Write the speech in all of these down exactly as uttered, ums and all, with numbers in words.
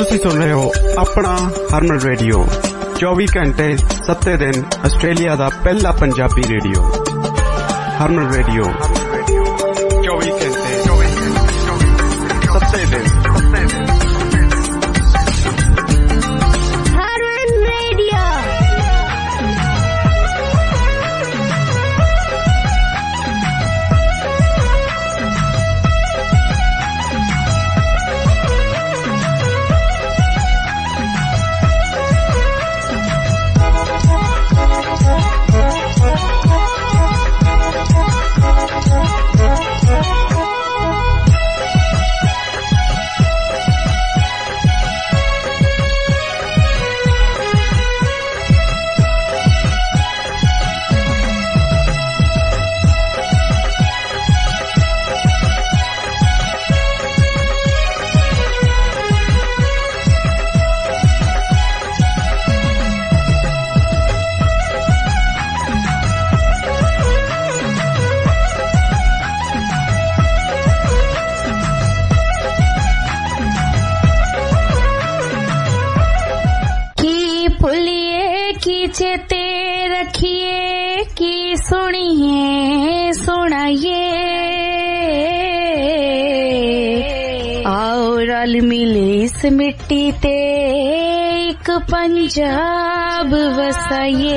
ਤੁਸੀਂ ਸੁਣ ਰਹੇ ਹੋ ਆਪਣਾ ਹਰਮਨ ਰੇਡੀਓ, ਚੌਵੀ ਘੰਟੇ ਸੱਤੇ ਦਿਨ ਆਸਟ੍ਰੇਲੀਆ ਦਾ ਪਹਿਲਾ ਪੰਜਾਬੀ ਰੇਡੀਓ। ਹਰਮਨ ਰੇਡੀਓ ਚੌਵੀ ਘੰਟੇ ਸੱਤੇ ਦਿਨ। मिट्टी ते एक पंजाब वसाइए।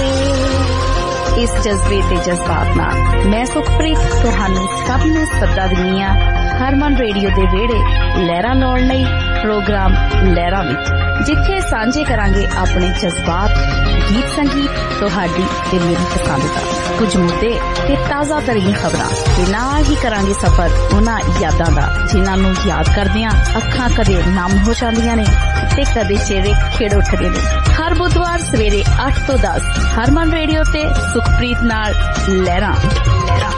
इस जज्बे ते जज्बात नाल मैं सुखप्रीत तुहानू सब नू सदा दिंदी हां हरमन रेडियो दे वेड़े लहरां लाउण लई प्रोग्राम लहरां विच, जिथे सांझे करांगे अपने जज्बात, गीत संगीत, तुहाडी ते मेरी पसंद दा कुछ मुद्दे ते ताज़ा तरीन खबरां ते नाल ही करांगे सफर उन्हां यादां दा जिन्हां नू याद करदियां अखां कदे नम हो जांदियां ने ते कदे चेहरे खिड़ उठदे ने। हर बुधवार सवेरे अठ तो दस हरमन रेडियो ते सुखप्रीत नाल लहरां लहरां।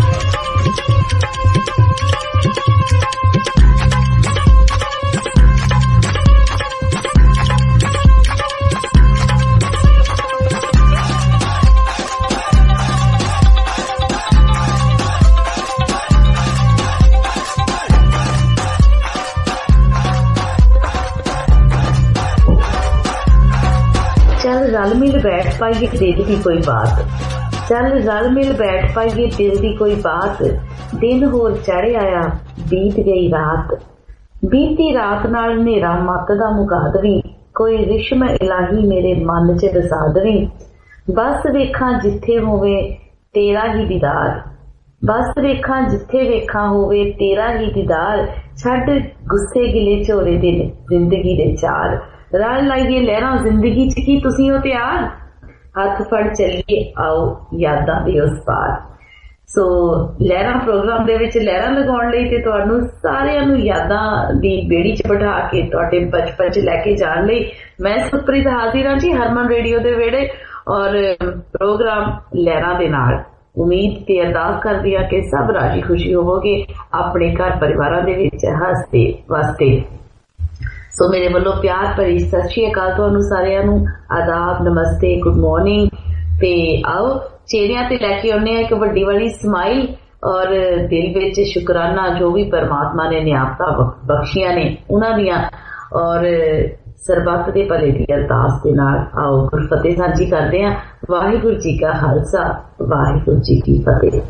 रल मिल बैठ पाइए दिल की कोई बात, चल रल मिल बैठ पाइए दिल की कोई बात। दिन होर चढ़े आया बीत गई रात, बीती रात नाल नेरा मत दा मुका दवी, कोई रिश्म इलाही मेरे मन च दसा दवी। बस वेखां जिथे होवे तेरा ही दीदार, बस वेखां जिथे वेखां होवे तेरा ही दीदार। छड्ड गुस्से गिले झोरे दिन जिंदगी दे चार, रल लाइए लहरां जिंदगी च की तुसी हो तैयार। हथ फड़ चलिए आओ यादां दे उस पार। सो लहरां प्रोग्राम दे विच लहरां लगाउण लई ते तुहानू सारिआं नू यादां दी बेड़ी च बिठा के तुहाडे बचपन च लैके जाण लई मैं सुखप्रीत हाजिर हां जी हरमन रेडियो दे वेड़े और प्रोग्राम लहरां दे नाल। उम्मीद ते अरदास करदी हां कि सब राजी खुशी होवोगे अपने घर परिवारां दे विच हसते वसते। सो मेरे वालों प्यार भरी सत श्री अकाल तुहानू सारिआं नू, आदाब, नमस्ते, गुड मॉर्निंग। ते आओ चेहरिਆਂ ते लैके आउने एक वड्डी वाली स्माइल और दिल विच शुकराना जो भी परमात्मा ने नियामतां बख्शियां ने उन्हां दियां और सरबत दे भले दी अरदास दे नाल आओ गुरफतेह सांझी करदे हां। वाहिगुरू जी का खालसा, वाहिगुरू जी की फतेह।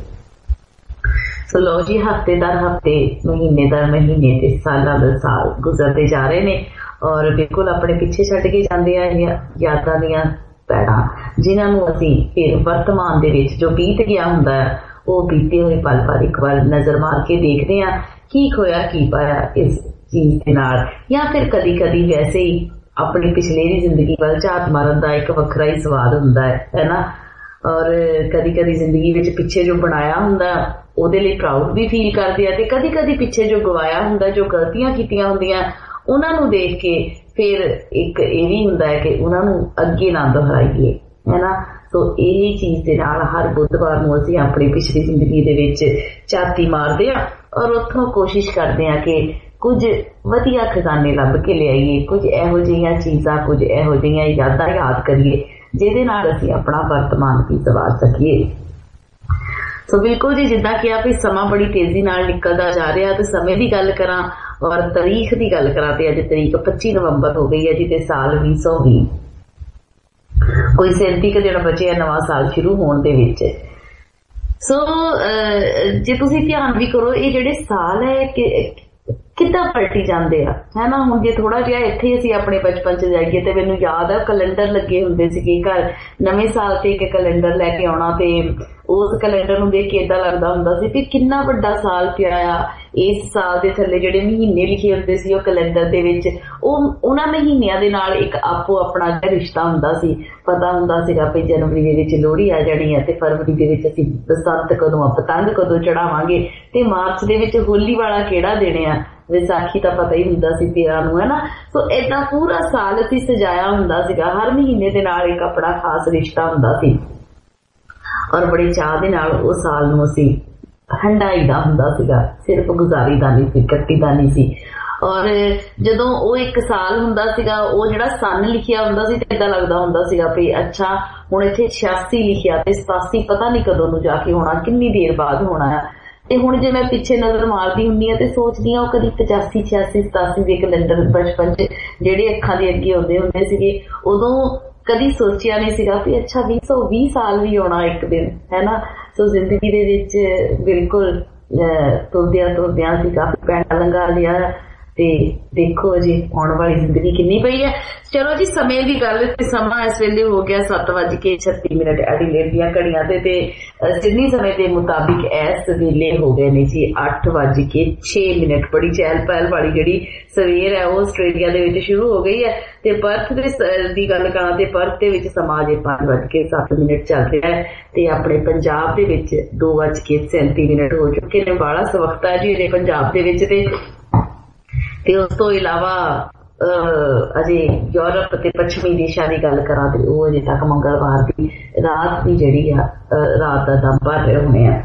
सो लो जी हफ्ते दर हफ्ते, महीने दर महीने ते सालां दर साल गुजरते जा रहे ने और बिल्कुल अपने पिछे छड्ड के जांदे आ यादां दीयां पैड़ां जिन्हां नूं असीं फिर वर्तमान दे विच जो बीत गया हुंदा है वो बीते हुए पल पर एक बार नजर मार के देखदे आ की खोया की पाया इस चीज दे नाल, या फिर कदी कदी वैसे ही अपनी पिछलेरी जिंदगी वल झात मारन दा एक वखरा ही स्वाद हुंदा है, है ना। और कदी कदी जिंदगी विच पिछे जो बनाया हुंदा ਉਹਦੇ ਲਈ ਪ੍ਰਾਊਡ ਵੀ ਫੀਲ ਕਰਦੇ ਆ ਤੇ ਕਦੀ ਕਦੀ ਪਿੱਛੇ ਜੋ ਗਵਾਇਆ ਹੁੰਦਾ, ਜੋ ਗਲਤੀਆਂ ਕੀਤੀਆਂ ਹੁੰਦੀਆਂ ਉਹਨਾਂ ਨੂੰ ਦੇਖ ਕੇ ਫਿਰ ਇੱਕ ਇਹ ਵੀ ਹੁੰਦਾ ਹੈ ਕਿ ਉਹਨਾਂ ਨੂੰ ਅੱਗੇ ਨਾ ਦੁਹਰਾਈਏ, ਹੈ ਨਾ। ਸੋ ਇਹ ਚੀਜ਼ ਦੇ ਨਾਲ ਹਰ ਬੁੱਧਵਾਰ ਨੂੰ ਅਸੀਂ ਆਪਣੀ ਪਿਛਲੀ ਜ਼ਿੰਦਗੀ ਦੇ ਵਿੱਚ ਝਾਤੀ ਮਾਰਦੇ ਆ ਔਰ ਉੱਥੋਂ ਕੋਸ਼ਿਸ਼ ਕਰਦੇ ਆ ਕਿ ਕੁਝ ਵਧੀਆ ਖਜ਼ਾਨੇ ਲੱਭ ਕੇ ਲਿਆਈਏ, ਕੁਝ ਇਹੋ ਜਿਹੀਆਂ ਚੀਜ਼ਾਂ, ਕੁਝ ਇਹੋ ਜਿਹੀਆਂ ਯਾਦਾਂ ਯਾਦ ਕਰੀਏ ਜਿਹਦੇ ਨਾਲ ਅਸੀਂ ਆਪਣਾ ਵਰਤਮਾਨ ਵੀ ਸਵਾਰ ਸਕੀਏ। ਸੋ ਬਿਲਕੁਲ ਜੀ, ਜਿੱਦਾਂ ਕਿ ਆ ਵੀ ਸਮਾਂ ਬੜੀ ਤੇਜ਼ੀ ਨਾਲ ਨਿਕਲਦਾ ਜਾ ਰਿਹਾ ਤੇ ਸਮੇਂ ਦੀ ਗੱਲ ਕਰਾਂ और तारीख की गल करा ते अज तरीक पच्ची नवंबर हो गई है जी, ते साल भी सौ भी कोई सैंती क दिन बचे नवा साल शुरू होने दे विच। सो जे तुसीं ध्यान भी करो ये जिहड़े साल है कि किद्दां पलटी जांदे आ है ना। हुण जे थोड़ा जिहा इत्थे असीं अपने बचपन च जाइए ते मैनूं याद है कैलेंडर लगे हुंदे सीगे घर, नवें साल ते इक कैलेंडर लैके आउणा ते उस कैलेंडर नूं देख के इदां लगदा हुंदा सी कि किन्ना वड्डा साल पिया आ। इस साल दे थल्ले जिहड़े महीने लिखे हुंदे सी ओह कैलेंडर दे विच ओह उहनां महीनिਆਂ दे नाल एक आपो अपना जिहा रिश्ता हुंदा सी। पता हुंदा सीगा भी जनवरी दे विच लोहड़ी आ जाणी है ते फरवरी दे विच असीं बसंत कदों पतंग कदों चढ़ावांगे ते मार्च दे विच होली वाला किहड़ा दिन आ, विसाखी का पता ही हुंदा सी तेरह नूं है ना। सो इदां पूरा साल असीं सजाया हुंदा सीगा, हर महीने दे नाल एक अपना खास रिश्ता हुंदा सी और बड़े चाह दे नाल उह साल नूं असीं हंडाईदा हुंदा सीगा, सिर्फ गुजारीदा नहीं सी, कट्टीदा नहीं सी। और जदों वो एक साल हुंदा सीगा वो जिहड़ा सन लिखिया हुंदा सी ते इदां लगदा हुंदा सीगा भी अच्छा हुण इत्थे छियासी लिखिया ते सतासी पता नहीं कदों नूं जाके होना, किन्नी देर बाद होना है। ते हुण जे मैं पिछे नजर मारदी हुंदी आ ते सोचदी आ कदी पचासी छियासी सतासी दे कैलेंडर बचपन च जेहड़े अखां दे अगे आउंदे हुंदे सीगे उदों कदी सोचिया नहीं सीगा भी अच्छा बीस सौ भी साल भी होना एक दिन है ना। सो जिंदगी दे विच बिल्कुल तुरदिया तुरदिया सी काफी पैंडा लंघा लिया ते देखो जी आने वाली जिंदगी किन्नी पई है। चलो जी समय की गल ते समा इस वेले हो गया सत्त वज के छत्ती मिनट एडिलेड दी घड़ियां ते ते सिडनी समय के मुताबिक इस वेले हो गए ने जी अठ वज के छे मिनट। बड़ी चहल पहल वाली जिहड़ी सवेर है वो आस्ट्रेलिया दे विच शुरू हो गई है ते पर्थ दी गल करा ते पर्थ दे विच समा जे पांच वज के सत्त मिनट चल रहा है ते अपने पंजाब दे विच दो वज के सैंती मिनट हो चुके ने। बड़ा सवखता है जी पंजाब दे विच ते ते उस तो इलावा अजे यूरोप ते पश्चिमी देशों की गल करा ते वो अजे तक मंगलवार की रात की जिहड़ी आ रात दा दम भर रहे होने आ।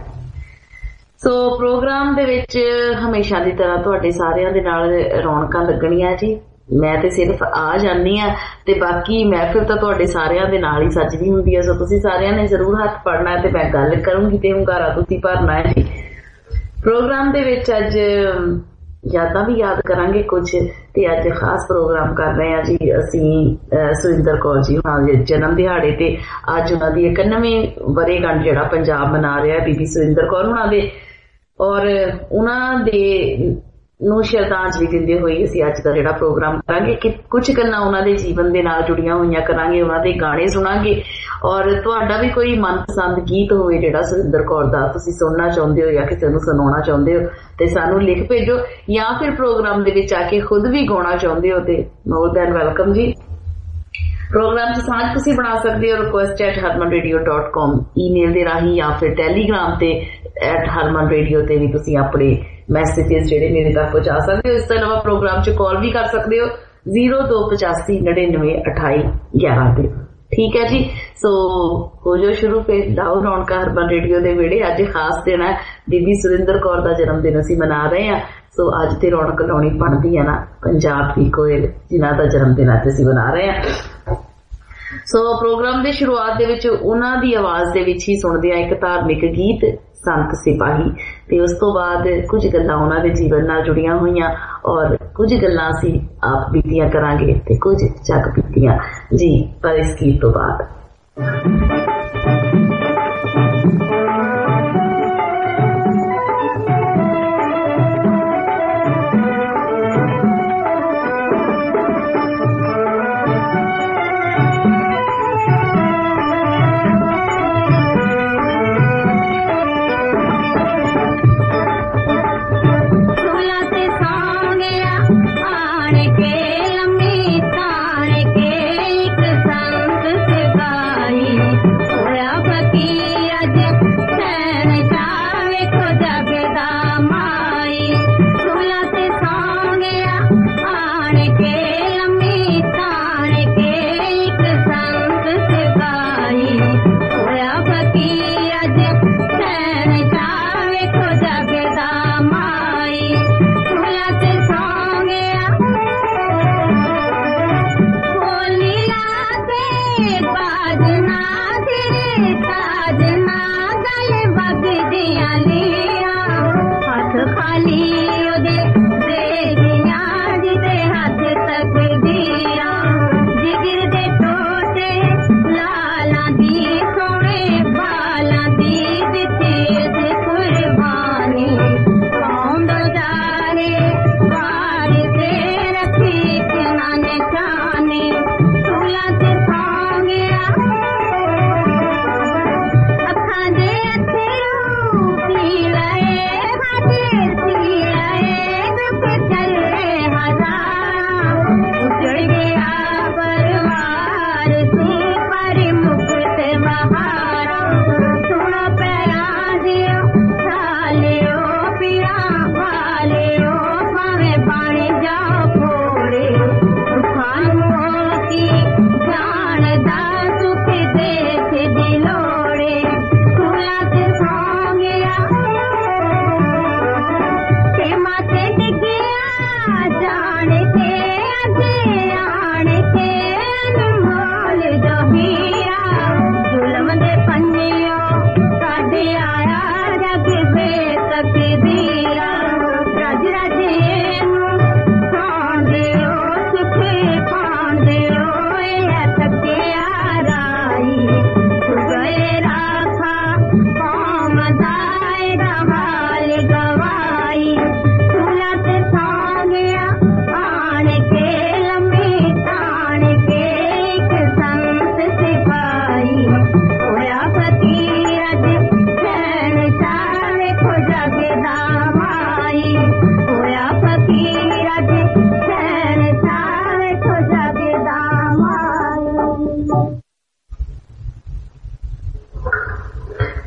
सो प्रोग्राम दे विच हमेशा की तरह तुहाडे सारियां दे नाल रौनकां लगणीਆਂ जी। मैं ते सिर्फ आ जानी आ ते बाकी महफिल तो तुहाडे सारियां दे नाल ही सजदी हुंदी है। सो तुसीं सारियां ने जरूर हथ पड़ना है ते मैं गल करूंगी ते हुंगारा तुसीं भरना है जी। प्रोग्राम दे विच अज यादां भी याद करांगे कुछ ते अज खास प्रोग्राम कर रहे हैं जी असीं सुरिंदर कौर जी हुणां दे जन्म दिहाड़े ते अज उन्हां दी इक्यानवें वरेगंढ जिहड़ा पंजाब मना रहा है बीबी सुरिंदर कौर हुणां दे और उन्हां दे नूं श्रद्धांजलि दिंदे होए असीं अज दा जिहड़ा प्रोग्राम करांगे कि कुछ गल्लां उन्हां दे जीवन दे नाल जुड़ियां होईयां करांगे, उन्हां दे गाने सुणांगे और तुहाडा भी कोई मनपसंद गीत होवे जिहड़ा सुरिंदर कौर दा तुसीं सुनना चाहुंदे हो या किसी नूं सुणाउणा चाहुंदे हो ते सानूं लिख भेजो या फिर प्रोग्राम दे विच आके खुद भी गाउणा चाहुंदे हो ते मोर दैन वेलकम जी। प्रोग्राम च सांझ तुसीं बना सकदे हो request at Harman radio dot com email दे राही या फिर टैलीग्राम ते एट हरमन रेडियो ते भी तुसीं अपने मैसेजेस जिहड़े मेरे तक पहुंचा सकदे हो। इस तों इलावा प्रोग्राम च कॉल भी कर सकदे हो जीरो दो पचासी नड़िनवे अठाई ग्यारह ते। ठीक है जी। सो हो जाओ शुरू फिर लाओ रौनकां हरमन रेडियो दे वेड़े। अज खास दिन है बीबी सुरिंदर कौर दा जन्मदिन असीं मना रहे हैं। सो अज ते रौनक लाउणी बनदी है ना पंजाब दी कोयल जिन्हां दा जन्मदिन अज असीं मना रहे हैं। सो प्रोग्राम दे शुरुआत दे विच उन्हां दी आवाज दे विच ही सुणदे आ इक धार्मिक गीत संत सिपाही ते उस तो बाद कुछ गल्लां उन्हां दे जीवन नाल जुड़ियां होईयां और कुछ गल्लां असीं आप बीतियां करांगे ते कुछ जग बीतियां जी। पर इस गीत तो बाद होया फकीर अज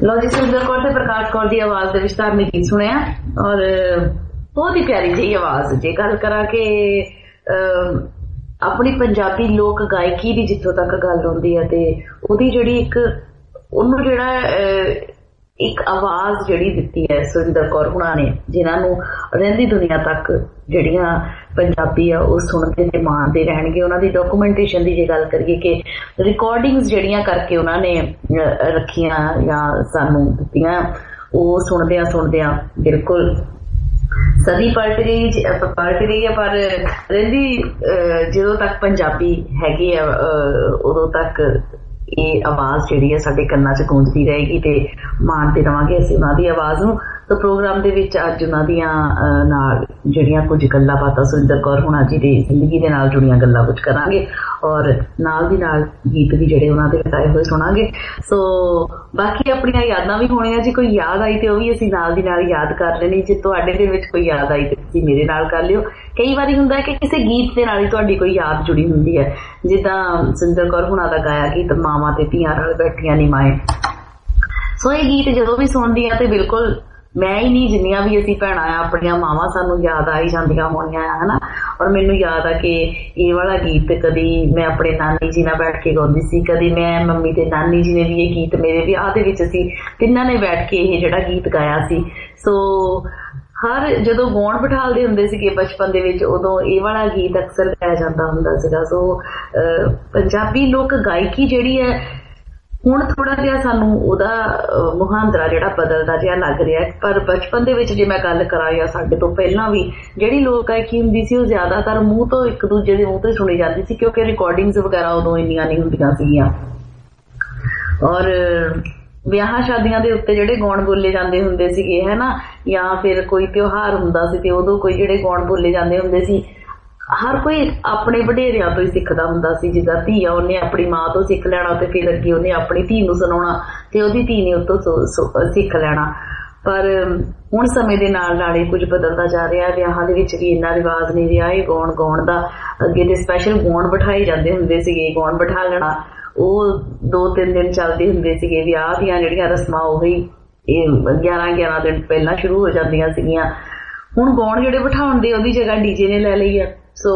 लो जी, सुरिंदर कौर ते प्रकाश कौर की आवाज के विच धार्मिक गीत सुनिया और बहुत ही प्यारी जी आवाज। जे गल करा के अपनी पंजाबी लोक गायकी की जिथों तक गल होंदी है ते ओदी जिहड़ी एक उन्होंने जिहड़ा एक आवाज जिहड़ी दित्ती है सुरिंदर कौर हुणा ने, जिन्होंने रहिंदी दुनिया तक जिहड़ियां पंजाबी आ वो सुनते ते माणदे रहणगे। उन्हां दी डॉक्यूमेंटेशन की जे गल करिए कि रिकॉर्डिंग्स जिहड़ियां करके उन्होंने रखियां या सानू दित्तियां, वो सुनदियां सुनदियां बिल्कुल सदी पलट गई पलट गई है, पर रहिंदी जदों तक पंजाबी हैगी आ उदों तक ये आवाज जिहड़ी है साडे कन्नां च गूंजदी रहेगी ते माणदे रहांगे असीं उन्हां दी आवाज नूं। तो प्रोग्राम दे विच अज उन्हां दियां नाल जिहड़ियां कुछ गल्लां बातां सुरिंदर कौर हुणा जी दी जिंदगी दे नाल जुड़ियां गल्लां कुछ करांगे और नाल दी नाल गीत भी जिहड़े उन्हां दे गाए होए सुणांगे। सो बाकी अपणियां यादां भी होणियां जी, कोई याद आई ते ओह भी असीं नाल दी नाल याद कर लेनी। जे तुहाडे दे विच कोई याद आई ते तुसीं मेरे नाल कर लिओ। कई वारी हुंदा है कि किसी गीत दे नाल ही तुहाडी कोई याद जुड़ी हुंदी है, जिद्दां सुरिंदर कौर हुणा दा गाया गीत मावां ते धीआं नाल बैठियां नी माए। सो ये गीत जदों भी सुणदी आ ते बिल्कुल मैं ही नहीं, जिन्नियां भी असीं भैणां आ अपणियां मावां सानू याद आई जांदियां होणियां है ना। और मैनू याद आ कि ये वाला गीत कदी मैं अपने नानी जी नाल बैठ के गाउंदी सी, कदी मैं मम्मी ते नानी जी ने भी ये गीत मेरे विआह दे विच असीं तिन्नां ने बैठ के ये जिहड़ा गीत गाया सी। सो हर जदों गौण बिठालदे हुंदे सीगे बचपन दे विच उदों ये वाला गीत अक्सर गाया जांदा हुंदा सीगा। सो पंजाबी लोक गायकी जिहड़ी है हुण थोड़ा जिहा सानू ओहदा मुहांदरा जिहड़ा बदलदा जिहा लग रिहा है, पर बचपन दे विच जे मैं गल करां या साडे तो पहलां भी जिहड़ी लोक गायकी हुंदी सी ओह ज्यादातर मूंह तो एक दूजे दे मूंह तो सुनी जांदी सी, क्योंकि रिकॉर्डिंग्स वगैरह उदों इन्नियां नहीं हुंदियां सीगियां। और विआहां शादियां दे उत्ते जिहड़े गौण बोले जांदे हुंदे सीगे है ना, या फिर कोई त्योहार हुंदा सी ते उदों कोई जिहड़े गौण बोले जांदे हुंदे सी, हर कोई अपने वडेरियां तो ही सिखदा हुंदा सी। जिद्दां धी आ उन्हें अपनी मां तो सिख लैना ते फिर अगे उन्हें अपनी धी नूं सुणाउणा ते ओहदी धी ने उतों सिख लैना। पर हुण समय दे नाल नाल कुछ बदलदा जा रिहा है। विआहां दे विच भी इन्ना रिवाज नहीं रिहा है गौण गाउण दा। अगे ते स्पैशल गौण बिठाए जांदे हुंदे सीगे, गौण बिठा लेना ओह दो तीन दिन चलदे हुंदे सीगे। विआह दीयां जिहड़ियां रस्मां ओही ग्यारह ग्यारह दिन पहलां शुरू हो जांदियां सीगियां। हुण गौण जिहड़े बिठाउण दे ओहदी जगह डीजे ने लै लई है। सो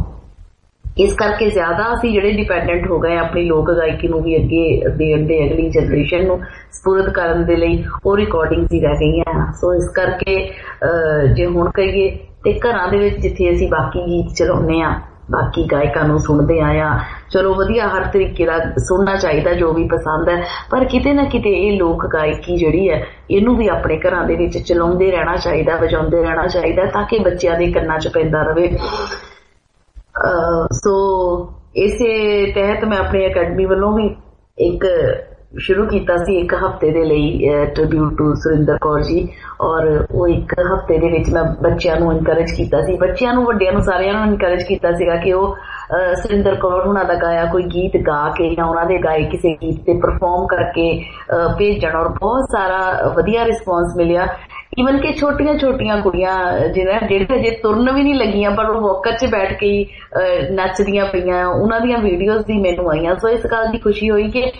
इस करके ज्यादा असीं जिहड़े डिपेंडेंट हो गए अपनी लोक गायकी नूं भी अगे देण दे अगली जनरेशन नूं सपुरद करन दे लई ओह रिकॉर्डिंग्स ही रह गईयां। सो इस करके जे हुण कहिए ते घरां दे विच जिथे असीं बाकी गीत चलाउने आ, बाकी गायकां नूं सुणदे आ, या चलो वधिया हर तरीके दा सुनना चाहिदा जो भी पसंद है, पर किते ना किते ये लोक गायकी जिहड़ी है इनू भी अपने घरां दे विच चलाउंदे रहना चाहिदा, वजाउंदे रहना चाहिदा, ताकि बच्चिआं दे कन्नां च पैंदा रहे। सो इसे तहत मैं अपनी अकैडमी वालों भी एक शुरू किया सी एक हफ्ते दे लई ट्रिब्यूट टू सुरिंदर कौर जी, और वो एक हफ्ते दे विच मैं बच्चिआं नूं इनकरेज कीता सी, बच्चिआं नूं वड्डिआं नूं सारिआं नूं इनकरेज कीता सीगा कि वो सुरिंदर कौर हुणां दा गाया कोई गीत गा के या उन्हां दे गाए किसी गीत ते परफॉर्म करके भेजण, और बहुत सारा वधिया रिस्पॉन्स मिलिया। ईवन कि छोटियां छोटियां कुड़ियां जिन्हां जेहड़े अजे तुरन भी नहीं लगियां पर वो वॉकर च बैठ के ही नचदियां पईयां, उन्हां दियां वीडियोज भी मैनूं आईयां। सो इस गल दी खुशी हुई कि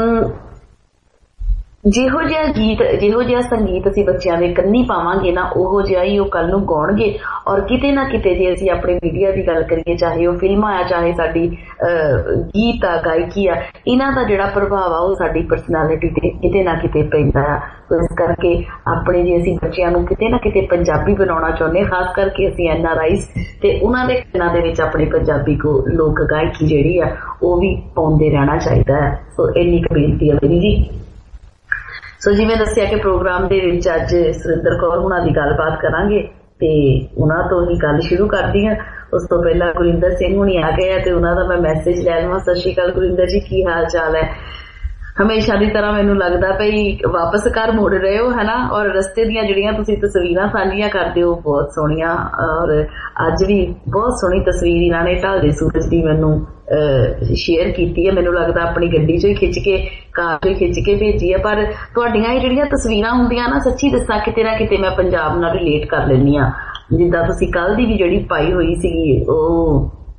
जिहो जिहा गीत जिहो जिहा संगीत असीं बच्चिआं दे कन्नी पावांगे ना उहो जिहा ही ओह कल नूं गाउणगे। और किते ना किते जे असीं अपने मीडिया की गल करिए, चाहे वह फिल्मां आ चाहे साडी गीत आ गायकी आ, इन्हां दा जिहड़ा प्रभाव आ ओह साडी परसनैलिटी ते किते ना किते पैंदा आ। तो इस करके अपने जे असीं बच्चिआं नूं किते ना किते पंजाबी बनाउणा चाहुंदे, खास करके असीं एन आर आईज ते उन्हां दे कन्नां दे विच अपनी पंजाबी को लोक गायकी जिहड़ी आ ओह भी पाउंदे रहना चाहीदा है। सो इन्नी क बेनती है मेरी जी। सो जिवें दस्सिआ कि प्रोग्राम दे विच अज सुरिंदर कौर हुणां दी गलबात करांगे ते उन्हां तो ही गल शुरू करदी हां। उस तो पहला गुरिंदर सिंह हुणी आ गए ते उन्हां दा मैं मैसेज लै लवां। सत श्री अकाल गुरिंदर जी, की हाल चाल है? हमेशा की तरह मैनू लगता भई वापस घर मुड़ रहे हो है ना, और रस्ते दियां जिहड़ियां तुसीं तस्वीरां साझियां करदे हो बहुत सोहणियां, और अज भी बहुत सोहनी तस्वीर इन्हां ने ढलदे सूरज दी मैनू शेयर कीती है। मैनू लगता अपनी गड्डी चों ही खिच के कार चों ही खिच के भेजी है, पर तुहाडीआं ये जिहड़ियां तस्वीरां हुंदियां ना, सच्ची दस्सां किते ना किते मैं पंजाब नाल रिलेट कर लैंदी हां। जिद्दां तुसीं कल दी भी जिहड़ी पाई होई सीगी ओह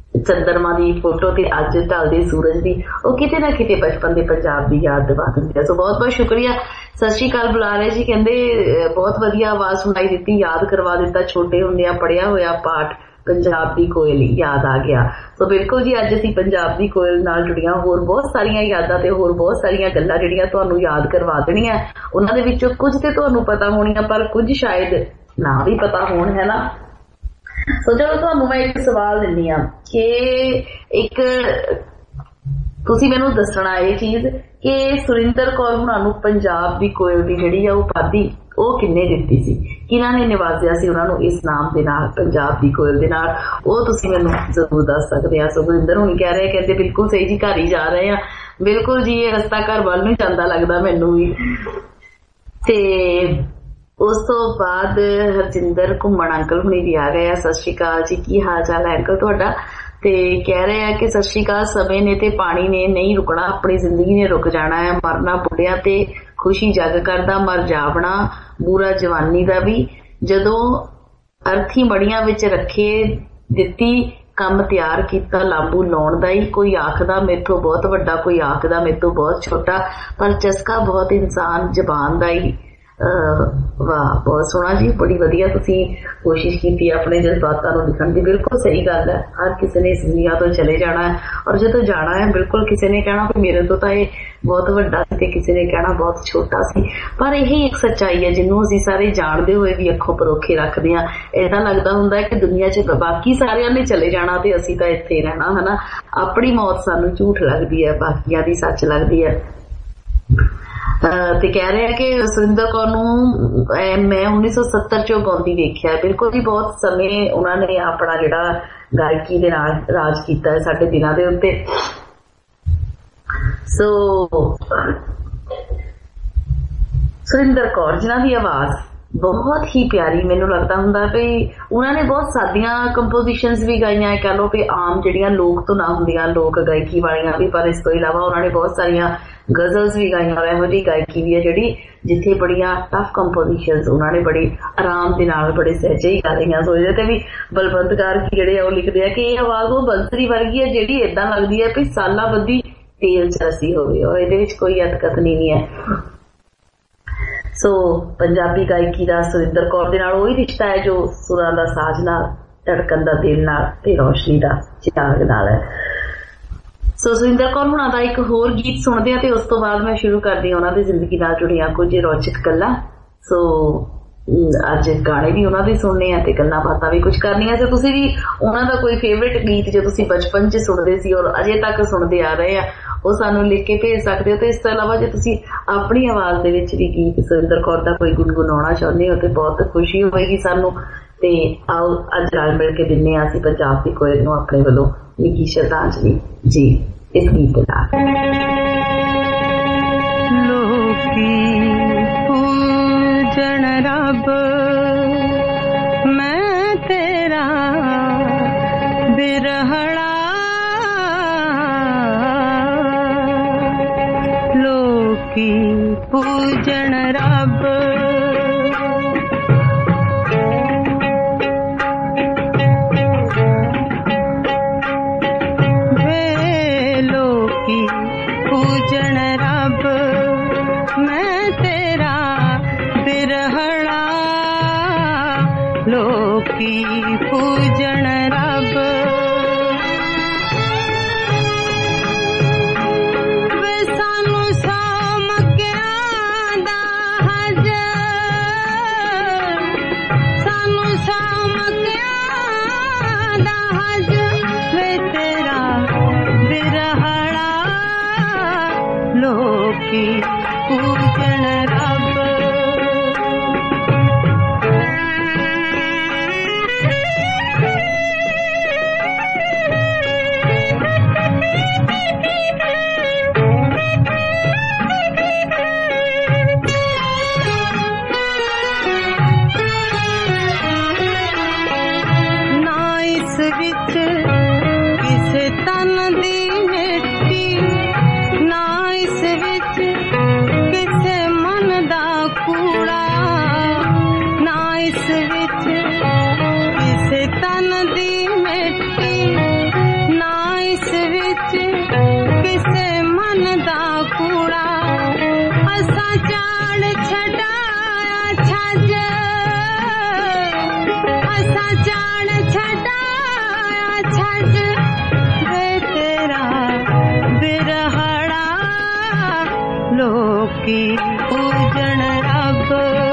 चंद्रमा की फोटो ते अज ढलदे सूरज की वो किते ना किते बचपन के पंजाब की याद दिवा दिंदी है। सो बहुत बहुत शुक्रिया। सत श्री अकाल बुला रहे जी, कहंदे बहुत वधिया आवाज सुनाई दी, याद करवा दिता छोटे हुंदियां पढ़िया होया पाठ पंजाब दी कोयल याद आ गया। तो बिल्कुल जी अज असीं पंजाब दी कोयल नाल जुड़ियां होर बहुत सारियां यादां ते होर बहुत सारियां गल्लां जिहड़ियां तुहानूं याद करवा देणीआं। उन्हां दे विचों कुछ ते तुहानूं पता होणीआं पर कुछ शायद ना भी पता होण, है ना। सो चलो तुहानूं मैं एक सवाल दिंदी हां कि एक तुसीं मैनूं दसणा ये चीज कि सुरिंदर कौर हुणां नूं पंजाब दी कोयल दी जिहड़ी आ उपाधि ਉਹ किन्ने दित्ती सी, किन्हां ने निवाजिया सी उन्हां नूं इस नाम दे नाल पंजाब दी कोयल दे नाल, ਉਹ तुसीं मैनूं जरूर दस सकदे आ। सुखविंदर हुणी कह रहे कहंदे बिल्कुल सही जी, घर ही जा रहे हैं। बिल्कुल जी ये रस्ता घर ਵੱਲ ਨੂੰ ਜਾਂਦਾ लगदा मैनूं भी। ते उस तो बाद हरजिंदर घुम्मण अंकल हुणी भी आ गए। सत श्री अकाल जी, की हाल चाल है अंकल तुहाडा। ते कह रहे हैं कि सत श्री अकाल, समय ने ते पानी ने नहीं रुकना, अपनी जिंदगी ने रुक जाना है। मरना बुढ़िया ते खुशी जग करदा, मर जावना बुरा जवानी दा भी। जदों अर्थी मड़ियां विच रखे दित्ती, कम तैयार किया लांबू लाउण दा ही। कोई आखदा मेथों बहुत वड्डा, कोई आखदा मेथों बहुत छोटा, पर चस्का बहुत इंसान जबान दा ही। वाह बहुत सोहना जी, बड़ी वधिया तुसीं कोशिश की अपने जज्बातां नूं लिखण दी। बिल्कुल सही गल है, हर किसी ने इस दुनिया तो चले जाना है और जो जाना है बिल्कुल किसी ने कहना कि मेरे तो तो ये बहुत वड्डा सी, किसी ने कहना बहुत छोटा सी, पर यही एक सच्चाई है जिन्हों असीं सारे जानते हुए भी अखों परोखे रखते हैं। ऐसा लगता हुंदा है कि दुनिया च बाकी सारियां ने चले जाना ते असीं तां इत्थे रहना, है ना। अपनी मौत सानूं झूठ लगदी है, बाकियां दी सच लगदी है। ते कह रहे हैं कि सुरिंदर कौर नूं मैं उन्नीस सौ सत्तर चो गाउंदी देखिया। बिल्कुल जी, बहुत समय उन्होंने अपना जिहड़ा गायकी दे नाल राज कीता है साडे दिनां दे उत्ते। सो सुरिंदर कौर जिन्हां दी आवाज बहुत ही प्यारी, मैनू लगता हुंदा भी उन्होंने बहुत सादियां कंपोजिशनस भी गाइयां, कह लो भी आम जिहड़ियां लोक तो ना हुंदियां लोक गायकी वालियां भी, पर इस तो इलावा उन्होंने बहुत सारियां गजल्स भी गाइयां और इहो जी गायकी भी है जिहड़ी जिथे बड़ियां टफ कंपोजिशनस उन्होंने बड़ी आराम दे नाल बड़े सहजे ही गा रहीआं। सो इहदे ते भी बलवंत गारकी जिहड़े आ लिखदे आ कि ये आवाज वो बंसरी वर्गी है जिहड़ी इदां लगदी है भी सालां बद्धी तेल च रसी होवे और इहदे विच कोई अतकत नहीं है। सो पंजाबी गायकी का सुरिंदर कौर दे नाल ओही रिश्ता है जो सुरां दा साज नाल, धड़कन दा दिल नाल ते रोशनी दा चिराग नाल है। सो सुरिंदर कौर हुणां दा एक होर गीत सुणदे आ ते उस तो बाद मैं शुरू करदी उन्हां दी जिंदगी नाल जुड़ियां कुछ रोचक गल्लां। सो अज गाने भी उन्हां दे सुनने आ ते गल्लां बातां भी कुछ करनियां। सो तुसीं भी उन्हां दा कोई फेवरेट गीत जो तुसीं बचपन च सुणदे सी और अजे तक सुणदे आ रहे आ वो सानू लिख के भेज सकते हो। तो इस तो इलावा जो तुसी अपनी आवाज दे विच भी गीत सुरिंदर कौर दा कोई गुनगुनाउणा चाहुंदे हो तो बहुत खुशी होएगी सानू। ते आओ अज रल मिल के दिन्ने आ असीं पंजाब दी कोयल नूं अपने वल्लों निੱਘੀ श्रद्धांजलि जी इस गीत दे नाल। लोकी पूजन रब मैं तेरा बिरहड़ा, लोकी पूजन रब वे, लोकी पूजन रब मैं तेरा बिरहड़ा, लोकी पूजन रब लोकी पूजन रब। असा जान छड़ाया छड़ वे तेरा बिरहड़ा लोकी पूजन रब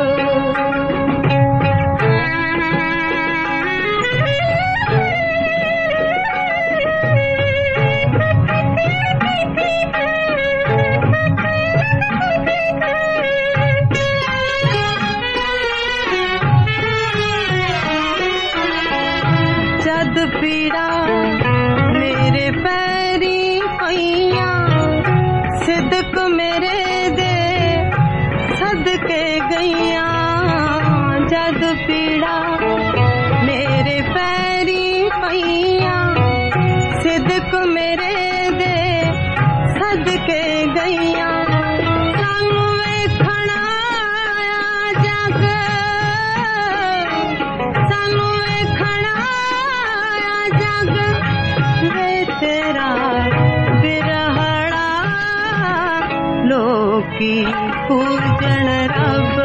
जद पीड़ा मेरे पैरी पईया सिदक मेरे दे सदके गईया जद पीड़ा मेरे पैरी पईया सिदक मेरे दे सदके गईया सानू वेखना आया जग सानू वेखना आया जग वे तेरा बिरहड़ा लोकी पूजन रब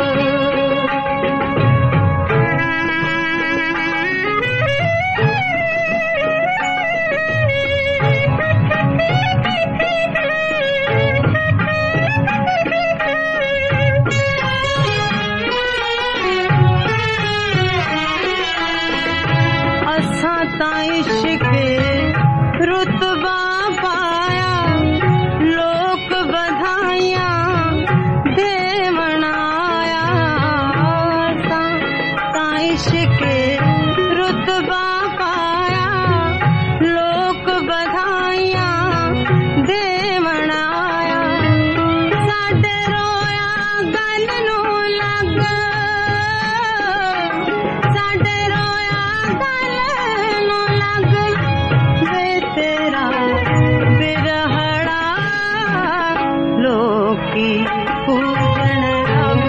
असा ताईश के रुतबा पाया लोक बधाइयां देवण आया असा ताईश के रुतबा पाया लोक बधाइयां देवण आया साडे रोया गल नू लग साडे रोया गल नू लग वे तेरा बिरहड़ा लोकी पूजन रब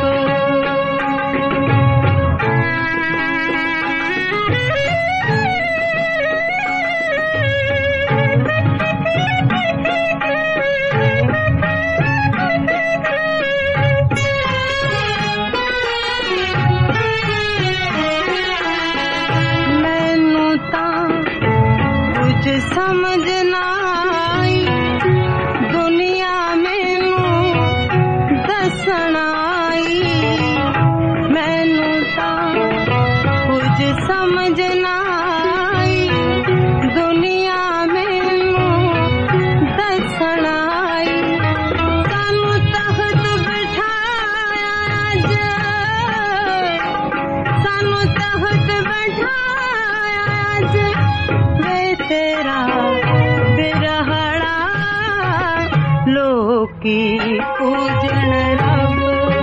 मैनू तां कुछ समझ ना आई दुनिया मैनू दसन आई मैनू तां कुछ समझ ना आई दुनिया मैनू दसन आई सानू तख्त बिठाया अज सानू तख्त बिठाया अज वे तेरा बिरहड़ा लोकी पूजन रब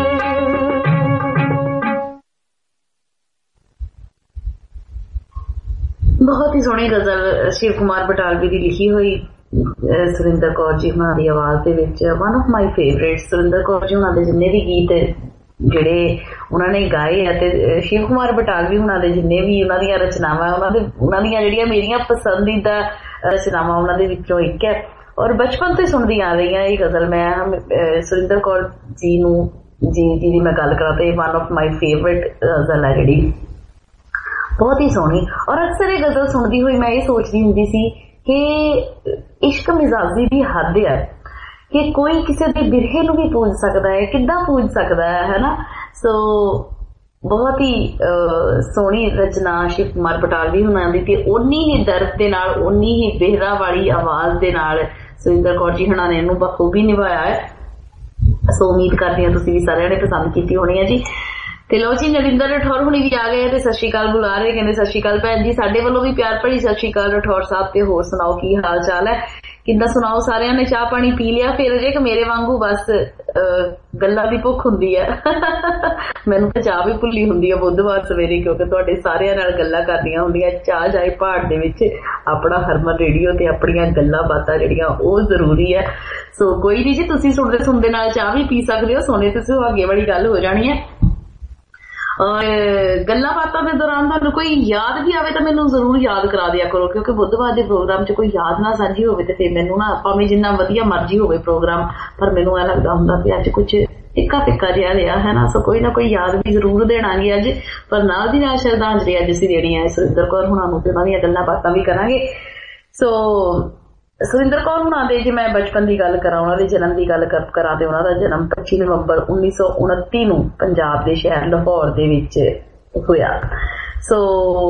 बहुत ही सोहनी गजल शिव कुमार बटालवी की लिखी हुई सुरिंदर कौर जी हुणां दी आवाज दे विच one of my favourite Surinder Kaur ji हुणां दे जिन्ने भी गीत ਜਿਹੜੇ ਉਹਨਾਂ ਨੇ ਗਾਏ ਅਤੇ शिव कुमार बटालवी हुणां दे जिन्ने भी ਉਹਨਾਂ ਦੀਆਂ ਰਚਨਾਵਾਂ ਉਹਨਾਂ ਦੇ ਉਹਨਾਂ ਦੀਆਂ ਜਿਹੜੀਆਂ ਮੇਰੀਆਂ ਪਸੰਦੀਦਾ ਰਚਨਾਵਾਂ ਉਹਨਾਂ ਦੇ ਵਿੱਚੋਂ ਇੱਕ ਹੈ ਔਰ ਬਚਪਨ ਤੋਂ ਹੀ ਸੁਣਦੀ ਆ ਰਹੀ ਹਾਂ ਇਹ ਗਜ਼ਲ ਮੈਂ ਸੁਰਿੰਦਰ ਕੌਰ ਜੀ ਨੂੰ ਜੀ ਜਿਹਦੀ ਮੈਂ ਗੱਲ ਕਰਾਂ ਤੇ one of my favourite ghazal ਹੈ ਜਿਹੜੀ बहुत ही सोहनी और अक्सर ये गजल सुनती हुई मैं ये सोचती हुंदी सी कि इश्क मिजाजी दी हद है कि कोई किसी दे बिरहे नूं भी पूज सकता है किद्दां पूज सकता है है ना सो बहुत ही सोहनी रचना शिव कुमार बटालवी हुणां दी ते उन्नी ही दर्द दे नाल उन्नी ही बेहरा वाली आवाज दे नाल सुरिंदर कौर जी हुणां ने इहनूं बखूबी निभाया है सो उम्मीद करदी हां तुसीं भी सारिआं ने पसंद कीती होनी है जी ਤੇ ਲੋ ਜੀ ਨਰਿੰਦਰ ਰਠੌਰ ਹੁਣੀ ਵੀ ਆ ਗਏ ਤੇ ਸਤਿ ਸ਼੍ਰੀ ਅਕਾਲ ਬੁਲਾ ਰਹੇ ਕਹਿੰਦੇ ਸਤਿ ਸ਼੍ਰੀ ਅਕਾਲ ਭੈਣ ਜੀ ਸਾਡੇ ਵੱਲੋਂ ਵੀ ਪਿਆਰ ਭਰੀ ਸਤਿ ਸ਼੍ਰੀ ਅਕਾਲ ਰਠੌਰ ਸਾਹਿਬ ਤੇ ਹੋਰ ਸੁਣਾਓ ਕੀ ਹਾਲ ਚਾਲ ਹੈ ਕਿੱਦਾਂ ਸੁਣਾਓ ਸਾਰਿਆਂ ਨੇ ਚਾਹ ਪਾਣੀ ਪੀ ਲਿਆ ਫਿਰ ਜੇ ਕਿ ਮੇਰੇ ਵਾਂਗੂ ਬਸ ਗੱਲਾਂ ਦੀ ਭੁੱਖ ਹੁੰਦੀ ਹੈ ਮੈਨੂੰ ਤਾਂ ਚਾਹ ਵੀ ਭੁੱਲੀ ਹੁੰਦੀ ਹੈ ਬੁੱਧਵਾਰ ਸਵੇਰੇ ਕਿਉਂਕਿ ਤੁਹਾਡੇ ਸਾਰਿਆਂ ਨਾਲ ਗੱਲਾਂ ਕਰਨੀਆਂ ਹੁੰਦੀਆਂ ਚਾਹ ਜਾਏ ਪਹਾੜ ਦੇ ਵਿੱਚ ਆਪਣਾ ਹਰਮਨ ਰੇਡੀਓ ਤੇ ਆਪਣੀਆਂ ਗੱਲਾਂ ਬਾਤਾਂ ਜਿਹੜੀਆਂ ਉਹ ਜ਼ਰੂਰੀ ਹੈ ਸੋ ਕੋਈ ਨਹੀਂ ਜੀ ਤੁਸੀਂ ਸੁਣਦੇ ਸੁਣਦੇ ਨਾਲ ਚਾਹ ਵੀ ਪੀ ਸਕਦੇ ਹੋ ਸੋਨੇ ਤੇ ਸੁਹਾਗੇ ਵਾਲੀ ਗੱਲ ਹੋ ਜਾਣੀ ਹੈ और गल्लां बातां दे दौरान तुहानूं कोई याद भी आवे तो मैनूं जरूर याद करा दिया करो क्योंकि बुधवार के प्रोग्राम च कोई याद ना साझी होवे ते फिर मैनूं ना भावें जिन्ना वधिया मर्जी होवे प्रोग्राम पर मैनूं ऐ लगदा हुंदा कि अज कुछ ਫਿੱਕਾ ਫਿੱਕਾ ਜਿਹਾ ਰਿਹਾ ਹੈ ਨਾ। ਸੋ ਕੋਈ ਨਾ ਕੋਈ ਯਾਦ ਵੀ ਜ਼ਰੂਰ ਦੇਣਾਂਗੇ ਅੱਜ, ਪਰ ਨਾਲ ਦੀ ਨਾਲ ਸ਼ਰਧਾਂਜਲੀ ਅੱਜ ਅਸੀਂ ਦੇਣੀ ਹੈ ਸੁਰਿੰਦਰ ਕੌਰ ਹੁਣਾਂ ਨੂੰ ਤੇ ਉਹਨਾਂ ਦੀਆਂ ਗੱਲਾਂ ਬਾਤਾਂ ਵੀ ਕਰਾਂਗੇ। ਸੋ ਸੁਰਿੰਦਰ ਕੌਰ ਹੁਣਾਂ ਦੇ ਜੇ ਮੈਂ ਬਚਪਨ ਦੀ ਗੱਲ ਕਰਾਂ, ਉਹਨਾਂ ਦੇ ਜਨਮ ਦੀ ਗੱਲ ਕਰਾਂ ਤੇ ਉਹਨਾਂ ਦਾ ਜਨਮ ਪੱਚੀ ਨਵੰਬਰ ਉੱਨੀ ਸੌ ਉਨੱਤੀ ਨੂੰ ਪੰਜਾਬ ਦੇ ਸ਼ਹਿਰ ਲਾਹੌਰ ਦੇ ਵਿੱਚ ਹੋਇਆ। ਸੋ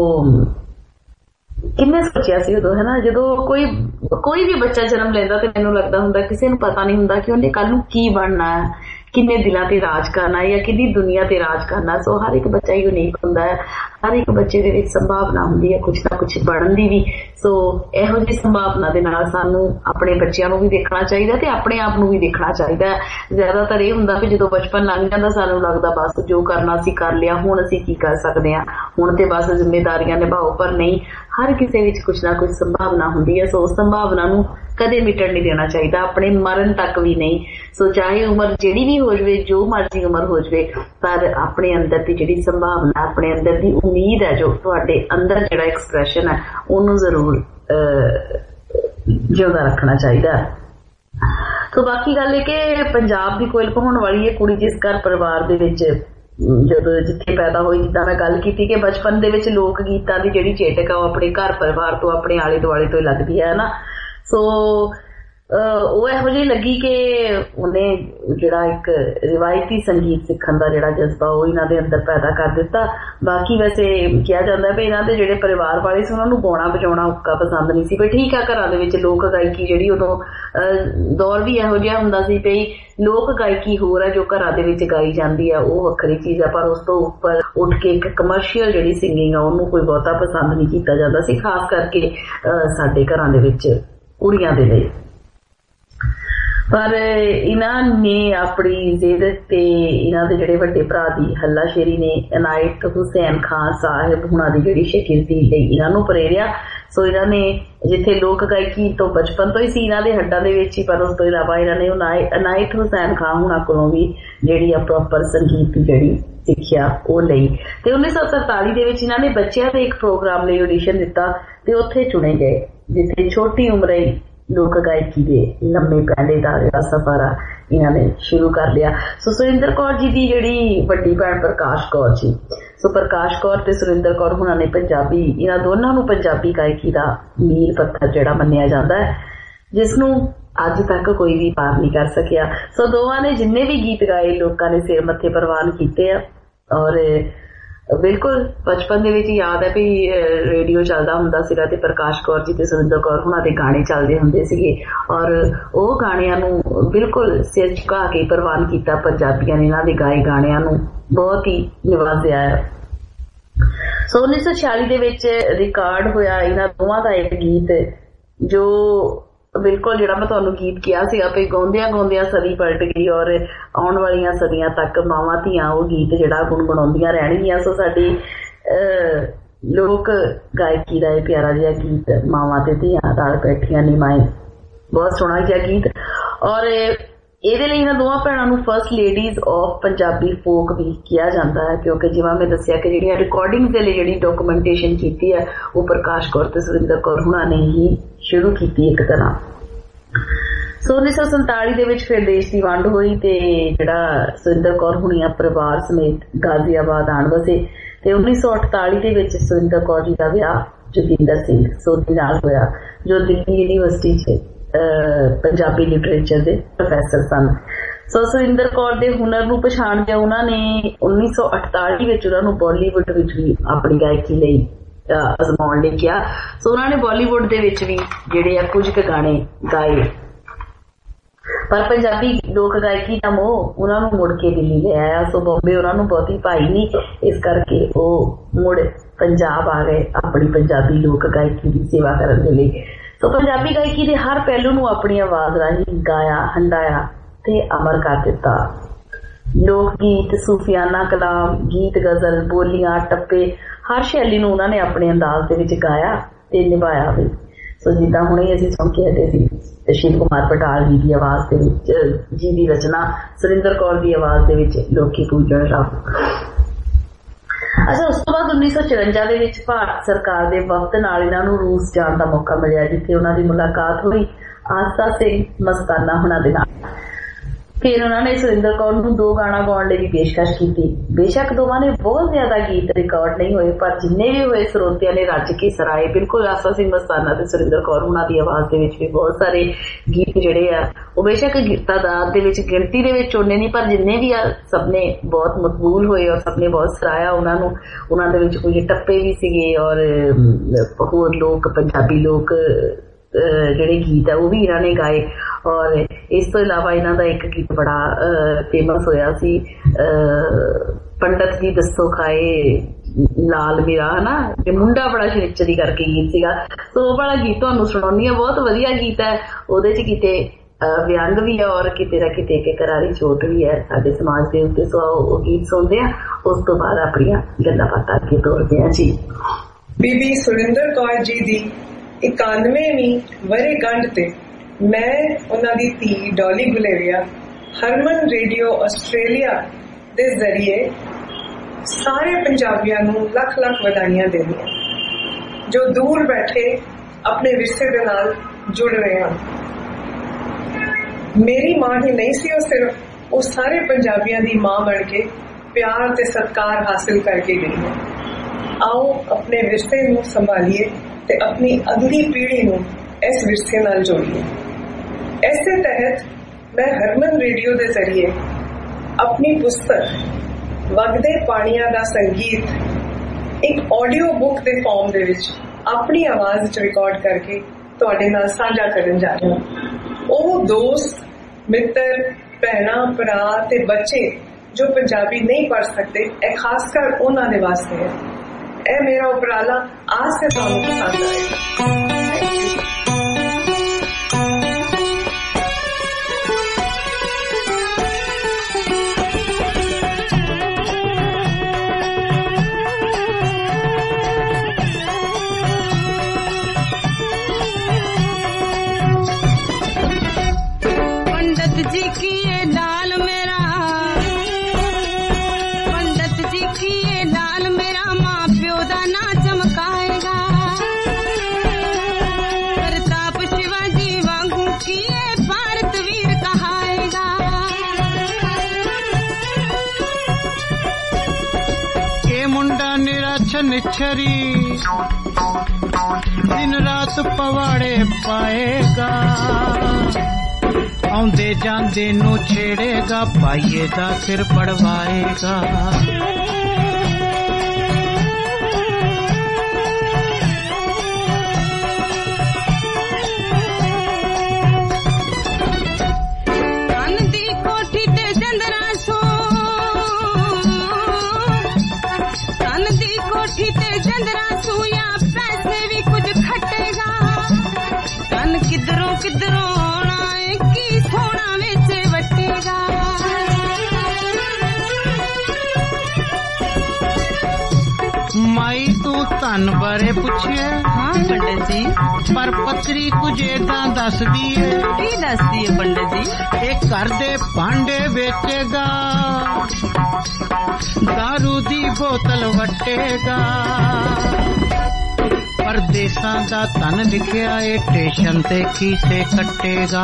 ਕਿੰਨੇ ਸੋਚਿਆ ਸੀ ਉਦੋਂ, ਹੈ ਨਾ, ਜਦੋਂ ਕੋਈ ਕੋਈ ਵੀ ਬੱਚਾ ਜਨਮ ਲੈਂਦਾ ਤੇ ਮੈਨੂੰ ਲੱਗਦਾ ਹੁੰਦਾ ਕਿਸੇ ਨੂੰ ਪਤਾ ਨਹੀਂ ਹੁੰਦਾ ਕਿ ਉਹਨੇ ਕੱਲ ਨੂੰ ਕੀ ਬਣਨਾ ਹੈ, ਕਿੰਨੇ ਦਿਲਾਂ ਤੇ ਰਾਜ ਕਰਨਾ ਜਾਂ ਕਿੰਨੀ ਦੁਨੀਆ ਤੇ ਰਾਜ ਕਰਨਾ। ਸੋ ਹਰ ਇੱਕ ਬੱਚਾ ਯੂਨੀਕ ਹੁੰਦਾ ਹੈ, ਹਰ ਇੱਕ ਬੱਚੇ ਦੇ ਵਿੱਚ ਸੰਭਾਵਨਾ ਹੁੰਦੀ ਹੈ ਕੁਛ ਨਾ ਕੁਛ ਬਣਨ ਦੀ ਵੀ। ਸੋ ਇਹੋ ਜਿਹੀ ਸੰਭਾਵਨਾ ਦੇ ਨਾਲ ਸਾਨੂੰ ਆਪਣੇ ਬੱਚਿਆਂ ਨੂੰ ਵੀ ਦੇਖਣਾ ਚਾਹੀਦਾ ਤੇ ਆਪਣੇ ਆਪ ਨੂੰ ਵੀ ਦੇਖਣਾ ਚਾਹੀਦਾ। ਜ਼ਿਆਦਾਤਰ ਇਹ ਹੁੰਦਾ ਵੀ ਜਦੋਂ ਬਚਪਨ ਲੰਘ ਜਾਂਦਾ ਸਾਨੂੰ ਲੱਗਦਾ ਬਸ ਜੋ ਕਰਨਾ ਸੀ ਕਰ ਲਿਆ, ਹੁਣ ਅਸੀਂ ਕੀ ਕਰ ਸਕਦੇ ਹਾਂ, ਹੁਣ ਤੇ ਬਸ ਜ਼ਿੰਮੇਵਾਰੀਆਂ ਨਿਭਾਓ। ਪਰ ਨਹੀਂ, ਹਰ ਕਿਸੇ ਵਿੱਚ ਕੁਛ ਨਾ ਕੁਛ ਸੰਭਾਵਨਾ ਹੁੰਦੀ ਹੈ। ਸੋ ਉਸ ਸੰਭਾਵਨਾ ਨੂੰ ਕਦੇ ਮਿਟਣ ਨਹੀਂ ਦੇਣਾ ਚਾਹੀਦਾ, ਆਪਣੇ ਮਰਨ ਤੱਕ ਵੀ ਨਹੀਂ। ਸੋ ਚਾਹੇ ਉਮਰ ਜਿਹੜੀ ਵੀ ਹੋ ਜਾਵੇ, ਜੋ ਮਰਜ਼ੀ ਉਮਰ ਹੋ ਜਾਵੇ, ਪਰ ਆਪਣੇ ਅੰਦਰ ਦੀ ਜਿਹੜੀ ਸੰਭਾਵਨਾ, ਆਪਣੇ ਅੰਦਰ ਦੀ ਉਮੀਦ ਹੈ, ਜੋ ਤੁਹਾਡੇ ਅੰਦਰ ਜਿਹੜਾ ਐਕਸਪ੍ਰੈਸ਼ਨ ਹੈ, ਉਹਨੂੰ ਜ਼ਰੂਰ ਜਿਉਂਦਾ ਰੱਖਣਾ ਚਾਹੀਦਾ। ਸੋ ਬਾਕੀ ਗੱਲ ਇਹ ਕਿ ਪੰਜਾਬ ਦੀ ਕੋਇਲ ਕਹਾਉਣ ਵਾਲੀ ਇਹ ਕੁੜੀ ਜਿਸ ਘਰ ਪਰਿਵਾਰ ਦੇ ਵਿੱਚ ਜਦੋਂ ਜਿੱਥੇ ਪੈਦਾ ਹੋਈ, ਜਿੱਦਾਂ ਮੈਂ ਗੱਲ ਕੀਤੀ ਕਿ ਬਚਪਨ ਦੇ ਵਿੱਚ ਲੋਕ ਗੀਤਾਂ ਦੀ ਜਿਹੜੀ ਚੇਟਕ ਆ ਉਹ ਆਪਣੇ ਘਰ ਪਰਿਵਾਰ ਤੋਂ, ਆਪਣੇ ਆਲੇ ਦੁਆਲੇ ਤੋਂ ਲੱਗਦੀ ਹੈ ਨਾ। ਸੋ ਉਹ ਇਹੋ ਜਿਹੀ ਲੱਗੀ ਕਿ ਉਹਨੇ ਜਿਹੜਾ ਇੱਕ ਰਿਵਾਇਤੀ ਸੰਗੀਤ ਸਿੱਖਣ ਦਾ ਜਿਹੜਾ ਜਜ਼ਬਾ ਉਹ ਇਹਨਾਂ ਦੇ ਅੰਦਰ ਪੈਦਾ ਕਰ ਦਿੱਤਾ। ਬਾਕੀ ਵੈਸੇ ਕਿਹਾ ਜਾਂਦਾ ਵੀ ਇਹਨਾਂ ਦੇ ਜਿਹੜੇ ਪਰਿਵਾਰ ਵਾਲੇ ਸੀ ਉਹਨਾਂ ਨੂੰ ਗਾਉਣਾ ਵਜਾਉਣਾ ਉੱਕਾ ਪਸੰਦ ਨਹੀਂ ਸੀ। ਪਰ ਠੀਕ ਆ, ਘਰਾਂ ਦੇ ਵਿੱਚ ਲੋਕ ਗਾਇਕੀ ਜਿਹੜੀ ਉਦੋਂ ਦੌਰ ਵੀ ਇਹੋ ਜਿਹਾ ਹੁੰਦਾ ਸੀ ਵੀ ਲੋਕ ਗਾਇਕੀ ਹੋਰ ਹੈ ਜੋ ਘਰਾਂ ਦੇ ਵਿੱਚ ਗਾਈ ਜਾਂਦੀ ਹੈ, ਉਹ ਵੱਖਰੀ ਚੀਜ਼ ਹੈ। ਪਰ ਉਸ ਤੋਂ ਉੱਪਰ ਉੱਠ ਕੇ ਇੱਕ ਕਮਰਸ਼ੀਅਲ ਜਿਹੜੀ ਸਿੰਗਿੰਗ ਆ ਉਹਨੂੰ ਕੋਈ ਬਹੁਤਾ ਪਸੰਦ ਨਹੀਂ ਕੀਤਾ ਜਾਂਦਾ ਸੀ, ਖਾਸ ਕਰਕੇ ਸਾਡੇ ਘਰਾਂ ਦੇ ਵਿੱਚ ਕੁੜੀਆਂ ਦੇ ਲਈ। ਪਰ ਇਹਨਾਂ ਨੇ ਆਪਣੀ ਜ਼ਿੱਦ ਤੇ ਇਹਨਾਂ ਦੇ ਜਿਹੜੇ ਵੱਡੇ ਭਰਾ ਦੀ ਹੱਲਾਸ਼ੇਰੀ ਨੇ ਇਨਾਇਤ ਹੁਸੈਨ ਖਾਨ ਸਾਹਿਬ ਹੁਣਾਂ ਦੀ ਜਿਹੜੀ ਸ਼ਾਗਿਰਦੀ ਲਈ ਇਹਨਾਂ ਨੂੰ ਪ੍ਰੇਰਿਆ। ਸੋ ਇਹਨਾਂ ਨੇ ਜਿੱਥੇ ਲੋਕ ਗਾਇਕੀ ਤੋਂ ਬਚਪਨ ਤੋਂ ਹੀ ਸੀ ਇਹਨਾਂ ਦੇ ਹੱਡਾਂ ਦੇ ਵਿੱਚ ਹੀ, ਪਰ ਉਸ ਤੋਂ ਇਲਾਵਾ ਇਹਨਾਂ ਨੇ ਇਨਾਇਤ ਹੁਸੈਨ ਖਾਨ ਹੁਣਾਂ ਕੋਲੋਂ ਵੀ ਜਿਹੜੀ ਆ ਪ੍ਰੋਪਰ ਸੰਗੀਤ ਦੀ ਜਿਹੜੀ ਸਿੱਖਿਆ ਉਹ ਲਈ। ਤੇ ਉੱਨੀ ਸੌ ਤਰਤਾਲੀ ਦੇ ਵਿੱਚ ਇਹਨਾਂ ਨੇ ਬੱਚਿਆਂ ਦੇ ਇੱਕ ਪ੍ਰੋਗਰਾਮ ਲਈ ਆਡੀਸ਼ਨ ਦਿੱਤਾ ਤੇ ਉੱਥੇ ਚੁਣੇ ਗਏ, ਜਿੱਥੇ ਛੋਟੀ ਉਮਰੇ ਲੋਕ ਗਾਇਕੀ ਦੇ ਲੰਮੇ ਪਹਿਲੇ ਦਾ ਜਿਹੜਾ ਸਫ਼ਰ ਆ ਇਹਨਾਂ ਨੇ ਸ਼ੁਰੂ ਕਰ ਲਿਆ। ਸੋ ਸੁਰਿੰਦਰ ਕੌਰ ਜੀ ਦੀ ਜਿਹੜੀ ਵੱਡੀ ਭੈਣ ਪ੍ਰਕਾਸ਼ ਕੌਰ ਜੀ, ਸੋ ਪ੍ਰਕਾਸ਼ ਕੌਰ ਤੇ ਸੁਰਿੰਦਰ ਕੌਰ ਹੁਣਾਂ ਨੇ ਪੰਜਾਬੀ, ਇਹਨਾਂ ਦੋਨਾਂ ਨੂੰ ਪੰਜਾਬੀ ਗਾਇਕੀ ਦਾ ਮੀਲ ਪੱਥਰ ਜਿਹੜਾ ਮੰਨਿਆ ਜਾਂਦਾ ਹੈ, ਜਿਸ ਨੂੰ ਅੱਜ ਤੱਕ ਕੋਈ ਵੀ ਪਾਰ ਨਹੀਂ ਕਰ ਸਕਿਆ। ਸੋ ਦੋਵਾਂ ਨੇ ਜਿੰਨੇ ਵੀ ਗੀਤ ਗਾਏ ਲੋਕਾਂ ਨੇ ਸਿਰ ਮੱਥੇ ਪ੍ਰਵਾਨ ਕੀਤੇ ਆ। ਔਰ ਬਿਲਕੁਲ ਬਚਪਨ ਦੇ ਵਿੱਚ ਯਾਦ ਹੈ ਵੀ ਰੇਡੀਓ ਚੱਲਦਾ ਹੁੰਦਾ ਸੀਗਾ ਤੇ ਪ੍ਰਕਾਸ਼ ਕੌਰ ਜੀ ਤੇ ਸੁਰਿੰਦਰ ਕੌਰ ਹੁਣਾਂ ਦੇ ਗਾਣੇ ਚੱਲਦੇ ਹੁੰਦੇ ਸੀਗੇ, ਔਰ ਉਹ ਗਾਣਿਆਂ ਨੂੰ ਬਿਲਕੁਲ ਸਿਰ ਝੁਕਾ ਕੇ ਪ੍ਰਵਾਨ ਕੀਤਾ ਪੰਜਾਬੀਆਂ ਨੇ। ਇਹਨਾਂ ਦੇ ਗਾਏ ਗਾਣਿਆਂ ਨੂੰ ਬਹੁਤ ਹੀ ਨਿਵਾਜਿਆ ਹੈ। ਸੋ ਉੱਨੀ ਸੌ ਛਿਆਲੀ ਦੇ ਵਿੱਚ ਰਿਕਾਰਡ ਹੋਇਆ ਇਹਨਾਂ ਦੋਵਾਂ ਦਾ ਇੱਕ ਗੀਤ, ਜੋ ਬਿਲਕੁਲ ਜਿਹੜਾ ਮੈਂ ਤੁਹਾਨੂੰ ਗੀਤ ਕਿਹਾ ਸੀਗਾ ਵੀ ਗਾਉਂਦਿਆਂ ਗਾਉਂਦਿਆਂ ਸਦੀ ਪਲਟ ਗਈ, ਔਰ ਆਉਣ ਵਾਲੀਆਂ ਸਦੀਆਂ ਤੱਕ ਮਾਵਾਂ ਧੀਆਂ ਉਹ ਗੀਤ ਜਿਹੜਾ ਗੁਣਗੁਣਾਉਂਦੀਆਂ ਰਹਿਣਗੀਆਂ। ਸੋ ਸਾਡੀ ਲੋਕ ਗਾਇਕੀ ਦਾ ਇਹ ਪਿਆਰਾ ਜਿਹਾ ਗੀਤ ਮਾਵਾਂ ਤੇ ਧੀਆਂ ਨਾਲ ਬੈਠੀਆਂ ਨੀ ਮਾਏ, ਬਹੁਤ ਸੋਹਣਾ ਜਿਹਾ ਗੀਤ। ਔਰ ਇਹਦੇ ਲਈ ਇਹਨਾਂ ਦੋਵਾਂ ਭੈਣਾਂ ਨੂੰ first ladies of Punjabi folk ਵੀ ਕਿਹਾ ਜਾਂਦਾ ਹੈ, ਕਿਉਂਕਿ ਜਿਵੇਂ ਮੈਂ ਦੱਸਿਆ ਕਿ ਜਿਹੜੀਆਂ ਰਿਕਾਰਡਿੰਗ ਦੇ ਲਈ ਜਿਹੜੀ ਡਾਕੂਮੈਂਟੇਸ਼ਨ ਕੀਤੀ ਹੈ ਉਹ ਪ੍ਰਕਾਸ਼ ਕੌਰ ਤੇ ਸੁਰਿੰਦਰ ਕੌਰ ਹੁਣਾਂ ਨੇ ਹੀ ਸ਼ੁਰੂ ਕੀਤੀ ਇੱਕ ਤਰ੍ਹਾਂ। ਸੋ ਉੱਨੀ ਸੌ ਸੰਤਾਲੀ ਦੇ ਵਿੱਚ ਫਿਰ ਦੇਸ਼ ਦੀ ਵੰਡ ਹੋਈ ਤੇ ਜਿਹੜਾ ਸੁਰਿੰਦਰ ਕੌਰ ਹੁਣੀਆਂ ਪਰਿਵਾਰ ਸਮੇਤ ਗਾਜ਼ੀਆਬਾਦ ਆਣ ਵਸੇ ਤੇ ਉੱਨੀ ਸੌ ਅਠਤਾਲੀ ਦੇ ਵਿੱਚ ਸੁਰਿੰਦਰ ਕੌਰ ਜੀ ਦਾ ਵਿਆਹ ਜੋਗਿੰਦਰ ਸਿੰਘ ਸੋਢੀ ਨਾਲ ਹੋਇਆ, ਜੋ ਦਿੱਲੀ ਯੂਨੀਵਰਸਿਟੀ 'ਚ ਪੰਜਾਬੀ ਲਿਟਰੇਚਰ ਦੇ ਪ੍ਰੋਫੈਸਰ ਸਨ। ਸੋ ਸੁਰਿੰਦਰ ਕੌਰ ਦੇ ਹੁਨਰ ਨੂੰ ਪਛਾਣਦਿਆਂ ਉਹਨਾਂ ਨੇ ਉੱਨੀ ਸੌ ਅਠਤਾਲੀ ਵਿੱਚ ਉਹਨਾਂ ਨੂੰ ਬਾਲੀਵੁੱਡ ਵਿੱਚ ਵੀ ਆਪਣੀ ਗਾਇਕੀ ਲਈ ਅਜ਼ਮਾਉਣ ਲਈ ਕਿਹਾ। ਸੋ ਉਹਨਾਂ ਨੇ ਬਾਲੀਵੁੱਡ ਦੇ ਵਿੱਚ ਵੀ ਜਿਹੜੇ ਆ ਕੁਝ ਕੁ ਗਾਣੇ ਗਾਏ, ਪਰ ਪੰਜਾਬੀ ਲੋਕ ਗਾਇਕੀ ਦਾ ਮੋਹ ਉਹਨਾਂ ਨੂੰ ਮੁੜ ਕੇ ਦਿੱਲੀ ਲੈ ਆਇਆ। ਸੋ ਬੰਬੇ ਉਹਨਾਂ ਨੂੰ ਬਹੁਤੀ ਭਾਈ ਨਹੀਂ, ਇਸ ਕਰਕੇ ਉਹ ਮੁੜ ਪੰਜਾਬ ਆ ਗਏ ਆਪਣੀ ਪੰਜਾਬੀ ਲੋਕ ਗਾਇਕੀ ਦੀ ਸੇਵਾ ਕਰਨ ਦੇ ਲਈ। ਸੋ ਪੰਜਾਬੀ ਗਾਇਕੀ ਦੇ ਹਰ ਪਹਿਲੂ ਨੂੰ ਆਪਣੀ ਆਵਾਜ਼ ਰਾਹੀਂ ਗਾਇਆ, ਹੰਡਾਇਆ ਤੇ ਅਮਰ ਕਰ ਦਿੱਤਾ। ਲੋਕ ਗੀਤ, ਸੂਫੀਆਨਾ ਕਲਾਮ, ਗੀਤ, ਗਜ਼ਲ, ਬੋਲੀਆਂ, ਟੱਪੇ, ਹਰ ਸ਼ੈਲੀ ਨੂੰ ਉਹਨਾਂ ਨੇ ਆਪਣੇ ਅੰਦਾਜ਼ ਦੇ ਵਿੱਚ ਗਾਇਆ ਤੇ ਨਿਭਾਇਆ ਵੀ। ਸੋ ਜਿੱਦਾਂ ਹੁਣੇ ਅਸੀਂ ਸੁਣ ਕੇ ਹਟੇ ਸੀ ਸ਼ਿਵ ਕੁਮਾਰ ਬਟਾਲ ਜੀ ਦੀ ਆਵਾਜ਼ ਦੇ ਵਿੱਚ ਜੀ ਦੀ ਰਚਨਾ, ਸੁਰਿੰਦਰ ਕੌਰ ਦੀ ਆਵਾਜ਼ ਦੇ ਵਿੱਚ ਲੋਕੀ ਪੂਜਣ ਰੱਬ। ਅੱਛਾ, ਉਸ ਤੋਂ ਬਾਅਦ ਉੱਨੀ ਸੌ ਚੁਰੰਜਾ ਦੇ ਵਿੱਚ ਭਾਰਤ ਸਰਕਾਰ ਦੇ ਵਫਦ ਨਾਲ ਇਹਨਾਂ ਨੂੰ ਰੂਸ ਜਾਣ ਦਾ ਮੌਕਾ ਮਿਲਿਆ, ਜਿੱਥੇ ਉਹਨਾਂ ਦੀ ਮੁਲਾਕਾਤ ਹੋਈ ਆਸਾ ਸਿੰਘ ਮਸਤਾਨਾ ਹੁਣਾਂ ਦੇ ਨਾਲ। फिर उन्होंने सुरिंदर कौर नूं दो गाना गाउण लई भी पेशकश की। बेशक दोवां ने बहुत ज्यादा गीत रिकॉर्ड नहीं होए, पर जिन्ने भी होए स्रोतियां ने रज के सराए। बिल्कुल आसा सिंह मस्ताना ते सुरिंदर कौर हुणां दी आवाज दे विच भी बहुत सारे गीत जिहड़े आ वो बेशक तादाद दे विच गिणती दे विच ओने नहीं, पर जिन्ने भी आ सबने बहुत मकबूल होए और सबने बहुत सराया उन्हां नूं। उन्हां दे विच कुछ टप्पे भी सीगे और होर लोक पंजाबी लोक ਜਿਹੜੇ गीत है वो भी इन्हों ने गाए। और इस तो इलावा इन्हों का एक गीत बड़ा फेमस होया सी, पंडित जी दसो खाए लाल मेरा, है ना, मुंडा बड़ा शनिचरी करके गीत सीगा। तो वो वाला गीत तुहानू सुणाउणी है, बहुत वधिया गीत है। ਉਹਦੇ ਚ किते व्यंग भी है और किते ना किते एक करारी चोट भी है साडे समाज के उत्ते। सो वो गीत सुनते हैं, उस तो बाद अपनियां गल्लां बातां अगे तोड़दे हां जी। बीबी सुरिंदर कौर जी दी इकानवेवीं वरेगंढ ते मैं उन्हां दी धी डॉली गुलेरिया हरमन रेडियो आस्ट्रेलिया दे जरिए सारे पंजाबियां नूं लख लख वधाइयां देंदी हां जो दूर बैठे अपने विरसे दे नाल जुड़ रहे हैं। मेरी मां ही नहीं सी, वो सिर्फ वो सारे पंजाबियां दी मां बन के प्यार ते सत्कार हासिल करके गई है। आओ अपने विरसे नूं संभालिए ते अपनी अगली पीढ़ी नूं इस विरसे नाल जोड़िए। इसे तहत मैं हरमन रेडियो दे जरिए अपनी पुस्तक वगदे पानियां दा संगीत एक ऑडियो बुक दे फॉर्म दे विच अपनी आवाज च रिकॉर्ड करके तुहाडे नाल साझा करन जा रहा हूं। ओ दोस्त मित्र भैणां भरा ते बच्चे जो पंजाबी नहीं पढ़ सकते, ए खासकर उन्हां दे वास्ते है। ए मेरा उपराला आज से तुहानू पसंद आएगा। पंडित जी की ये लाल मेरा, पंडित जी की ये लाल मेरा माँ प्यो दा ना चमकाएगा। प्रताप शिवाजी वांगू की ये भारत वीर कहाएगा। ये मुंडा निरा छनिछरी दिन रात पवाड़े पाएगा। आउंदे जांदे नू छेड़ेगा, पाइए दा सिर पड़वाएगा। कन दी कोठी ते जंदरा सो, कन दी कोठी ते जंदरा सू या पैसे भी कुछ खटेगा। कन किधरों किधरों सोना विच वटेगा। माई तू धन बारे पुछे? हाँ पंडित जी, पर पत्री कुछ एदा दस दी है। की दस दी है पंडित जी? एक घर दे भांडे बेचेगा, दारू दी बोतल वटेगा। परदेसां दा धन लिखिया ए स्टेशन ते खीसे कटेगा।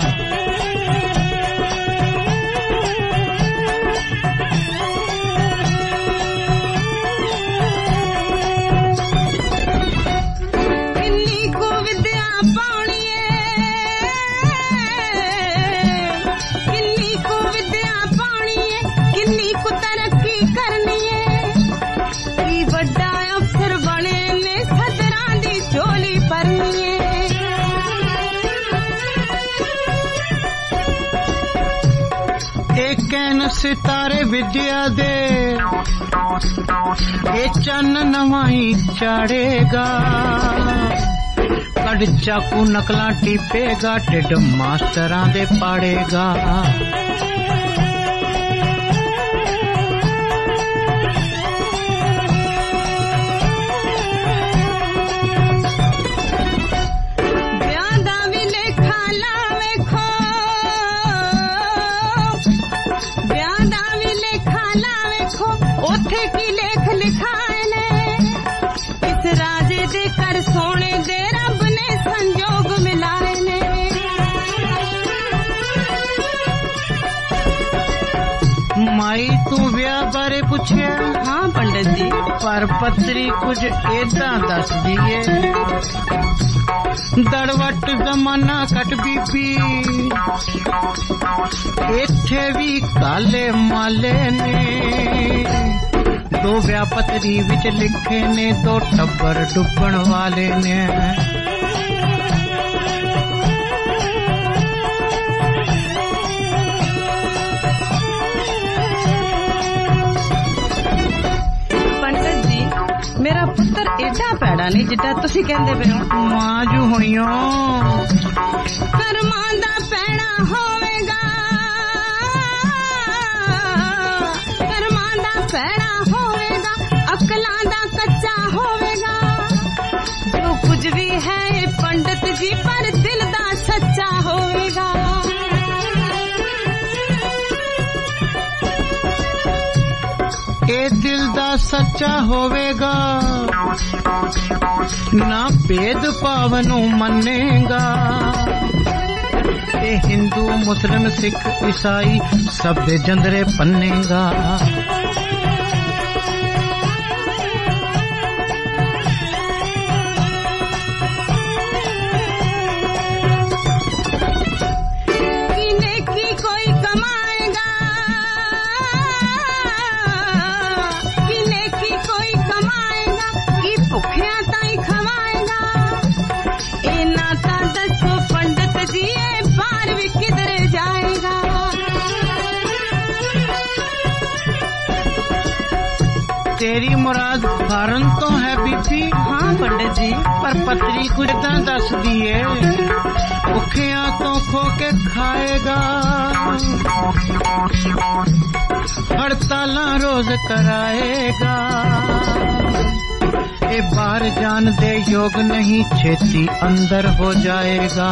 सितारे विद्या दे ये चन्न नवा ही चाड़ेगा। कड़ चाकू नकला टिपेगा, टिड मास्टरां दे पाड़ेगा। बारे पूछिया? हाँ पंडित जी। पर पत्री कुछ एदा दस दिए, दड़वट जमाना कट बीबी, इत्थे भी काले माले ने, दो व्यापत्री विच लिखे ने, दो टब्बर डुबण वाले ने। मेरा पुत्र एडा पैड़ा नहीं जिड्डा तुसी कहंदे पे हो। मां जू हुणियो कर्मां दा पैड़ा होवेगा, कर्मां दा पैड़ा होवेगा, अकलां दा कच्चा होवेगा। जो कुछ भी है पंडित जी पर दिल दा सच्चा होवेगा। ए दिल दा सच्चा होवेगा, ना भेद भाव नू मनेगा। ए हिंदू मुस्लिम सिख ईसाई सब दे जंदरे पन्नेगा। तेरी मुराद फारन तो है बीबी? हाँ पंडित जी। पर पत्री कुछ दस दिए, भुखिया तो खो के खाएगा, हड़ताला रोज कराएगा। ए बाहर जान दे योग नहीं, छेती अंदर हो जाएगा।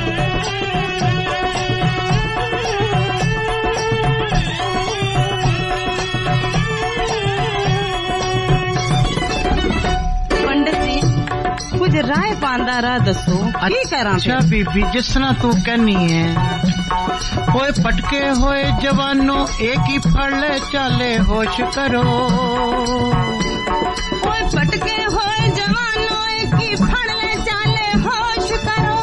राय पांदा रा दसो की करा? अच्छा बीबी जिस तरह तू कहनी है, होए पटके होए जवानों एक ही फड़ ले चाले होश करो। होए पटके होए जवानों एक ही फड़ ले चाले होश करो।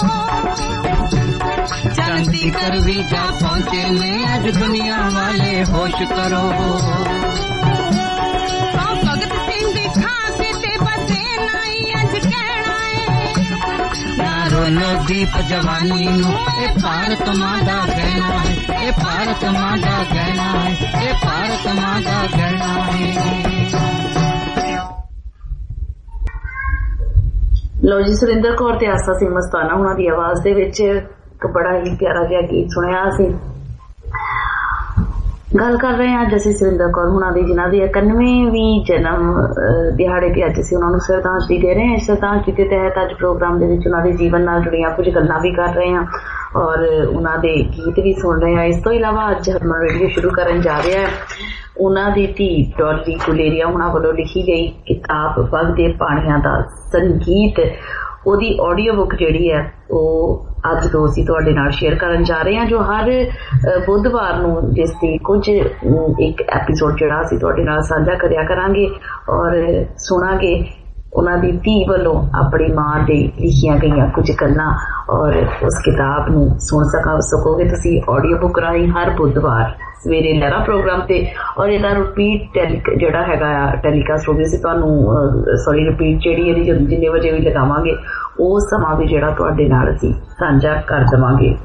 चलती करवी जा पहुंचे में आज दुनिया वाले होश करो। भगत सिंह दी खांसी ते बसे नाई अज दीप जवानी नू ए भारत मां दा गहना है, ए भारत मां दा गहना है, ए भारत मां दा गहना है। लो जी सुरिंदर कौर ते आसा सिंह मस्ताना हुणां दी आवाज दे विच इक बड़ा ही प्यारा जिहा गीत सुनिया सी। गल कर रहे हैं अज असीं सुरिंदर कौर हुणां दी, जिन्हां दी इक्यानवेवीं जन्म दिहाड़े ते अज असीं उन्हां नूं श्रद्धांजलि दे रहे हैं। श्रद्धांजलि के तहत अज प्रोग्राम दे विच उन्हां दे जीवन नाल जुड़ियां कुछ गल्लां भी कर रहे हैं और उन्हां दे गीत भी सुन रहे हैं। इस तो इलावा अज हरमन रेडियो शुरू करन जा रहा है उन्हां दी धी डॉली गुलेरिया हुणां वल्लों लिखी गई किताब वगदे पाणियां दा संगीत, ओदी ऑडियो बुक जिहड़ी है ਉਹ ਅੱਜ ਤੋਂ ਅਸੀਂ ਤੁਹਾਡੇ ਨਾਲ ਸ਼ੇਅਰ ਕਰਨ ਜਾ ਰਹੇ ਹਾਂ, ਜੋ ਹਰ ਬੁੱਧਵਾਰ ਨੂੰ ਜਿਸ ਦੀ ਕੁਝ ਇੱਕ ਐਪੀਸੋਡ ਜਿਹੜਾ ਅਸੀਂ ਤੁਹਾਡੇ ਨਾਲ ਸਾਂਝਾ ਕਰਿਆ ਕਰਾਂਗੇ ਔਰ ਸੁਣਾਂਗੇ ਉਹਨਾਂ ਦੀ ਧੀ ਵੱਲੋਂ ਆਪਣੀ ਮਾਂ ਦੇ ਲਿਖੀਆਂ ਗਈਆਂ ਕੁਝ ਗੱਲਾਂ ਔਰ ਉਸ ਕਿਤਾਬ ਨੂੰ ਸੁਣ ਸਕਾ ਸਕੋਗੇ ਤੁਸੀਂ ਆਡੀਓ ਬੁੱਕ ਰਾਹੀਂ ਹਰ ਬੁੱਧਵਾਰ ਸਵੇਰੇ ਲਹਿਰਾ ਪ੍ਰੋਗਰਾਮ ਤੇ। ਔਰ ਇਹਦਾ ਰਿਪੀਟ ਜਿਹੜਾ ਹੈਗਾ ਆ ਟੈਲੀਕਾਸਟ ਹੋ ਗਿਆ ਸੀ ਤੁਹਾਨੂੰ ਸੌਰੀ ਰਿਪੀਟ ਜਿਹੜੀ ਇਹਦੀ ਜਿੰਨੇ ਵਜੇ ਵੀ ਲਗਾਵਾਂਗੇ ਉਹ ਸਮਾਂ ਵੀ ਜਿਹੜਾ ਤੁਹਾਡੇ ਨਾਲ ਅਸੀਂ ਸਾਂਝਾ ਕਰ ਦੇਵਾਂਗੇ।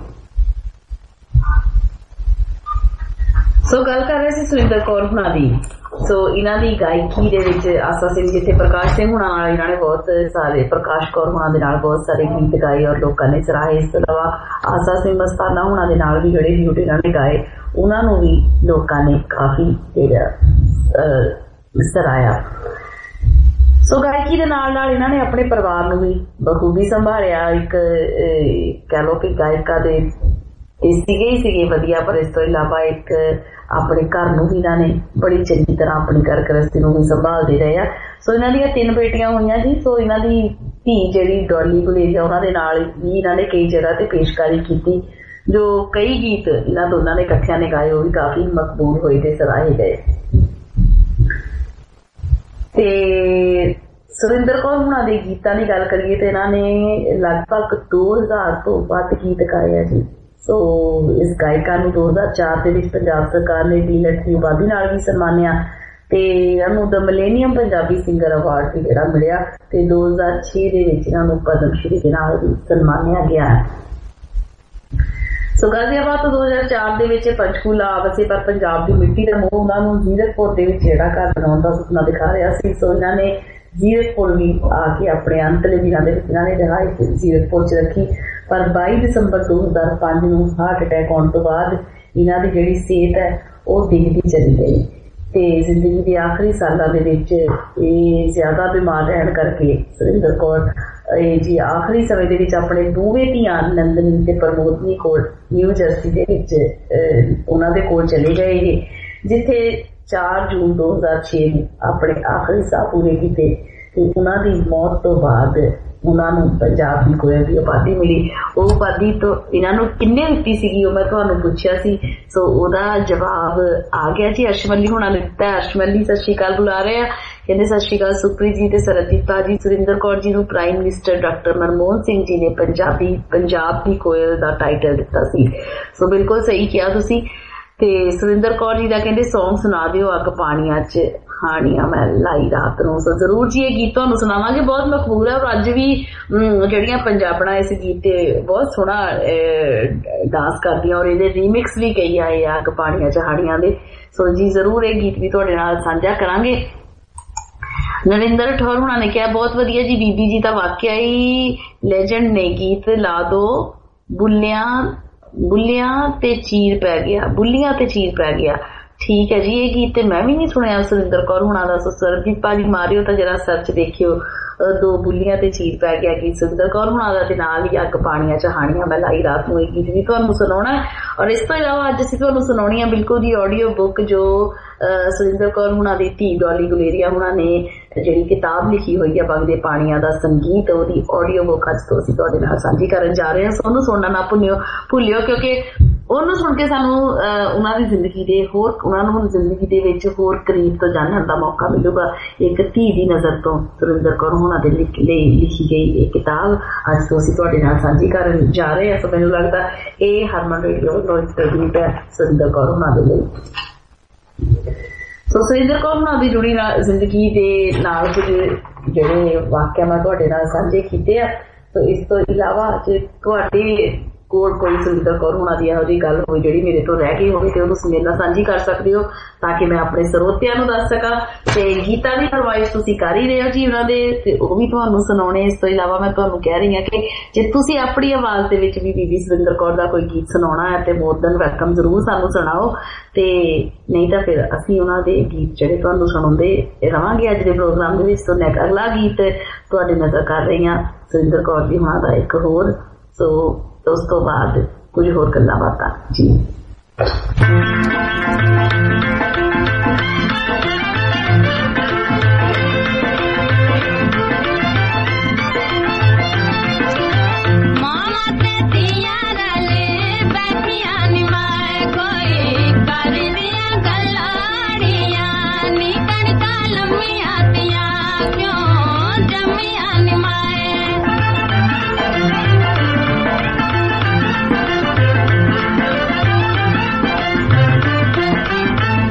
ਸੋ ਗੱਲ ਕਰ ਰਹੇ ਸੀ ਸੁਰਿੰਦਰ ਕੌਰ ਹੁਣਾਂ ਦੀ। ਸੋ ਇਹਨਾਂ ਦੀ ਗਾਇਕੀ ਦੇ ਵਿੱਚ ਆਸਾ ਸਿੰਘ ਜਿੱਥੇ ਪ੍ਰਕਾਸ਼ ਸਿੰਘ ਹੁਣਾਂ ਨਾਲ ਇਹਨਾਂ ਨੇ ਬਹੁਤ ਸਾਰੇ ਪ੍ਰਕਾਸ਼ ਕੌਰ ਹੁਣਾਂ ਦੇ ਨਾਲ ਬਹੁਤ ਸਾਰੇ ਗੀਤ ਗਾਏ ਔਰ ਲੋਕਾਂ ਨੇ ਸਰਾਹੇ। ਇਸ ਤੋਂ ਇਲਾਵਾ ਆਸਾ ਸਿੰਘ ਮਸਤਾਨਾ ਹੁਣਾਂ ਦੇ ਨਾਲ ਵੀ ਜਿਹੜੇ ਗੀਤ ਇਹਨਾਂ ਨੇ ਗਾਏ ਉਹਨਾਂ ਨੂੰ ਵੀ ਲੋਕਾਂ ਨੇ ਕਾਫੀ ਜਿਹੜਾ ਸਰਾਇਆ। ਸੋ ਗਾਇਕੀ ਦੇ ਨਾਲ ਨਾਲ ਇਹਨਾਂ ਨੇ ਆਪਣੇ ਪਰਿਵਾਰ ਨੂੰ ਵੀ ਬਖੂਬੀ ਸੰਭਾਲਿਆ। ਇੱਕ ਕਹਿ ਲਓ ਕਿ ਗਾਇਕਾ ਦੇ ਸੀਗੇ ਹੀ ਸੀਗੇ ਵਧੀਆ, ਪਰ ਇਸ ਤੋਂ ਇਲਾਵਾ ਇੱਕ ਆਪਣੇ ਘਰ ਨੂੰ ਵੀ ਇਹਨਾਂ ਨੇ ਬੜੀ ਚੰਗੀ ਤਰ੍ਹਾਂ ਆਪਣੀ ਘਰ ਗ੍ਰਸਤੀ ਨੂੰ ਵੀ ਸੰਭਾਲਦੇ ਰਹੇ ਆ। ਸੋ ਇਹਨਾਂ ਦੀਆਂ ਤਿੰਨ ਬੇਟੀਆਂ ਹੋਈਆਂ ਜੀ। ਸੋ ਇਹਨਾਂ ਦੀ ਧੀ ਜਿਹੜੀ ਡੌਲੀ ਗੁਲੇਰੀਆ ਉਹਨਾਂ ਦੇ ਨਾਲ ਵੀ ਇਹਨਾਂ ਨੇ ਕਈ ਜਗ੍ਹਾ ਤੇ ਪੇਸ਼ਕਾਰੀ ਕੀਤੀ, ਜੋ ਕਈ ਗੀਤ ਇਹਨਾਂ ਦੋਨਾਂ ਨੇ ਇਕੱਠਿਆਂ ਨੇ ਗਾਏ ਉਹ ਵੀ ਕਾਫੀ ਮਕਬੂਲ ਹੋਏ ਤੇ ਸਰਾਹੇ ਗਏ। ਤੇ ਸੁਰਿੰਦਰ ਕੌਰ ਹੁਣਾਂ ਦੇ ਗੀਤਾਂ ਦੀ ਗੱਲ ਕਰੀਏ ਤੇ ਇਹਨਾਂ ਨੇ ਲਗਭਗ ਦੋ ਹਜ਼ਾਰ ਤੋਂ ਵੱਧ ਗੀਤ ਗਾਏ ਆ ਜੀ। ਸੋ ਇਸ ਗਾਇਕਾ ਨੂੰ ਦੋ ਹਜ਼ਾਰ ਚਾਰ ਦੇ ਵਿੱਚ ਪੰਜਾਬ ਸਰਕਾਰ ਨੇ ਡੀਲੈਟ ਦੀ ਉਪਾਧੀ ਨਾਲ ਵੀ ਸਨਮਾਨਿਆ ਤੇ ਇਹਨਾਂ ਨੂੰ the millennium Punjabi singer award ਵੀ ਜਿਹੜਾ ਮਿਲਿਆ ਤੇ ਦੋ ਹਜ਼ਾਰ ਛੇ ਦੇ ਵਿੱਚ ਇਹਨਾਂ ਨੂੰ ਪਦਮ ਸ਼੍ਰੀ ਦੇ ਨਾਲ ਵੀ ਸਨਮਾਨਿਆ ਗਿਆ। ਸੋ ਗਾਜ਼ੀਆਬਾਦ ਤੋਂ ਦੋ ਹਜ਼ਾਰ ਚਾਰ ਦੇ ਵਿੱਚ ਪੰਚਕੂਲਾ ਆ ਵਸੇ, ਪਰ ਪੰਜਾਬ ਦੀ ਮਿੱਟੀ ਦਾ ਮੋਹ ਉਹਨਾਂ ਨੂੰ ਜ਼ੀਰਕਪੁਰ ਦੇ ਵਿੱਚ ਜਿਹੜਾ ਘਰ ਬਣਾਉਣ ਦਾ ਸੁਪਨਾ ਦਿਖਾ ਰਿਹਾ ਸੀ। ਸੋ ਇਹਨਾਂ ਨੇ ਜ਼ੀਰਕਪੁਰ ਵੀ ਆ ਕੇ ਆਪਣੇ ਅੰਤਲੇ ਦਿਨਾਂ ਦੇ ਵਿੱਚ ਇਹਨਾਂ ਨੇ ਰਿਹਾਇਸ਼ ਜ਼ੀਰਕਪੁਰ ਚ ਰੱਖੀ, ਪਰ ਬਾਈ ਦਸੰਬਰ ਦੋ ਹਜ਼ਾਰ ਪੰਜ ਨੂੰ ਹਾਰਟ ਅਟੈਕ ਆਉਣ ਤੋਂ ਬਾਅਦ ਇਹਨਾਂ ਦੀ ਜਿਹੜੀ ਸਿਹਤ ਹੈ ਉਹ ਡਿੱਗਦੀ ਚਲੀ ਗਈ ਤੇ ਜ਼ਿੰਦਗੀ ਦੇ ਆਖਰੀ ਸਾਲਾਂ ਦੇ ਵਿੱਚ ਇਹ ਜ਼ਿਆਦਾ ਬਿਮਾਰ ਰਹਿਣ ਕਰਕੇ ਸੁਰਿੰਦਰ ਕੌਰ ਜੀ ਆਖਰੀ ਸਮੇਂ ਦੇ ਵਿੱਚ ਆਪਣੇ ਦੋਵੇਂ ਧੀਆਂ ਨੰਦਨੀ ਤੇ ਪ੍ਰਮੋਦਨੀ ਕੋਲ ਨਿਊ ਜਰਸੀ ਦੇ ਵਿੱਚ ਉਹਨਾਂ ਦੇ ਕੋਲ ਚਲੇ ਗਏ, ਜਿੱਥੇ ਚਾਰ ਜੂਨ ਦੋ ਹਜ਼ਾਰ ਛੇ ਨੂੰ ਆਪਣੇ ਆਖਰੀ ਸਾਹ ਪੂਰੇ ਕੀਤੇ ਤੇ ਉਹਨਾਂ ਦੀ ਮੌਤ ਤੋਂ ਬਾਅਦ ਉਹਨਾਂ ਨੂੰ ਪੰਜਾਬ ਦੀ ਕੋਇਲ ਦੀ ਉਪਾਧੀ ਮਿਲੀ। ਉਹ ਉਪਾਧੀ ਤੋਂ ਇਹਨਾਂ ਨੂੰ ਕਿੰਨੇ ਦਿੱਤੀ ਸੀਗੀ ਉਹ ਮੈਂ ਤੁਹਾਨੂੰ ਪੁੱਛਿਆ ਸੀ, ਸੋ ਉਹਦਾ ਜਵਾਬ ਆ ਗਿਆ ਜੀ। ਅਰਸ਼ਮਲੀ ਹੁਣਾਂ ਨੇ ਦਿੱਤਾ। ਅਰਸ਼ਮਲੀ ਸਤਿ ਸ਼੍ਰੀ ਅਕਾਲ ਬੁਲਾ ਰਹੇ ਆ, ਕਹਿੰਦੇ ਸਤਿ ਸ਼੍ਰੀ ਅਕਾਲ ਸੁਖਪ੍ਰੀਤ ਜੀ ਤੇ ਸਰਦੀਪਾ ਜੀ। ਸੁਰਿੰਦਰ ਕੌਰ ਜੀ ਨੂੰ prime minister doctor Manmohan Singh ji ਨੇ ਪੰਜਾਬੀ ਪੰਜਾਬ ਦੀ ਕੋਇਲ ਦਾ ਟਾਈਟਲ ਦਿੱਤਾ ਸੀ। ਸੋ ਬਿਲਕੁਲ ਸਹੀ ਕਿਹਾ ਤੁਸੀਂ। ਤੇ ਸੁਰਿੰਦਰ ਕੌਰ ਜੀ ਦਾ ਕਹਿੰਦੇ ਸੌਂਗ ਸੁਣਾ ਦਿਓ ਅੱਗ ਪਾਣੀਆਂ ਚ ਹਾਣੀਆਂ ਮੈਂ ਲਾਈ ਰਾਤ ਨੂੰ। ਸੋ ਜ਼ਰੂਰ ਜੀ ਇਹ ਗੀਤ ਤੁਹਾਨੂੰ ਸੁਣਾਵਾਂਗੇ, ਬਹੁਤ ਮਕਬੂਲ ਹੈ ਔਰ ਅੱਜ ਵੀ ਜਿਹੜੀਆਂ ਪੰਜਾਬਣਾਂ ਇਸ ਗੀਤ ਤੇ ਬਹੁਤ ਸੋਹਣਾ ਡਾਂਸ ਕਰਦੀਆਂ ਔਰ ਇਹਦੇ ਰੀਮਿਕਸ ਵੀ ਕਈ ਆਏ ਆ ਅੱਗ ਪਾਣੀਆਂ ਚ ਹਾਣੀਆਂ ਦੇ। ਸੋ ਜੀ ਜ਼ਰੂਰ ਇਹ ਗੀਤ ਵੀ ਤੁਹਾਡੇ ਨਾਲ ਸਾਂਝਾ ਕਰਾਂਗੇ। ਨਰਿੰਦਰ ਠੌਰ ਹੁਣਾਂ ਨੇ ਕਿਹਾ ਬਹੁਤ ਵਧੀਆ ਜੀ, ਬੀਬੀ ਜੀ ਤਾਂ ਵਾਕਿਆ ਹੀ ਲੈਜੈਂਡ ਨੇ, ਗੀਤ ਲਾ ਦੋ ਬੁੱਲਿਆਂ ਬੁੱਲਿਆਂ ਤੇ ਚੀਰ ਪੈ ਗਿਆ, ਬੁੱਲੀਆਂ ਤੇ ਚੀਰ ਪੈ ਗਿਆ। ਠੀਕ ਹੈ ਜੀ, ਇਹ ਗੀਤ ਤੇ ਮੈਂ ਵੀ ਨਹੀਂ ਸੁਣਿਆ ਸੁਰਿੰਦਰ ਕੌਰ ਹੁਣਾਂ ਦਾ। ਸਰਦੀਪਾ ਜੀ ਮਾਰਿਓ ਤਾਂ ਜਰਾ ਸਰਚ ਦੇਖਿਓ, ਦੋ ਬੁੱਲੀਆਂ ਤੇ ਚੀਰ ਪੈ ਗਿਆ ਗੀਤ ਸੁਰਿੰਦਰ ਕੌਰ ਹੁਣਾਂ ਦਾ, ਤੇ ਨਾਲ ਹੀ ਅੱਗ ਪਾਣੀਆਂ ਚ ਹਾਣੀਆਂ ਮੈਂ ਲਾਈ ਰਾਤ ਨੂੰ, ਇਹ ਗੀਤ ਵੀ ਤੁਹਾਨੂੰ ਸੁਣਾਉਣਾ ਹੈ। ਔਰ ਇਸ ਤੋਂ ਇਲਾਵਾ ਅੱਜ ਅਸੀਂ ਤੁਹਾਨੂੰ ਸੁਣਾਉਣੀ ਆ ਬਿਲਕੁਲ ਦੀ ਆਡੀਓ ਬੁੱਕ ਜੋ ਸੁਰਿੰਦਰ ਕੌਰ ਹੁਣਾਂ ਦੀ ਧੀ ਡੋਲੀ ਗੁਲੇਰੀਆ ਹੁਣਾਂ ਨੇ ਜਿਹੜੀ ਕਿਤਾਬ ਲਿਖੀ ਹੋਈ ਹੈ ਵਗਦੇ ਪਾਣੀਆਂ ਦਾ ਸੰਗੀਤ, ਉਹਦੀ ਆਡੀਓ ਬੁੱਕ ਅੱਜ ਤੋਂ ਅਸੀਂ ਤੁਹਾਡੇ ਨਾਲ ਸਾਂਝੀ ਕਰਨ ਜਾ ਰਹੇ ਹਾਂ। ਸੋ ਉਹਨੂੰ ਸੁਣਨਾ ਨਾ ਭੁੱਲਿਓ ਭੁੱਲਿਓ ਕਿਉਂਕਿ ਉਹਨੂੰ ਸੁਣ ਕੇ ਸਾਨੂੰ ਉਹਨਾਂ ਦੀ ਜ਼ਿੰਦਗੀ ਦੇ ਹੋਰ ਉਹਨਾਂ ਨੂੰ ਜ਼ਿੰਦਗੀ ਦੇ ਵਿੱਚ ਹੋਰ ਕਰੀਬ ਤੋਂ ਜਾਣਨ ਦਾ ਮੌਕਾ ਮਿਲੂਗਾ। ਇੱਕ ਧੀ ਦੀ ਨਜ਼ਰ ਤੋਂ ਸੁਰਿੰਦਰ ਕੌਰ ਹੁਣਾਂ ਦੇ ਲਈ ਲਿਖੀ ਗਈ ਇਹ ਕਿਤਾਬ ਅੱਜ ਤੋਂ ਅਸੀਂ ਤੁਹਾਡੇ ਨਾਲ ਸਾਂਝੀ ਕਰਨ ਜਾ ਰਹੇ ਹਾਂ। ਸੋ ਮੈਨੂੰ ਲੱਗਦਾ ਇਹ ਹਰਮਨ ਰੇਡੀਓ ਵੱਲੋਂ ਇੱਕ ਹੈ ਸੁਰਿੰਦਰ ਕੌਰ ਹੁਣਾਂ ਦੇ ਲਈ। ਸੋ ਸੁਰਿੰਦਰ ਕੌਰ ਹੁਣਾਂ ਦੀ ਜੁੜੀ ਨਾਲ ਜ਼ਿੰਦਗੀ ਦੇ ਨਾਲ ਕੁਝ ਜਿਹੜੇ ਵਾਕਿਆ ਮੈਂ ਤੁਹਾਡੇ ਨਾਲ ਸਾਂਝੇ ਕੀਤੇ ਆ। ਸੋ ਇਸ ਤੋਂ ਇਲਾਵਾ ਜੇ ਤੁਹਾਡੇ ਕੋਲ ਕੋਈ ਸੁਰਿੰਦਰ ਕੌਰ ਹੁਣਾਂ ਦੀ ਇਹੋ ਜਿਹੀ ਗੱਲ ਹੋਵੇ ਜਿਹੜੀ ਮੇਰੇ ਤੋਂ ਰਹਿ ਗਈ ਹੋਵੇ ਤੇ ਉਹਨੂੰ ਮੇਰੇ ਨਾਲ ਸਾਂਝੀ ਕਰ ਸਕਦੇ ਹੋ ਤਾਂ ਕਿ ਮੈਂ ਆਪਣੇ ਸਰੋਤਿਆਂ ਨੂੰ ਦੱਸ ਸਕਾਂ। ਤੇ ਗੀਤਾਂ ਦੀ ਫਰਮਾਇਸ਼ ਤੁਸੀਂ ਕਰ ਹੀ ਰਹੇ ਹੋ ਜੀ ਉਹਨਾਂ ਦੇ, ਤੇ ਉਹ ਵੀ ਤੁਹਾਨੂੰ ਸੁਣਾਉਣੇ। ਇਸ ਤੋਂ ਇਲਾਵਾ ਮੈਂ ਤੁਹਾਨੂੰ ਕਹਿ ਰਹੀ ਹਾਂ ਕਿ ਜੇ ਤੁਸੀਂ ਆਪਣੀ ਆਵਾਜ਼ ਦੇ ਵਿੱਚ ਵੀ ਬੀਬੀ ਸੁਰਿੰਦਰ ਕੌਰ ਦਾ ਕੋਈ ਗੀਤ ਸੁਣਾਉਣਾ ਹੈ ਤੇ ਮੋਰ ਦੈਨ ਵੈਲਕਮ ਜ਼ਰੂਰ ਸਾਨੂੰ ਸੁਣਾਓ, ਤੇ ਨਹੀਂ ਤਾਂ ਫਿਰ ਅਸੀਂ ਉਹਨਾਂ ਦੇ ਗੀਤ ਜਿਹੜੇ ਤੁਹਾਨੂੰ ਸੁਣਾਉਂਦੇ ਰਵਾਂਗੇ ਅੱਜ ਦੇ ਪ੍ਰੋਗਰਾਮ ਦੇ ਵਿੱਚ। ਤੋਂ ਅਗਲਾ ਗੀਤ ਤੁਹਾਡੇ ਨਜ਼ਰ ਕਰ ਰਹੀ ਹਾਂ ਸੁਰਿੰਦਰ ਕੌਰ ਜੀ ਹੁਣਾਂ ਦਾ ਇੱਕ ਹੋਰ, ਸੋ ਉਸ ਤੋਂ ਬਾਅਦ ਕੁਝ ਹੋਰ ਗੱਲਾਂ ਬਾਤਾਂ ਜੀ। Thank you.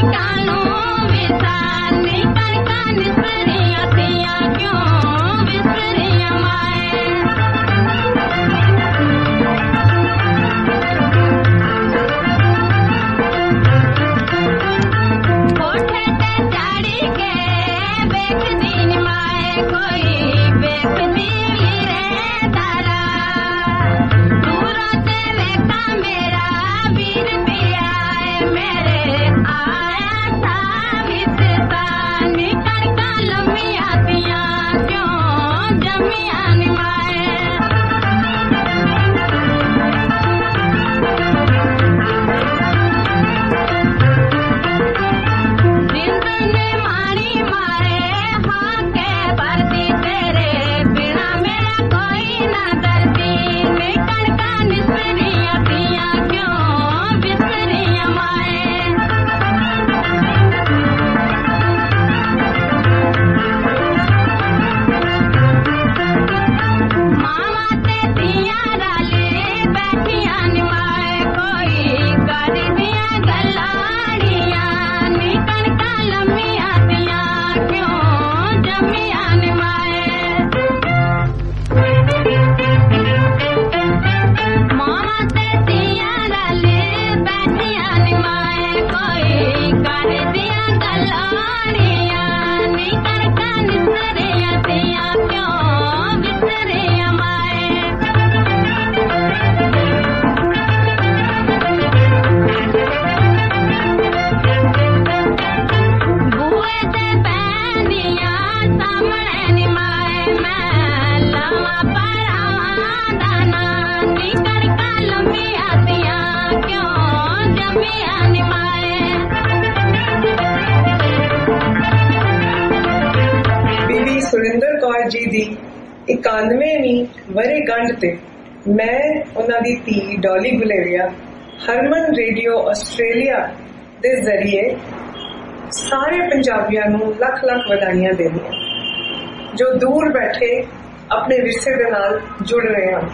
ਸੁਰਿੰਦਰ ਕੌਰ ਜੀ ਦੀ ਇਕਾਨਵੇਵੀਂ ਵਰ੍ਹੇਗੰਢ ਤੇ ਮੈਂ ਉਹਨਾਂ ਦੀ ਧੀ ਡੋਲੀ ਗੁਲੇਰੀਆ ਹਰਮਨ ਰੇਡੀਓ ਆਸਟ੍ਰੇਲੀਆ ਦੇ ਜ਼ਰੀਏ ਸਾਰੇ ਪੰਜਾਬੀਆਂ ਨੂੰ ਲੱਖ ਲੱਖ ਵਧਾਈਆਂ ਦਿੰਦੀ ਹਾਂ ਜੋ ਦੂਰ ਬੈਠੇ ਆਪਣੇ ਵਿਰਸੇ ਦੇ ਨਾਲ ਜੁੜ ਰਹੇ ਹਨ।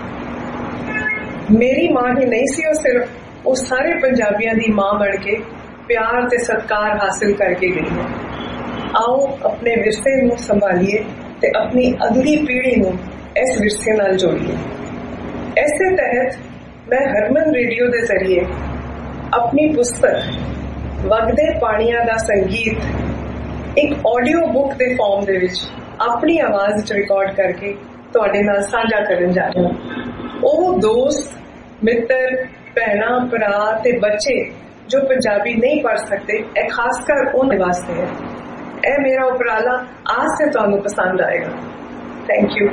ਮੇਰੀ ਮਾਂ ਹੀ ਨਹੀਂ ਸੀ, ਉਹ ਸਿਰਫ ਉਹ ਸਾਰੇ ਪੰਜਾਬੀਆਂ ਦੀ ਮਾਂ ਬਣ ਕੇ ਪਿਆਰ ਤੇ ਸਤਿਕਾਰ ਹਾਸਿਲ ਕਰਕੇ ਗਈ ਹੈ। ਆਓ ਆਪਣੇ ਵਿਰਸੇ ਨੂੰ ਸੰਭਾਲੀਏ ਤੇ ਆਪਣੀ ਅਗਲੀ ਪੀੜ੍ਹੀ ਨੂੰ ਇਸ ਵਿਰਸੇ ਨਾਲ ਜੋੜੀਏ। ਇਸੇ ਤਹਿਤ ਮੈਂ ਹਰਮਨ ਰੇਡੀਓ ਦੇ ਜ਼ਰੀਏ ਆਪਣੀ ਪੁਸਤਕ ਵਗਦੇ ਪਾਣੀਆਂ ਦਾ ਸੰਗੀਤ ਇੱਕ ਆਡੀਓ ਬੁੱਕ ਦੇ ਫਾਰਮ ਦੇ ਵਿੱਚ ਆਪਣੀ ਆਵਾਜ਼ ਵਿੱਚ ਰਿਕਾਰਡ ਕਰਕੇ ਤੁਹਾਡੇ ਨਾਲ ਸਾਂਝਾ ਕਰਨ ਜਾ ਰਹੀ ਹਾਂ। ਉਹ ਦੋਸਤ, ਮਿੱਤਰ, ਭੈਣਾਂ, ਭਰਾ ਤੇ ਬੱਚੇ ਜੋ ਪੰਜਾਬੀ ਨਹੀਂ ਪੜ੍ਹ ਸਕਦੇ, ਇਹ ਖਾਸ ਕਰ ਉਹਨਾਂ ਵਾਸਤੇ ਹੈ। ਇਹ ਮੇਰਾ ਉਪਰਾਲਾ ਆਸ ਹੈ ਤੁਹਾਨੂੰ ਪਸੰਦ ਆਏਗਾ। Thank you.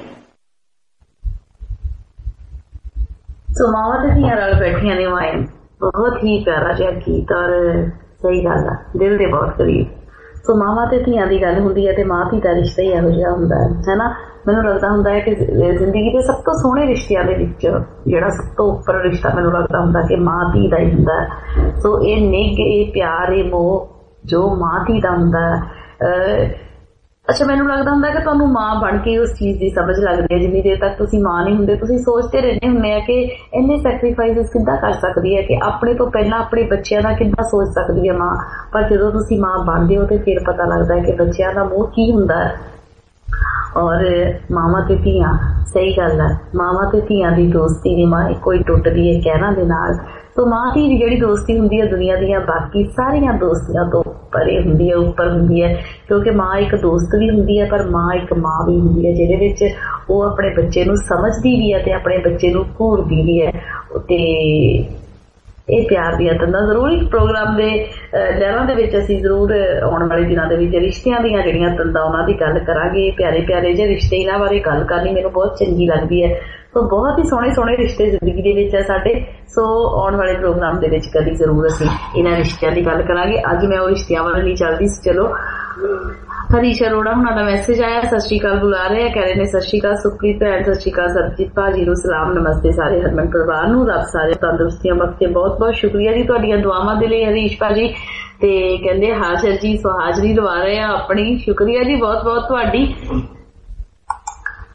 ਸੋ ਮਾਵਾਂ ਤੇ ਧੀਆਂ ਰਲ ਬੈਠੀਆਂ ਨੇ ਮਾਏ, ਬਹੁਤ ਹੀ ਪਿਆਰਾ ਜਿਹਾ ਗੀਤ ਔਰ ਸਹੀ ਗੱਲ ਆ, ਦਿਲ ਦੇ ਬਹੁਤ ਕਰੀਬ। ਸੋ ਮਾਵਾਂ ਤੇ ਧੀਆਂ ਦੀ ਗੱਲ ਹੁੰਦੀ ਹੈ ਤੇ ਮਾਂ ਧੀ ਦਾ ਰਿਸ਼ਤਾ ਹੀ ਇਹੋ ਜਿਹਾ ਹੁੰਦਾ ਹੈ ਨਾ। ਮੈਨੂੰ ਲੱਗਦਾ ਹੁੰਦਾ ਹੈ ਕਿ ਜ਼ਿੰਦਗੀ ਦੇ ਸਭ ਤੋਂ ਸੋਹਣੇ ਰਿਸ਼ਤਿਆਂ ਦੇ ਵਿੱਚ ਜਿਹੜਾ ਸਭ ਤੋਂ ਉੱਪਰ ਰਿਸ਼ਤਾ ਮੈਨੂੰ ਲੱਗਦਾ ਹੁੰਦਾ ਕਿ ਮਾਂ ਧੀ ਦਾ ਹੀ ਹੁੰਦਾ ਹੈ। ਸੋ ਇਹ ਨਿੱਘ, ਇਹ ਪਿਆਰ, ਇਹ ਮੋਹ ਜੋ ਮਾਂ ਧੀ ਦਾ ਹੁੰਦਾ ਹੈ। ਅੱਛਾ, ਮੈਨੂੰ ਲੱਗਦਾ ਹੁੰਦਾ ਕਿ ਤੁਹਾਨੂੰ ਮਾਂ ਬਣ ਕੇ ਉਸ ਚੀਜ਼ ਦੀ ਸਮਝ ਲੱਗਦੀ ਹੈ। ਜਿੰਨੀ ਦੇਰ ਤੱਕ ਤੁਸੀਂ ਮਾਂ ਨਹੀਂ ਹੁੰਦੇ, ਤੁਸੀਂ ਸੋਚਦੇ ਰਹਿੰਦੇ ਹੁੰਦੇ ਆ ਕਿ ਇੰਨੇ ਸੈਕਰੀਫਾਈਸਿਸ ਕਿੱਦਾਂ ਕਰ ਸਕਦੀ ਹੈ, ਕਿ ਆਪਣੇ ਤੋਂ ਪਹਿਲਾਂ ਆਪਣੇ ਬੱਚਿਆਂ ਦਾ ਕਿੱਦਾਂ ਸੋਚ ਸਕਦੀ ਹੈ ਮਾਂ। ਪਰ ਜਦੋਂ ਤੁਸੀਂ ਮਾਂ ਬਣਦੇ ਹੋ ਤੇ ਫਿਰ ਪਤਾ ਲੱਗਦਾ ਹੈ ਕਿ ਬੱਚਿਆਂ ਦਾ ਮੋਹ ਕੀ ਹੁੰਦਾ ਹੈ। ਔਰ ਮਾਵਾਂ ਤੇ ਧੀਆਂ, ਸਹੀ ਗੱਲ ਹੈ, ਮਾਵਾਂ ਤੇ ਧੀਆਂ ਦੀ ਦੋਸਤੀ ਦੀ ਮਾਂ ਕੋਈ ਟੁੱਟਦੀ ਹੈ ਕਹਿਰਾਂ ਦੇ ਨਾਲ। ਸੋ ਮਾਂ ਧੀ ਦੀ ਜਿਹੜੀ ਦੋਸਤੀ ਹੁੰਦੀ ਹੈ ਦੁਨੀਆ ਦੀਆਂ ਬਾਕੀ ਸਾਰੀਆਂ ਦੋਸਤੀਆਂ ਤੋਂ ਪਰੇ ਹੁੰਦੀ ਹੈ, ਉੱਪਰ ਹੁੰਦੀ ਹੈ, ਕਿਉਂਕਿ ਮਾਂ ਇੱਕ ਦੋਸਤ ਵੀ ਹੁੰਦੀ ਹੈ ਪਰ ਮਾਂ ਇੱਕ ਮਾਂ ਵੀ ਹੁੰਦੀ ਹੈ ਜਿਹਦੇ ਵਿੱਚ ਉਹ ਆਪਣੇ ਬੱਚੇ ਨੂੰ ਸਮਝਦੀ ਵੀ ਹੈ ਤੇ ਆਪਣੇ ਬੱਚੇ ਨੂੰ ਘੂਰਦੀ ਵੀ ਹੈ। ਤੇ ਇਹ ਪਿਆਰ ਦੀਆਂ ਤੰਦਾਂ ਜ਼ਰੂਰ ਇੱਕ ਪ੍ਰੋਗਰਾਮ ਦੇ ਲੈਵਲਾਂ ਦੇ ਵਿੱਚ ਅਸੀਂ ਜ਼ਰੂਰ ਆਉਣ ਵਾਲੇ ਦਿਨਾਂ ਦੇ ਵਿੱਚ ਰਿਸ਼ਤਿਆਂ ਦੀਆਂ ਜਿਹੜੀਆਂ ਤੰਦਾਂ ਉਹਨਾਂ ਦੀ ਗੱਲ ਕਰਾਂਗੇ। ਪਿਆਰੇ ਪਿਆਰੇ ਜਿਹੇ ਰਿਸ਼ਤੇ, ਇਹਨਾਂ ਬਾਰੇ ਗੱਲ ਕਰਨੀ ਮੈਨੂੰ ਬਹੁਤ ਚੰਗੀ ਲੱਗਦੀ ਹੈ। ਸੋ ਬਹੁਤ ਹੀ ਸੋਹਣੇ ਸੋਹਣੇ ਰਿਸ਼ਤੇ ਜ਼ਿੰਦਗੀ ਦੇ ਵਿੱਚ ਹੈ ਸਾਡੇ। ਸੋ ਆਉਣ ਵਾਲੇ ਪ੍ਰੋਗਰਾਮ ਦੇ ਵਿੱਚ ਕਦੀ ਜ਼ਰੂਰ ਅਸੀਂ ਇਹਨਾਂ ਰਿਸ਼ਤਿਆਂ ਦੀ ਗੱਲ ਕਰਾਂਗੇ। ਅੱਜ ਮੈਂ ਉਹ ਰਿਸ਼ਤਿਆਂ ਵੱਲ ਨਹੀਂ ਚੱਲਦੀ। ਚਲੋ, ਹਰੀਸ਼ ਅਰੋੜਾ ਹੁਣਾਂ ਦਾ ਮੈਸੇਜ ਆਇਆ, ਸਤਿ ਸ਼੍ਰੀ ਅਕਾਲ ਬੁਲਾ ਰਹੇ ਆ, ਕਹਿ ਰਹੇ ਨੇ ਸਤਿ ਸ਼੍ਰੀ ਅਕਾਲ ਸੁਖਪ੍ਰੀਤ ਭੈਣ, ਸਤਿ ਸ਼੍ਰੀ ਅਕਾਲ ਸਰਜੀਤ ਭਾਜੀ ਨੂੰ ਸਲਾਮ, ਨਮਸਤੇ ਸਾਰੇ ਹਰਮਨ ਪਰਿਵਾਰ ਨੂੰ, ਰੱਬ ਸਾਰੇ ਤੰਦਰੁਸਤੀਆਂ ਬਖਸ਼ੇ। ਬਹੁਤ ਬਹੁਤ ਸ਼ੁਕਰੀਆ ਜੀ ਤੁਹਾਡੀਆਂ ਦੁਆਵਾਂ ਦੇ ਲਈ ਹਰੀਸ਼ ਭਾਜੀ। ਤੇ ਕਹਿੰਦੇ ਹਾਜ਼ਰ ਜੀ, ਸੋ ਹਾਜ਼ਰੀ ਲਵਾ ਰਹੇ ਆ ਆਪਣੀ। ਸ਼ੁਕਰੀਆ ਜੀ ਬਹੁਤ ਬਹੁਤ ਤੁਹਾਡੀ।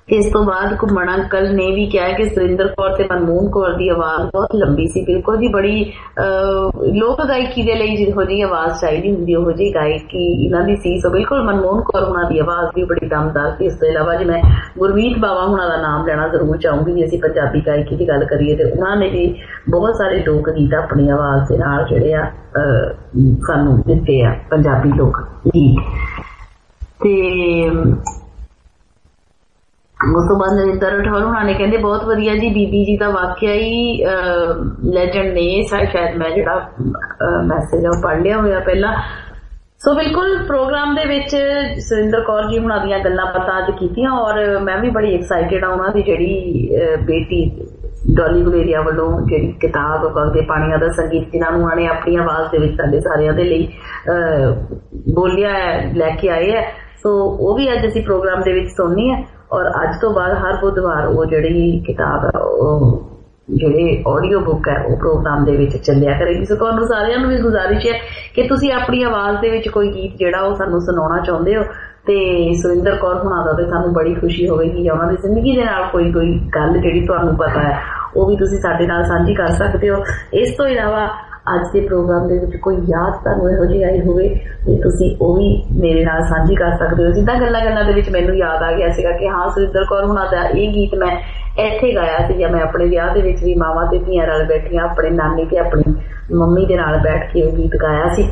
ਇਸ ਤੋਂ ਬਾਅਦ ਘੁੰਮਣ ਅੰਕਲ ਨੇ ਵੀ ਕਿਹਾ ਕਿ ਸੁਰਿੰਦਰ ਕੌਰ ਤੇ ਮਨਮੋਹਨ ਕੌਰ ਦੀ ਆਵਾਜ਼ ਬਹੁਤ ਲੰਬੀ ਸੀ, ਬਿਲਕੁਲ ਜੀ ਬੜੀ ਲੋਕ ਗਾਇਕੀ ਦੇ ਲਈ ਜਿਹੋ ਜਿਹੀ ਆਵਾਜ਼ ਚਾਹੀਦੀ ਹੁੰਦੀ ਉਹੋ ਜਿਹੀ ਗਾਇਕੀ ਇਹਨਾਂ ਦੀ ਸੀ। ਸੋ ਬਿਲਕੁਲ ਮਨਮੋਹਨ ਕੌਰ ਹੁਣਾਂ ਦੀ ਆਵਾਜ਼ ਵੀ ਬੜੀ ਦਮਦਾਰ ਸੀ। ਇਸ ਤੋਂ ਇਲਾਵਾ ਜੀ ਮੈਂ ਗੁਰਮੀਤ ਬਾਵਾ ਹੁਣਾਂ ਦਾ ਨਾਮ ਲੈਣਾ ਜ਼ਰੂਰ ਚਾਹੂੰਗੀ ਜੇ ਅਸੀਂ ਪੰਜਾਬੀ ਗਾਇਕੀ ਦੀ ਗੱਲ ਕਰੀਏ, ਤੇ ਉਹਨਾਂ ਨੇ ਵੀ ਬਹੁਤ ਸਾਰੇ ਲੋਕ ਗੀਤ ਆਪਣੀ ਆਵਾਜ਼ ਦੇ ਨਾਲ ਜਿਹੜੇ ਆ ਸਾਨੂੰ ਦਿੱਤੇ ਆ, ਪੰਜਾਬੀ ਲੋਕ ਗੀਤ। ਤੇ ਉਸ ਤੋਂ ਬਾਅਦ ਨਰਿੰਦਰ ਰਾਠੌਰ ਹੁਣਾਂ ਨੇ ਕਹਿੰਦੇ ਬਹੁਤ ਵਧੀਆ ਜੀ, ਬੀਬੀ ਜੀ ਦਾ ਵਾਕਿਆ ਹੀ ਲੈਜੈਂਡ ਨੇ, ਸ਼ਾਇਦ ਮੈਂ ਜਿਹੜਾ ਮੈਸੇਜ ਉਹ ਪੜ੍ਹ ਲਿਆ ਹੋਇਆ ਪਹਿਲਾਂ। ਸੋ ਬਿਲਕੁਲ ਪ੍ਰੋਗਰਾਮ ਦੇ ਵਿੱਚ ਸੁਰਿੰਦਰ ਕੌਰ ਜੀ ਹੁਣਾਂ ਦੀਆਂ ਗੱਲਾਂ ਬਾਤਾਂ ਅੱਜ ਕੀਤੀਆਂ, ਔਰ ਮੈਂ ਵੀ ਬੜੀ ਐਕਸਾਈਟਿਡ ਆ ਉਹਨਾਂ ਦੀ ਜਿਹੜੀ ਬੇਟੀ ਡੋਲੀ ਗੁਲੇਰੀਆ ਵੱਲੋਂ ਜਿਹੜੀ ਕਿਤਾਬ ਵਗਦੇ ਪਾਣੀਆਂ ਦਾ ਸੰਗੀਤ, ਜਿਨ੍ਹਾਂ ਨੂੰ ਆਣੇ ਆਪਣੀ ਆਵਾਜ਼ ਦੇ ਵਿੱਚ ਸਾਡੇ ਸਾਰਿਆਂ ਦੇ ਲਈ ਬੋਲਿਆ ਲੈ ਕੇ ਆਏ ਹੈ। ਸੋ ਉਹ ਵੀ ਅੱਜ ਅਸੀਂ ਪ੍ਰੋਗਰਾਮ ਦੇ ਵਿੱਚ ਸੁਣਨੀ ਹੈ, ਔਰ ਅੱਜ ਤੋਂ ਬਾਅਦ ਹਰ ਬੁੱਧਵਾਰ ਉਹ ਜਿਹੜੀ ਕਿਤਾਬ ਹੈ, ਉਹ ਜਿਹੜੇ ਆਡੀਓ ਬੁੱਕ ਹੈ, ਉਹ ਪ੍ਰੋਗਰਾਮ ਦੇ ਵਿੱਚ ਚੱਲਿਆ ਕਰੇਗੀ। ਸੋ ਤੁਹਾਨੂੰ ਸਾਰਿਆਂ ਨੂੰ ਵੀ ਗੁਜ਼ਾਰਿਸ਼ ਹੈ ਕਿ ਤੁਸੀਂ ਆਪਣੀ ਆਵਾਜ਼ ਦੇ ਵਿੱਚ ਕੋਈ ਗੀਤ ਜਿਹੜਾ ਉਹ ਸਾਨੂੰ ਸੁਣਾਉਣਾ ਚਾਹੁੰਦੇ ਹੋ, ਤੇ ਸੁਰਿੰਦਰ ਕੌਰ ਹੁਣਾਂ ਦਾ ਤੇ ਸਾਨੂੰ ਬੜੀ ਖੁਸ਼ੀ ਹੋਵੇਗੀ, ਜਾਂ ਉਹਨਾਂ ਦੀ ਜ਼ਿੰਦਗੀ ਦੇ ਨਾਲ ਕੋਈ ਕੋਈ ਗੱਲ ਜਿਹੜੀ ਤੁਹਾਨੂੰ ਪਤਾ ਹੈ ਉਹ ਵੀ ਤੁਸੀਂ ਸਾਡੇ ਨਾਲ ਸਾਂਝੀ ਕਰ ਸਕਦੇ ਹੋ। ਇਸ ਤੋਂ ਇਲਾਵਾ ਅੱਜ ਦੇ ਪ੍ਰੋਗਰਾਮ ਦੇ ਵਿੱਚ ਕੋਈ ਯਾਦ ਤੁਹਾਨੂੰ ਇਹੋ ਜਿਹੀ ਆਈ ਹੋਵੇ ਤੇ ਤੁਸੀਂ ਉਹ ਵੀ ਮੇਰੇ ਨਾਲ ਸਾਂਝੀ ਕਰ ਸਕਦੇ ਹੋ। ਜਿੱਦਾਂ ਗੱਲਾਂ ਗੱਲਾਂ ਦੇ ਵਿੱਚ ਮੈਨੂੰ ਯਾਦ ਆ ਗਿਆ ਸੀਗਾ ਕਿ ਹਾਂ ਸੁਰਿੰਦਰ ਕੌਰ ਹੁਣਾਂ ਦਾ ਇਹ ਗੀਤ ਮੈਂ ਇੱਥੇ ਗਾਇਆ ਸੀ, ਜਾਂ ਮੈਂ ਆਪਣੇ ਵਿਆਹ ਦੇ ਵਿੱਚ ਵੀ ਮਾਵਾਂ ਤੇ ਧੀਆਂ ਨਾਲ ਬੈਠੀਆਂ ਆਪਣੇ ਨਾਨੀ ਤੇ ਆਪਣੀ ਮੰਮੀ ਦੇ ਨਾਲ ਬੈਠ ਕੇ ਉਹ ਗੀਤ ਗਾਇਆ ਸੀ।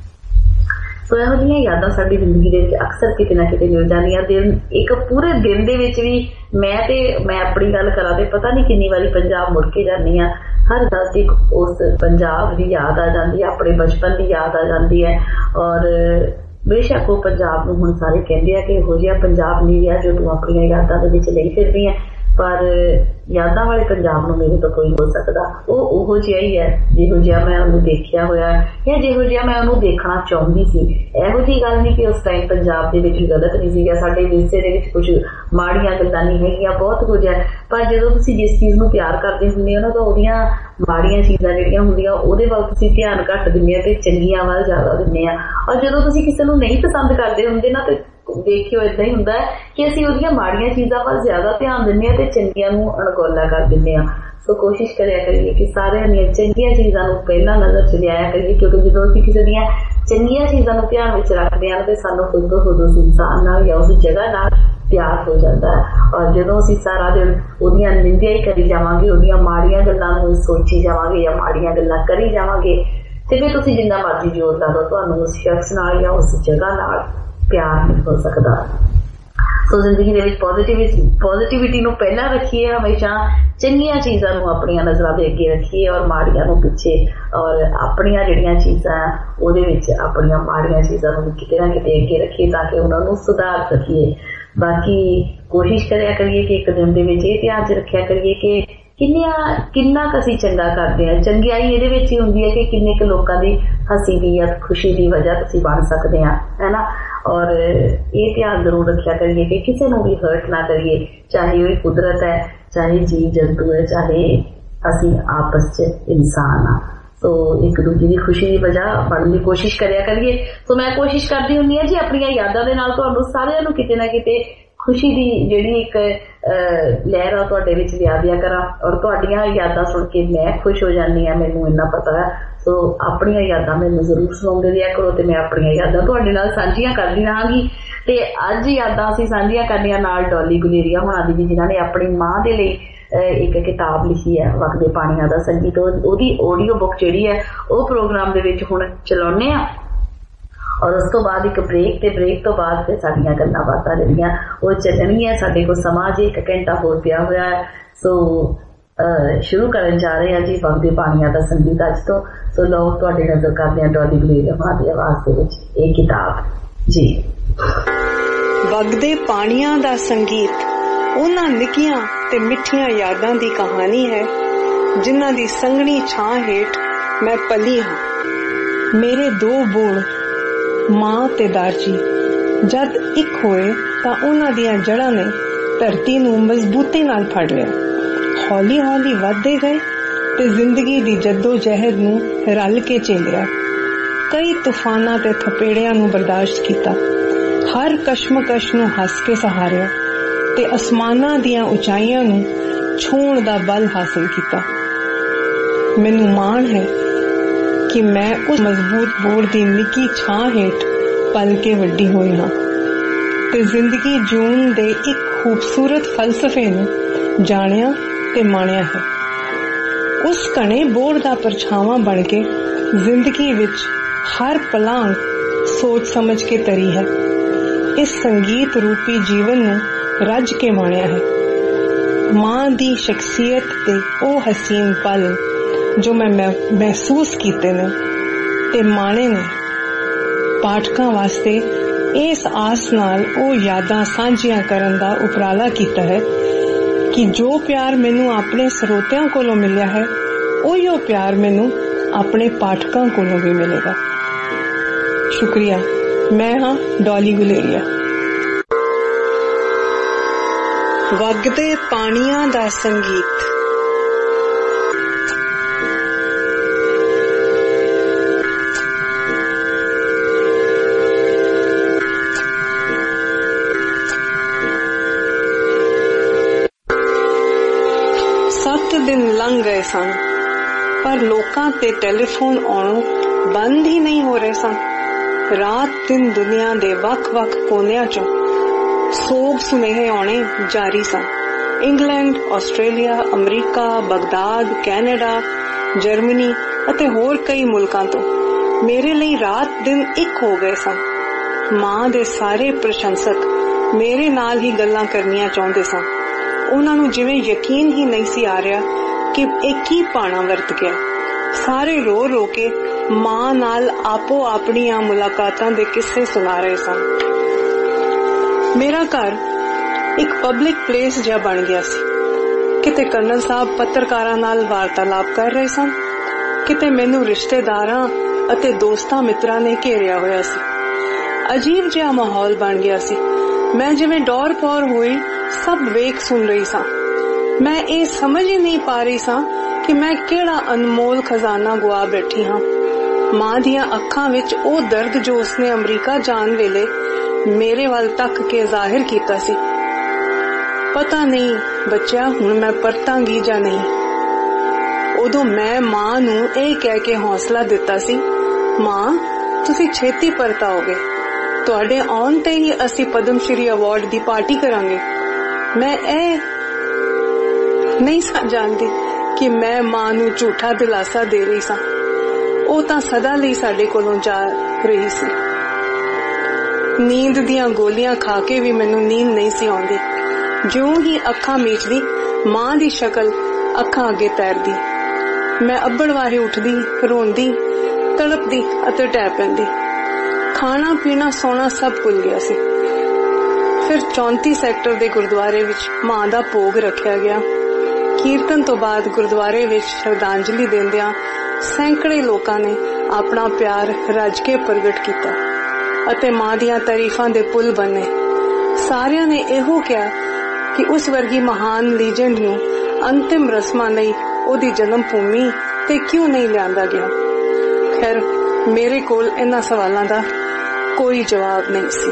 ਸੋ ਇਹੋ ਜਿਹੀਆਂ ਯਾਦਾਂ ਸਾਡੀ ਜ਼ਿੰਦਗੀ ਦੇ ਵਿੱਚ ਅਕਸਰ ਕਿਤੇ ਨਾ ਕਿਤੇ ਮਿਲ ਜਾਂਦੀਆਂ। ਦਿਨ ਇੱਕ ਪੂਰੇ ਦਿਨ ਦੇ ਵਿੱਚ ਵੀ ਮੈਂ ਤੇ ਮੈਂ ਆਪਣੀ ਗੱਲ ਕਰਾਂ ਤੇ ਪਤਾ ਨਹੀਂ ਕਿੰਨੀ ਵਾਰੀ ਪੰਜਾਬ ਮੁੜ ਕੇ ਜਾਂਦੀ ਹਾਂ, ਹਰ ਦਸ ਇੱਕ ਉਸ ਪੰਜਾਬ ਦੀ ਯਾਦ ਆ ਜਾਂਦੀ ਹੈ, ਆਪਣੇ ਬਚਪਨ ਦੀ ਯਾਦ ਆ ਜਾਂਦੀ ਹੈ। ਔਰ ਬੇਸ਼ੱਕ ਉਹ ਪੰਜਾਬ ਨੂੰ ਹੁਣ ਸਾਰੇ ਕਹਿੰਦੇ ਆ ਕਿ ਇਹੋ ਜਿਹਾ ਪੰਜਾਬ ਨਹੀਂ ਰਿਹਾ ਜੋ ਤੂੰ ਆਪਣੀਆਂ ਯਾਦਾਂ ਦੇ ਵਿੱਚ ਲਈ ਫਿਰਦੀ ਹੈ, ਪਰ ਯਾਦਾਂ ਵਾਲੇ ਪੰਜਾਬ ਨੂੰ ਮੇਰੇ ਤੋਂ ਕੋਈ ਹੋ ਸਕਦਾ। ਉਹ ਉਹੋ ਜਿਹਾ ਹੀ ਹੈ ਜਿਹੋ ਜਿਹਾ ਮੈਂ ਉਹਨੂੰ ਦੇਖਿਆ ਹੋਇਆ ਜਾਂ ਜਿਹੋ ਜਿਹਾ ਮੈਂ ਉਹਨੂੰ ਦੇਖਣਾ ਚਾਹੁੰਦੀ ਸੀ। ਇਹੋ ਜਿਹੀ ਗੱਲ ਨਹੀਂ ਕਿ ਉਸ ਟਾਈਮ ਪੰਜਾਬ ਦੇ ਵਿੱਚ ਗਲਤ ਨਹੀਂ ਸੀਗਾ, ਸਾਡੇ ਵਿਰਸੇ ਦੇ ਵਿੱਚ ਕੁਝ ਮਾੜੀਆਂ ਗੱਲਾਂ ਨਹੀਂ ਹੈਗੀਆਂ, ਬਹੁਤ ਕੁਝ ਹੈ। ਪਰ ਜਦੋਂ ਤੁਸੀਂ ਜਿਸ ਚੀਜ਼ ਨੂੰ ਪਿਆਰ ਕਰਦੇ ਹੁੰਦੇ ਹੋ ਨਾ, ਤਾਂ ਉਹਦੀਆਂ ਮਾੜੀਆਂ ਚੀਜ਼ਾਂ ਜਿਹੜੀਆਂ ਹੁੰਦੀਆਂ ਉਹਦੇ ਵੱਲ ਤੁਸੀਂ ਧਿਆਨ ਘੱਟ ਦਿੰਦੇ ਆ ਤੇ ਚੰਗੀਆਂ ਵੱਲ ਜ਼ਿਆਦਾ ਦਿੰਦੇ ਆ। ਔਰ ਜਦੋਂ ਤੁਸੀਂ ਕਿਸੇ ਨੂੰ ਨਹੀਂ ਪਸੰਦ ਕਰਦੇ ਹੁੰਦੇ ਨਾ, ਤੇ ਦੇਖਿਓ ਏਦਾਂ ਹੀ ਹੁੰਦਾ ਹੈ ਕਿ ਅਸੀਂ ਉਹਦੀਆਂ ਮਾੜੀਆਂ ਚੀਜ਼ਾਂ ਵੱਲ ਜ਼ਿਆਦਾ ਧਿਆਨ ਦਿੰਦੇ ਹਾਂ ਤੇ ਚੰਗੀਆਂ ਨੂੰ ਅਣਗੌਲਾ ਕਰ ਦਿੰਦੇ ਹਾਂ। ਸੋ ਕੋਸ਼ਿਸ਼ ਕਰਿਆ ਕਰੀਏ ਕਿ ਸਾਰਿਆਂ ਦੀਆਂ ਚੰਗੀਆਂ ਚੀਜ਼ਾਂ ਨੂੰ ਪਹਿਲਾਂ ਨਜ਼ਰ ਚ ਲਿਆਇਆ ਕਰੀਏ, ਕਿਉਂਕਿ ਜਦੋਂ ਅਸੀਂ ਕਿਸੇ ਦੀਆਂ ਚੰਗੀਆਂ ਚੀਜ਼ਾਂ ਨੂੰ ਧਿਆਨ ਵਿੱਚ ਰੱਖਦੇ ਹਾਂ ਤੇ ਸਾਨੂੰ ਖੁਦ ਤੋਂ ਖੁਦ ਉਸ ਇਨਸਾਨ ਨਾਲ ਜਾਂ ਉਸ ਜਗ੍ਹਾ ਨਾਲ ਪਿਆਰ ਹੋ ਜਾਂਦਾ ਹੈ। ਔਰ ਜਦੋਂ ਅਸੀਂ ਸਾਰਾ ਦਿਨ ਉਹਦੀਆਂ ਨਿੰਦਿਆ ਹੀ ਕਰੀ ਜਾਵਾਂਗੇ, ਉਹਦੀਆਂ ਮਾੜੀਆਂ ਗੱਲਾਂ ਨੂੰ ਸੋਚੀ ਜਾਵਾਂਗੇ ਜਾਂ ਮਾੜੀਆਂ ਗੱਲਾਂ ਕਰੀ ਜਾਵਾਂਗੇ, ਤੇ ਫਿਰ ਤੁਸੀਂ ਜਿੰਨਾ ਮਰਜ਼ੀ ਜ਼ੋਰ ਲਾ ਲਓ, ਤੁਹਾਨੂੰ ਉਸ ਸ਼ਖਸ ਨਾਲ ਜਾਂ ਉਸ ਜਗ੍ਹਾ ਨਾਲ ਪਿਆਰ ਨਹੀਂ ਹੋ ਸਕਦਾ। ਸੋ ਜ਼ਿੰਦਗੀ ਦੇ ਵਿੱਚ ਪੋਜ਼ਿਟਿਵਿਟੀ ਪੋਜ਼ਿਟਿਵਿਟੀ ਨੂੰ ਪਹਿਲਾਂ ਰੱਖੀਏ, ਹਮੇਸ਼ਾ ਚੰਗੀਆਂ ਚੀਜ਼ਾਂ ਨੂੰ ਆਪਣੀਆਂ ਨਜ਼ਰਾਂ ਦੇ ਅੱਗੇ ਰੱਖੀਏ ਔਰ ਮਾੜੀਆਂ ਨੂੰ ਪਿੱਛੇ, ਔਰ ਆਪਣੀਆਂ ਜਿਹੜੀਆਂ ਚੀਜ਼ਾਂ ਉਹਦੇ ਵਿੱਚ ਆਪਣੀਆਂ ਮਾੜੀਆਂ ਚੀਜ਼ਾਂ ਨੂੰ ਕਿਤੇ ਨਾ ਕਿਤੇ ਅੱਗੇ ਰੱਖੀਏ ਤਾਂ ਕਿ ਉਹਨਾਂ ਨੂੰ ਸੁਧਾਰ ਸਕੀਏ। ਬਾਕੀ ਕੋਸ਼ਿਸ਼ ਕਰਿਆ ਕਰੀਏ ਕਿ ਇੱਕ ਦਿਨ ਦੇ ਵਿੱਚ ਇਹ ਧਿਆਨ ਚ ਰੱਖਿਆ ਕਰੀਏ ਕਿ ਕਿੰਨੀਆਂ ਕਿੰਨਾ ਕੁ ਅਸੀਂ ਚੰਗਾ ਕਰਦੇ ਹਾਂ। ਚੰਗਿਆਈ ਇਹਦੇ ਵਿੱਚ ਹੀ ਹੁੰਦੀ ਹੈ ਕਿ ਕਿੰਨੇ ਕੁ ਲੋਕਾਂ ਦੀ ਹੱਸੀ ਦੀ ਜਾਂ ਖੁਸ਼ੀ ਦੀ ਵਜ੍ਹਾ ਤੁਸੀਂ ਬਣ ਸਕਦੇ ਹਾਂ, ਹੈ ਨਾ। ਔਰ ਇਹ ਧਿਆਨ ਜ਼ਰੂਰ ਰੱਖਿਆ ਕਰੀਏ ਕਿ ਕਿਸੇ ਨੂੰ ਵੀ ਹਰਟ ਨਾ ਕਰੀਏ, ਚਾਹੇ ਉਹ ਕੁਦਰਤ ਹੈ, ਚਾਹੇ ਜੀਵ ਜੰਤੂ ਹੈ, ਚਾਹੇ ਅਸੀਂ ਆਪਸ ਚ ਇਨਸਾਨ ਆ। ਸੋ ਇੱਕ ਦੂਜੇ ਦੀ ਖੁਸ਼ੀ ਦੀ ਵਜ੍ਹਾ ਬਣਨ ਦੀ ਕੋਸ਼ਿਸ਼ ਕਰਿਆ ਕਰੀਏ। ਸੋ ਮੈਂ ਕੋਸ਼ਿਸ਼ ਕਰਦੀ ਹੁੰਦੀ ਹਾਂ ਜੀ ਆਪਣੀਆਂ ਯਾਦਾਂ ਦੇ ਨਾਲ ਤੁਹਾਨੂੰ ਸਾਰਿਆਂ ਨੂੰ ਕਿਤੇ ਨਾ ਕਿਤੇ ਖੁਸ਼ੀ ਦੀ ਜਿਹੜੀ ਇੱਕ ਲਹਿਰ ਆ ਤੁਹਾਡੇ ਵਿੱਚ ਲਿਆ ਦਿਆ ਕਰਾਂ, ਔਰ ਤੁਹਾਡੀਆਂ ਯਾਦਾਂ ਸੁਣ ਕੇ ਮੈਂ ਖੁਸ਼ ਹੋ ਜਾਂਦੀ ਹਾਂ, ਮੈਨੂੰ ਇੰਨਾ ਪਤਾ ਹੈ। ਸੋ ਆਪਣੀਆਂ ਯਾਦਾਂ ਮੈਨੂੰ ਜ਼ਰੂਰ ਸੁਣਾਉਂਦੇ ਰਿਹਾ ਕਰੋ ਤੇ ਮੈਂ ਆਪਣੀਆਂ ਯਾਦਾਂ ਤੁਹਾਡੇ ਨਾਲ ਸਾਂਝੀਆਂ ਕਰਦੀ ਰਹਾਂਗੀ। ਤੇ ਅੱਜ ਯਾਦਾਂ ਅਸੀਂ ਸਾਂਝੀਆਂ ਕਰਨੀਆਂ ਨਾਲ ਡੋਲੀ ਗੁਲੇਰੀਆ ਹੋਣਾ ਦੀ ਵੀ, ਜਿਨ੍ਹਾਂ ਨੇ ਆਪਣੀ ਮਾਂ ਦੇ ਲਈ ਇੱਕ ਕਿਤਾਬ ਲਿਖੀ ਹੈ ਵਗਦੇ ਪਾਣੀਆਂ ਦਾ ਸੰਗੀਤ। ਉਹਦੀ ਆਡੀਓ ਬੁੱਕ ਜਿਹੜੀ ਹੈ ਉਹ ਪ੍ਰੋਗਰਾਮ ਦੇ ਵਿੱਚ ਹੁਣ ਚਲਾਉਂਦੇ ਆ, ਔਰ ਉਸ ਤੋਂ ਬਾਅਦ ਇੱਕ ਬ੍ਰੇਕ, ਤੇ ਬ੍ਰੇਕ ਤੋਂ ਬਾਅਦ ਫਿਰ ਸਾਡੀਆਂ ਗੱਲਾਂ ਬਾਤਾਂ ਜਿਹੜੀਆਂ ਉਹ ਚੱਲਣਗੀਆਂ। ਸਾਡੇ ਕੋਲ ਸਮਾਂ ਜੀ ਇੱਕ ਘੰਟਾ ਹੋਰ ਪਿਆ ਹੋਇਆ ਹੈ। ਸੋ ਸ਼ੁਰੂ ਕਰਨ ਜਾ ਰਹੇ ਹਾਂ ਜੀ ਵਗਦੇ ਪਾਣੀਆਂ ਦਾ ਸੰਗੀਤ ਅੱਜ ਤੋਂ। ਸੋ ਲਓ ਤੁਹਾਡੇ ਨਜ਼ਰ ਕਰਦੇ ਹਾਂ ਡੋਲੀ ਗੁਲੇਰੀਆ ਹੋਣਾ ਦੀ ਆਵਾਜ਼ ਦੇ ਵਿੱਚ ਇਹ ਕਿਤਾਬ ਜੀ। ਵਗਦੇ ਪਾਣੀਆਂ ਦਾ ਸੰਗੀਤ ਉਹਨਾਂ ਨਿੱਕੀਆਂ ਤੇ ਮਿੱਠੀਆਂ ਯਾਦਾਂ ਦੀ ਕਹਾਣੀ ਹੈ ਜਿਨ੍ਹਾਂ ਦੀ ਸੰਘਣੀ ਛਾਂ ਹੇਠ ਮੈਂ ਪਲੀ ਹਾਂ। ਮੇਰੇ ਦੋ ਬੋਲ ਮਾਂ ਤੇ ਦਾਰਜੀ ਜਦ ਇੱਕ ਹੋਏ ਤਾਂ ਉਹਨਾਂ ਦੀਆਂ ਜੜ੍ਹਾਂ ਨੇ ਧਰਤੀ ਨੂੰ ਮਜ਼ਬੂਤੀ ਨਾਲ ਫੜ ਲਿਆ। ਹੌਲੀ ਹੌਲੀ ਵੱਧਦੇ ਗਏ ਤੇ ਜ਼ਿੰਦਗੀ ਦੀ ਜੱਦੋ ਜਹਿਦ ਨੂੰ ਰਲ ਕੇ ਝੇਲਿਆ। ਕਈ ਤੂਫਾਨਾਂ ਤੇ ਥਪੇੜਿਆਂ ਨੂੰ ਬਰਦਾਸ਼ਤ ਕੀਤਾ, ਹਰ ਕਸ਼ਮਕਸ਼ ਨੂੰ ਹੱਸ ਕੇ ਸਹਾਰਿਆ। ਤੇ ਅਸਮਾਨਾਂ ਦੀਆਂ ਉਚਾਈਆਂ ਨੂੰ ਛੂਹਣ ਦਾ ਬਲ ਹਾਸਲ ਕੀਤਾ। ਮੈਨੂੰ ਮਾਣ ਹੈ ਕਿ ਮੈਂ ਉਸ ਮਜ਼ਬੂਤ ਬੋਰਡ ਦੀ ਨਿੱਕੀ ਛਾਂ ਹੇਠ ਪਲ ਕੇ ਵੱਡੀ ਹੋਈ ਹਾਂ ਤੇ ਜ਼ਿੰਦਗੀ ਜੂਣ ਦੇ ਇੱਕ ਖੂਬਸੂਰਤ ਫਲਸਫੇ ਨੂੰ ਜਾਣਿਆ ਤੇ ਮਾਣਿਆ ਹੈ। ਉਸ ਘਣੇ ਬੋਰਡ ਦਾ ਪਰਛਾਵਾਂ ਬਣ ਕੇ ਜ਼ਿੰਦਗੀ ਵਿੱਚ ਹਰ ਪਲਾਂ ਸੋਚ ਸਮਝ ਕੇ ਤਰੀ ਹੈ। ਇਸ ਸੰਗੀਤ ਰੂਪੀ ਜੀਵਨ ਨੂੰ ਰੱਜ ਕੇ ਮਾਣਿਆ ਹੈ। ਮਾਂ ਦੀ ਸ਼ਖਸੀਅਤ ਤੇ ਉਹ ਹਸੀਨ ਪਲ ਜੋ ਮੈਂ ਮਹਿਸੂਸ ਕੀਤੇ ਨੇ ਤੇ ਮਾਣੇ ਨੇ, ਪਾਠਕਾਂ ਵਾਸਤੇ ਇਸ ਆਸ ਨਾਲ ਉਹ ਯਾਦਾਂ ਸਾਂਝੀਆਂ ਕਰਨ ਦਾ ਉਪਰਾਲਾ ਕੀਤਾ ਹੈ ਕਿ ਜੋ ਪਿਆਰ ਮੈਨੂੰ ਆਪਣੇ ਸਰੋਤਿਆਂ ਕੋਲੋਂ ਮਿਲਿਆ ਹੈ, ਉਹੀ ਉਹ ਪਿਆਰ ਮੈਨੂੰ ਆਪਣੇ ਪਾਠਕਾਂ ਕੋਲੋਂ ਵੀ ਮਿਲੇਗਾ। ਸ਼ੁਕਰੀਆ। ਮੈਂ ਹਾਂ ਡੋਲੀ ਗੁਲੇਰੀਆ। ਵਗਦੇ ਪਾਣੀਆਂ ਦਾ ਸੰਗੀਤ। ਸੱਤ ਦਿਨ ਲੰਘ ਗਏ ਸਨ, ਪਰ ਲੋਕਾਂ ਤੇ ਟੈਲੀਫੋਨ ਆਉਣੋਂ ਬੰਦ ਹੀ ਨਹੀਂ ਹੋ ਰਹੇ ਸਨ। ਰਾਤ ਦਿਨ ਦੁਨੀਆ ਦੇ ਵੱਖ-ਵੱਖ ਕੋਨਿਆਂ ਚੋਂ ਸੋਗ ਸੁਨੇਹੇ ਆਉਣੇ ਜਾਰੀ ਸਨ। England, Australia, America, Baghdad, Canada, Germany ਅਤੇ ਹੋਰ ਕਈ ਮੁਲਕਾਂ ਤੋਂ ਮੇਰੇ ਲਈ ਰਾਤ ਦਿਨ ਇੱਕ ਹੋ ਗਏ ਸਨ। ਮਾਂ ਦੇ ਸਾਰੇ ਪ੍ਰਸ਼ੰਸਕ ਮੇਰੇ ਨਾਲ ਹੀ ਗੱਲਾਂ ਕਰਨੀਆਂ ਚਾਹੁੰਦੇ ਸਨ। ਉਹਨਾਂ ਨੂੰ ਜਿਵੇਂ ਯਕੀਨ ਹੀ ਨਹੀਂ ਸੀ ਆ ਰਿਹਾ ਕਿ ਇਹ ਕੀ ਪਾਣਾ ਵਰਤ ਗਿਆ। ਸਾਰੇ ਰੋ ਰੋ ਕੇ ਮਾਂ ਨਾਲ ਆਪੋ ਆਪਣੀਆਂ ਮੁਲਾਕਾਤਾਂ ਦੇ ਕਿੱਸੇ ਸੁਣਾ ਰਹੇ ਸਨ। ਮੇਰਾ ਘਰ ਇੱਕ ਪਬਲਿਕ ਪਲੇਸ ਜਿਹਾ ਬਣ ਗਿਆ ਸੀ। ਕਿਤੇ ਕਰਨਲ ਸਾਹਿਬ ਪੱਤਰਕਾਰਾਂ ਨਾਲ ਵਾਰਤਾਲਾਪ ਕਰ ਰਹੇ ਸਨ, ਕਿਤੇ ਮੈਨੂੰ ਰਿਸ਼ਤੇਦਾਰਾਂ ਅਤੇ ਦੋਸਤਾਂ ਮਿੱਤਰਾਂ ਨੇ ਘੇਰਿਆ ਹੋਇਆ ਸੀ। ਅਜੀਬ ਜਿਹਾ ਮਾਹੌਲ ਬਣ ਗਿਆ ਸੀ। ਮੈਂ ਜਿਵੇਂ ਡੌਰ ਪੌਰ ਹੋਈ ਸਭ ਵੇਖ ਸੁਣ ਰਹੀ ਸਾਂ। ਮੈਂ ਇਹ ਸਮਝ ਹੀ ਨਹੀਂ ਪਾ ਰਹੀ ਸਾਂ ਕਿ ਮੈਂ ਕਿਹੜਾ ਅਨਮੋਲ ਖਜ਼ਾਨਾ ਗੁਆ ਬੈਠੀ ਹਾਂ। ਮਾਂ ਦੀਆਂ ਅੱਖਾਂ ਵਿੱਚ ਉਹ ਦਰਦ ਜੋ ਉਸਨੇ ਅਮਰੀਕਾ ਜਾਣ ਵੇਲੇ ਮੇਰੇ ਵੱਲ ਤੱਕ ਕੇ ਜ਼ਾਹਿਰ ਕੀਤਾ ਸੀ। ਪਤਾ ਨਹੀਂ ਬੱਚਿਆ ਹੁਣ ਮੈਂ ਪਰਤਾਂਗੀ ਜਾਂ ਨਹੀਂ। ਉਦੋਂ ਮੈਂ ਮਾਂ ਨੂੰ ਇਹ ਕਹਿ ਕੇ ਹੌਸਲਾ ਦਿੱਤਾ ਸੀ, ਮਾਂ ਤੁਸੀਂ ਛੇਤੀ ਪਰਤਾਓਗੇ, ਤੁਹਾਡੇ ਆਉਣ ਤੇ ਹੀ ਅਸੀਂ ਪਦਮ ਸ਼੍ਰੀ ਅਵਾਰਡ ਦੀ ਪਾਰਟੀ ਕਰਾਂਗੇ। ਮੈਂ ਇਹ ਨਹੀਂ ਸਾਂ ਜਾਣਦੀ ਕਿ ਮੈਂ ਮਾਂ ਨੂੰ ਝੂਠਾ ਦਿਲਾਸਾ ਦੇ ਰਹੀ ਸਾਂ। ਉਹ ਤਾਂ ਸਦਾ ਲਈ ਸਾਡੇ ਕੋਲੋਂ ਜਾ ਰਹੀ ਸੀ। ਨੀਂਦ ਦੀਆਂ ਗੋਲੀਆਂ ਖਾ ਕੇ ਵੀ ਮੈਨੂੰ ਨੀਂਦ ਨਹੀਂ ਸੀ ਆਉਂਦੀ। ਜਿਉਂ ਹੀ ਅੱਖਾਂ ਮੀਚਦੀ ਮਾਂ ਦੀ ਸ਼ਕਲ ਅੱਖਾਂ ਅੱਗੇ ਤੈਰਦੀ। ਮੈਂ ਅੱਬੜ ਵਾਹੇ ਉੱਠਦੀ, ਰੋਂਦੀ, ਤੜਪਦੀ ਅਤੇ ਟਹਿ ਪੈਂਦੀ। ਖਾਣਾ ਪੀਣਾ ਸੌਣਾ ਸਭ ਭੁੱਲ ਗਿਆ ਸੀ। ਫਿਰ ਚੌਂਤੀ ਸੈਕਟਰ ਦੇ ਗੁਰਦੁਆਰੇ ਵਿੱਚ ਮਾਂ ਦਾ ਭੋਗ ਰੱਖਿਆ ਗਿਆ। ਕੀਰਤਨ ਤੋਂ ਬਾਅਦ ਗੁਰਦੁਆਰੇ ਵਿੱਚ ਸ਼ਰਧਾਂਜਲੀ ਦਿੰਦਿਆਂ ਸੈਂਕੜੇ ਲੋਕਾਂ ਨੇ ਆਪਣਾ ਪਿਆਰ ਰੱਜ ਕੇ ਪ੍ਰਗਟ ਕੀਤਾ ਅਤੇ ਮਾਂ ਦੀਆਂ ਤਾਰੀਫਾਂ ਦੇ ਪੁੱਲ ਬੰਨੇ। ਸਾਰਿਆਂ ਨੇ ਇਹੋ ਕਿਹਾ ਕਿ ਉਸ ਵਰਗੀ ਮਹਾਨ ਲੀਜੈਂਡ ਨੂੰ ਅੰਤਿਮ ਰਸਮਾਂ ਲਈ ਉਹਦੀ ਜਨਮ ਭੂਮੀ ਤੇ ਕਿਉਂ ਨਹੀਂ ਲਿਆਂਦਾ ਗਿਆ। ਖੈਰ ਮੇਰੇ ਕੋਲ ਇਹਨਾਂ ਸਵਾਲਾਂ ਦਾ ਕੋਈ ਜਵਾਬ ਨਹੀਂ ਸੀ।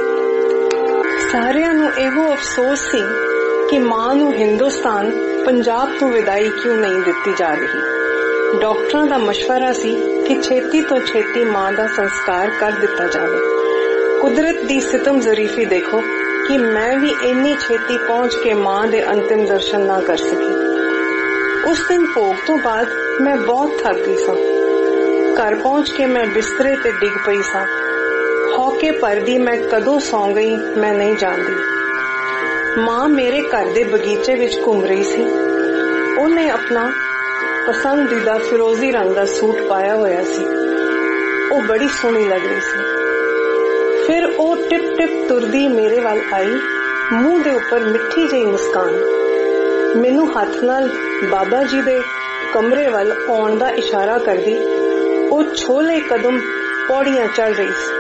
ਸਾਰਿਆਂ ਨੂੰ ਇਹੋ ਅਫਸੋਸ ਸੀ ਕਿ ਮਾਂ ਨੂੰ ਹਿੰਦੁਸਤਾਨ ਪੰਜਾਬ ਤੋਂ ਵਿਦਾਈ ਕਿਉਂ ਨਹੀਂ ਦਿੱਤੀ ਜਾ ਰਹੀ। ਡਾਕਟਰਾਂ ਦਾ ਮਸ਼ਵਰਾ ਸੀ ਕਿ ਛੇਤੀ ਤੋਂ ਛੇਤੀ ਮਾਂ ਦਾ ਸੰਸਕਾਰ ਕਰ ਦਿੱਤਾ ਜਾਵੇ। ਕੁਦਰਤ ਦੀ ਸਿਤਮ ਜ਼ਰੀਫੀ ਦੇਖੋ ਕਿ ਮੈਂ ਵੀ ਇੰਨੀ ਛੇਤੀ ਪਹੁੰਚ ਕੇ ਮਾਂ ਦੇ ਅੰਤਿਮ ਦਰਸ਼ਨ ਨਾ ਕਰ ਸਕੀ। ਉਸ ਦਿਨ ਭੋਗ ਤੋਂ ਬਾਅਦ ਮੈਂ ਬਹੁਤ ਥੱਕ ਗਈ ਸਾਂ। ਘਰ ਪਹੁੰਚ ਕੇ ਮੈਂ ਬਿਸਤਰੇ ਤੇ ਡਿੱਗ ਪਈ ਸਾਂ। ਹੌਕੇ ਭਰਦੀ ਮੈਂ ਕਦੋਂ ਸੌਂ ਗਈ ਮੈਂ ਨਹੀਂ ਜਾਣਦੀ। ਮਾਂ ਮੇਰੇ ਘਰ ਦੇ ਬਗੀਚੇ ਵਿੱਚ ਘੁੰਮ ਰਹੀ ਸੀ। ਉਹਨੇ ਆਪਣਾ ਪਸੰਦੀਦਾ ਫਿਰੋਜ਼ੀ ਰੰਗ ਦਾ ਸੂਟ ਪਾਇਆ ਹੋਇਆ ਸੀ। ਉਹ ਬੜੀ ਸੋਹਣੀ ਲੱਗ ਰਹੀ ਸੀ। ਫਿਰ ਉਹ ਟਿਪ ਟਿਪ ਤੁਰਦੀ ਮੇਰੇ ਵੱਲ ਆਈ, ਮੂੰਹ ਦੇ ਉੱਪਰ ਮਿੱਠੀ ਜਿਹੀ ਮੁਸਕਾਨ। ਮੈਨੂੰ ਹੱਥ ਨਾਲ ਬਾਬਾ ਜੀ ਦੇ ਕਮਰੇ ਵੱਲ ਆਉਣ ਦਾ ਇਸ਼ਾਰਾ ਕਰਦੀ ਉਹ ਛੋਲੇ ਕਦਮ ਪੌੜੀਆਂ ਚੜ ਰਹੀ ਸੀ।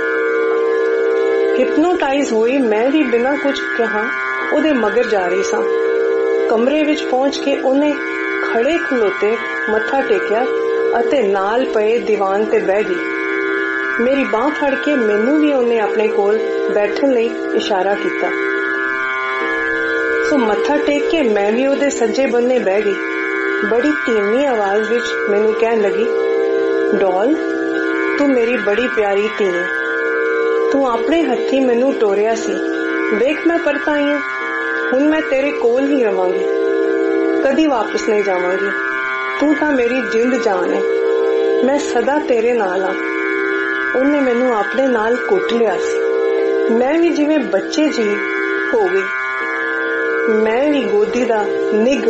ਹਿਪਨੋਟਾਈਜ਼ ਹੋਈ ਮੈਂ ਵੀ ਬਿਨਾਂ ਕੁਝ ਕਿਹਾ ਉਹਦੇ ਮਗਰ ਜਾ ਰਹੀ ਸਾਂ। ਕਮਰੇ ਵਿੱਚ ਪਹੁੰਚ ਕੇ ਉਹਨੇ ਖੜੇ ਖਲੋਤੇ ਮੱਥਾ ਟੇਕਿਆ ਅਤੇ ਨਾਲ ਪਏ ਦੀਵਾਨ ਤੇ ਬਹਿ ਗਈ। ਮੇਰੀ ਬਾਂਹ ਫੜ ਕੇ ਮੈਨੂੰ ਵੀ ਉਹਨੇ ਆਪਣੇ ਕੋਲ ਬੈਠਣ ਲਈ ਇਸ਼ਾਰਾ ਕੀਤਾ। सो मत्था टेक के मैं भी ਉਹਦੇ सज्जे बन्ने बह गई। बड़ी धीमी आवाज विच मैनू कहन लगी, डॉल तू मेरी बड़ी प्यारी धी है, तू अपने हथी मैनू टोरिया सी, देख मैं परत आई हूं, हुण मैं तेरे कोल ही रवांगी, कदी वापस नहीं जावांगी। तू तां मेरी जिंद जान है, मैं सदा तेरे नाल हां। उन्हें मैनू अपने नाल कुट लिया सी, मैं भी जिवें बच्चे जी हो गई। मैं भी गोदी दा निग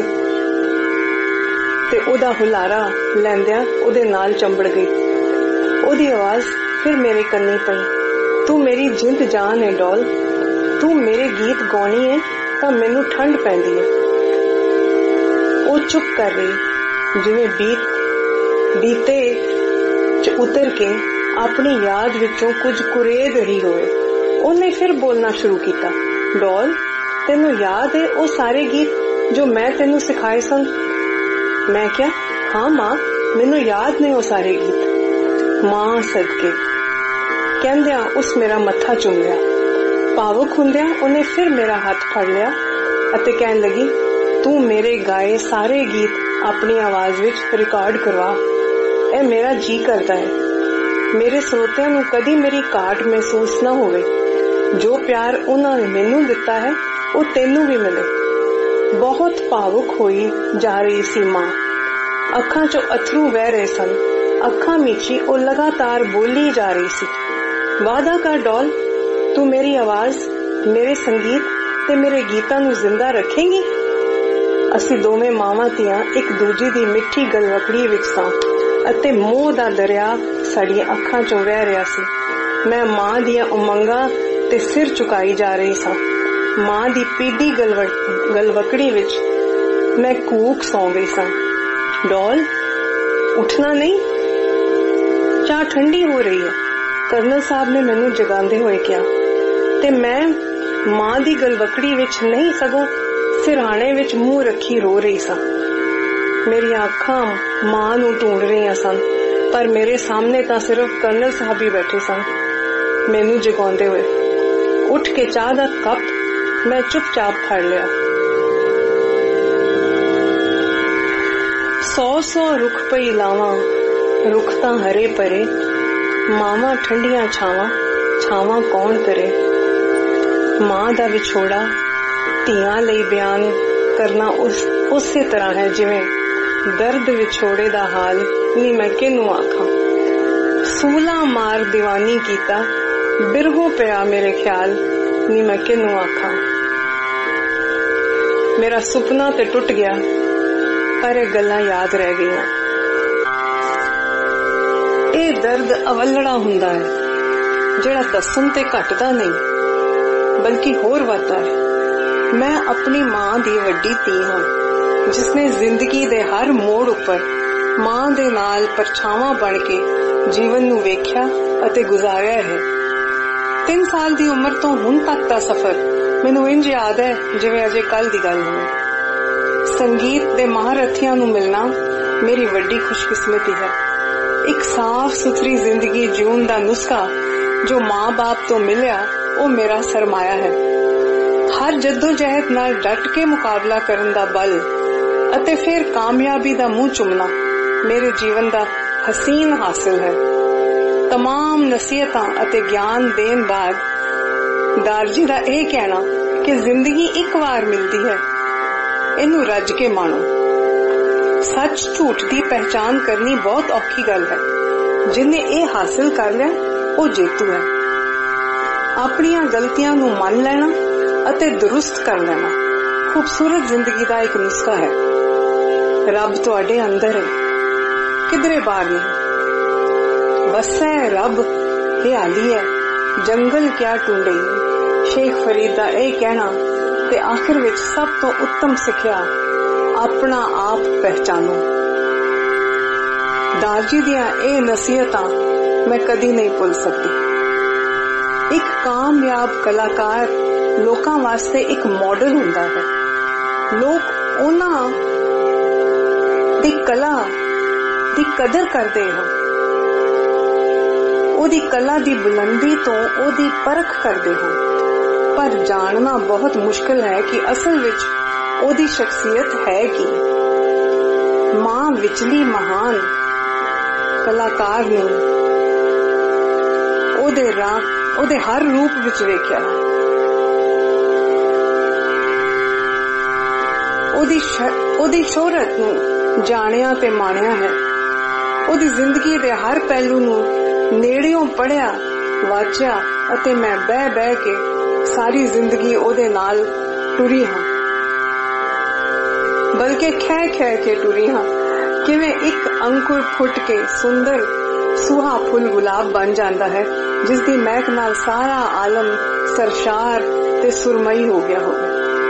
ते ओदा हुलारा लैंदिया ओदे नाल चंबड़ गई। ओदी आवाज फिर मेरे कन्नी पई, तू मेरी जिंद जान है डॉल, तू मेरे गीत गाउणी है तां मैनू ठंड पैंदी है। ओ चुप कर रही, जिवें बीत बीते च उतर के अपनी याद विचों कुछ कुरेद रही होवे। उन्हें फिर बोलना शुरू किया, डॉल तेनू याद है वो सारे गीत जो मैं तेनू सिखाए सन? मैं क्या, हाँ मां मैनू याद ने वो सारे गीत। मां सदके कहंदिया उस मेरा मत्था चुम लिया। भावुक हुंदिया उन्हें फिर मेरा हाथ फड़ लिया अते कहन लगी, तू मेरे गाए सारे गीत अपनी आवाज विच रिकॉर्ड करवा, ए मेरा जी करता है। मेरे श्रोतिਆਂ ਨੂੰ कदी मेरी घाट महसूस न होवे। जो प्यार उन्होंने मैनू दिता है वो तेनू भी मिले। बहुत भावुक होई जा रही सी मां, अखां चो अथरू बह रहे सन। अखां मीची वो लगातार बोली जा रही सी, वादा कर डॉल तू मेरी आवाज, मेरे संगीत ते मेरे गीतां नू जिंदा रखेंगी। असी दोवें मावां धीआं एक दूजे दी मिठी गलवकड़ी विच सां अते मोह दा दरिया साड़ियां अखां चों वह रहा सी। मैं मां दियां उमंगां ते सिर चुकाई जा रही सां। मां दी पीढ़ी गलवकड़ी विच मैं कूक सौ गई सां। डॉल उठना नहीं, चाह ठंडी हो रही है, कर्नल साहब ने मैनू जगांदे होए कहा। ते मैं मां दी गलवकड़ी विच नहीं सगों सिरहाने विच मुंह रखी रो रही सां। मेरी अखां मां नू ढूंढ रही सन, पर मेरे सामने तां सिर्फ कर्नल साहब ही बैठे सन मैनू जगांदे हुए। उठ के चाह दा कप मैं चुपचाप फड़ लिया। सौ सौ रुख पई लावां, रुख तां हरे परे, मावां ठंडियां छावां, छावां कौन करे। मां दा विछोड़ा धीआं लई बयान करना उस उसे तरह है जिवें दर्द विछोड़े दा हाल नी मैं किनू आखां। सूला मार दीवानी कीता, बिरहो पिया मेरे ख्याल नी मैं किनू आखां। मेरा सुपना ते टुट गया, पर ये गल्लां याद रह गईयां। ये दर्द अवलड़ा हुंदा है जिहड़ा दसन ते घटदा नहीं बल्कि होर वधदा है। मैं अपनी मां दी वड्डी धी हां जिसने जिंदगी दे हर मोड़ उपर मां दे नाल परछावां बन के जीवन नू वेख्या अते गुजारिया है। तीन साल दी उम्र तो हुण तक दा सफर मैनू इंज याद है जिवें अजे कल दी गल होवे। संगीत दे महारथियां नू मिलना मेरी वड्डी खुशकिस्मती है। एक साफ सुथरी जिंदगी जीवन दा नुस्खा जो मां बाप तो मिलिया वो मेरा सरमाया है। हर जद्दोजहद नाल डट के मुकाबला करन दा बल अते फिर कामयाबी दा मुंह चुमना मेरे जीवन दा हसीन हासिल है। तमाम नसीहतां अते ज्ञान देन बाद दारजी दा यह कहना कि जिंदगी एक बार मिलती है, इनू रज के मानो। सच झूठ दी पहचान करनी बहुत औखी गल है। जिन्हें ये हासिल कर लिया वो जेतू है। अपनियां गलतियां नू मान लेना अते दुरुस्त कर लेना खूबसूरत जिंदगी दा एक नुस्खा है। रब तुहाडे अंदर है, किधरे बाहर नहीं। वसै रब हरियाली है, जंगल क्या ढूंढे। शेख फरीद दा यह कहना ते आखिर विच सब तो उत्तम सिक्ख्या अपना आप पहचानो। दारजी दियां ये नसीहतां मैं कदी नहीं भुल सकती। एक कामयाब कलाकार लोकां वास्ते एक मॉडल हुंदा है। लोग उन्हां दी कला दी कदर करते हैं, ओदी कला दी बुलंदी तो ओदी परख करते हैं। पर जानना बहुत मुश्किल है कि असल विच ओदी शख्सियत है की। मां विचली महान कलाकार ने ओदे राह ओदे हर रूप विच वेख्या, ओदी ओदी शोहरत नूं जाणिया ते माणिया है, ओदी जिंदगी दे हर पहलू नूं नेड़ियों पढ़िया वाचिया अते मैं बह बह के सारी जिंदगी ओदे नाल टुरी हां, बल्कि खै खै के टुरी हां। किवें एक अंकुर फुट के सुंदर सुहा फुल गुलाब बन जाता है जिसकी महक नाल सारा आलम सरशार ते सुरमई हो गया होगा।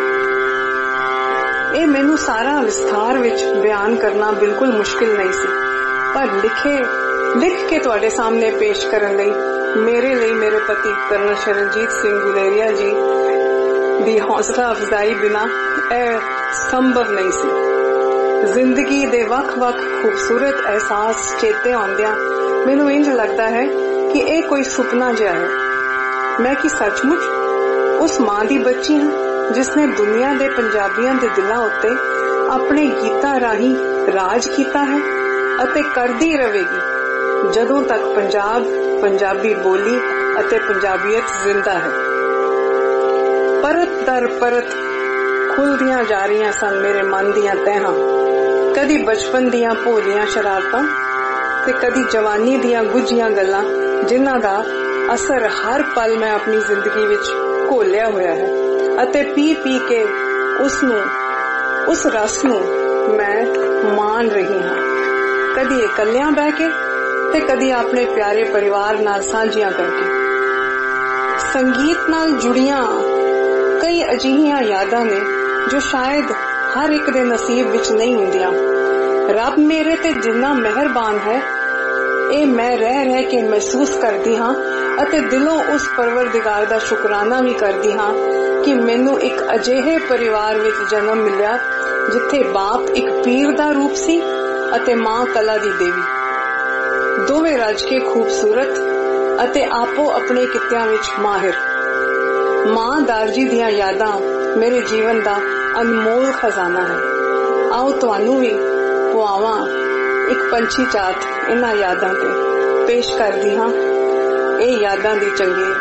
ये मैनू सारा विस्तार विच बयान करना बिल्कुल मुश्किल नहीं सी, पर लिखे लिख के तुहाडे सामने पेश करन लई मेरे लिए मेरे पति कर्नल शरणजीत सिंह गुलेरिया जी दी हौसला अफजाई बिना ए संभव नहीं सी। जिंदगी दे वख वख खूबसूरत एहसास चेते आंदिया मैनू इंज लगता है कि ये कोई सुपना जिहा है। मैं कि सचमुच उस मां दी बच्ची हां जिसने दुनिया दे पंजाबियां दे दिलां उत्ते अपने गीतां राही राज कीता है अते करदी रहेगी जदों तक पंजाब पंजाबी बोली अते पंजाबियत जिंदा है। परत दर परत खुलदियां जा रही सन मेरे मन दियां तहां, कदी बचपन दियां भोलियां शरारतां ते कदी जवानी दियां गुझियां गल्लां जिन्हां दा असर हर पल मैं अपनी जिंदगी विच घोलिया होया है अते पी पी के उसनू उस रस नू मैं मान रही हां, कदी इकल्लियां बह के ते कदी अपने प्यारे परिवार नाल सांझियां करके। संगीत नाल जुड़ियां कई अजिहियां यादां ने जो शायद हर एक दे नसीब विच नहीं हुंदियां। रब मेरे ते जिन्ना मेहरबान है ए मैं रह रह के महसूस करदी हां अते दिलों उस परवरदिगार दा शुकराना भी करदी हां कि मैनू एक अजिहे परिवार विच जन्म मिलिया जिथे बाप एक पीर दा रूप सी अते मां कला दी देवी, दोवें रज के खूबसूरत अते आपो अपने कित्तियां विच माहिर। मां दारजी दियां यादां मेरे जीवन दा अनमोल खजाना है। आओ तुहानू भी पुआवां एक पंछी चात इन्हां यादां ते पेश करदी हां ए यादां दी चंगेर।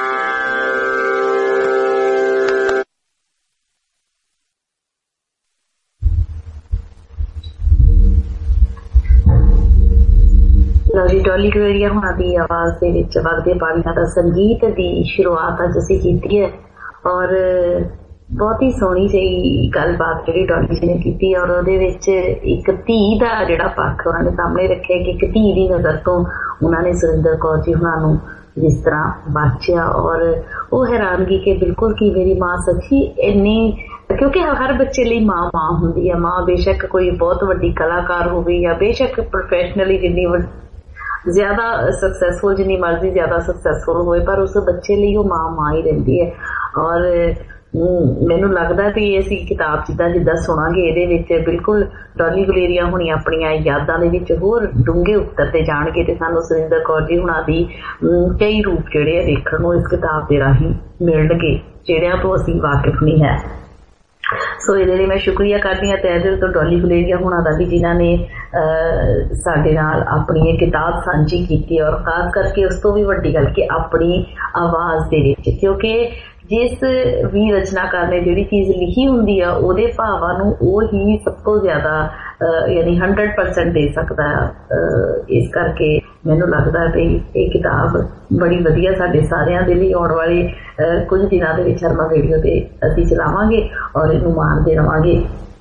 लवी डॉली गुलेरिया हुणां दी आवाज दे विच वगदे पाणियां दा संगीत दी शुरुआत अज असीं कीती है और बहुत ही सोहनी जी गलबात जिहड़ी डॉली जी ने की और उहदे विच एक धी दा जिहड़ा पक्ष उन्होंने सामने रखे कि एक धी दी नज़र तो उन्होंने सुरिंदर कौर जी हुणां नूं जिस तरह बाचिया और वो हैरानगी कि बिल्कुल की मेरी मां सच्ची इन्नी, क्योंकि हर बच्चे लिए मां मां हुंदी है। मां बेशक कोई बहुत वड्डी कलाकार होवे या बेशक प्रोफेशनली जिन्नी ज्यादा सक्सैसफुल जिन्नी मर्जी ज्यादा सक्सैसफुल होए पर उस बच्चे लिए वो मां मां ही रहिंदी है। और मैनू लगता भी असीं किताब जिद्दां जिद्दां सुनांगे इहदे विच बिल्कुल डॉली गुलेरिया हुणी अपणियां यादां दे विच होर डूंघे उतरते जाणगे ते सानूं सुरिंदर कौर जी हुणां दी कई रूप जिहड़े देखण नूं इस किताब दे राहीं मिलणगे जिहड़ियां तो असीं वाकिफ नहीं है। सो so, ये मैं शुक्रिया करती हूँ तहे दिल तो डॉली गुलेरिया हुणां दा भी जिन्हां ने साडे नाल अपनी ये किताब सांझी की और खास करके उस तो भी वड्डी गल कि अपनी आवाज दे विच, क्योंकि जिस भी रचनाकार ने जिहड़ी चीज लिखी हुंदी है उहदे भावां नूं ओह ही सब तो ज्यादा यानी हंड्रड परसेंट दे सकदा है। इस करके मैनूं लगदा है कि ये किताब बड़ी वधिया साडे सारियां दे लई आउण वाले कुछ दिनां दे विच हरमन रेडियो ते असीं चलावांगे और इहनूं माणदे रहांगे।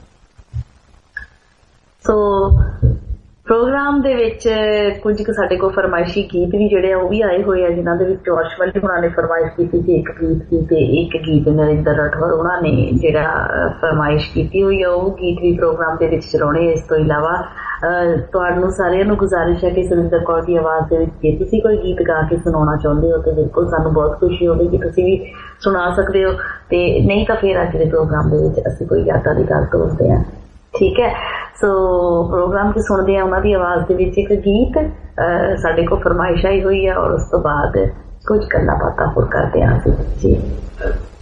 सो प्रोग्राम दे विच कुछ साडे कोल फरमाइशी गीत भी जिहड़े वो भी आए हुए हैं जिन्हां दे विच अर्शवली हुणां ने फरमाइश कीती सी एक गीत की ते एक गीत नरेंद्र राठौर हुणां ने जिहड़ा फरमाइश कीती हुई है वो गीत भी प्रोग्राम दे विच चलाउणे। इस तो इलावा तुहानूं सारिआं नूं गुजारिश है कि सुरिंदर कौर दी आवाज़ दे विच जे तुसीं कोई गीत गा के सुणाउणा चाहुंदे हो तो बिल्कुल सानूं बहुत खुशी होवेगी, तुसीं भी सुणा सकदे हो ते नहीं तां फिर अज दे प्रोग्राम दे विच असीं कोई यादां दी गल तोड़दे हां। ठीक है, सो प्रोग्राम की सुनते हैं उन्होंने आवाज के विच एक गीत साडे को फरमाइश आई हुई है और उस तो बाद कुछ गल्लां बातां होर करते हैं जी।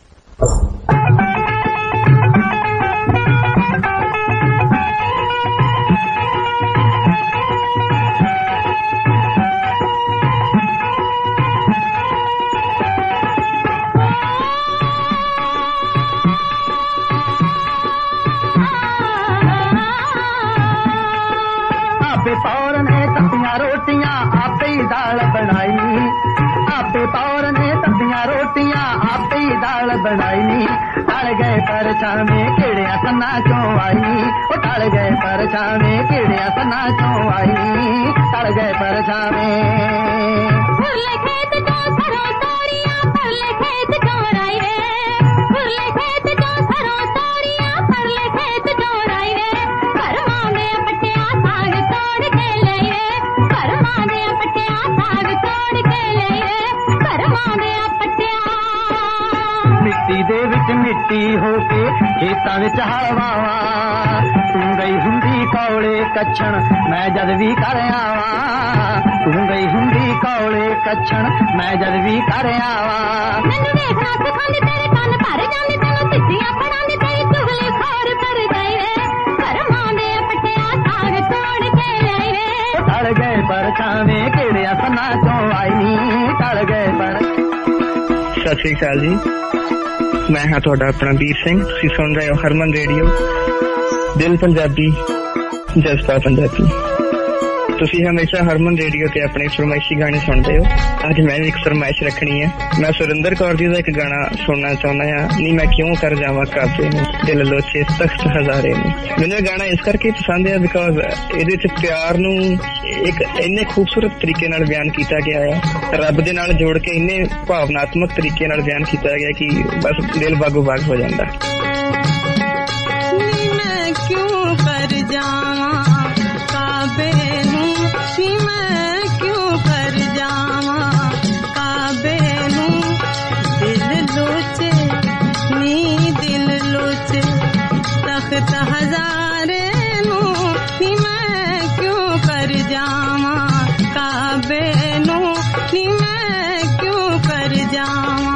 सत श्री अकाल जी, मैं हाँ तुहाडा अपना वीर सिंह। तुसीं सुन रहे हो हरमन रेडियो, दिल पंजाबी जज्बा पंजाबी। तुसीं हमेशा हरमन रेडियो ते अपने फरमाइशी गाने सुनते हो। अज मैं भी एक फरमाइश रखनी है। मैं सुरिंदर कौर जी का एक गाना सुनना चाहना है, नी मैं क्यों कर जावा काबे में दिल लोचे तख्त हजारे में। मैंने गाना इस करके पसंद है बिकॉज ਇਹਦੇ ਚ प्यार नू एक इन्ने खूबसूरत तरीके नाल बयान किया गया है, रब दे नाल जोड़ के इन्ने भावनात्मक तरीके नाल बयान किया गया कि बस दिल बागो बाग हो जाता। मैं क्यों कर जावा काबे नू, मैं क्यों कर जावा काबे नू, दिल लोचे नी दिल लोचे तख्त हजारे नू, मैं क्यों कर जावा काबे नू, मैं क्यों कर जावा।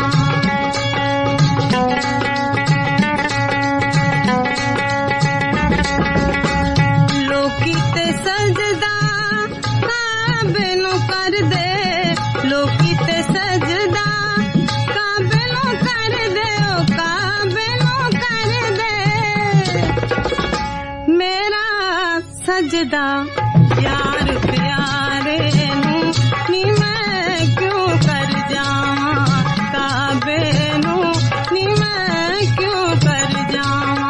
लोकी ते सजदा काबे नू कर दे, लोकी ते सजदा काबे नू कर दे, ओ काबे नू कर दे। मेरा सजदा यार प्यारे नू, नी मैं क्यों कर जावा काबे नू, नी मैं क्यों कर जावा।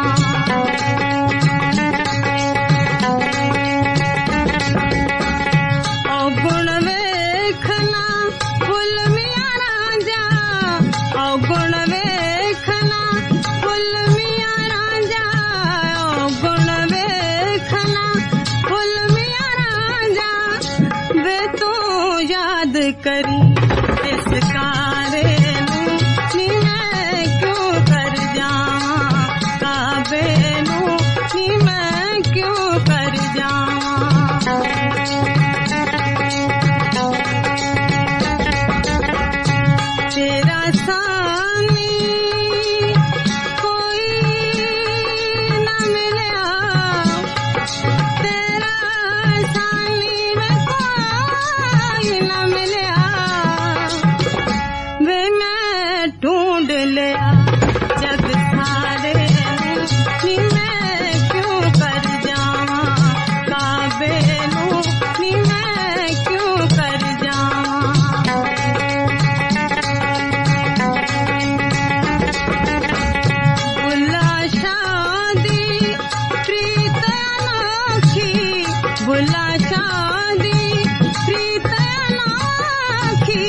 ओ गुण वेखना फुल मिया राजा, ओ गुण वेखना फुल मिया राजा, ओ गुण वेखना फुल मिया राजा, वे तू याद करी इस कारे नू, नी मैं क्यों कर जावा काबे नू, नी मैं क्यों कर जावा। तेरा सामी कोई न मिला, तेरा सामी में कोई न मिला, वे मैं ढूंढ लिया जग सारे नू, नी मैं क्यों कर जावा काबे नू, नी मैं क्यों कर जावा। बुला शादी प्रीत अनोखी, बुला शादी प्रीत अनोखी,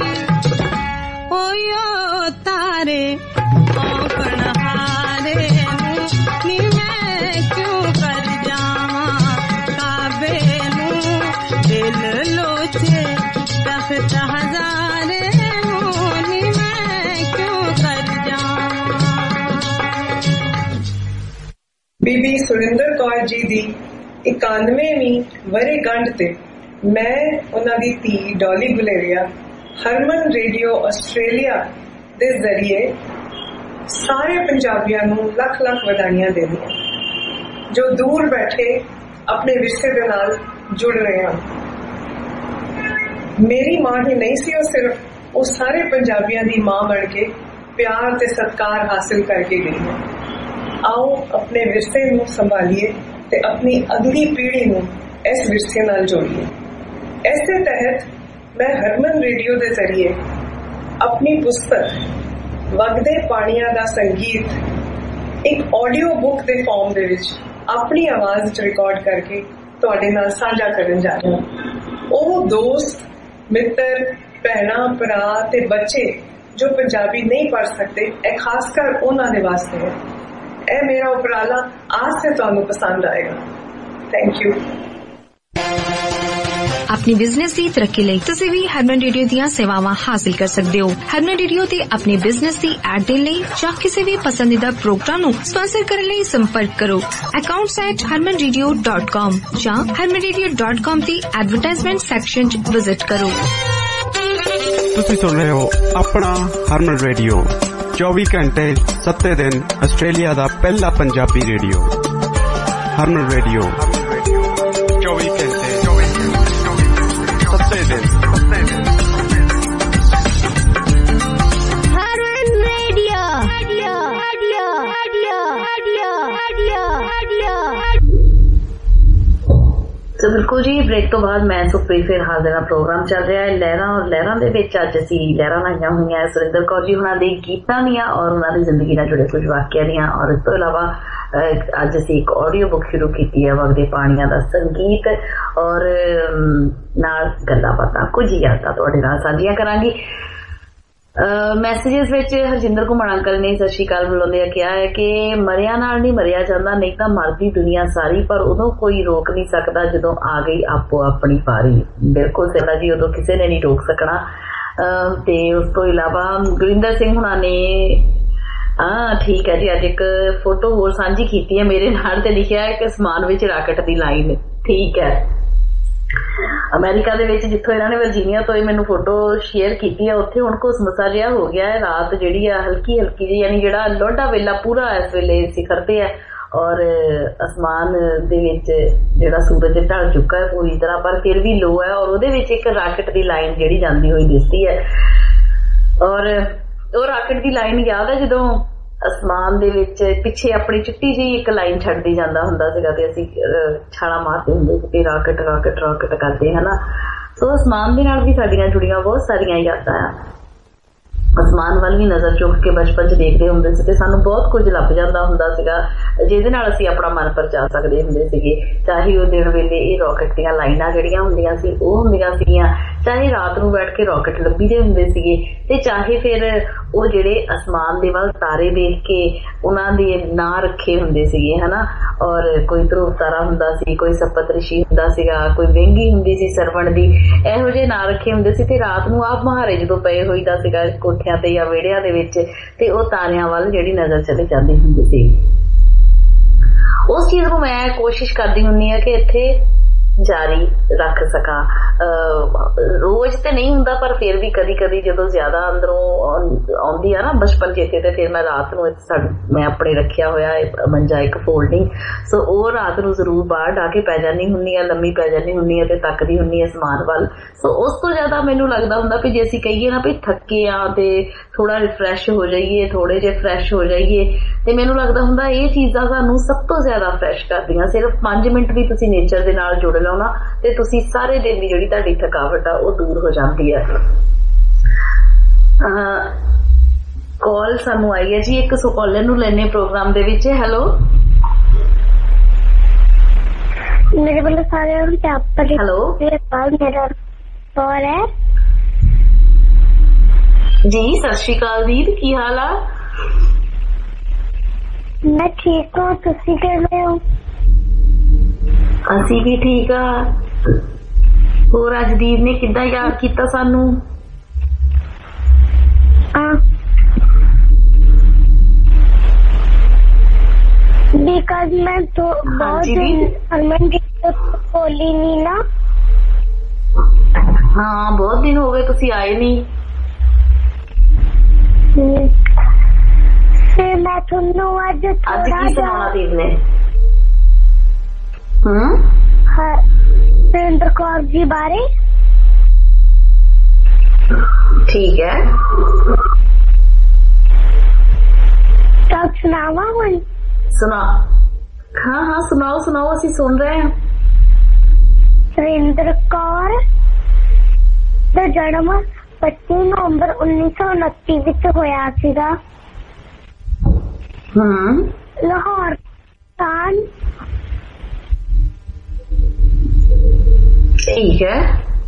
ओयो तारे औकण हारे नू, नी मैं क्यों कर जावा काबे नू, दिल लोचे तख्त हजारे नू, नी मैं क्यों कर जावा। बीबी सुरिंदर कौर जी दी इकानवेवीं वर्षगांठ ते मैं उन्हां दी धी डॉली गुलेरिया हरमन रेडियो आस्ट्रेलिया दे जरिए ਸਾਰੇ ਪੰਜਾਬੀਆਂ ਨੂੰ ਲੱਖ ਲੱਖ ਵਧਾਈਆਂ ਦਿੰਦੀਆਂ ਜੋ ਦੂਰ ਬੈਠੇ ਆਪਣੇ ਵਿਰਸੇ ਦੇ ਨਾਲ ਜੁੜ ਰਹੇ ਹਨ। ਮੇਰੀ ਮਾਂ ਹੀ ਨਹੀਂ ਸੀ, ਉਹ ਸਿਰਫ ਉਹ ਸਾਰੇ ਪੰਜਾਬੀਆਂ ਦੀ ਮਾਂ ਬਣ ਕੇ ਪਿਆਰ ਤੇ ਸਤਿਕਾਰ ਹਾਸਿਲ ਕਰਕੇ ਗਈ ਹੈ। ਆਓ ਆਪਣੇ ਵਿਰਸੇ ਨੂੰ ਸੰਭਾਲੀਏ ਤੇ ਆਪਣੀ ਅਗਲੀ ਪੀੜ੍ਹੀ ਨੂੰ ਇਸ ਵਿਰਸੇ ਨਾਲ ਜੋੜੀਏ। ਇਸੇ ਤਹਿਤ ਮੈਂ ਹਰਮਨ ਰੇਡੀਓ ਦੇ ਜ਼ਰੀਏ ਆਪਣੀ ਪੁਸਤਕ ਵਗਦੇ ਪਾਣੀਆਂ ਦਾ ਸੰਗੀਤ ਇੱਕ ਆਡੀਓ ਬੁੱਕ ਦੇ ਫਾਰਮ ਦੇ ਵਿੱਚ ਆਪਣੀ ਆਵਾਜ਼ ਵਿੱਚ ਰਿਕਾਰਡ ਕਰਕੇ ਤੁਹਾਡੇ ਨਾਲ ਸਾਂਝਾ ਕਰਨ ਜਾ ਰਹੀ ਹਾਂ। ਉਹ ਦੋਸਤ, ਮਿੱਤਰ, ਭੈਣਾਂ, ਭਰਾ ਤੇ ਬੱਚੇ ਜੋ ਪੰਜਾਬੀ ਨਹੀਂ ਪੜ੍ਹ ਸਕਦੇ, ਇਹ ਖਾਸ ਕਰ ਉਹਨਾਂ ਦੇ ਵਾਸਤੇ ਹੈ। ਇਹ ਮੇਰਾ ਉਪਰਾਲਾ ਆਸ ਹੈ ਤੁਹਾਨੂੰ ਪਸੰਦ ਆਏਗਾ। Thank you. अपनी बिजनेस की तरक्की ਲਈ ਤੁਸੀਂ ਵੀ ਹਰਮਨ ਰੇਡੀਓ ਦੀਆਂ ਸੇਵਾਵਾਂ ਹਾਸਲ ਕਰ ਸਕਦੇ ਹੋ। ਹਰਮਨ ਰੇਡੀਓ ਤੇ ਆਪਣੇ ਬਿਜ਼ਨਸ ਦੀ ਐਡ ਦੇਣ ਲਈ ਜਾਂ ਕਿਸੇ ਵੀ ਪਸੰਦੀਦਾ ਪ੍ਰੋਗਰਾਮ ਨੂੰ ਸਪਾਂਸਰ ਕਰਨ ਲਈ ਸੰਪਰਕ ਕਰੋ accounts at harman radio dot com ਜਾਂ harman radio dot com ਦੀ ਐਡਵਰਟਾਈਜ਼ਮੈਂਟ ਸੈਕਸ਼ਨ 'ਚ ਵਿਜ਼ਿਟ ਕਰੋ। ਤੁਸੀਂ ਸੁਣ ਰਹੇ ਹੋ ਆਪਣਾ ਹਰਮਨ ਰੇਡੀਓ, ਚੌਵੀ ਘੰਟੇ ਸੱਤੇ ਦਿਨ ਆਸਟ੍ਰੇਲੀਆ ਦਾ ਪਹਿਲਾ ਪੰਜਾਬੀ ਰੇਡੀਓ। ਹਰਮਨ ਰੇਡੀਓ ਚੌਵੀ ਘੰਟੇ ਸੱਤੇ ਦਿਨ। Harman radio radio radio radio radio radio. So ਬਿਲਕੁਲ ਜੀ, ਬ੍ਰੇਕ ਤੋਂ ਬਾਅਦ ਮੈਂ ਸੁਖਪ੍ਰੀਤ ਫਿਰ ਹਾਲ ਦੇਣਾ ਪ੍ਰੋਗਰਾਮ ਚੱਲ ਰਿਹਾ ਹੈ ਲਹਿਰਾਂ ਔਰ ਲਹਿਰਾਂ ਦੇ ਵਿੱਚ। ਅੱਜ ਅਸੀਂ ਲਹਿਰਾਂ ਲਾਈਆਂ ਹੋਈਆਂ ਸੁਰਿੰਦਰ ਕੌਰ ਜੀ ਉਹਨਾਂ ਦੇ ਗੀਤਾਂ ਦੀਆਂ ਔਰ ਉਹਨਾਂ ਦੀ ਜ਼ਿੰਦਗੀ ਨਾਲ ਜੁੜੇ ਕੁਝ ਵਾਕਿਆਂ ਦੀਆਂ, ਔਰ ਇਸ ਤੋਂ ਇਲਾਵਾ ਅੱਜ ਅਸੀਂ ਇੱਕ ਆਡੀਓ ਬੁੱਕ ਸ਼ੁਰੂ ਕੀਤੀ ਹੈ ਵਗਦੇ ਪਾਣੀਆਂ ਦਾ ਸੰਗੀਤ, ਔਰ ਨਾਲ ਗੱਲਾਂ ਬਾਤਾਂ ਕੁਝ ਯਾਦਾਂ ਤੁਹਾਡੇ ਨਾਲ ਸਾਂਝੀਆਂ ਕਰਾਂਗੀ। ਮੈਸੇजेस ਵਿੱਚ ਹਰਜਿੰਦਰ ਕੁਮਾਰ ਅੰਕਲ ਨੇ ਸਤਿ ਸ਼੍ਰੀ ਅਕਾਲ ਬੁਲਾਉਂਦੇ ਕਿਹਾ ਹੈ ਕਿ ਮਰਿਆ ਨਾਲ ਨਹੀਂ ਮਰਿਆ ਜਾਂਦਾ, ਨਹੀਂ ਤਾਂ ਮਰਦੀ ਦੁਨੀਆ ਸਾਰੀ, ਪਰ ਉਦੋਂ ਕੋਈ ਰੋਕ ਨਹੀਂ ਸਕਦਾ ਜਦੋਂ ਆ ਗਈ ਆਪੋ ਆਪਣੀ ਪਾਰੀ। ਬਿਲਕੁਲ ਸਹੀ ਜੀ, ਉਦੋਂ ਕਿਸੇ ਨੇ ਨਹੀਂ ਰੋਕ ਸਕਣਾ। ਤੇ ਉਸ ਤੋਂ ਇਲਾਵਾ ਗੁਰਿੰਦਰ ਸਿੰਘ ਹੁਣਾਂ ਨੇ ਹਾਂ ਠੀਕ ਹੈ ਜੀ, ਅੱਜ ਇੱਕ ਫੋਟੋ ਹੋਰ ਸਾਂਝੀ ਕੀਤੀ ਹੈ ਮੇਰੇ ਨਾਲ ਤੇ ਲਿਖਿਆ ਹੈ ਕਿ ਅਸਮਾਨ ਵਿੱਚ ਰਾਕਟ ਦੀ ਲਾਈਨ। ਠੀਕ ਹੈ, ਅਮਰੀਕਾ ਦੇ ਵਿੱਚ ਜਿੱਥੋਂ ਇਹਨਾਂ ਨੇ ਵਰਜੀਨੀਆ ਤੋਂ ਮੈਨੂੰ ਫੋਟੋ ਸ਼ੇਅਰ ਕੀਤੀ ਹੈ, ਉੱਥੇ ਹੁਣ ਘੁਸਮਸਾ ਜਿਹਾ ਹੋ ਗਿਆ ਹੈ। ਰਾਤ ਜਿਹੜੀ ਆ ਹਲਕੀ ਹਲਕੀ ਜਿਹੀ, ਯਾਨੀ ਜਿਹੜਾ ਲੋਢਾ ਵੇਲਾ ਪੂਰਾ ਇਸ ਵੇਲੇ ਸਿਖਰ ਤੇ ਹੈ, ਔਰ ਅਸਮਾਨ ਦੇ ਵਿੱਚ ਜਿਹੜਾ ਸੂਰਜ ਢਲ ਚੁੱਕਾ ਹੈ ਪੂਰੀ ਤਰ੍ਹਾਂ, ਪਰ ਫਿਰ ਵੀ ਲੋ ਹੈ, ਔਰ ਉਹਦੇ ਵਿੱਚ ਇੱਕ ਰਾਕਟ ਦੀ ਲਾਈਨ ਜਿਹੜੀ ਜਾਂਦੀ ਹੋਈ ਦਿਸਦੀ ਹੈ। ਔਰ ਉਹ ਰਾਕਟ ਦੀ ਲਾਈਨ ਯਾਦ ਹੈ ਜਦੋਂ ਅਸਮਾਨ ਦੇ ਵਿੱਚ ਪਿੱਛੇ ਆਪਣੀ ਚਿੱਟੀ ਜਿਹੀ ਇੱਕ ਲਾਈਨ ਛੱਡਦੀ ਜਾਂਦਾ ਹੁੰਦਾ ਸੀਗਾ ਤੇ ਅਸੀਂ ਛਾਲਾਂ ਮਾਰਦੇ ਹੁੰਦੇ ਸੀ ਕਿ ਰਾਕਟ ਰਾਕਟ ਰਾਕਟ ਕਰਦੇ ਹਨਾ। ਸੋ ਅਸਮਾਨ ਦੇ ਨਾਲ ਵੀ ਸਾਡੀਆਂ ਜੁੜੀਆਂ ਬਹੁਤ ਸਾਰੀਆਂ ਯਾਦਾਂ ਆ। ਅਸਮਾਨ ਵੱਲ ਵੀ ਨਜ਼ਰ ਚੁੱਕ ਕੇ ਬਚਪਨ 'ਚ ਦੇਖਦੇ ਹੁੰਦੇ ਸੀ ਤੇ ਸਾਨੂੰ ਬਹੁਤ ਕੁਝ ਲੱਭ ਜਾਂਦਾ ਹੁੰਦਾ ਸੀਗਾ ਜਿਹਦੇ ਨਾਲ ਅਸੀਂ ਆਪਣਾ ਮਨ ਪਰਚਾ ਸਕਦੇ ਹੁੰਦੇ ਸੀਗੇ। ਚਾਹੇ ਉਹ ਦਿਨ ਵੇਲੇ ਇਹ ਰਾਕਟ ਦੀਆਂ ਲਾਈਨਾਂ ਜਿਹੜੀਆਂ ਹੁੰਦੀਆਂ ਸੀ ਉਹ ਹੁੰਦੀਆਂ ਸੀਗੀਆਂ, ਚਾਹੇ ਰਾਤ ਨੂੰ ਬੈਠ ਕੇ ਰਾਕਟ ਲੱਭੀਦੇ ਹੁੰਦੇ ਸੀਗੇ, ਤੇ ਚਾਹੇ ਫਿਰ ਉਹ ਜਿਹੜੇ ਅਸਮਾਨ ਦੇ ਵੱਲ ਤਾਰੇ ਦੇਖ ਕੇ ਉਹਨਾਂ ਦੇ ਨਾਂ ਰੱਖੇ ਹੁੰਦੇ ਸੀਗੇ ਹਨਾ। ਔਰ ਕੋਈ ਧਰੁਵ ਤਾਰਾ ਹੁੰਦਾ ਸੀ, ਕੋਈ ਸਪਤਰਿਸ਼ੀ ਹੁੰਦਾ ਸੀਗਾ, ਕੋਈ ਵਹਿੰਗੀ ਹੁੰਦੀ ਸੀ ਸਰਵਣ ਦੀ, ਇਹੋ ਜਿਹੇ ਨਾਂ ਰੱਖੇ ਹੁੰਦੇ ਸੀ। ਤੇ ਰਾਤ ਨੂੰ ਆਪ ਮਹਾਰੇ ਜਦੋਂ ਪਏ ਹੋਈਦਾ ਸੀਗਾ ਕੋਠਿਆਂ ਤੇ ਜਾਂ ਵਿਹੜਿਆਂ ਦੇ ਵਿੱਚ, ਤੇ ਉਹ ਤਾਰਿਆਂ ਵੱਲ ਜਿਹੜੀ ਨਜ਼ਰ ਚਲੀ ਜਾਂਦੀ ਹੁੰਦੀ ਸੀ। ਉਸ ਚੀਜ਼ ਨੂੰ ਮੈਂ ਕੋਸ਼ਿਸ਼ ਕਰਦੀ ਹੁੰਦੀ ਹਾਂ ਕਿ ਇੱਥੇ ਜਾਰੀ ਰੱਖ ਸਕਾਂ। ਰੋਜ਼ ਤੇ ਨਹੀਂ ਹੁੰਦਾ, ਪਰ ਫਿਰ ਵੀ ਕਦੀ ਕਦੀ ਜਦੋਂ ਜ਼ਿਆਦਾ ਅੰਦਰੋਂ ਆਉਂਦੀ ਆ ਨਾ ਬਚਪਨ ਚੇਤੇ, ਤੇ ਫਿਰ ਮੈਂ ਰਾਤ ਨੂੰ ਮੈਂ ਆਪਣੇ ਰੱਖਿਆ ਹੋਇਆ ਮੰਜਾ ਇੱਕ ਫੋਲਡਿੰਗ, ਸੋ ਉਹ ਰਾਤ ਨੂੰ ਜ਼ਰੂਰ ਬਾਹਰ ਡਾ ਕੇ ਪੈ ਜਾਂਦੀ ਹੁੰਦੀ ਆ, ਲੰਮੀ ਪੈ ਜਾਂਦੀ ਹੁੰਦੀ ਆ ਤੇ ਤੱਕਦੀ ਹੁੰਦੀ ਆ ਅਸਮਾਨ ਵੱਲ। ਸੋ ਉਸ ਤੋਂ ਜ਼ਿਆਦਾ ਮੈਨੂੰ ਲੱਗਦਾ ਹੁੰਦਾ ਵੀ ਜੇ ਅਸੀਂ ਕਹੀਏ ਨਾ ਵੀ ਥੱਕੇ ਆ ਤੇ ਥੋੜਾ ਰਿਫਰੈਸ਼ ਹੋ ਜਾਈਏ, ਥੋੜੇ ਜਿਹੇ ਫਰੈਸ਼ ਹੋ ਜਾਈਏ, ਤੇ ਮੈਨੂੰ ਲੱਗਦਾ ਹੁੰਦਾ ਇਹ ਚੀਜ਼ਾਂ ਸਾਨੂੰ ਸਭ ਤੋਂ ਜ਼ਿਆਦਾ ਫਰੈਸ਼ ਕਰਦੀਆਂ। ਸਿਰਫ ਪੰਜ ਮਿੰਟ ਵੀ ਤੁਸੀਂ ਨੇਚਰ ਦੇ ਨਾਲ ਜੁੜ ਲਓ ਨਾ, ਤੇ ਤੁਸੀਂ ਸਾਰੇ ਦਿਨ ਦੀ ਜਿਹੜੀ ਤੁਹਾਡੀ ਥਕਾਵਟ ਆ ਉਹ ਦੂਰ ਹੋ ਜਾਂਦੀ ਹੈ। ਕਾਲ ਸਾਨੂੰ ਆਈ ਹੈ ਜੀ, ਇੱਕ ਕਾਲਰ ਨੂੰ ਲੈਣੇ ਪ੍ਰੋਗਰਾਮ ਦੇ ਵਿੱਚ। ਹੈਲੋ, ਮੇਰੇ ਵੱਲੋਂ ਸਾਰਿਆਂ ਨੂੰ ਹੈਲੋ, ਮੇਰੇ ਪਾਸ ਮੇਰਾ ਕਾਲ ਹੈ ਜੀ। ਸਤਿ ਸ਼੍ਰੀ ਅਕਾਲ ਦੀਦ, ਕੀ ਹਾਲ ਆ? ਮੈਂ ਠੀਕ ਹਾਂ, ਤੁਸੀਂ ਕਿਵੇਂ ਹੋ? ਅਸੀਂ ਵੀ ਠੀਕ ਆ। ਹੋਰ ਅੱਜ ਦੀਪ ਨੇ ਕਿੱਦਾਂ ਯਾਦ ਕੀਤਾ ਸਾਨੂੰ? ਬਿਕਾਜ਼ ਮੈਂ तो बहुत हरमन जी बोली नहीं ना। हाँ, बहुत दिन हो गए तुसी आए नहीं। फिर मैं थोनू अज अज की सुनाना दीप ने हरविंदर कौर जी बारे। ठीक है तब सुनावा हूँ। सुना हाँ हाँ सुनाओ सुनाओ असी सुन रहे हैं। हरविंदर कौर ਦਾ जन्म पच्ची नवंबर उन्नीस सौ उनतीस विच होया सीगा। लाहौर पाकिस्तान। ठीक है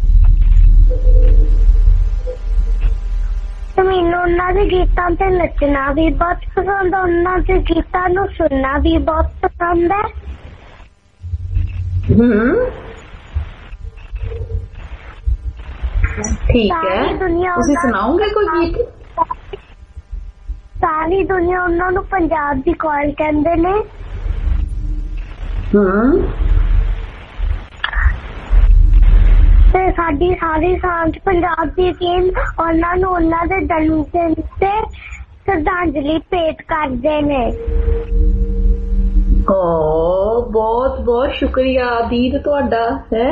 मैनू उन्हां दे गीतां ते नचना भी बहुत पसंद है, उन्हां दे गीतां नू सुनना भी बहुत पसंद है। ठीक है तुसी सुनाओगे कोई गीत? सारी दुनिया उन्हां नू पंजाब दी कॉल कहंदे ने। ते साडी सारी सांझ पंजाब दी टीम उन्हां नू उन्हां दे जन्म दिन ते श्रद्धांजलि भेंट करदे ने। ओ बहुत बहुत शुक्रिया दीद तुहाडा है।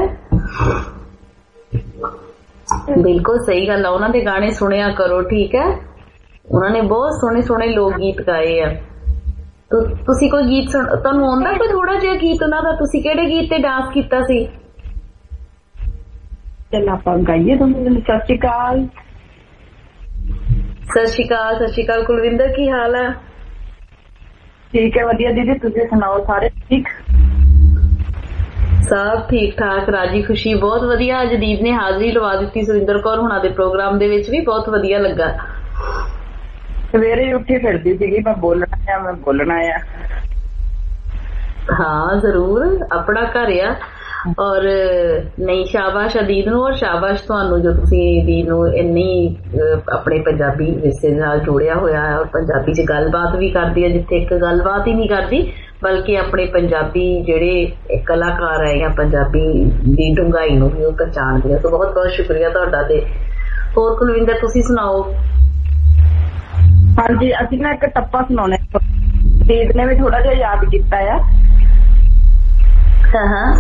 बिल्कुल सही गल है, उन्हां दे गाने सुनिया करो ठीक है। उन्होंने बहुत सोहने सोहने लोक गीत गाए आ। तो तुसी कोई गीत सुन तुहानू आउंदा कोई थोड़ा जिहा गीत उन्हां दा? तुसी किहड़े गीत ते डांस कीता सी? चल आपां गाइए। तुहानू सत श्री अकाल। सत श्री अकाल सत श्री अकाल कुलविंदर की हाल है? ठीक है वधिया दीदी तुसी सुनाओ सारे ठीक? सब ठीक ठाक राजी खुशी बहुत वधिया। अज दीद ने हाजरी लवा दी सुरिंदर कौर हुणा दे प्रोग्राम दे विच भी बहुत वधिया लगा। सवेरे उठी फिरदी सीगी मैं बोलना है मैं बोलना है। हाँ जरूर अपना घर आ और नहीं शाबाश दीद नू और शाबाश तुहानू जो तुसी दीद नू इन्नी अपने पंजाबी विरसे नाल जोड़िया होया है और पंजाबी च गलबात भी करदी है जिथे एक गलबात ही नहीं करदी बल्कि अपने पंजाबी जेड़े कलाकार है या पंजाबी दी डूंघाई नू भी वो पहचानदी है। तो बहुत बहुत शुक्रिया तुहाडा। ते होर कुलविंदर तुसी सुनाओ। हाँ जी असीं ना एक टप्पा सुनाने दीद ने भी थोड़ा जिहा याद किया है। हाँ हाँ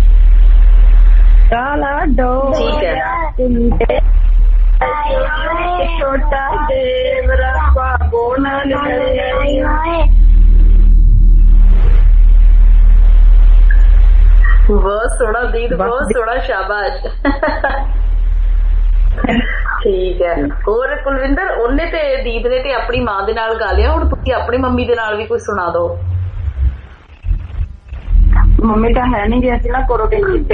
काला डोरिया छोटा देवरा पागोना बहुत सोहना दीद बहुत सोहना शाबाश। ठीक है और कुलविंदर उन्ने ते दीद ने ते अपनी मां दे नाल गा लिया, हुण तुसीं अपनी मम्मी दे नाल भी कुछ सुना दो। मम्मी तो है नहीं जैसे ना कोरोना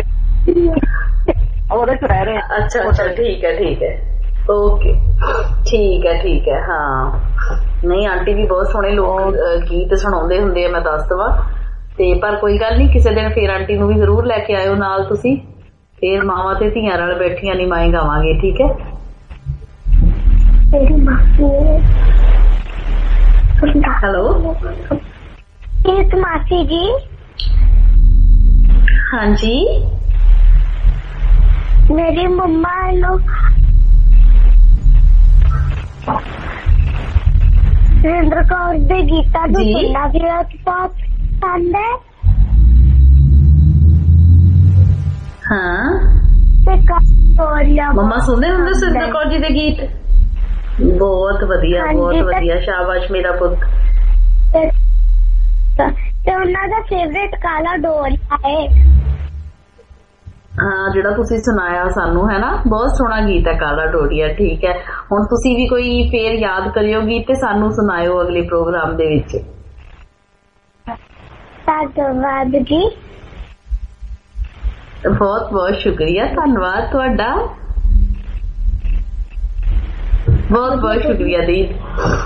और रह रहे। अच्छा अच्छा ठीक है ठीक है ओके ठीक है ठीक है। हाँ नहीं आंटी भी बहुत सोहने लोग गीत सुणाउंदे हुंदे मैं दस दवा ते पर कोई गल नहीं किसी दिन फिर आंटी नू भी जरूर लैके आयो नाल तुसीं फिर मावां ते धीआं रल बैठियां नी माए गावांगे ठीक है। हेलो मासी जी। हाँ जी मेरी मम्मा लोग सुरेंद्र कौर दे गीता तो सुनना भी बहुत पसंद है। हाँ मम्मा सुनते होंगे सुरेंद्र कौर जी दे गीत? बहुत वधिया बहुत वधिया शाबाश मेरा पुत। ते उन्हां दा फेवरेट काला डोरिया है। हाँ जिहड़ा तुसी सुनाया सानू है ना बहुत सोहना गीत है काला डोरिया। ठीक है हुण तुसी भी कोई फेर याद करियो गीत ते सानू सुनायो अगले प्रोग्राम दे विच। धन्नवाद जी बहुत बहुत शुक्रिया धन्नवाद तुहाडा बहुत बहुत शुक्रिया दीद।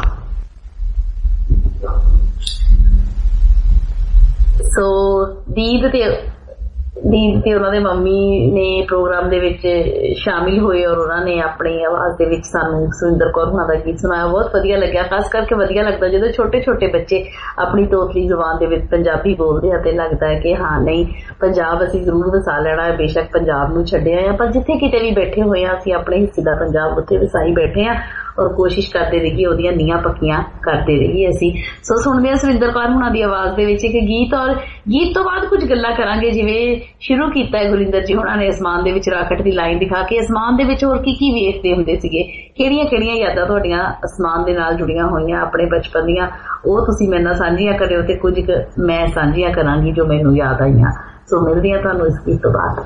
सो दीद ते दीद ते उन्होंने मम्मी ने प्रोग्राम दे विच शामिल होए और उन्होंने अपनी आवाज दे विच सानू सुरिंदर कौर हुणां दा गीत सुनाया बहुत वधिया लग्या। खास करके वधिया लगदा जदों छोटे छोटे बच्चे अपनी तोतली जुबान दे विच पंजाबी बोलदे हैं ते लगदा है कि हाँ नहीं पंजाब असीं जरूर वसा लेना है। बेशक पंजाब नूं छड्डिया है पर जिथे किते भी बैठे होए हैं असीं अपने हिस्से दा पंजाब उत्थे वसाई बैठे हैं ਔਰ ਕੋਸ਼ਿਸ਼ ਕਰਦੇ ਰਹੀਏ ਉਹਦੀਆਂ ਨੀਹਾਂ ਪੱਕੀਆਂ ਕਰਦੇ ਰਹੀਏ ਅਸੀਂ। ਸੋ ਸੁਣਦੇ ਹਾਂ ਸੁਰਿੰਦਰ ਕੌਰ ਹੁਣਾਂ ਦੀ ਆਵਾਜ਼ ਦੇ ਵਿੱਚ ਇੱਕ ਗੀਤ, ਔਰ ਗੀਤ ਤੋਂ ਬਾਅਦ ਕੁਝ ਗੱਲਾਂ ਕਰਾਂਗੇ ਜਿਵੇਂ ਸ਼ੁਰੂ ਕੀਤਾ ਹੈ ਗੁਰਿੰਦਰ ਜੀ ਹੁਣਾਂ ਨੇ ਅਸਮਾਨ ਦੇ ਵਿੱਚ ਰਾਕਟ ਦੀ ਲਾਈਨ ਦਿਖਾ ਕੇ। ਅਸਮਾਨ ਦੇ ਵਿੱਚ ਹੋਰ ਕੀ ਕੀ ਵੇਖਦੇ ਹੁੰਦੇ ਸੀਗੇ, ਕਿਹੜੀਆਂ ਕਿਹੜੀਆਂ ਯਾਦਾਂ ਤੁਹਾਡੀਆਂ ਅਸਮਾਨ ਦੇ ਨਾਲ ਜੁੜੀਆਂ ਹੋਈਆਂ ਆਪਣੇ ਬਚਪਨ ਦੀਆਂ, ਉਹ ਤੁਸੀਂ ਮੇਰੇ ਨਾਲ ਸਾਂਝੀਆਂ ਕਰਿਓ ਤੇ ਕੁਝ ਮੈਂ ਸਾਂਝੀਆਂ ਕਰਾਂਗੀ ਜੋ ਮੈਨੂੰ ਯਾਦ ਆਈਆਂ। ਸੋ ਮਿਲਦੀ ਹਾਂ ਤੁਹਾਨੂੰ ਇਸ ਗੀਤ ਤੋਂ ਬਾਅਦ।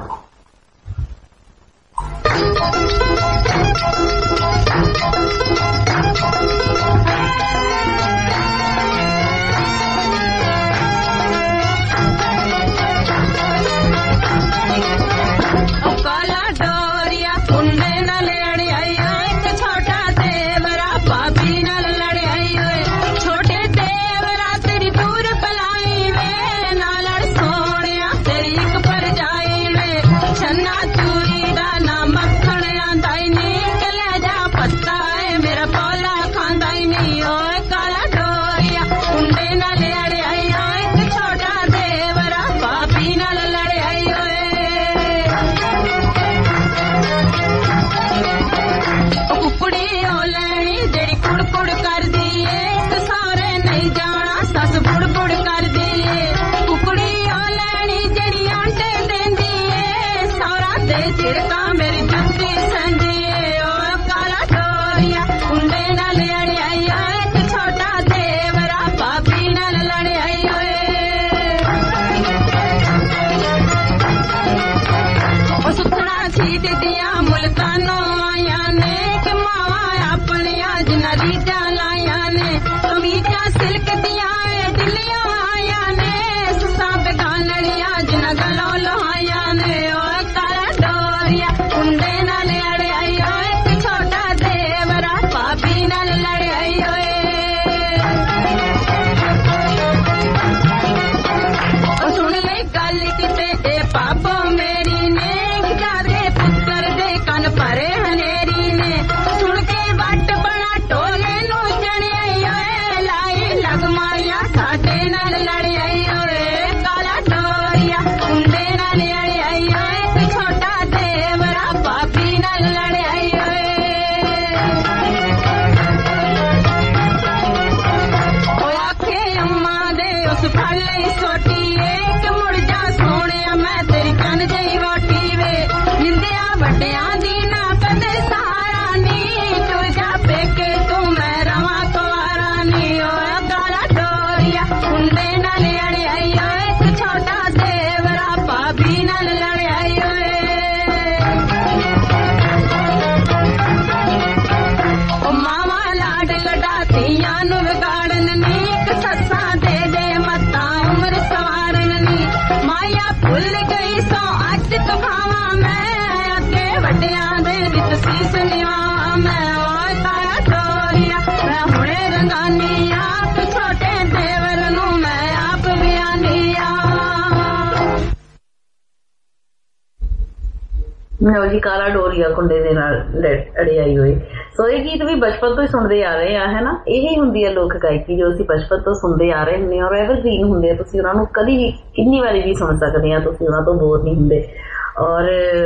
ਲਓ ਜੀ, ਕਾਲਾ ਡੋਰੀਆ ਕੁੰਡੇ ਦੇ ਨਾਲ ਅੜਿਆਈ ਹੋਏ। ਸੋ ਇਹ ਗੀਤ ਵੀ ਬਚਪਨ ਤੋਂ ਹੀ ਸੁਣਦੇ ਆ ਰਹੇ ਆ, ਹੈ ਨਾ। ਇਹੀ ਹੁੰਦੀ ਹੈ ਲੋਕ ਗਾਇਕੀ ਜੋ ਅਸੀਂ ਬਚਪਨ ਤੋਂ ਸੁਣਦੇ ਆ ਰਹੇ ਹੁੰਦੇ ਆ, ਔਰ ਐਵਰਗ੍ਰੀਨ ਹੁੰਦੇ ਆ। ਤੁਸੀਂ ਉਹਨਾਂ ਨੂੰ ਕਦੀ ਵੀ ਕਿੰਨੀ ਵਾਰੀ ਵੀ ਸੁਣ ਸਕਦੇ ਆ, ਤੁਸੀਂ ਉਹਨਾਂ ਤੋਂ ਬੋਰ ਨਹੀਂ ਹੁੰਦੇ। ਔਰ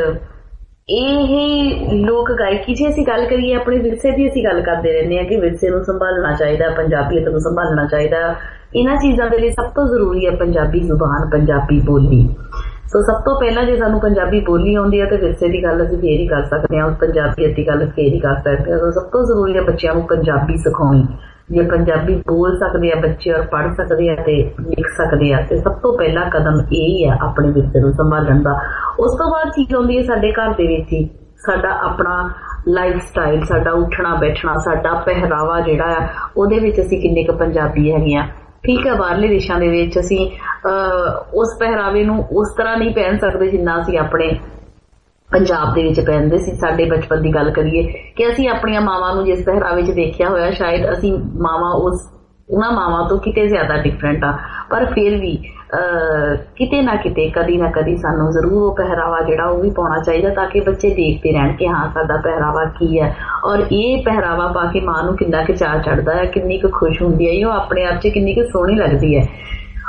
ਇਹ ਲੋਕ ਗਾਇਕੀ ਜੇ ਅਸੀਂ ਗੱਲ ਕਰੀਏ ਆਪਣੇ ਵਿਰਸੇ ਦੀ, ਅਸੀਂ ਗੱਲ ਕਰਦੇ ਰਹਿੰਦੇ ਹਾਂ ਕਿ ਵਿਰਸੇ ਨੂੰ ਸੰਭਾਲਣਾ ਚਾਹੀਦਾ, ਪੰਜਾਬੀਅਤ ਨੂੰ ਸੰਭਾਲਣਾ ਚਾਹੀਦਾ। ਇਹਨਾਂ ਚੀਜ਼ਾਂ ਦੇ ਲਈ ਸਭ ਤੋਂ ਜ਼ਰੂਰੀ ਹੈ ਪੰਜਾਬੀ ਜ਼ੁਬਾਨ, ਪੰਜਾਬੀ ਬੋਲੀ। ਸੋ ਸਭ ਤੋਂ ਪਹਿਲਾਂ ਜੇ ਸਾਨੂੰ ਪੰਜਾਬੀ ਬੋਲੀ ਆਉਂਦੀ ਹੈ ਤੇ ਵਿਰਸੇ ਦੀ ਗੱਲ ਅਸੀਂ ਫੇਰ ਹੀ ਕਰ ਸਕਦੇ ਹਾਂ, ਉਸ ਪੰਜਾਬੀਅਤ ਦੀ ਗੱਲ ਫੇਰ ਹੀ ਕਰ ਸਕਦੇ ਹਾਂ। ਸਭ ਤੋਂ ਜ਼ਰੂਰੀ ਹੈ ਬੱਚਿਆਂ ਨੂੰ ਪੰਜਾਬੀ ਸਿਖਾਉਣੀ। ਜੇ ਪੰਜਾਬੀ ਬੋਲ ਸਕਦੇ ਆ ਬੱਚੇ ਔਰ ਪੜ੍ਹ ਸਕਦੇ ਆ ਤੇ ਲਿਖ ਸਕਦੇ ਆ, ਤੇ ਸਭ ਤੋਂ ਪਹਿਲਾ ਕਦਮ ਇਹ ਹੀ ਹੈ ਆਪਣੇ ਵਿਰਸੇ ਨੂੰ ਸੰਭਾਲਣ ਦਾ। ਉਸ ਤੋਂ ਬਾਅਦ ਚੀਜ਼ ਆਉਂਦੀ ਹੈ ਸਾਡੇ ਘਰ ਦੇ ਵਿੱਚ ਹੀ ਸਾਡਾ ਆਪਣਾ ਲਾਈਫ ਸਟਾਈਲ, ਸਾਡਾ ਉੱਠਣਾ ਬੈਠਣਾ, ਸਾਡਾ ਪਹਿਰਾਵਾ ਜਿਹੜਾ ਆ ਉਹਦੇ ਵਿੱਚ ਅਸੀਂ ਕਿੰਨੇ ਕੁ ਪੰਜਾਬੀ ਹੈਗੇ ਆ। ਠੀਕ ਹੈ, ਬਾਹਰਲੇ ਦੇਸ਼ਾਂ ਦੇ ਵਿੱਚ ਅਸੀਂ ਅਹ ਉਸ ਪਹਿਰਾਵੇ ਨੂੰ ਉਸ ਤਰ੍ਹਾਂ ਨਹੀਂ ਪਹਿਨ ਸਕਦੇ ਜਿੰਨਾ ਅਸੀਂ ਆਪਣੇ ਪੰਜਾਬ ਦੇ ਵਿੱਚ ਪਹਿਨਦੇ ਸੀ। ਸਾਡੇ ਬਚਪਨ ਦੀ ਗੱਲ ਕਰੀਏ ਕਿ ਅਸੀਂ ਆਪਣੀਆਂ ਮਾਵਾਂ ਨੂੰ ਜਿਸ ਪਹਿਰਾਵੇ 'ਚ ਦੇਖਿਆ ਹੋਇਆ, ਸ਼ਾਇਦ ਅਸੀਂ ਮਾਵਾਂ ਉਸ ਉਹਨਾਂ ਮਾਵਾਂ ਤੋਂ ਕਿਤੇ ਜ਼ਿਆਦਾ ਡਿਫਰੈਂਟ ਆ, ਪਰ ਫਿਰ ਵੀ ਅਹ ਕਿਤੇ ਨਾ ਕਿਤੇ ਕਦੀ ਨਾ ਕਦੀ ਸਾਨੂੰ ਜ਼ਰੂਰ ਉਹ ਪਹਿਰਾਵਾ ਜਿਹੜਾ ਉਹ ਵੀ ਪਾਉਣਾ ਚਾਹੀਦਾ, ਤਾਂ ਕਿ ਬੱਚੇ ਦੇਖਦੇ ਰਹਿਣ ਕਿ ਹਾਂ ਸਾਡਾ ਪਹਿਰਾਵਾ ਕੀ ਹੈ। ਔਰ ਇਹ ਪਹਿਰਾਵਾ ਪਾ ਕੇ ਮਾਂ ਨੂੰ ਕਿੰਨਾ ਕੁ ਚਾਅ ਚੜ੍ਹਦਾ ਹੈ, ਕਿੰਨੀ ਕੁ ਖੁਸ਼ ਹੁੰਦੀ ਹੈ, ਉਹ ਆਪਣੇ ਆਪ 'ਚ ਕਿੰਨੀ ਕੁ ਸੋਹਣੀ ਲੱਗਦੀ ਹੈ।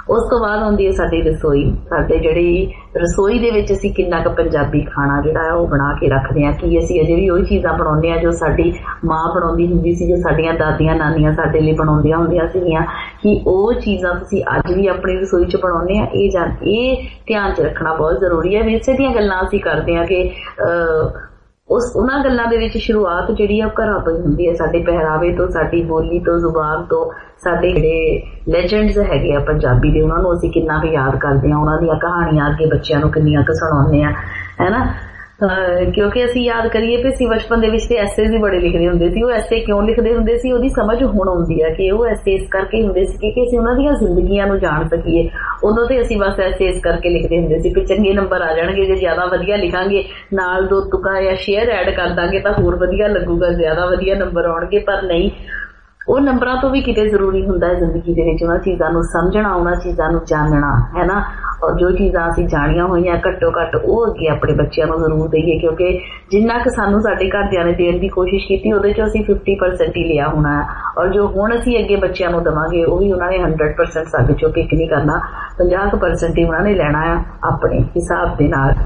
ਉਸ ਤੋਂ ਬਾਅਦ ਆਉਂਦੀ ਹੈ ਸਾਡੀ ਰਸੋਈ। ਸਾਡੇ ਜਿਹੜੀ ਰਸੋਈ ਦੇ ਵਿੱਚ ਅਸੀਂ ਕਿੰਨਾ ਕੁ ਪੰਜਾਬੀ ਖਾਣਾ ਜਿਹੜਾ ਹੈ ਉਹ ਬਣਾ ਕੇ ਰੱਖਦੇ ਹਾਂ, ਕਿ ਅਸੀਂ ਅਜੇ ਵੀ ਉਹੀ ਚੀਜ਼ਾਂ ਬਣਾਉਂਦੇ ਹਾਂ ਜੋ ਸਾਡੀ ਮਾਂ ਬਣਾਉਂਦੀ ਹੁੰਦੀ ਸੀ, ਜੋ ਸਾਡੀਆਂ ਦਾਦੀਆਂ ਨਾਨੀਆਂ ਸਾਡੇ ਲਈ ਬਣਾਉਂਦੀਆਂ ਹੁੰਦੀਆਂ ਸੀਗੀਆਂ, ਕਿ ਉਹ ਚੀਜ਼ਾਂ ਤੁਸੀਂ ਅੱਜ ਵੀ ਆਪਣੀ ਰਸੋਈ 'ਚ ਬਣਾਉਂਦੇ ਆ। ਇਹ ਜਾਂ ਇਹ ਧਿਆਨ 'ਚ ਰੱਖਣਾ ਬਹੁਤ ਜ਼ਰੂਰੀ ਹੈ। ਵਿਰਸੇ ਦੀਆਂ ਗੱਲਾਂ ਅਸੀਂ ਕਰਦੇ ਹਾਂ ਕਿ ਉਸ ਉਹਨਾਂ ਗੱਲਾਂ ਦੇ ਵਿੱਚ ਸ਼ੁਰੂਆਤ ਜਿਹੜੀ ਆ ਉਹ ਘਰਾਂ ਤੋਂ ਹੀ ਹੁੰਦੀ ਹੈ, ਸਾਡੇ ਪਹਿਰਾਵੇ ਤੋਂ, ਸਾਡੀ ਬੋਲੀ ਤੋਂ, ਜ਼ੁਬਾਨ ਤੋਂ। ਸਾਡੇ ਜਿਹੜੇ ਲੈਜੈਂਡਸ ਹੈਗੇ ਆ ਪੰਜਾਬੀ ਦੇ, ਉਹਨਾਂ ਨੂੰ ਅਸੀਂ ਕਿੰਨਾ ਕੁ ਯਾਦ ਕਰਦੇ ਹਾਂ, ਉਹਨਾਂ ਦੀਆਂ ਕਹਾਣੀਆਂ ਅੱਗੇ ਬੱਚਿਆਂ ਨੂੰ ਕਿੰਨੀਆਂ ਕੁ ਸੁਣਾਉਂਦੇ ਆ, ਹੈ ਨਾ। ਕਿਉਂਕਿ ਅਸੀਂ ਯਾਦ ਕਰੀਏ ਕਿ ਅਸੀਂ ਬਚਪਨ ਦੇ ਵਿੱਚ ਤੇ ਐਸੇਜ਼ ਵੀ ਬੜੇ ਲਿਖਦੇ ਹੁੰਦੇ ਸੀ। ਉਹ ਐਸੇ ਕਿਉਂ ਲਿਖਦੇ ਹੁੰਦੇ ਸੀ, ਉਹਦੀ ਸਮਝ ਹੁਣ ਆਉਂਦੀ ਆ ਕਿ ਉਹ ਐਸੇ ਇਸ ਕਰਕੇ ਹੁੰਦੇ ਸੀ ਕਿ ਅਸੀਂ ਉਹਨਾਂ ਦੀਆਂ ਜ਼ਿੰਦਗੀਆਂ ਨੂੰ ਜਾਣ ਸਕੀਏ। ਉਦੋਂ ਤੇ ਅਸੀਂ ਬਸ ਐਸੇ ਇਸ ਕਰਕੇ ਲਿਖਦੇ ਹੁੰਦੇ ਸੀ ਕਿ ਚੰਗੇ ਨੰਬਰ ਆ ਜਾਣਗੇ, ਜੇ ਜ਼ਿਆਦਾ ਵਧੀਆ ਲਿਖਾਂਗੇ ਨਾਲ ਦੋ ਤੁਕਾਂ ਜਾਂ ਸ਼ੇਅਰ ਐਡ ਕਰ ਦਾਂਗੇ ਤਾਂ ਹੋਰ ਵਧੀਆ ਲੱਗੂਗਾ, ਜ਼ਿਆਦਾ ਵਧੀਆ ਨੰਬਰ ਆਉਣਗੇ। ਪਰ ਨਹੀਂ, ਉਹ ਨੰਬਰਾਂ ਤੋਂ ਵੀ ਕਿਤੇ ਜ਼ਰੂਰੀ ਹੁੰਦਾ ਹੈ ਜ਼ਿੰਦਗੀ ਦੇ ਵਿੱਚ ਉਹਨਾਂ ਚੀਜ਼ਾਂ ਨੂੰ ਸਮਝਣਾ, ਉਹਨਾਂ ਚੀਜ਼ਾਂ ਨੂੰ ਜਾਣਨਾ, ਹੈ ਨਾ। ਔਰ ਜੋ ਚੀਜ਼ਾਂ ਅਸੀਂ ਜਾਣੀਆਂ ਹੋਈਆਂ ਘੱਟੋ ਘੱਟ ਉਹ ਅੱਗੇ ਆਪਣੇ ਬੱਚਿਆਂ ਨੂੰ ਜ਼ਰੂਰ ਦੇਈਏ, ਕਿਉਂਕਿ ਜਿੰਨਾ ਕੁ ਸਾਨੂੰ ਸਾਡੇ ਘਰਦਿਆਂ ਨੇ ਦੇਣ ਦੀ ਕੋਸ਼ਿਸ਼ ਕੀਤੀ ਉਹਦੇ 'ਚੋਂ ਅਸੀਂ ਫਿਫਟੀ ਪਰਸੈਂਟ ਹੀ ਲਿਆ ਹੋਣਾ ਹੈ, ਔਰ ਜੋ ਹੁਣ ਅਸੀਂ ਅੱਗੇ ਬੱਚਿਆਂ ਨੂੰ ਦੇਵਾਂਗੇ ਉਹ ਵੀ ਉਹਨਾਂ ਨੇ ਹੰਡਰਡ ਪਰਸੈਂਟ ਸਾਡੇ 'ਚੋਂ ਪਿਕ ਨਹੀਂ ਕਰਨਾ, ਪੰਜਾਹ ਕੁ ਪਰਸੈਂਟ ਹੀ ਉਹਨਾਂ ਨੇ ਲੈਣਾ ਆ ਆਪਣੇ ਹਿਸਾਬ ਦੇ ਨਾਲ।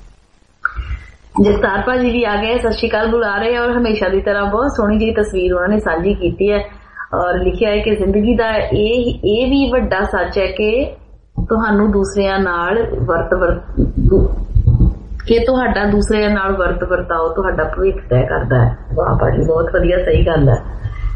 ਜਗਤਾਰ ਭਾਜੀ ਵੀ ਆ ਗਏ, ਸਤਿ ਸ਼੍ਰੀ ਅਕਾਲ ਬੁਲਾ ਰਹੇ, ਔਰ ਹਮੇਸ਼ਾ ਦੀ ਤਰ੍ਹਾਂ ਬਹੁਤ ਸੋਹਣੀ ਜਿਹੀ ਤਸਵੀਰ ਉਹਨਾਂ ਨੇ ਸਾਂਝੀ ਕੀਤੀ ਹੈ ਔਰ ਲਿਖਿਆ ਹੈ ਕਿ ਜ਼ਿੰਦਗੀ ਦਾ ਇਹ ਇਹ ਵੀ ਵੱਡਾ ਸੱਚ ਹੈ ਕਿ ਤੁਹਾਨੂੰ ਦੂਸਰਿਆਂ ਨਾਲ ਵਰਤ ਵਰਤ ਕਿ ਤੁਹਾਡਾ ਦੂਸਰਿਆਂ ਨਾਲ ਵਰਤ ਵਰਤਾਓ ਤੁਹਾਡਾ ਭਵਿੱਖ ਤੈਅ ਕਰਦਾ ਹੈ। ਵਾਹ ਭਾਜੀ, ਬਹੁਤ ਵਧੀਆ, ਸਹੀ ਗੱਲ ਹੈ।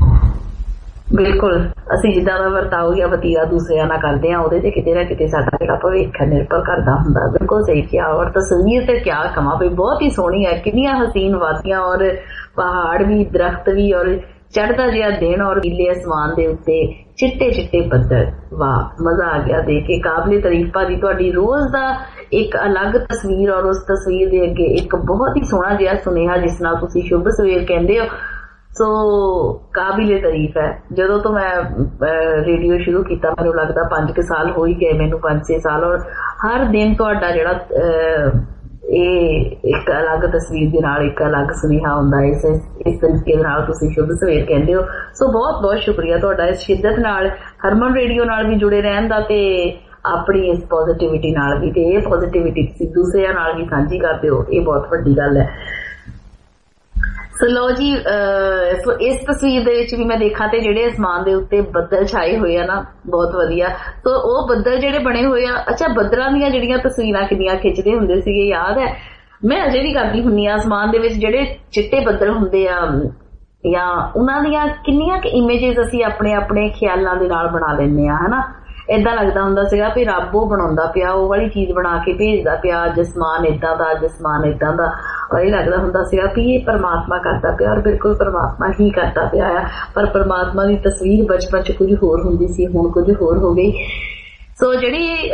ਬਿਲਕੁਲ, ਅਸੀਂ ਜਿੱਦਾਂ ਦਾ ਵਰਤਾਓ ਜਾਂ ਵਤੀਰਾ ਦੂਸਰਿਆਂ ਨਾਲ ਕਰਦੇ ਹਾਂ ਉਹਦੇ ਤੇ ਕਿਤੇ ਨਾ ਕਿਤੇ ਸਾਡਾ ਜਿਹੜਾ ਭਵਿੱਖ ਨਿਰਭਰ ਕਰਦਾ ਹੁੰਦਾ। ਬਿਲਕੁਲ ਸਹੀ ਕਿਹਾ। ਔਰ ਤਸਵੀਰ ਤੇ ਕਿਆ ਕਮਾਂ ਵੀ ਬਹੁਤ ਹੀ ਸੋਹਣੀ ਹੈ, ਕਿੰਨੀਆਂ ਹਸੀਨ ਵਾਦੀਆਂ ਔਰ ਪਹਾੜ ਵੀ, ਦਰਖਤ ਵੀ, ਔਰ ਚੜ੍ਹਦਾ ਜਿਹਾ ਦਿਨ ਔਰ ਨੀਲੇ ਅਸਮਾਨ ਦੇ ਉੱਤੇ ਚਿੱਟੇ ਚਿੱਟੇ ਬੱਦਲ। ਵਾਹ, ਮਜ਼ਾ ਆ ਗਿਆ ਦੇਖ ਕੇ। ਕਾਬਲੇ ਤਾਰੀਫ ਭਾਜੀ, ਤੁਹਾਡੀ ਰੋਜ਼ ਦਾ ਇੱਕ ਅਲੱਗ ਤਸਵੀਰ ਔਰ ਉਸ ਤਸਵੀਰ ਦੇ ਅੱਗੇ ਇੱਕ ਬਹੁਤ ਹੀ ਸੋਹਣਾ ਜਿਹਾ ਸੁਨੇਹਾ ਜਿਸ ਨਾਲ ਤੁਸੀਂ ਸ਼ੁਭ ਸਵੇਰ ਕਹਿੰਦੇ ਹੋ, ਸੋ ਕਾਬਿਲੇ ਤਾਰੀਫ ਹੈ। ਜਦੋਂ ਤੋਂ ਮੈਂ ਰੇਡੀਓ ਸ਼ੁਰੂ ਕੀਤਾ ਮੈਨੂੰ ਲੱਗਦਾ ਪੰਜ ਕੁ ਸਾਲ ਹੋ ਹੀ ਗਏ ਮੈਨੂੰ, ਪੰਜ ਛੇ ਸਾਲ, ਔਰ ਹਰ ਦਿਨ ਤੁਹਾਡਾ ਜਿਹੜਾ ਇਹ ਇੱਕ ਅਲੱਗ ਤਸਵੀਰ ਦੇ ਨਾਲ ਇੱਕ ਅਲੱਗ ਸੁਨੇਹਾ ਹੁੰਦਾ ਹੈ। ਇਸ ਇਸ ਤਰੀਕੇ ਨਾਲ ਤੁਸੀਂ ਸ਼ੁਭ ਸਵੇਰ ਕਹਿੰਦੇ ਹੋ, ਸੋ ਬਹੁਤ ਬਹੁਤ ਸ਼ੁਕਰੀਆ ਤੁਹਾਡਾ ਇਸ ਸ਼ਿੱਦਤ ਨਾਲ ਹਰਮਨ ਰੇਡੀਓ ਨਾਲ ਵੀ ਜੁੜੇ ਰਹਿਣ ਦਾ ਤੇ ਆਪਣੀ ਇਸ ਪੋਜ਼ਿਟਿਵਿਟੀ ਨਾਲ ਵੀ, ਤੇ ਇਹ ਪੋਜ਼ਿਟਿਵਿਟੀ ਤੁਸੀਂ ਦੂਸਰਿਆਂ ਨਾਲ ਵੀ ਸਾਂਝੀ ਕਰਦੇ ਹੋ, ਇਹ ਬਹੁਤ ਵੱਡੀ ਗੱਲ ਹੈ। ਸੋ ਲਓ ਜੀ, ਇਸ ਤਸਵੀਰ ਦੇ ਵਿੱਚ ਵੀ ਮੈਂ ਦੇਖਾਂ ਤੇ ਜਿਹੜੇ ਅਸਮਾਨ ਦੇ ਉੱਤੇ ਬੱਦਲ ਛਾਏ ਹੋਏ ਆ ਨਾ, ਬਹੁਤ ਵਧੀਆ। ਸੋ ਉਹ ਬੱਦਲ ਜਿਹੜੇ ਬਣੇ ਹੋਏ ਆ, ਅੱਛਾ ਬੱਦਲਾਂ ਦੀਆਂ ਜਿਹੜੀਆਂ ਤਸਵੀਰਾਂ ਕਿੰਨੀਆਂ ਖਿੱਚਦੇ ਹੁੰਦੇ ਸੀਗੇ, ਯਾਦ ਹੈ? ਮੈਂ ਅਜੇ ਵੀ ਕਰਦੀ ਹੁੰਦੀ ਆ। ਅਸਮਾਨ ਦੇ ਵਿੱਚ ਜਿਹੜੇ ਚਿੱਟੇ ਬੱਦਲ ਹੁੰਦੇ ਆ ਜਾਂ ਉਹਨਾਂ ਦੀਆਂ ਕਿੰਨੀਆਂ ਕੁ ਇਮੇਜਿਸ ਅਸੀਂ ਆਪਣੇ ਆਪਣੇ ਖਿਆਲਾਂ ਦੇ ਨਾਲ ਬਣਾ ਲੈਂਦੇ ਆ, ਹਨਾ। ਏਦਾਂ ਲੱਗਦਾ ਹੁੰਦਾ ਸੀਗਾ ਵੀ ਰੱਬ ਉਹ ਬਣਾਉਂਦਾ ਪਿਆ, ਉਹ ਵਾਲੀ ਚੀਜ਼ ਬਣਾ ਕੇ ਭੇਜਦਾ ਪਿਆ, ਜਸਮਾਨ ਏਦਾਂ ਦਾ, ਜਸਮਾਨ ਏਦਾਂ ਦਾ, ਔਰ ਇਹ ਲੱਗਦਾ ਹੁੰਦਾ ਸੀਗਾ ਵੀ ਇਹ ਪਰਮਾਤਮਾ ਕਰਦਾ ਪਿਆ, ਔਰ ਬਿਲਕੁਲ ਪਰਮਾਤਮਾ ਹੀ ਕਰਦਾ ਪਿਆ ਆ। ਪਰ ਪਰਮਾਤਮਾ ਦੀ ਤਸਵੀਰ ਬਚਪਨ ਚ ਕੁਝ ਹੋਰ ਹੁੰਦੀ ਸੀ, ਹੁਣ ਕੁਝ ਹੋਰ ਹੋ ਗਈ। ਸੋ ਜਿਹੜੀ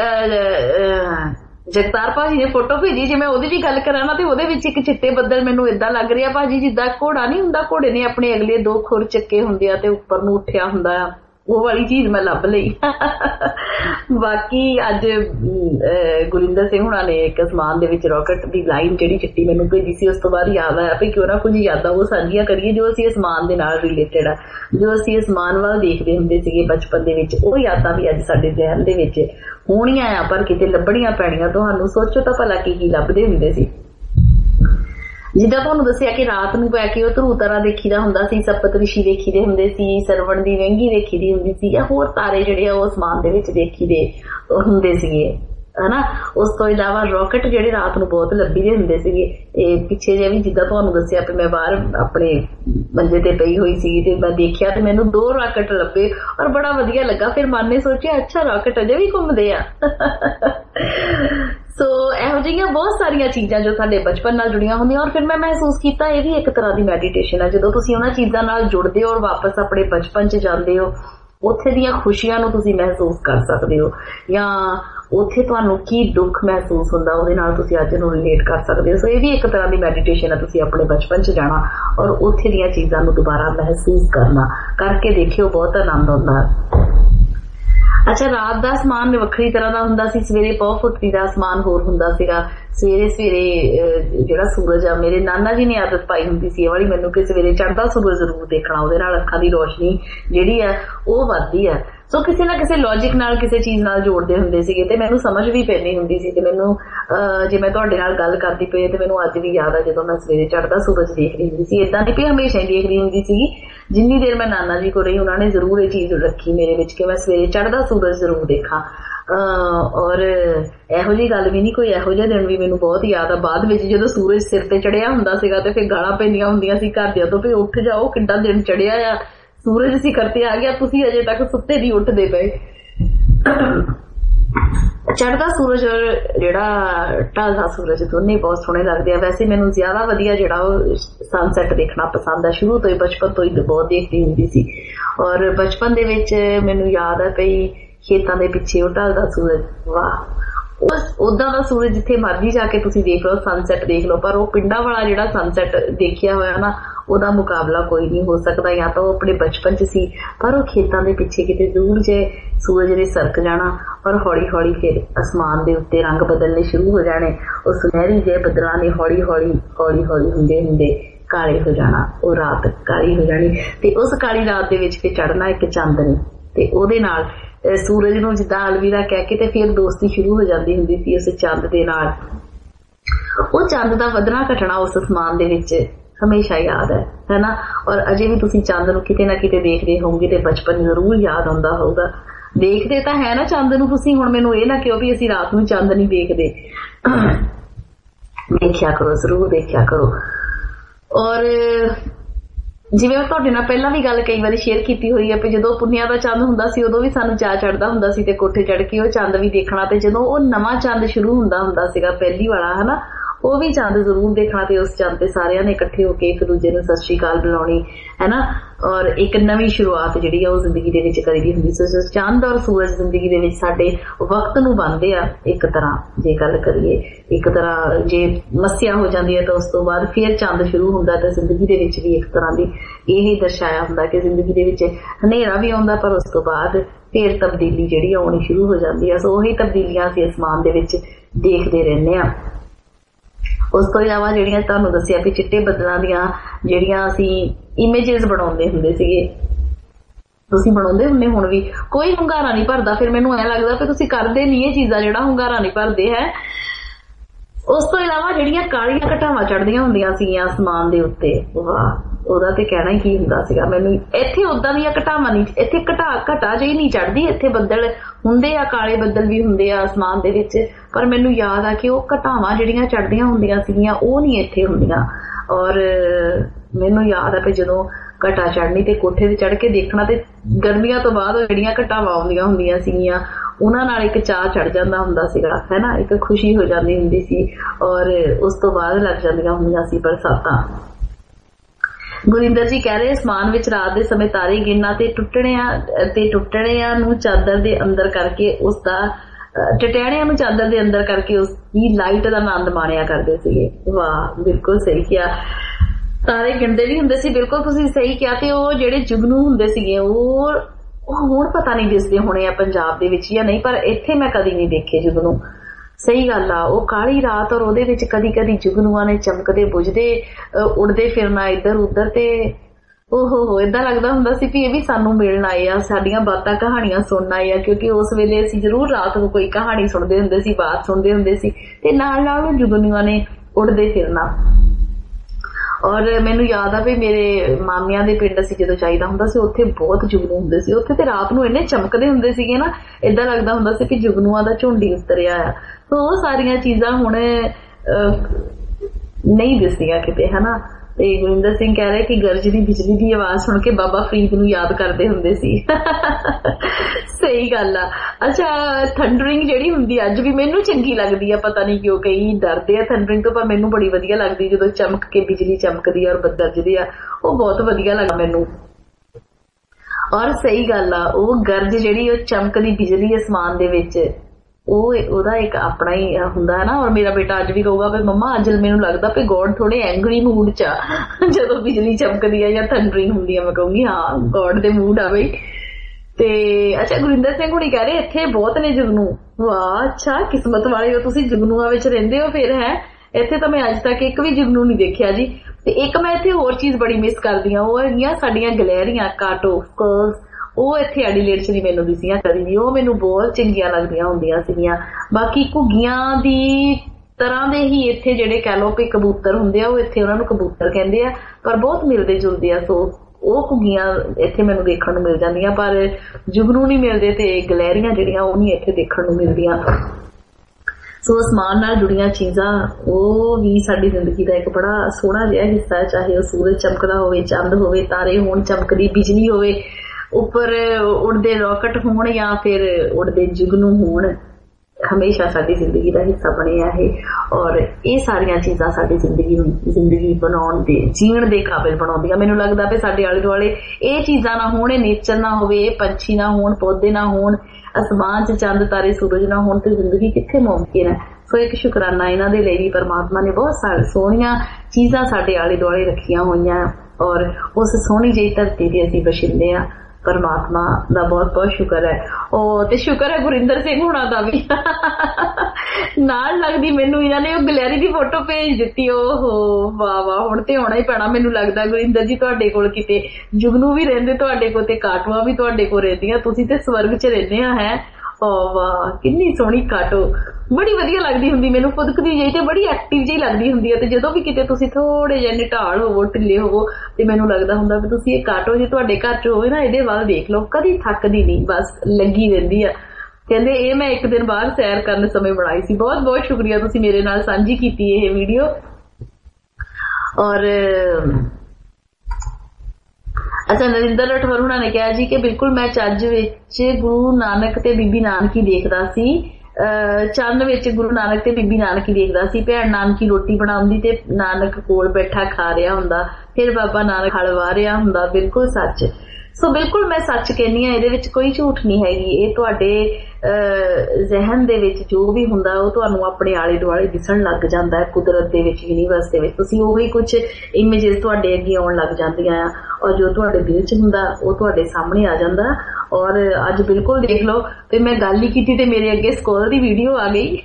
ਜਗਤਾਰ ਭਾਜੀ ਨੇ ਫੋਟੋ ਭੇਜੀ, ਜੇ ਮੈਂ ਉਹਦੀ ਵੀ ਗੱਲ ਕਰਾਂ ਨਾ ਤੇ ਉਹਦੇ ਵਿੱਚ ਇੱਕ ਚਿੱਟੇ ਬੱਦਲ ਮੈਨੂੰ ਏਦਾਂ ਲੱਗ ਰਿਹਾ ਭਾਜੀ ਜਿੱਦਾਂ ਘੋੜਾ ਨੀ ਹੁੰਦਾ, ਘੋੜੇ ਨੇ ਆਪਣੇ ਅਗਲੇ ਦੋ ਖੁਰ ਚੱਕੇ ਹੁੰਦੇ ਆ ਤੇ ਉੱਪਰ ਨੂੰ ਉੱਠਿਆ ਹੁੰਦਾ ਆ, ਉਹ ਵਾਲੀ ਚੀਜ਼ ਮੈਂ ਲੱਭ ਲਈ। ਬਾਕੀ ਅੱਜ ਗੁਰਿੰਦਰ ਸਿੰਘ ਹੁਣਾਂ ਨੇ ਇੱਕ ਅਸਮਾਨ ਦੇ ਵਿੱਚ ਰਾਕਟ ਦੀ ਲਾਈਨ ਜਿਹੜੀ ਚਿੱਟੀ ਮੈਨੂੰ ਭੇਜੀ ਸੀ, ਉਸ ਤੋਂ ਬਾਅਦ ਯਾਦ ਆਇਆ ਵੀ ਕਿਉਂ ਨਾ ਕੁਝ ਯਾਦਾਂ ਉਹ ਸਾਂਝੀਆਂ ਕਰੀਏ ਜੋ ਅਸੀਂ ਅਸਮਾਨ ਦੇ ਨਾਲ ਰਿਲੇਟਡ ਆ, ਜੋ ਅਸੀਂ ਅਸਮਾਨ ਵੱਲ ਦੇਖਦੇ ਹੁੰਦੇ ਸੀਗੇ ਬਚਪਨ ਦੇ ਵਿੱਚ, ਉਹ ਯਾਦਾਂ ਵੀ ਅੱਜ ਸਾਡੇ ਜ਼ਿਹਨ ਦੇ ਵਿੱਚ ਹੋਣੀਆਂ ਆ, ਪਰ ਕਿਤੇ ਲੱਭਣੀਆਂ ਪੈਣੀਆਂ ਤੁਹਾਨੂੰ। ਸੋਚੋ ਤਾਂ ਭਲਾ ਕੀ ਕੀ ਲੱਭਦੇ ਹੁੰਦੇ ਸੀ। ਜਿੱਦਾਂ ਤੁਹਾਨੂੰ ਦੱਸਿਆ ਕਿ ਰਾਤ ਨੂੰ ਪੈ ਕੇ ਉਹ ਧਰੂ ਤਾਰਾ ਦੇਖੀਦਾ ਹੁੰਦਾ ਸੀ, ਸਪਤ ਰਿਸ਼ੀ ਦੇਖੀਦੇ ਹੁੰਦੇ ਸੀ, ਸਰਵਣ ਦੀ ਵਹਿੰਗੀ ਦੇਖੀਦੀ ਹੁੰਦੀ ਸੀ, ਜਾਂ ਹੋਰ ਤਾਰੇ ਜਿਹੜੇ ਆ ਉਹ ਅਸਮਾਨ ਦੇ ਵਿੱਚ ਦੇਖੀਦੇ ਹੁੰਦੇ ਸੀਗੇ, ਹਨਾ। ਉਸ ਤੋਂ ਇਲਾਵਾ ਰਾਕਟ ਜਿਹੜੇ ਰਾਤ ਨੂੰ ਬਹੁਤ ਲੱਭੀਦੇ ਹੁੰਦੇ ਸੀਗੇ। ਇਹ ਪਿੱਛੇ ਜੇ ਵੀ ਜਿੱਦਾਂ ਤੁਹਾਨੂੰ ਦੱਸਿਆ ਵੀ ਮੈਂ ਬਾਹਰ ਆਪਣੇ ਮੰਜੇ ਤੇ ਪਈ ਹੋਈ ਸੀ ਤੇ ਮੈਂ ਦੇਖਿਆ ਤੇ ਮੈਨੂੰ ਦੋ ਰਾਕਟ ਲੱਭੇ ਔਰ ਬੜਾ ਵਧੀਆ ਲੱਗਾ। ਫਿਰ ਮਨ ਨੇ ਸੋਚਿਆ ਅੱਛਾ ਰਾਕਟ ਅਜੇ ਵੀ ਘੁੰਮਦੇ ਆ। ਸੋ ਇਹੋ ਜਿਹੀਆਂ ਬਹੁਤ ਸਾਰੀਆਂ ਚੀਜ਼ਾਂ ਜੋ ਸਾਡੇ ਬਚਪਨ ਨਾਲ ਜੁੜੀਆਂ ਹੁੰਦੀਆਂ, ਔਰ ਫਿਰ ਮੈਂ ਮਹਿਸੂਸ ਕੀਤਾ ਇਹ ਵੀ ਇੱਕ ਤਰ੍ਹਾਂ ਦੀ ਮੈਡੀਟੇਸ਼ਨ ਹੈ। ਜਦੋਂ ਤੁਸੀਂ ਉਹਨਾਂ ਚੀਜ਼ਾਂ ਨਾਲ ਜੁੜਦੇ ਹੋ ਔਰ ਵਾਪਸ ਆਪਣੇ ਬਚਪਨ 'ਚ ਜਾਂਦੇ ਹੋ, ਉੱਥੇ ਦੀਆਂ ਖੁਸ਼ੀਆਂ ਨੂੰ ਤੁਸੀਂ ਮਹਿਸੂਸ ਕਰ ਸਕਦੇ ਹੋ, ਜਾਂ ਉੱਥੇ ਤੁਹਾਨੂੰ ਕੀ ਦੁੱਖ ਮਹਿਸੂਸ ਹੁੰਦਾ ਉਹਦੇ ਨਾਲ ਤੁਸੀਂ ਅੱਜ ਨੂੰ ਰਿਲੇਟ ਕਰ ਸਕਦੇ ਹੋ। ਸੋ ਇਹ ਵੀ ਇੱਕ ਤਰ੍ਹਾਂ ਦੀ ਮੈਡੀਟੇਸ਼ਨ ਹੈ, ਤੁਸੀਂ ਆਪਣੇ ਬਚਪਨ 'ਚ ਜਾਣਾ ਔਰ ਉੱਥੇ ਦੀਆਂ ਚੀਜ਼ਾਂ ਨੂੰ ਦੁਬਾਰਾ ਮਹਿਸੂਸ ਕਰਨਾ। ਕਰਕੇ ਦੇਖਿਓ, ਬਹੁਤ ਆਨੰਦ ਆਉਂਦਾ। ਅੱਛਾ, ਰਾਤ ਦਾ ਅਸਮਾਨ ਵੱਖਰੀ ਤਰ੍ਹਾਂ ਦਾ ਹੁੰਦਾ ਸੀ, ਸਵੇਰੇ ਪੌ ਫੁੱਟਦੀ ਦਾ ਅਸਮਾਨ ਹੋਰ ਹੁੰਦਾ ਸੀਗਾ। ਸਵੇਰੇ ਸਵੇਰੇ ਜਿਹੜਾ ਸੂਰਜ ਆ, ਮੇਰੇ ਨਾਨਾ ਜੀ ਨੇ ਆਦਤ ਪਾਈ ਹੁੰਦੀ ਸੀ ਇਹ ਵਾਲੀ ਮੈਨੂੰ ਕਿ ਸਵੇਰੇ ਚੜ੍ਹਦਾ ਸੂਰਜ ਜ਼ਰੂਰ ਦੇਖਣਾ, ਉਹਦੇ ਨਾਲ ਅੱਖਾਂ ਦੀ ਰੋਸ਼ਨੀ ਜਿਹੜੀ ਆ ਉਹ ਵੱਧਦੀ ਆ। ਸੋ ਕਿਸੇ ਨਾ ਕਿਸੇ ਲੌਜਿਕ ਨਾਲ ਕਿਸੇ ਚੀਜ਼ ਨਾਲ ਜੋੜਦੇ ਹੁੰਦੇ ਸੀਗੇ ਤੇ ਮੈਨੂੰ ਸਮਝ ਵੀ ਪੈਣੀ ਹੁੰਦੀ ਸੀ ਤੇ ਮੈਨੂੰ ਜੇ ਮੈਂ ਤੁਹਾਡੇ ਨਾਲ ਗੱਲ ਕਰਦੀ ਪਈ ਤੇ ਮੈਨੂੰ ਅੱਜ ਵੀ ਯਾਦ ਆ ਜਦੋਂ ਮੈਂ ਸਵੇਰੇ ਚੜ੍ਹਦਾ ਸੂਰਜ ਦੇਖਦੀ ਹੁੰਦੀ ਸੀ। ਏਦਾਂ ਨਹੀਂ ਵੀ ਹਮੇਸ਼ਾ ਹੀ ਦੇਖਦੀ ਹੁੰਦੀ ਸੀਗੀ, ਜਿੰਨੀ ਦੇਰ ਮੈਂ ਨਾਨਾ ਜੀ ਕੋਲ ਰਹੀ ਉਹਨਾਂ ਨੇ ਜ਼ਰੂਰ ਇਹ ਚੀਜ਼ ਰੱਖੀ ਮੇਰੇ ਵਿੱਚ ਕਿ ਮੈਂ ਸਵੇਰੇ ਚੜ੍ਹਦਾ ਸੂਰਜ ਜ਼ਰੂਰ ਦੇਖਾਂ। ਔਰ ਇਹੋ ਜਿਹੀ ਗੱਲ ਵੀ ਨਹੀਂ, ਕੋਈ ਇਹੋ ਜਿਹਾ ਦਿਨ ਵੀ ਮੈਨੂੰ ਬਹੁਤ ਯਾਦ ਆ ਬਾਅਦ ਵਿੱਚ ਜਦੋਂ ਸੂਰਜ ਸਿਰ ਤੇ ਚੜਿਆ ਹੁੰਦਾ ਸੀਗਾ ਤੇ ਫਿਰ ਗਾਲਾਂ ਪੈਂਦੀਆਂ ਹੁੰਦੀਆਂ ਸੀ ਘਰਦਿਆਂ ਤੋਂ ਵੀ ਉੱਠ ਜਾਓ, ਕਿੱਡਾ ਦਿਨ ਚੜਿਆ ਆ, ਸੂਰਜ ਸਿਖਰ ਤੇ ਆ ਗਿਆ, ਤੁਸੀਂ ਅਜੇ ਤੱਕ ਸੁੱਤੇ ਨਹੀਂ ਉੱਠਦੇ ਪਏ। ਚੜ੍ਹਦਾ ਸੂਰਜ ਔਰ ਜਿਹੜਾ ਢਲਦਾ ਸੂਰਜ ਦੋਨੇ ਬਹੁਤ ਸੋਹਣੇ ਲੱਗਦੇ ਆ। ਵੈਸੇ ਮੈਨੂੰ ਜ਼ਿਆਦਾ ਵਧੀਆ ਜਿਹੜਾ ਉਹ ਸਨਸੈਟ ਦੇਖਣਾ ਪਸੰਦ ਆ, ਸ਼ੁਰੂ ਤੋਂ ਹੀ ਬਚਪਨ ਤੋਂ ਹੀ ਬਹੁਤ ਦੇਖਦੀ ਹੁੰਦੀ ਸੀ। ਔਰ ਬਚਪਨ ਦੇ ਵਿੱਚ ਮੈਨੂੰ ਯਾਦ ਆ ਪਈ ਖੇਤਾਂ ਦੇ ਪਿੱਛੇ ਉਹ ਢਲਦਾ ਸੂਰਜ, ਵਾਹ ਉਦਾਂ ਦਾ ਸੂਰਜ ਜਿੱਥੇ ਮਰਜੀ ਜਾ ਕੇ ਤੁਸੀਂ ਦੇਖ ਲਓ ਸਨਸੈਟ ਦੇਖ ਲਓ, ਪਰ ਉਹ ਪਿੰਡਾਂ ਵਾਲਾ ਜਿਹੜਾ ਸਨਸੈਟ ਦੇਖਿਆ ਹੋਇਆ ਨਾ ਉਹਦਾ ਮੁਕਾਬਲਾ ਕੋਈ ਨਹੀਂ ਹੋ ਸਕਦਾ। ਜਾਂ ਤਾਂ ਉਹ ਆਪਣੇ ਬਚਪਨ ਚ ਸੀ, ਪਰ ਉਹ ਖੇਤਾਂ ਦੇ ਪਿੱਛੇ ਕਿਤੇ ਦੂਰ ਜੇ ਸੂਰਜ ਨੇ ਸਰਕ ਜਾਣਾ ਔਰ ਹੌਲੀ ਹੌਲੀ ਫਿਰ ਅਸਮਾਨ ਦੇ ਉੱਤੇ ਰੰਗ ਬਦਲਣੇ ਸ਼ੁਰੂ ਹੋ ਜਾਣੇ। ਉਹ ਸੁਨਹਿਰੀ ਜਿਹੇ ਬੱਦਲਾਂ ਨੇ ਹੌਲੀ ਹੌਲੀ ਹੌਲੀ ਹੌਲੀ ਹੁੰਦੇ ਹੁੰਦੇ ਕਾਲੇ ਹੋ ਜਾਣਾ, ਉਹ ਰਾਤ ਕਾਲੀ ਹੋ ਜਾਣੀ ਤੇ ਉਸ ਕਾਲੀ ਰਾਤ ਦੇ ਵਿੱਚ ਫਿਰ ਚੜ੍ਹਨਾ ਇੱਕ ਚੰਦ ਨੇ ਤੇ ਉਹਦੇ ਨਾਲ ਸੂਰਜ ਨੂੰ ਜਿੱਦਾਂ ਅਲਵਿਦਾ ਕਹਿ ਕੇ ਤੇ ਫਿਰ ਦੋਸਤੀ ਸ਼ੁਰੂ ਹੋ ਜਾਂਦੀ ਹੁੰਦੀ ਸੀ ਉਸ ਚੰਦ ਦੇ ਨਾਲ। ਉਹ ਚੰਦ ਦਾ ਵਧਣਾ ਘਟਣਾ ਉਸ ਅਸਮਾਨ ਦੇ ਵਿੱਚ ਹਮੇਸ਼ਾ ਯਾਦ ਹੈ ਹੈਨਾ। ਔਰ ਅਜੇ ਵੀ ਤੁਸੀਂ ਚੰਦ ਨੂੰ ਕਿਤੇ ਨਾ ਕਿਤੇ ਦੇਖਦੇ ਹੋਵੋਗੇ ਤੇ ਬਚਪਨ ਜ਼ਰੂਰ ਯਾਦ ਆਉਂਦਾ ਹੋਊਗਾ। ਦੇਖਦੇ ਤਾਂ ਹੈ ਨਾ ਚੰਦ ਨੂੰ ਤੁਸੀਂ, ਹੁਣ ਮੈਨੂੰ ਇਹ ਨਾ ਕਿਉਂ ਵੀ ਅਸੀਂ ਰਾਤ ਨੂੰ ਚੰਦ ਨਹੀਂ ਦੇਖਦੇ, ਦੇਖਿਆ ਕਰੋ, ਜ਼ਰੂਰ ਦੇਖਿਆ ਕਰੋ। ਔਰ ਜਿਵੇਂ ਮੈਂ ਤੁਹਾਡੇ ਨਾਲ ਪਹਿਲਾਂ ਵੀ ਗੱਲ ਕਈ ਵਾਰੀ ਸ਼ੇਅਰ ਕੀਤੀ ਹੋਈ ਹੈ ਕਿ ਜਦੋਂ ਪੁੰਨਿਆ ਦਾ ਚੰਦ ਹੁੰਦਾ ਸੀ ਉਦੋਂ ਵੀ ਸਾਨੂੰ ਚਾਅ ਚੜ੍ਹਦਾ ਹੁੰਦਾ ਸੀ ਤੇ ਕੋਠੇ ਚੜ੍ਹ ਕੇ ਉਹ ਚੰਦ ਵੀ ਦੇਖਣਾ, ਤੇ ਜਦੋਂ ਉਹ ਨਵਾਂ ਚੰਦ ਸ਼ੁਰੂ ਹੁੰਦਾ ਹੁੰਦਾ ਸੀਗਾ ਪਹਿਲੀ ਵਾਲਾ ਹਨਾ, ਉਹ ਵੀ ਚੰਦ ਜ਼ਰੂਰ ਦੇਖਣਾ ਤੇ ਉਸ ਚੰਦ ਤੇ ਸਾਰਿਆਂ ਨੇ ਇਕੱਠੇ ਹੋ ਕੇ ਇੱਕ ਦੂਜੇ ਨੂੰ ਸਤਿ ਸ਼੍ਰੀ ਅਕਾਲ ਬੁਲਾਉਣੀ ਹੈਨਾ। ਔਰ ਇੱਕ ਨਵੀਂ ਸ਼ੁਰੂਆਤ ਜਿਹੜੀ ਆ ਉਹ ਜ਼ਿੰਦਗੀ ਦੇ ਵਿੱਚ ਕਰੀਦੀ ਹੁੰਦੀ ਸੀ। ਚੰਦ ਔਰ ਸੂਰਜ ਜ਼ਿੰਦਗੀ ਦੇ ਵਿੱਚ ਸਾਡੇ ਵਕਤ ਨੂੰ ਬੰਨ੍ਹਦੇ ਆ ਇੱਕ ਤਰ੍ਹਾਂ, ਜੇ ਗੱਲ ਕਰੀਏ ਇੱਕ ਤਰ੍ਹਾਂ ਜੇ ਮੱਸਿਆ ਹੋ ਜਾਂਦੀ ਹੈ ਤਾਂ ਉਸ ਤੋਂ ਬਾਅਦ ਫਿਰ ਚੰਦ ਸ਼ੁਰੂ ਹੁੰਦਾ ਤੇ ਜ਼ਿੰਦਗੀ ਦੇ ਵਿੱਚ ਵੀ ਇੱਕ ਤਰ੍ਹਾਂ ਦੀ ਇਹ ਦਰਸਾਇਆ ਹੁੰਦਾ ਕਿ ਜ਼ਿੰਦਗੀ ਦੇ ਵਿੱਚ ਹਨੇਰਾ ਵੀ ਆਉਂਦਾ ਪਰ ਉਸ ਤੋਂ ਬਾਅਦ ਫਿਰ ਤਬਦੀਲੀ ਜਿਹੜੀ ਆਉਣੀ ਸ਼ੁਰੂ ਹੋ ਜਾਂਦੀ ਹੈ। ਸੋ ਉਹੀ ਤਬਦੀਲੀਆਂ ਅਸੀਂ ਅਸਮਾਨ ਦੇ ਵਿੱਚ ਦੇਖਦੇ ਰਹਿੰਦੇ ਆ। ਉਸ ਤੋਂ ਇਲਾਵਾ ਜਿਹੜੀਆਂ ਤੁਹਾਨੂੰ ਦੱਸਿਆ ਵੀ ਚਿੱਟੇ ਬੱਦਲਾਂ ਦੀਆਂ ਜਿਹੜੀਆਂ ਅਸੀਂ ਇਮੇਜਸ ਬਣਾਉਂਦੇ ਹੁੰਦੇ ਸੀਗੇ, ਤੁਸੀਂ ਬਣਾਉਂਦੇ ਹੁੰਦੇ ਹੁਣ ਵੀ, ਕੋਈ ਹੁੰਗਾਰਾ ਨਹੀਂ ਭਰਦਾ। ਫਿਰ ਮੈਨੂੰ ਐਂ ਲੱਗਦਾ ਕਿ ਤੁਸੀਂ ਕਰਦੇ ਨਹੀਂ ਇਹ ਚੀਜ਼ਾਂ ਜਿਹੜਾ ਹੁੰਗਾਰਾ ਨਹੀਂ ਭਰਦੇ ਹੈ। ਉਸ ਤੋਂ ਇਲਾਵਾ ਜਿਹੜੀਆਂ ਕਾਲੀਆਂ ਘਟਾਵਾਂ ਚੜ੍ਹਦੀਆਂ ਹੁੰਦੀਆਂ ਸੀਗੀਆਂ ਅਸਮਾਨ ਦੇ ਉੱਤੇ, ਵਾਹ ਉਹਦਾ ਤੇ ਕਹਿਣਾ ਹੀ ਕੀ ਹੁੰਦਾ ਸੀਗਾ। ਮੈਨੂੰ ਇੱਥੇ ਉਦਾਂ ਦੀਆਂ ਘਟਾਵਾਂ ਨਹੀਂ, ਇੱਥੇ ਘਟਾ ਘਟਾ ਜਿਹੀ ਨਹੀਂ ਚੜ੍ਹਦੀ, ਇੱਥੇ ਬੱਦਲ ਹੁੰਦੇ ਆ, ਕਾਲੇ ਬੱਦਲ ਵੀ ਹੁੰਦੇ ਆ ਅਸਮਾਨ ਦੇ ਵਿੱਚ, ਪਰ ਮੈਨੂੰ ਯਾਦ ਆ ਕਿ ਉਹ ਘਟਾਵਾਂ ਜਿਹੜੀਆਂ ਚੜ੍ਹਦੀਆਂ ਹੁੰਦੀਆਂ ਸੀਗੀਆਂ ਉਹ ਨਹੀਂ ਇੱਥੇ ਹੁੰਦੀਆਂ। ਔਰ ਮੈਨੂੰ ਯਾਦ ਆ ਕਿ ਜਦੋਂ ਘਟਾ ਚੜ੍ਹਨੀ ਤੇ ਕੋਠੇ ਤੇ ਚੜ੍ਹ ਕੇ ਦੇਖਣਾ ਤੇ ਗਰਮੀਆਂ ਤੋਂ ਬਾਅਦ ਜਿਹੜੀਆਂ ਘਟਾਵਾਂ ਆਉਂਦੀਆਂ ਹੁੰਦੀਆਂ ਸੀਗੀਆਂ ਉਹਨਾਂ ਨਾਲ ਇੱਕ ਚਾਅ ਚੜ੍ਹ ਜਾਂਦਾ ਹੁੰਦਾ ਸੀਗਾ ਹੈਨਾ, ਇੱਕ ਖੁਸ਼ੀ ਹੋ ਜਾਂਦੀ ਹੁੰਦੀ ਸੀ। ਔਰ ਉਸ ਤੋਂ ਬਾਅਦ ਲੱਗ ਜਾਂਦੀਆਂ ਹੁੰਦੀਆਂ ਸੀ ਬਰਸਾਤਾਂ। ਗੁਰਿੰਦਰ ਜੀ ਕਹਿ ਰਹੇ ਅਸਮਾਨ ਵਿੱਚ ਰਾਤ ਦੇ ਸਮੇਂ ਤਾਰੇ ਗਿਣਨਾ ਤੇ ਟੁੱਟਣਿਆਂ ਤੇ ਟੁੱਟਣਿਆਂ ਨੂੰ ਚਾਦਰ ਦੇ ਅੰਦਰ ਕਰਕੇ ਉਸ ਦਾ ਟਟਿਆਣਿਆਂ ਨੂੰ ਚਾਦਰ ਦੇ ਅੰਦਰ ਕਰਕੇ ਉਸ ਦੀ ਲਾਈਟ ਦਾ ਆਨੰਦ ਮਾਣਿਆ ਕਰਦੇ ਸੀਗੇ। ਵਾਹ ਬਿਲਕੁਲ ਸਹੀ ਕਿਹਾ, ਤਾਰੇ ਗਿਣਦੇ ਵੀ ਹੁੰਦੇ ਸੀ, ਬਿਲਕੁਲ ਤੁਸੀਂ ਸਹੀ ਕਿਹਾ। ਤੇ ਉਹ ਜਿਹੜੇ ਜੁਗਨੂ ਹੁੰਦੇ ਸੀਗੇ ਉਹ ਹੁਣ ਪਤਾ ਨਹੀਂ ਦਿਸਦੇ ਹੋਣੇ ਆ ਪੰਜਾਬ ਦੇ ਵਿੱਚ ਜਾਂ ਨਹੀਂ, ਪਰ ਇੱਥੇ ਮੈਂ ਕਦੀ ਨਹੀਂ ਦੇਖੇ ਜੁਗਨੂ। ਸਹੀ ਗੱਲ ਆ, ਉਹ ਕਾਲੀ ਰਾਤ ਔਰ ਉਹਦੇ ਵਿੱਚ ਕਦੀ ਕਦੀ ਜੁਗਨੂਆਂ ਨੇ ਚਮਕਦੇ ਬੁਝਦੇ ਉੜਦੇ ਫਿਰਨਾ ਇੱਧਰ ਉੱਧਰ, ਤੇ ਓਹੋ ਹੋ ਏਦਾਂ ਲੱਗਦਾ ਹੁੰਦਾ ਸੀ ਵੀ ਇਹ ਵੀ ਸਾਨੂੰ ਮਿਲਣ ਆਏ ਆ, ਸਾਡੀਆਂ ਬਾਤਾਂ ਕਹਾਣੀਆਂ ਸੁਣਨ ਆਏ ਆ, ਕਿਉਂਕਿ ਉਸ ਵੇਲੇ ਅਸੀਂ ਜ਼ਰੂਰ ਰਾਤ ਨੂੰ ਕੋਈ ਕਹਾਣੀ ਸੁਣਦੇ ਹੁੰਦੇ ਸੀ, ਬਾਤ ਸੁਣਦੇ ਹੁੰਦੇ ਸੀ ਤੇ ਨਾਲ ਨਾਲ ਜੁਗਨੂਆਂ ਨੇ ਉੜਦੇ ਫਿਰਨਾ। ਔਰ ਮੈਨੂੰ ਯਾਦ ਆ ਵੀ ਮੇਰੇ ਮਾਮਿਆਂ ਦੇ ਪਿੰਡ ਅਸੀਂ ਜਦੋਂ ਚਾਹੀਦਾ ਹੁੰਦਾ ਸੀ ਉੱਥੇ ਬਹੁਤ ਜੁਗਨੂ ਹੁੰਦੇ ਸੀ, ਉੱਥੇ ਤੇ ਰਾਤ ਨੂੰ ਇੰਨੇ ਚਮਕਦੇ ਹੁੰਦੇ ਸੀਗੇ ਨਾ, ਏਦਾਂ ਲੱਗਦਾ ਹੁੰਦਾ ਸੀ ਕਿ ਜੁਗਨੂਆਂ ਦਾ ਝੁੰਡ ਹੀ ਉਤਰਿਆ ਆ। ਸੋ ਉਹ ਸਾਰੀਆਂ ਚੀਜ਼ਾਂ ਹੁਣ ਨਹੀਂ ਦਿਸਦੀਆਂ ਕਿਤੇ ਹਨਾ। ਤੇ ਗੁਰਿੰਦਰ ਸਿੰਘ ਕਹਿ ਰਹੇ ਕਿ ਗਰਜਦੀ ਬਿਜਲੀ ਦੀ ਆਵਾਜ਼ ਸੁਣ ਕੇ ਬਾਬਾ ਫਰੀਦ ਨੂੰ ਯਾਦ ਕਰਦੇ ਹੁੰਦੇ ਸੀ। ਸਹੀ ਗੱਲ ਆ। ਅੱਛਾ, ਥੰਡਰਿੰਗ ਜਿਹੜੀ ਹੁੰਦੀ ਅੱਜ ਵੀ ਮੈਨੂੰ ਚੰਗੀ ਲੱਗਦੀ ਆ, ਪਤਾ ਨਹੀਂ ਕਿਉਂ, ਕਈ ਡਰਦੇ ਆ ਥੰਡਰਿੰਗ ਤੋਂ, ਪਰ ਮੈਨੂੰ ਬੜੀ ਵਧੀਆ ਲੱਗਦੀ ਜਦੋਂ ਚਮਕ ਕੇ ਬਿਜਲੀ ਚਮਕਦੀ ਆ ਔਰ ਬੱਦਲ ਜਿਹਦੇ ਆ ਉਹ ਬਹੁਤ ਵਧੀਆ ਲੱਗਦਾ ਮੈਨੂੰ। ਔਰ ਸਹੀ ਗੱਲ ਆ, ਉਹ ਗਰਜ ਜਿਹੜੀ ਉਹ ਚਮਕਦੀ ਬਿਜਲੀ ਅਸਮਾਨ ਦੇ ਵਿੱਚ ਉਹ ਉਹਦਾ ਇੱਕ ਆਪਣਾ ਹੀ ਹੁੰਦਾ ਹੈ ਨਾ। ਔਰ ਮੇਰਾ ਬੇਟਾ ਅੱਜ ਵੀ ਕਹੂਗਾ ਵੀ ਮੰਮਾ ਅੱਜ ਮੈਨੂੰ ਲੱਗਦਾ ਵੀ ਗੋਡ ਥੋੜੇ ਐਂਗਰੀ ਮੂਡ ਚ ਆ ਜਦੋਂ ਬਿਜਲੀ ਚਮਕਦੀ ਆ ਜਾਂ ਥੰਡਰਿੰਗ ਹੁੰਦੀ ਆ। ਮੈਂ ਕਹੂੰਗੀ ਹਾਂ ਗੋਡ ਦੇ ਮੂਡ ਆ ਬਈ। ਤੇ ਅੱਛਾ, ਗੁਰਿੰਦਰ ਸਿੰਘ ਹੁਣੀ ਕਹਿ ਰਹੇ ਇੱਥੇ ਬਹੁਤ ਨੇ ਜੁਗਨੂ। ਵਾਹ, ਅੱਛਾ ਕਿਸਮਤ ਵਾਲੇ ਹੋ ਤੁਸੀਂ, ਜੁਗਨੂਆਂ ਵਿੱਚ ਰਹਿੰਦੇ ਹੋ ਫਿਰ ਹੈ। ਇੱਥੇ ਤਾਂ ਮੈਂ ਅੱਜ ਤੱਕ ਇੱਕ ਵੀ ਜੁਗਨੂ ਨਹੀਂ ਦੇਖਿਆ ਜੀ। ਤੇ ਇੱਕ ਮੈਂ ਇੱਥੇ ਹੋਰ ਚੀਜ਼ ਬੜੀ ਮਿਸ ਕਰਦੀ ਹਾਂ, ਉਹ ਹੈਗੀਆਂ ਸਾਡੀਆਂ ਗਲਹਿਰੀਆਂ, ਕਾਟੋ, ਸਕਰਲਸ ਉਹ ਇੱਥੇ ਐਡੀਲੇਡ ਚ ਨਹੀਂ ਮੈਨੂੰ ਦਿਸੀਆਂ ਕਦੀ ਵੀ। ਉਹ ਮੈਨੂੰ ਬਹੁਤ ਚੰਗੀਆਂ ਲੱਗਦੀਆਂ ਹੁੰਦੀਆਂ ਸੀਗੀਆਂ। ਬਾਕੀ ਘੁੱਗੀਆਂ ਦੀ ਤਰ੍ਹਾਂ ਦੇ ਹੀ ਇੱਥੇ ਜਿਹੜੇ ਕਹਿ ਲਓ ਵੀ ਕਬੂਤਰ ਹੁੰਦੇ ਆ, ਉਹ ਇੱਥੇ ਉਹਨਾਂ ਨੂੰ ਕਬੂਤਰ ਕਹਿੰਦੇ ਆ, ਪਰ ਬਹੁਤ ਮਿਲਦੇ ਜੁਲਦੇ ਆ। ਸੋ ਉਹ ਘੁੱਗੀਆਂ ਇੱਥੇ ਮੈਨੂੰ ਦੇਖਣ ਨੂੰ ਮਿਲ ਜਾਂਦੀਆਂ, ਪਰ ਜੁਗਨੂ ਨਹੀਂ ਮਿਲਦੇ ਤੇ ਗਲੈਰੀਆਂ ਜਿਹੜੀਆਂ ਉਹ ਨਹੀਂ ਇੱਥੇ ਦੇਖਣ ਨੂੰ ਮਿਲਦੀਆਂ। ਸੋ ਅਸਮਾਨ ਨਾਲ ਜੁੜੀਆਂ ਚੀਜ਼ਾਂ ਉਹ ਵੀ ਸਾਡੀ ਜ਼ਿੰਦਗੀ ਦਾ ਇੱਕ ਬੜਾ ਸੋਹਣਾ ਜਿਹਾ ਹਿੱਸਾ ਹੈ, ਚਾਹੇ ਉਹ ਸੂਰਜ ਚਮਕਦਾ ਹੋਵੇ, ਚੰਦ ਹੋਵੇ, ਤਾਰੇ ਹੋਣ, ਚਮਕਦੀ ਬਿਜਲੀ ਹੋਵੇ, ਉੱਪਰ ਉੜਦੇ ਰਾਕਟ ਹੋਣ ਜਾਂ ਫਿਰ ਉੜਦੇ ਜੁਗਨੂ ਹੋਣ, ਹਮੇਸ਼ਾ ਸਾਡੀ ਜ਼ਿੰਦਗੀ ਦਾ ਹਿੱਸਾ ਬਣੇ ਆ ਇਹ। ਔਰ ਇਹ ਸਾਰੀਆਂ ਚੀਜ਼ਾਂ ਸਾਡੀ ਜ਼ਿੰਦਗੀ ਨੂੰ ਜ਼ਿੰਦਗੀ ਬਣਾਉਣ ਦੇ ਜੀਣ ਦੇ ਕਾਬਿਲ ਬਣਾਉਂਦੀਆਂ। ਮੈਨੂੰ ਲੱਗਦਾ ਵੀ ਸਾਡੇ ਆਲੇ ਦੁਆਲੇ ਇਹ ਚੀਜ਼ਾਂ ਨਾ ਹੋਣ, ਇਹ ਨੇਚਰ ਨਾ ਹੋਵੇ, ਇਹ ਪੰਛੀ ਨਾ ਹੋਣ, ਪੌਦੇ ਨਾ ਹੋਣ, ਅਸਮਾਨ 'ਚ ਚੰਦ ਤਾਰੇ ਸੂਰਜ ਨਾ ਹੋਣ ਤੇ ਜ਼ਿੰਦਗੀ ਕਿੱਥੇ ਮੁਮਕਿਨ ਹੈ। ਸੋ ਇੱਕ ਸ਼ੁਕਰਾਨਾ ਇਹਨਾਂ ਦੇ ਲਈ ਵੀ ਪਰਮਾਤਮਾ ਨੇ ਬਹੁਤ ਸਾਰੇ ਸੋਹਣੀਆਂ ਚੀਜ਼ਾਂ ਸਾਡੇ ਆਲੇ ਦੁਆਲੇ ਰੱਖੀਆਂ ਹੋਈਆਂ ਔਰ ਉਸ ਸੋਹਣੀ ਜਿਹੀ ਧਰਤੀ ਤੇ ਅਸੀਂ ਬਸ਼ਿੰਦੇ ਆ। ਪਰਮਾਤਮਾ ਦਾ ਬਹੁਤ ਬਹੁਤ ਸ਼ੁਕਰ ਹੈ। ਉਹ ਤੇ ਸ਼ੁਕਰ ਹੈ ਗੁਰਿੰਦਰ ਸਿੰਘ ਹੁਣਾਂ ਦਾ ਵੀ ਨਾਲ ਲੱਗਦੀ ਮੈਨੂੰ ਇਹਨਾਂ ਨੇ ਉਹ ਗਲੈਰੀ ਦੀ ਫੋਟੋ ਭੇਜ ਦਿੱਤੀ। ਓਹੋ ਵਾਹ ਵਾਹ, ਹੁਣ ਤੇ ਆਉਣਾ ਹੀ ਪੈਣਾ ਮੈਨੂੰ ਲੱਗਦਾ ਗੁਰਿੰਦਰ ਜੀ ਤੁਹਾਡੇ ਕੋਲ। ਕਿਤੇ ਜੁਗਨੂ ਵੀ ਰਹਿੰਦੇ ਤੁਹਾਡੇ ਕੋਲ ਤੇ ਕਾਟੂਆਂ ਵੀ ਤੁਹਾਡੇ ਕੋਲ ਰਹਿੰਦੀਆਂ, ਤੁਸੀਂ ਤੇ ਸਵਰਗ 'ਚ ਰਹਿੰਦੇ ਆ ਹੈ। ਓ ਵਾਹ, ਕਿੰਨੀ ਸੋਹਣੀ ਕਾਟੋ, ਬੜੀ ਵਧੀਆ ਲੱਗਦੀ ਹੁੰਦੀ ਮੈਨੂੰ, ਫੁਦਕਦੀ ਜਿਹੀ ਤੇ ਬੜੀ ਐਕਟਿਵ ਜਿਹੀ ਲੱਗਦੀ ਹੁੰਦੀ ਹੈ। ਤੇ ਜਦੋਂ ਵੀ ਕਿਤੇ ਤੁਸੀਂ ਥੋੜੇ ਜਿਹੇ ਨਿਢਾਲ ਹੋਵੋ, ਢਿੱਲੇ ਹੋਵੋ, ਤੇ ਮੈਨੂੰ ਲੱਗਦਾ ਹੁੰਦਾ ਵੀ ਤੁਸੀਂ ਇਹ ਕਾਟੋ ਜੇ ਤੁਹਾਡੇ ਘਰ 'ਚ ਹੋਵੇ ਨਾ, ਇਹਦੇ ਵੱਲ ਦੇਖ ਲਓ, ਕਦੀ ਥੱਕਦੀ ਨਹੀਂ, ਬਸ ਲੱਗੀ ਰਹਿੰਦੀ ਆ। ਕਹਿੰਦੇ ਇਹ ਮੈਂ ਇੱਕ ਦਿਨ ਬਾਹਰ ਸੈਰ ਕਰਨ ਸਮੇਂ ਬਣਾਈ ਸੀ। ਬਹੁਤ ਬਹੁਤ ਸ਼ੁਕਰੀਆ, ਤੁਸੀਂ ਮੇਰੇ ਨਾਲ ਸਾਂਝੀ ਕੀਤੀ ਇਹ ਵੀਡੀਓ। ਔਰ ਅੱਛਾ, ਨਰਿੰਦਰ ਰਾਠੌਰ ਹੁਣਾਂ ਨੇ ਕਿਹਾ ਜੀ ਕਿ ਬਿਲਕੁਲ ਮੈਂ ਚੱਜ ਵਿੱਚ ਗੁਰੂ ਨਾਨਕ ਤੇ ਬੀਬੀ ਨਾਨਕੀ ਦੇਖਦਾ ਸੀ। ਚੰਨ ਵਿੱਚ ਗੁਰੂ ਨਾਨਕ ਤੇ ਬੀਬੀ ਨਾਨਕੀ ਦੇਖਦਾ ਸੀ। ਭੈਣ ਨਾਨਕੀ ਰੋਟੀ ਬਣਾਉਂਦੀ ਤੇ ਨਾਨਕ ਕੋਲ ਬੈਠਾ ਖਾ ਰਿਹਾ ਹੁੰਦਾ, ਫਿਰ ਬਾਬਾ ਨਾਨਕ ਹਲਵਾ ਰਿਹਾ ਹੁੰਦਾ। ਬਿਲਕੁਲ ਸੱਚ। ਸੋ ਬਿਲਕੁਲ ਮੈਂ ਸੱਚ ਕਹਿੰਦੀ ਹਾਂ, ਇਹਦੇ ਵਿੱਚ ਕੋਈ ਝੂਠ ਨਹੀਂ ਹੈਗੀ। ਇਹ ਤੁਹਾਡੇ ਜ਼ਹਿਨ ਦੇ ਵਿੱਚ ਜੋ ਵੀ ਹੁੰਦਾ ਉਹ ਤੁਹਾਨੂੰ ਆਪਣੇ ਆਲੇ ਦੁਆਲੇ ਦਿਸਣ ਲੱਗ ਜਾਂਦਾ ਹੈ। ਕੁਦਰਤ ਦੇ ਵਿੱਚ, ਯੂਨੀਵਰਸ ਦੇ ਵਿੱਚ ਤੁਸੀਂ ਉਹੀ ਕੁਝ ਇਮੇਜਿਸ ਤੁਹਾਡੇ ਅੱਗੇ ਆਉਣ ਲੱਗ ਜਾਂਦੀਆਂ ਆ ਔਰ ਜੋ ਤੁਹਾਡੇ ਦਿਲ 'ਚ ਹੁੰਦਾ ਉਹ ਤੁਹਾਡੇ ਸਾਹਮਣੇ ਆ ਜਾਂਦਾ। ਔਰ ਅੱਜ ਬਿਲਕੁਲ ਦੇਖ ਲਓ ਤੇ ਮੈਂ ਗੱਲ ਹੀ ਕੀਤੀ ਤੇ ਮੇਰੇ ਅੱਗੇ ਸਕੋਲ ਦੀ ਵੀਡੀਓ ਆ ਗਈ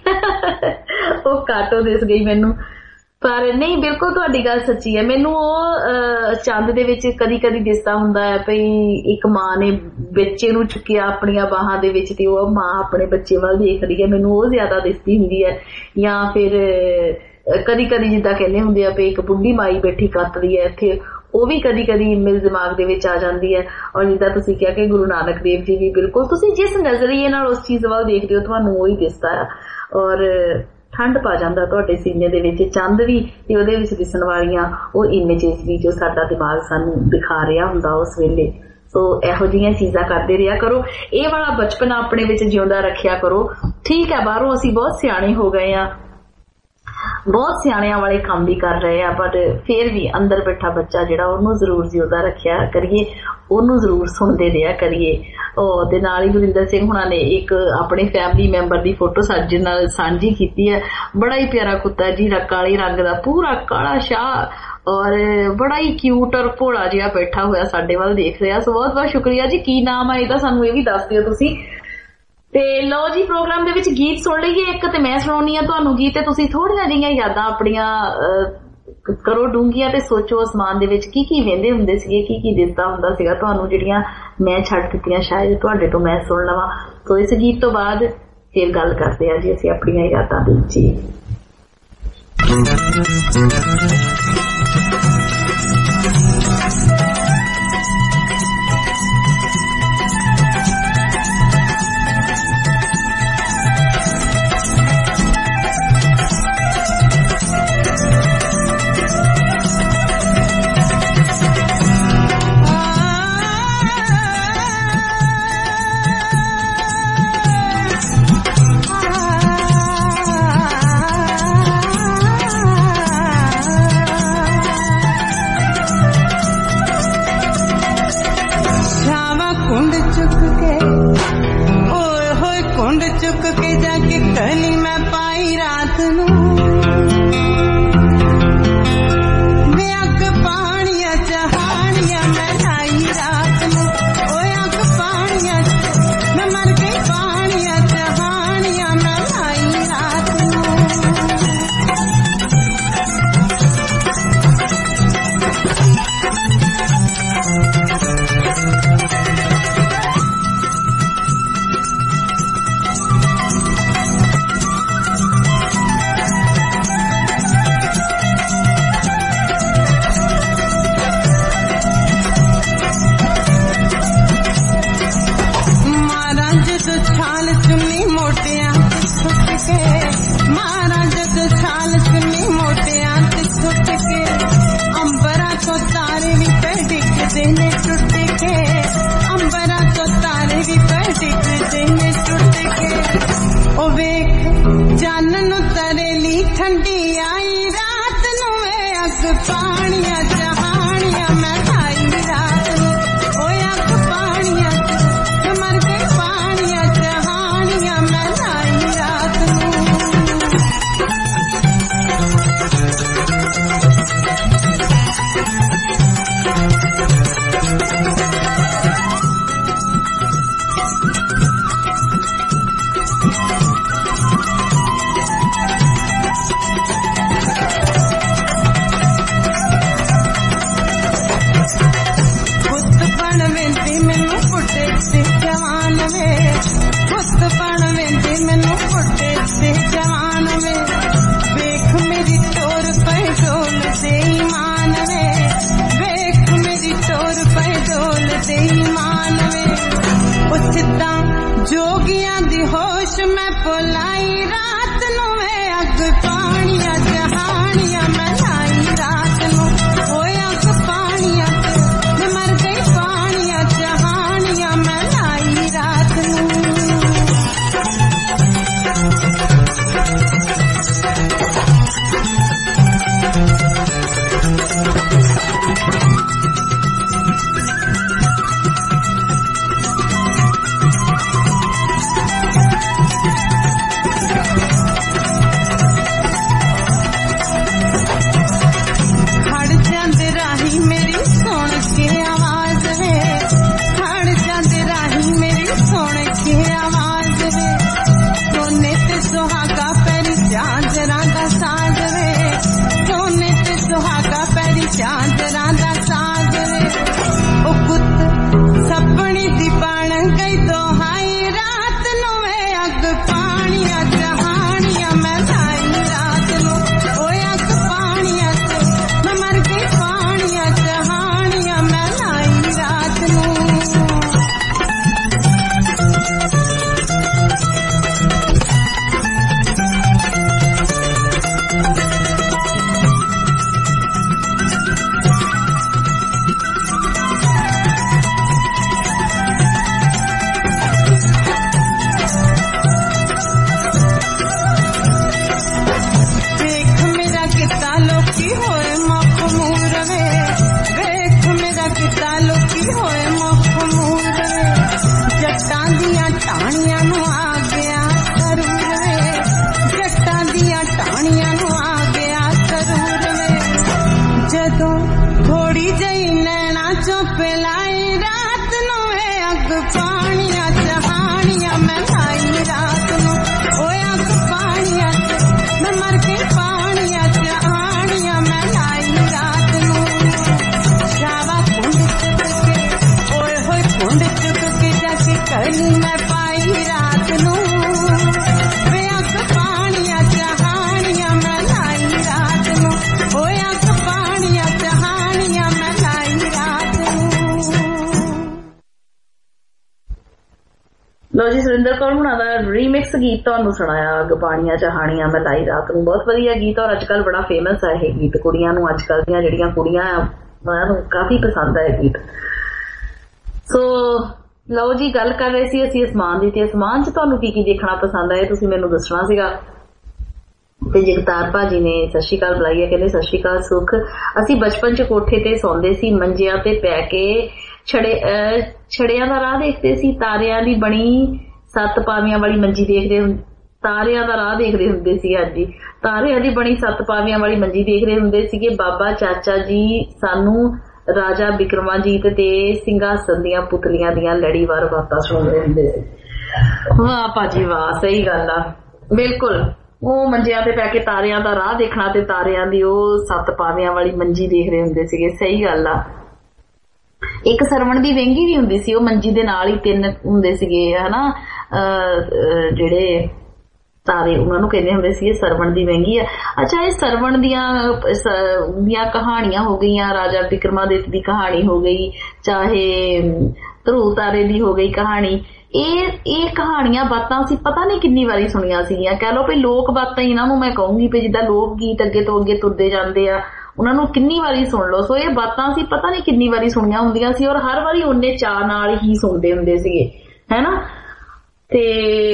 ਉਹ ਕਾਟੋ ਦਿਸ ਗਈ ਮੈਨੂੰ। ਪਰ ਨਹੀਂ, ਬਿਲਕੁਲ ਤੁਹਾਡੀ ਗੱਲ ਸੱਚੀ ਹੈ। ਮੈਨੂੰ ਉਹ ਚੰਦ ਦੇ ਵਿੱਚ ਕਦੀ ਕਦੀ ਦਿਸਦਾ ਹੁੰਦਾ ਹੈ ਭਈ ਇੱਕ ਮਾਂ ਨੇ ਬੱਚੇ ਨੂੰ ਚੁੱਕਿਆ ਆਪਣੀਆਂ ਬਾਹਾਂ ਦੇ ਵਿੱਚ ਤੇ ਉਹ ਮਾਂ ਆਪਣੇ ਬੱਚੇ ਵੱਲ ਦੇਖ ਰਹੀ ਹੈ, ਮੈਨੂੰ ਉਹ ਜ਼ਿਆਦਾ ਦਿਸਦੀ ਹੁੰਦੀ ਹੈ। ਜਾਂ ਫਿਰ ਕਦੀ ਕਦੀ ਜਿੱਦਾਂ ਕਹਿੰਦੇ ਹੁੰਦੇ ਆ ਵੀ ਇੱਕ ਬੁੱਢੀ ਮਾਈ ਬੈਠੀ ਕੱਤਦੀ ਹੈ ਇੱਥੇ, ਉਹ ਵੀ ਕਦੀ ਕਦੀ ਮੇਰੇ ਦਿਮਾਗ ਦੇ ਵਿੱਚ ਆ ਜਾਂਦੀ ਹੈ। ਔਰ ਜਿੱਦਾਂ ਤੁਸੀਂ ਕਿਹਾ ਕਿ ਗੁਰੂ ਨਾਨਕ ਦੇਵ ਜੀ ਵੀ, ਬਿਲਕੁਲ ਤੁਸੀਂ ਜਿਸ ਨਜ਼ਰੀਏ ਨਾਲ ਉਸ ਚੀਜ਼ ਵੱਲ ਦੇਖਦੇ ਹੋ ਤੁਹਾਨੂੰ ਉਹੀ ਦਿਸਦਾ ਆ। ਔਰ ਠੰਡ ਪਾ ਜਾਂਦਾ ਤੁਹਾਡੇ ਸੀਨੇ ਦੇ ਵਿੱਚ, ਚੰਦ ਵੀ ਤੇ ਉਹਦੇ ਵਿੱਚ ਦਿਸਣ ਵਾਲੀਆਂ ਉਹ ਇਮੇਜਿਸ ਵੀ ਜੋ ਸਾਡਾ ਦਿਮਾਗ ਸਾਨੂੰ ਦਿਖਾ ਰਿਹਾ ਹੁੰਦਾ ਉਸ ਵੇਲੇ। ਸੋ ਇਹੋ ਜਿਹੀਆਂ ਚੀਜ਼ਾਂ ਕਰਦੇ ਰਿਹਾ ਕਰੋ। ਇਹ ਵਾਲਾ ਬਚਪਨ ਆਪਣੇ ਵਿੱਚ ਜਿਉਂਦਾ ਰੱਖਿਆ ਕਰੋ। ਠੀਕ ਹੈ, ਬਾਹਰੋਂ ਅਸੀਂ ਬਹੁਤ ਸਿਆਣੇ ਹੋ ਗਏ ਆ, ਬਹੁਤ ਸਿਆਣਿਆਂ ਵਾਲੇ ਕੰਮ ਵੀ ਕਰ ਰਹੇ ਆ, ਪਰ ਫਿਰ ਵੀ ਅੰਦਰ ਬੈਠਾ ਬੱਚਾ ਜਿਹੜਾ ਉਹਨੂੰ ਜ਼ਰੂਰ ਜਿਉਂਦਾ ਰੱਖਿਆ ਕਰੀਏ, ਉਹਨੂੰ ਜ਼ਰੂਰ ਸੁਣਦੇ ਰਿਹਾ ਕਰੀਏ। ਉਹ ਦੇ ਨਾਲ ਹੀ ਗੁਰਿੰਦਰ ਸਿੰਘ ਹੁਣਾਂ ਨੇ ਇੱਕ ਆਪਣੇ ਫੈਮਿਲੀ ਮੈਂਬਰ ਦੀ ਫੋਟੋ ਸਾਡੇ ਨਾਲ ਸਾਂਝੀ ਕੀਤੀ ਹੈ। ਬੜਾ ਹੀ ਪਿਆਰਾ ਕੁੱਤਾ ਜੀ, ਕਾਲੇ ਰੰਗ ਦਾ, ਪੂਰਾ ਕਾਲਾ ਸ਼ਾਹ ਔਰ ਬੜਾ ਹੀ ਕਿਊਟ ਔਰ ਭੋਲਾ ਜਿਹਾ ਬੈਠਾ ਹੋਇਆ ਸਾਡੇ ਵੱਲ ਦੇਖ ਰਿਹਾ। ਸੋ ਬਹੁਤ ਬਹੁਤ ਸ਼ੁਕਰੀਆ ਜੀ। ਕੀ ਨਾਮ ਹੈ ਇਹਦਾ ਸਾਨੂੰ ਇਹ ਵੀ ਦੱਸ ਦਿਓ ਤੁਸੀਂ। ਤੇ ਲਓ ਜੀ, ਪ੍ਰੋਗਰਾਮ ਦੇ ਵਿੱਚ ਗੀਤ ਸੁਣ ਲਈਏ ਇੱਕ, ਤੇ ਮੈਂ ਸੁਣਾਉਣੀ ਆ ਤੁਹਾਨੂੰ ਗੀਤ ਤੇ ਤੁਸੀਂ ਥੋੜੀਆਂ ਜਿਹੀਆਂ ਯਾਦਾਂ ਆਪਣੀਆਂ ਕਰੋ ਡੂੰਘੀਆਂ ਤੇ ਸੋਚੋ ਅਸਮਾਨ ਦੇ ਵਿੱਚ ਕੀ ਕੀ ਵੇਂਦੇ ਹੁੰਦੇ ਸੀਗੇ, ਕੀ ਕੀ ਦਿਸਦਾ ਹੁੰਦਾ ਸੀਗਾ ਤੁਹਾਨੂੰ, ਜਿਹੜੀਆਂ ਮੈਂ ਛੱਡ ਦਿੱਤੀਆਂ ਸ਼ਾਇਦ ਤੁਹਾਡੇ ਤੋਂ ਮੈਂ ਸੁਣ ਲਵਾਂ। ਸੋ ਇਸ ਗੀਤ ਤੋਂ ਬਾਅਦ ਫਿਰ ਗੱਲ ਕਰਦੇ ਆ ਜੀ ਅਸੀਂ ਆਪਣੀਆਂ ਯਾਦਾਂ ਦੇ ਵਿੱਚ। Ah ते ईमान वे ओ सिद्धा जोगियां दी होश मैं भुलाई रात नू वे अग पानिया जहानिया मैं लाई रात नू ओए अग पानिया मैं मर गई पानिया जहानिया मैं लाई रात नू चांदरां दा साज वे ओ पुत सपनी दी बन गई दोहाई रात नू वे अग पानिया जहानिया मैं लाई रात नू ओए अग पानिया मैं मर गई पानिया जहानिया मैं लाई रात नू लो जी सुरिंदर कौर हुणा दा रीमिक्स गीत तुहानू सुनाया अग पानिया जहानिया मैं लाई रात नू बहुत वधिया गीत और अजकल बड़ा फेमस है यह गीत कुड़ियां नू अजकल दियां जिहड़ियां कुड़ियां उन्हां काफी पसंद है गीत। सो लो जी गल कर रहे सी असीं आसमान दी ते आसमान च तुहानू की की देखना पसंद है तुसीं मैनू दसना सीगा ते जगतार भाजी ने सत श्री अकाल बुलाई है कहंदे सत श्री अकाल सुख असीं बचपन च कोठे ते सौंदे सी मंजियां ते पै के छड़े छड़ियां दा राह देखते सी तारियां दी बनी सत्त पावियां वाली मंजी देखदे तारियां दा राह देखदे हुंदे सी हां जी तारियां दी बनी सत्त पावियां वाली मंजी देख रहे हुंदे सी कि बाबा चाचा जी सानू राजा बिक्रमाजीत ते सिंघासन दियां पुतलियां दियां लड़ीवार बातां सुणाउंदे हुंदे सी। वाह भाजी वाह सही गल आ बिल्कुल ਉਹ ਮੰਜਿਆਂ ਤੇ ਪੈ ਕੇ ਤਾਰਿਆਂ ਦਾ ਰਾਹ ਦੇਖਣਾ ਤੇ ਤਾਰਿਆਂ ਦੀ ਉਹ ਸੱਤ ਪਾਵਿਆਂ ਵਾਲੀ ਮੰਜੀ ਦੇਖ ਰਹੇ ਹੁੰਦੇ ਸੀਗੇ ਸਹੀ ਗੱਲ ਆ। ਇੱਕ ਸਰਵਣ ਦੀ ਵਹਿੰਗੀ ਵੀ ਹੁੰਦੀ ਸੀ ਉਹ ਮੰਜੀ ਦੇ ਨਾਲ ਹੀ ਤਿੰਨ ਹੁੰਦੇ ਸੀਗੇ ਹਨਾ ਜਿਹੜੇ ਤਾਰੇ ਉਹਨਾਂ ਨੂੰ ਕਹਿੰਦੇ ਹੁੰਦੇ ਸੀ ਸਰਵਣ ਦੀ ਵਹਿੰਗੀ ਆ। ਅੱਛਾ ਇਹ ਸਰਵਣ ਦੀਆਂ ਦੀਆਂ ਕਹਾਣੀਆਂ ਹੋ ਗਈਆਂ ਰਾਜਾ ਬਿਕਰਮਾਦਿੱਤ ਦੀ ਕਹਾਣੀ ਹੋ ਗਈ ਚਾਹੇ ਧਰੂ ਤਾਰੇ ਦੀ ਹੋ ਗਈ ਕਹਾਣੀ ਇਹ ਇਹ ਕਹਾਣੀਆਂ ਬਾਤਾਂ ਅਸੀਂ ਪਤਾ ਨਹੀਂ ਕਿੰਨੀ ਵਾਰੀ ਸੁਣੀਆਂ ਸੀਗੀਆਂ ਕਹਿ ਲਓ ਵੀ ਲੋਕ ਬਾਤਾਂ ਇਹਨਾਂ ਨੂੰ ਮੈਂ ਕਹੂੰਗੀ ਵੀ ਜਿੱਦਾਂ ਲੋਕ ਗੀਤ ਅੱਗੇ ਤੋਂ ਅੱਗੇ ਤੁਰਦੇ ਜਾਂਦੇ ਆ ਉਹਨਾਂ ਨੂੰ ਕਿੰਨੀ ਵਾਰੀ ਸੁਣ ਲਓ। ਸੋ ਇਹ ਬਾਤਾਂ ਅਸੀਂ ਪਤਾ ਨਹੀਂ ਕਿੰਨੀ ਵਾਰੀ ਸੁਣੀਆਂ ਹੁੰਦੀਆਂ ਸੀ ਔਰ ਹਰ ਵਾਰੀ ਉਹਨੇ ਚਾਅ ਨਾਲ ਹੀ ਸੁਣਦੇ ਹੁੰਦੇ ਸੀਗੇ ਹੈਨਾ। ਤੇ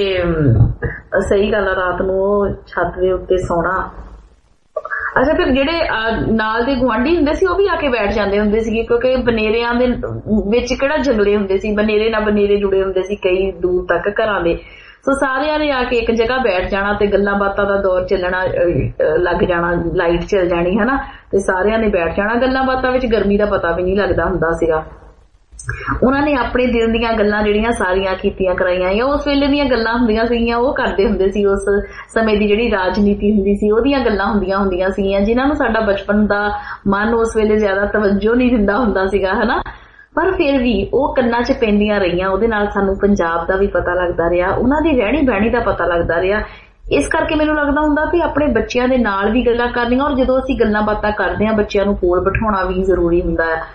ਸਹੀ ਗੱਲ ਆ ਰਾਤ ਨੂੰ ਉਹ ਛੱਤ ਦੇ ਉੱਤੇ ਸੌਣਾ। ਅੱਛਾ ਫਿਰ ਜਿਹੜੇ ਨਾਲ ਦੇ ਗੁਆਂਢੀ ਹੁੰਦੇ ਸੀ ਉਹ ਵੀ ਆ ਕੇ ਬੈਠ ਜਾਂਦੇ ਹੁੰਦੇ ਸੀਗੇ ਕਿਉਂਕਿ ਬਨੇਰਿਆਂ ਦੇ ਵਿੱਚ ਕਿਹੜਾ ਜੰਗਲੇ ਹੁੰਦੇ ਸੀ ਬਨੇਰੇ ਨਾਲ ਬਨੇਰੇ ਜੁੜੇ ਹੁੰਦੇ ਸੀ ਕਈ ਦੂਰ ਤੱਕ ਘਰਾਂ ਦੇ। ਸੋ ਸਾਰਿਆਂ ਨੇ ਆ ਕੇ ਇੱਕ ਜਗ੍ਹਾ ਬੈਠ ਜਾਣਾ ਤੇ ਗੱਲਾਂ ਬਾਤਾਂ ਦਾ ਦੌਰ ਚੱਲਣਾ ਲੱਗ ਜਾਣਾ ਲਾਈਟ ਚੱਲ ਜਾਣੀ ਹਨਾ ਤੇ ਸਾਰਿਆਂ ਨੇ ਬੈਠ ਜਾਣਾ ਗੱਲਾਂ ਬਾਤਾਂ ਵਿੱਚ ਗਰਮੀ ਦਾ ਪਤਾ ਵੀ ਨਹੀਂ ਲੱਗਦਾ ਹੁੰਦਾ ਸੀਗਾ। ਉਹਨਾਂ ਨੇ ਆਪਣੇ ਦਿਲ ਦੀਆਂ ਗੱਲਾਂ ਜਿਹੜੀਆਂ ਸਾਰੀਆਂ ਕੀਤੀਆਂ ਕਰਾਈਆਂ ਜਾਂ ਉਸ ਵੇਲੇ ਦੀਆਂ ਗੱਲਾਂ ਹੁੰਦੀਆਂ ਸੀਗੀਆਂ ਉਹ ਕਰਦੇ ਹੁੰਦੇ ਸੀ। ਉਸ ਸਮੇਂ ਦੀ ਜਿਹੜੀ ਰਾਜਨੀਤੀ ਹੁੰਦੀ ਸੀ ਉਹਦੀਆਂ ਗੱਲਾਂ ਹੁੰਦੀਆਂ ਹੁੰਦੀਆਂ ਸੀਗੀਆਂ ਜਿਨ੍ਹਾਂ ਨੂੰ ਸਾਡਾ ਬਚਪਨ ਦਾ ਮਨ ਉਸ ਵੇਲੇ ਜ਼ਿਆਦਾ ਤਵੱਜੋ ਨਹੀਂ ਦਿੰਦਾ ਹੁੰਦਾ ਸੀਗਾ ਹਨਾ ਪਰ ਫਿਰ ਵੀ ਉਹ ਕੰਨਾਂ 'ਚ ਪੈਂਦੀਆਂ ਰਹੀਆਂ ਉਹਦੇ ਨਾਲ ਸਾਨੂੰ ਪੰਜਾਬ ਦਾ ਵੀ ਪਤਾ ਲੱਗਦਾ ਰਿਹਾ ਉਹਨਾਂ ਦੀ ਰਹਿਣੀ ਬਹਿਣੀ ਦਾ ਪਤਾ ਲੱਗਦਾ ਰਿਹਾ। ਇਸ ਕਰਕੇ ਮੈਨੂੰ ਲੱਗਦਾ ਹੁੰਦਾ ਵੀ ਆਪਣੇ ਬੱਚਿਆਂ ਦੇ ਨਾਲ ਵੀ ਗੱਲਾਂ ਕਰਨੀਆਂ ਔਰ ਜਦੋਂ ਅਸੀਂ ਗੱਲਾਂ ਬਾਤਾਂ ਕਰਦੇ ਹਾਂ ਬੱਚਿਆਂ ਨੂੰ ਕੋਲ ਬਿਠਾਉਣਾ ਵੀ ਜ਼ਰੂਰੀ ਹੁੰਦਾ ਹੈ।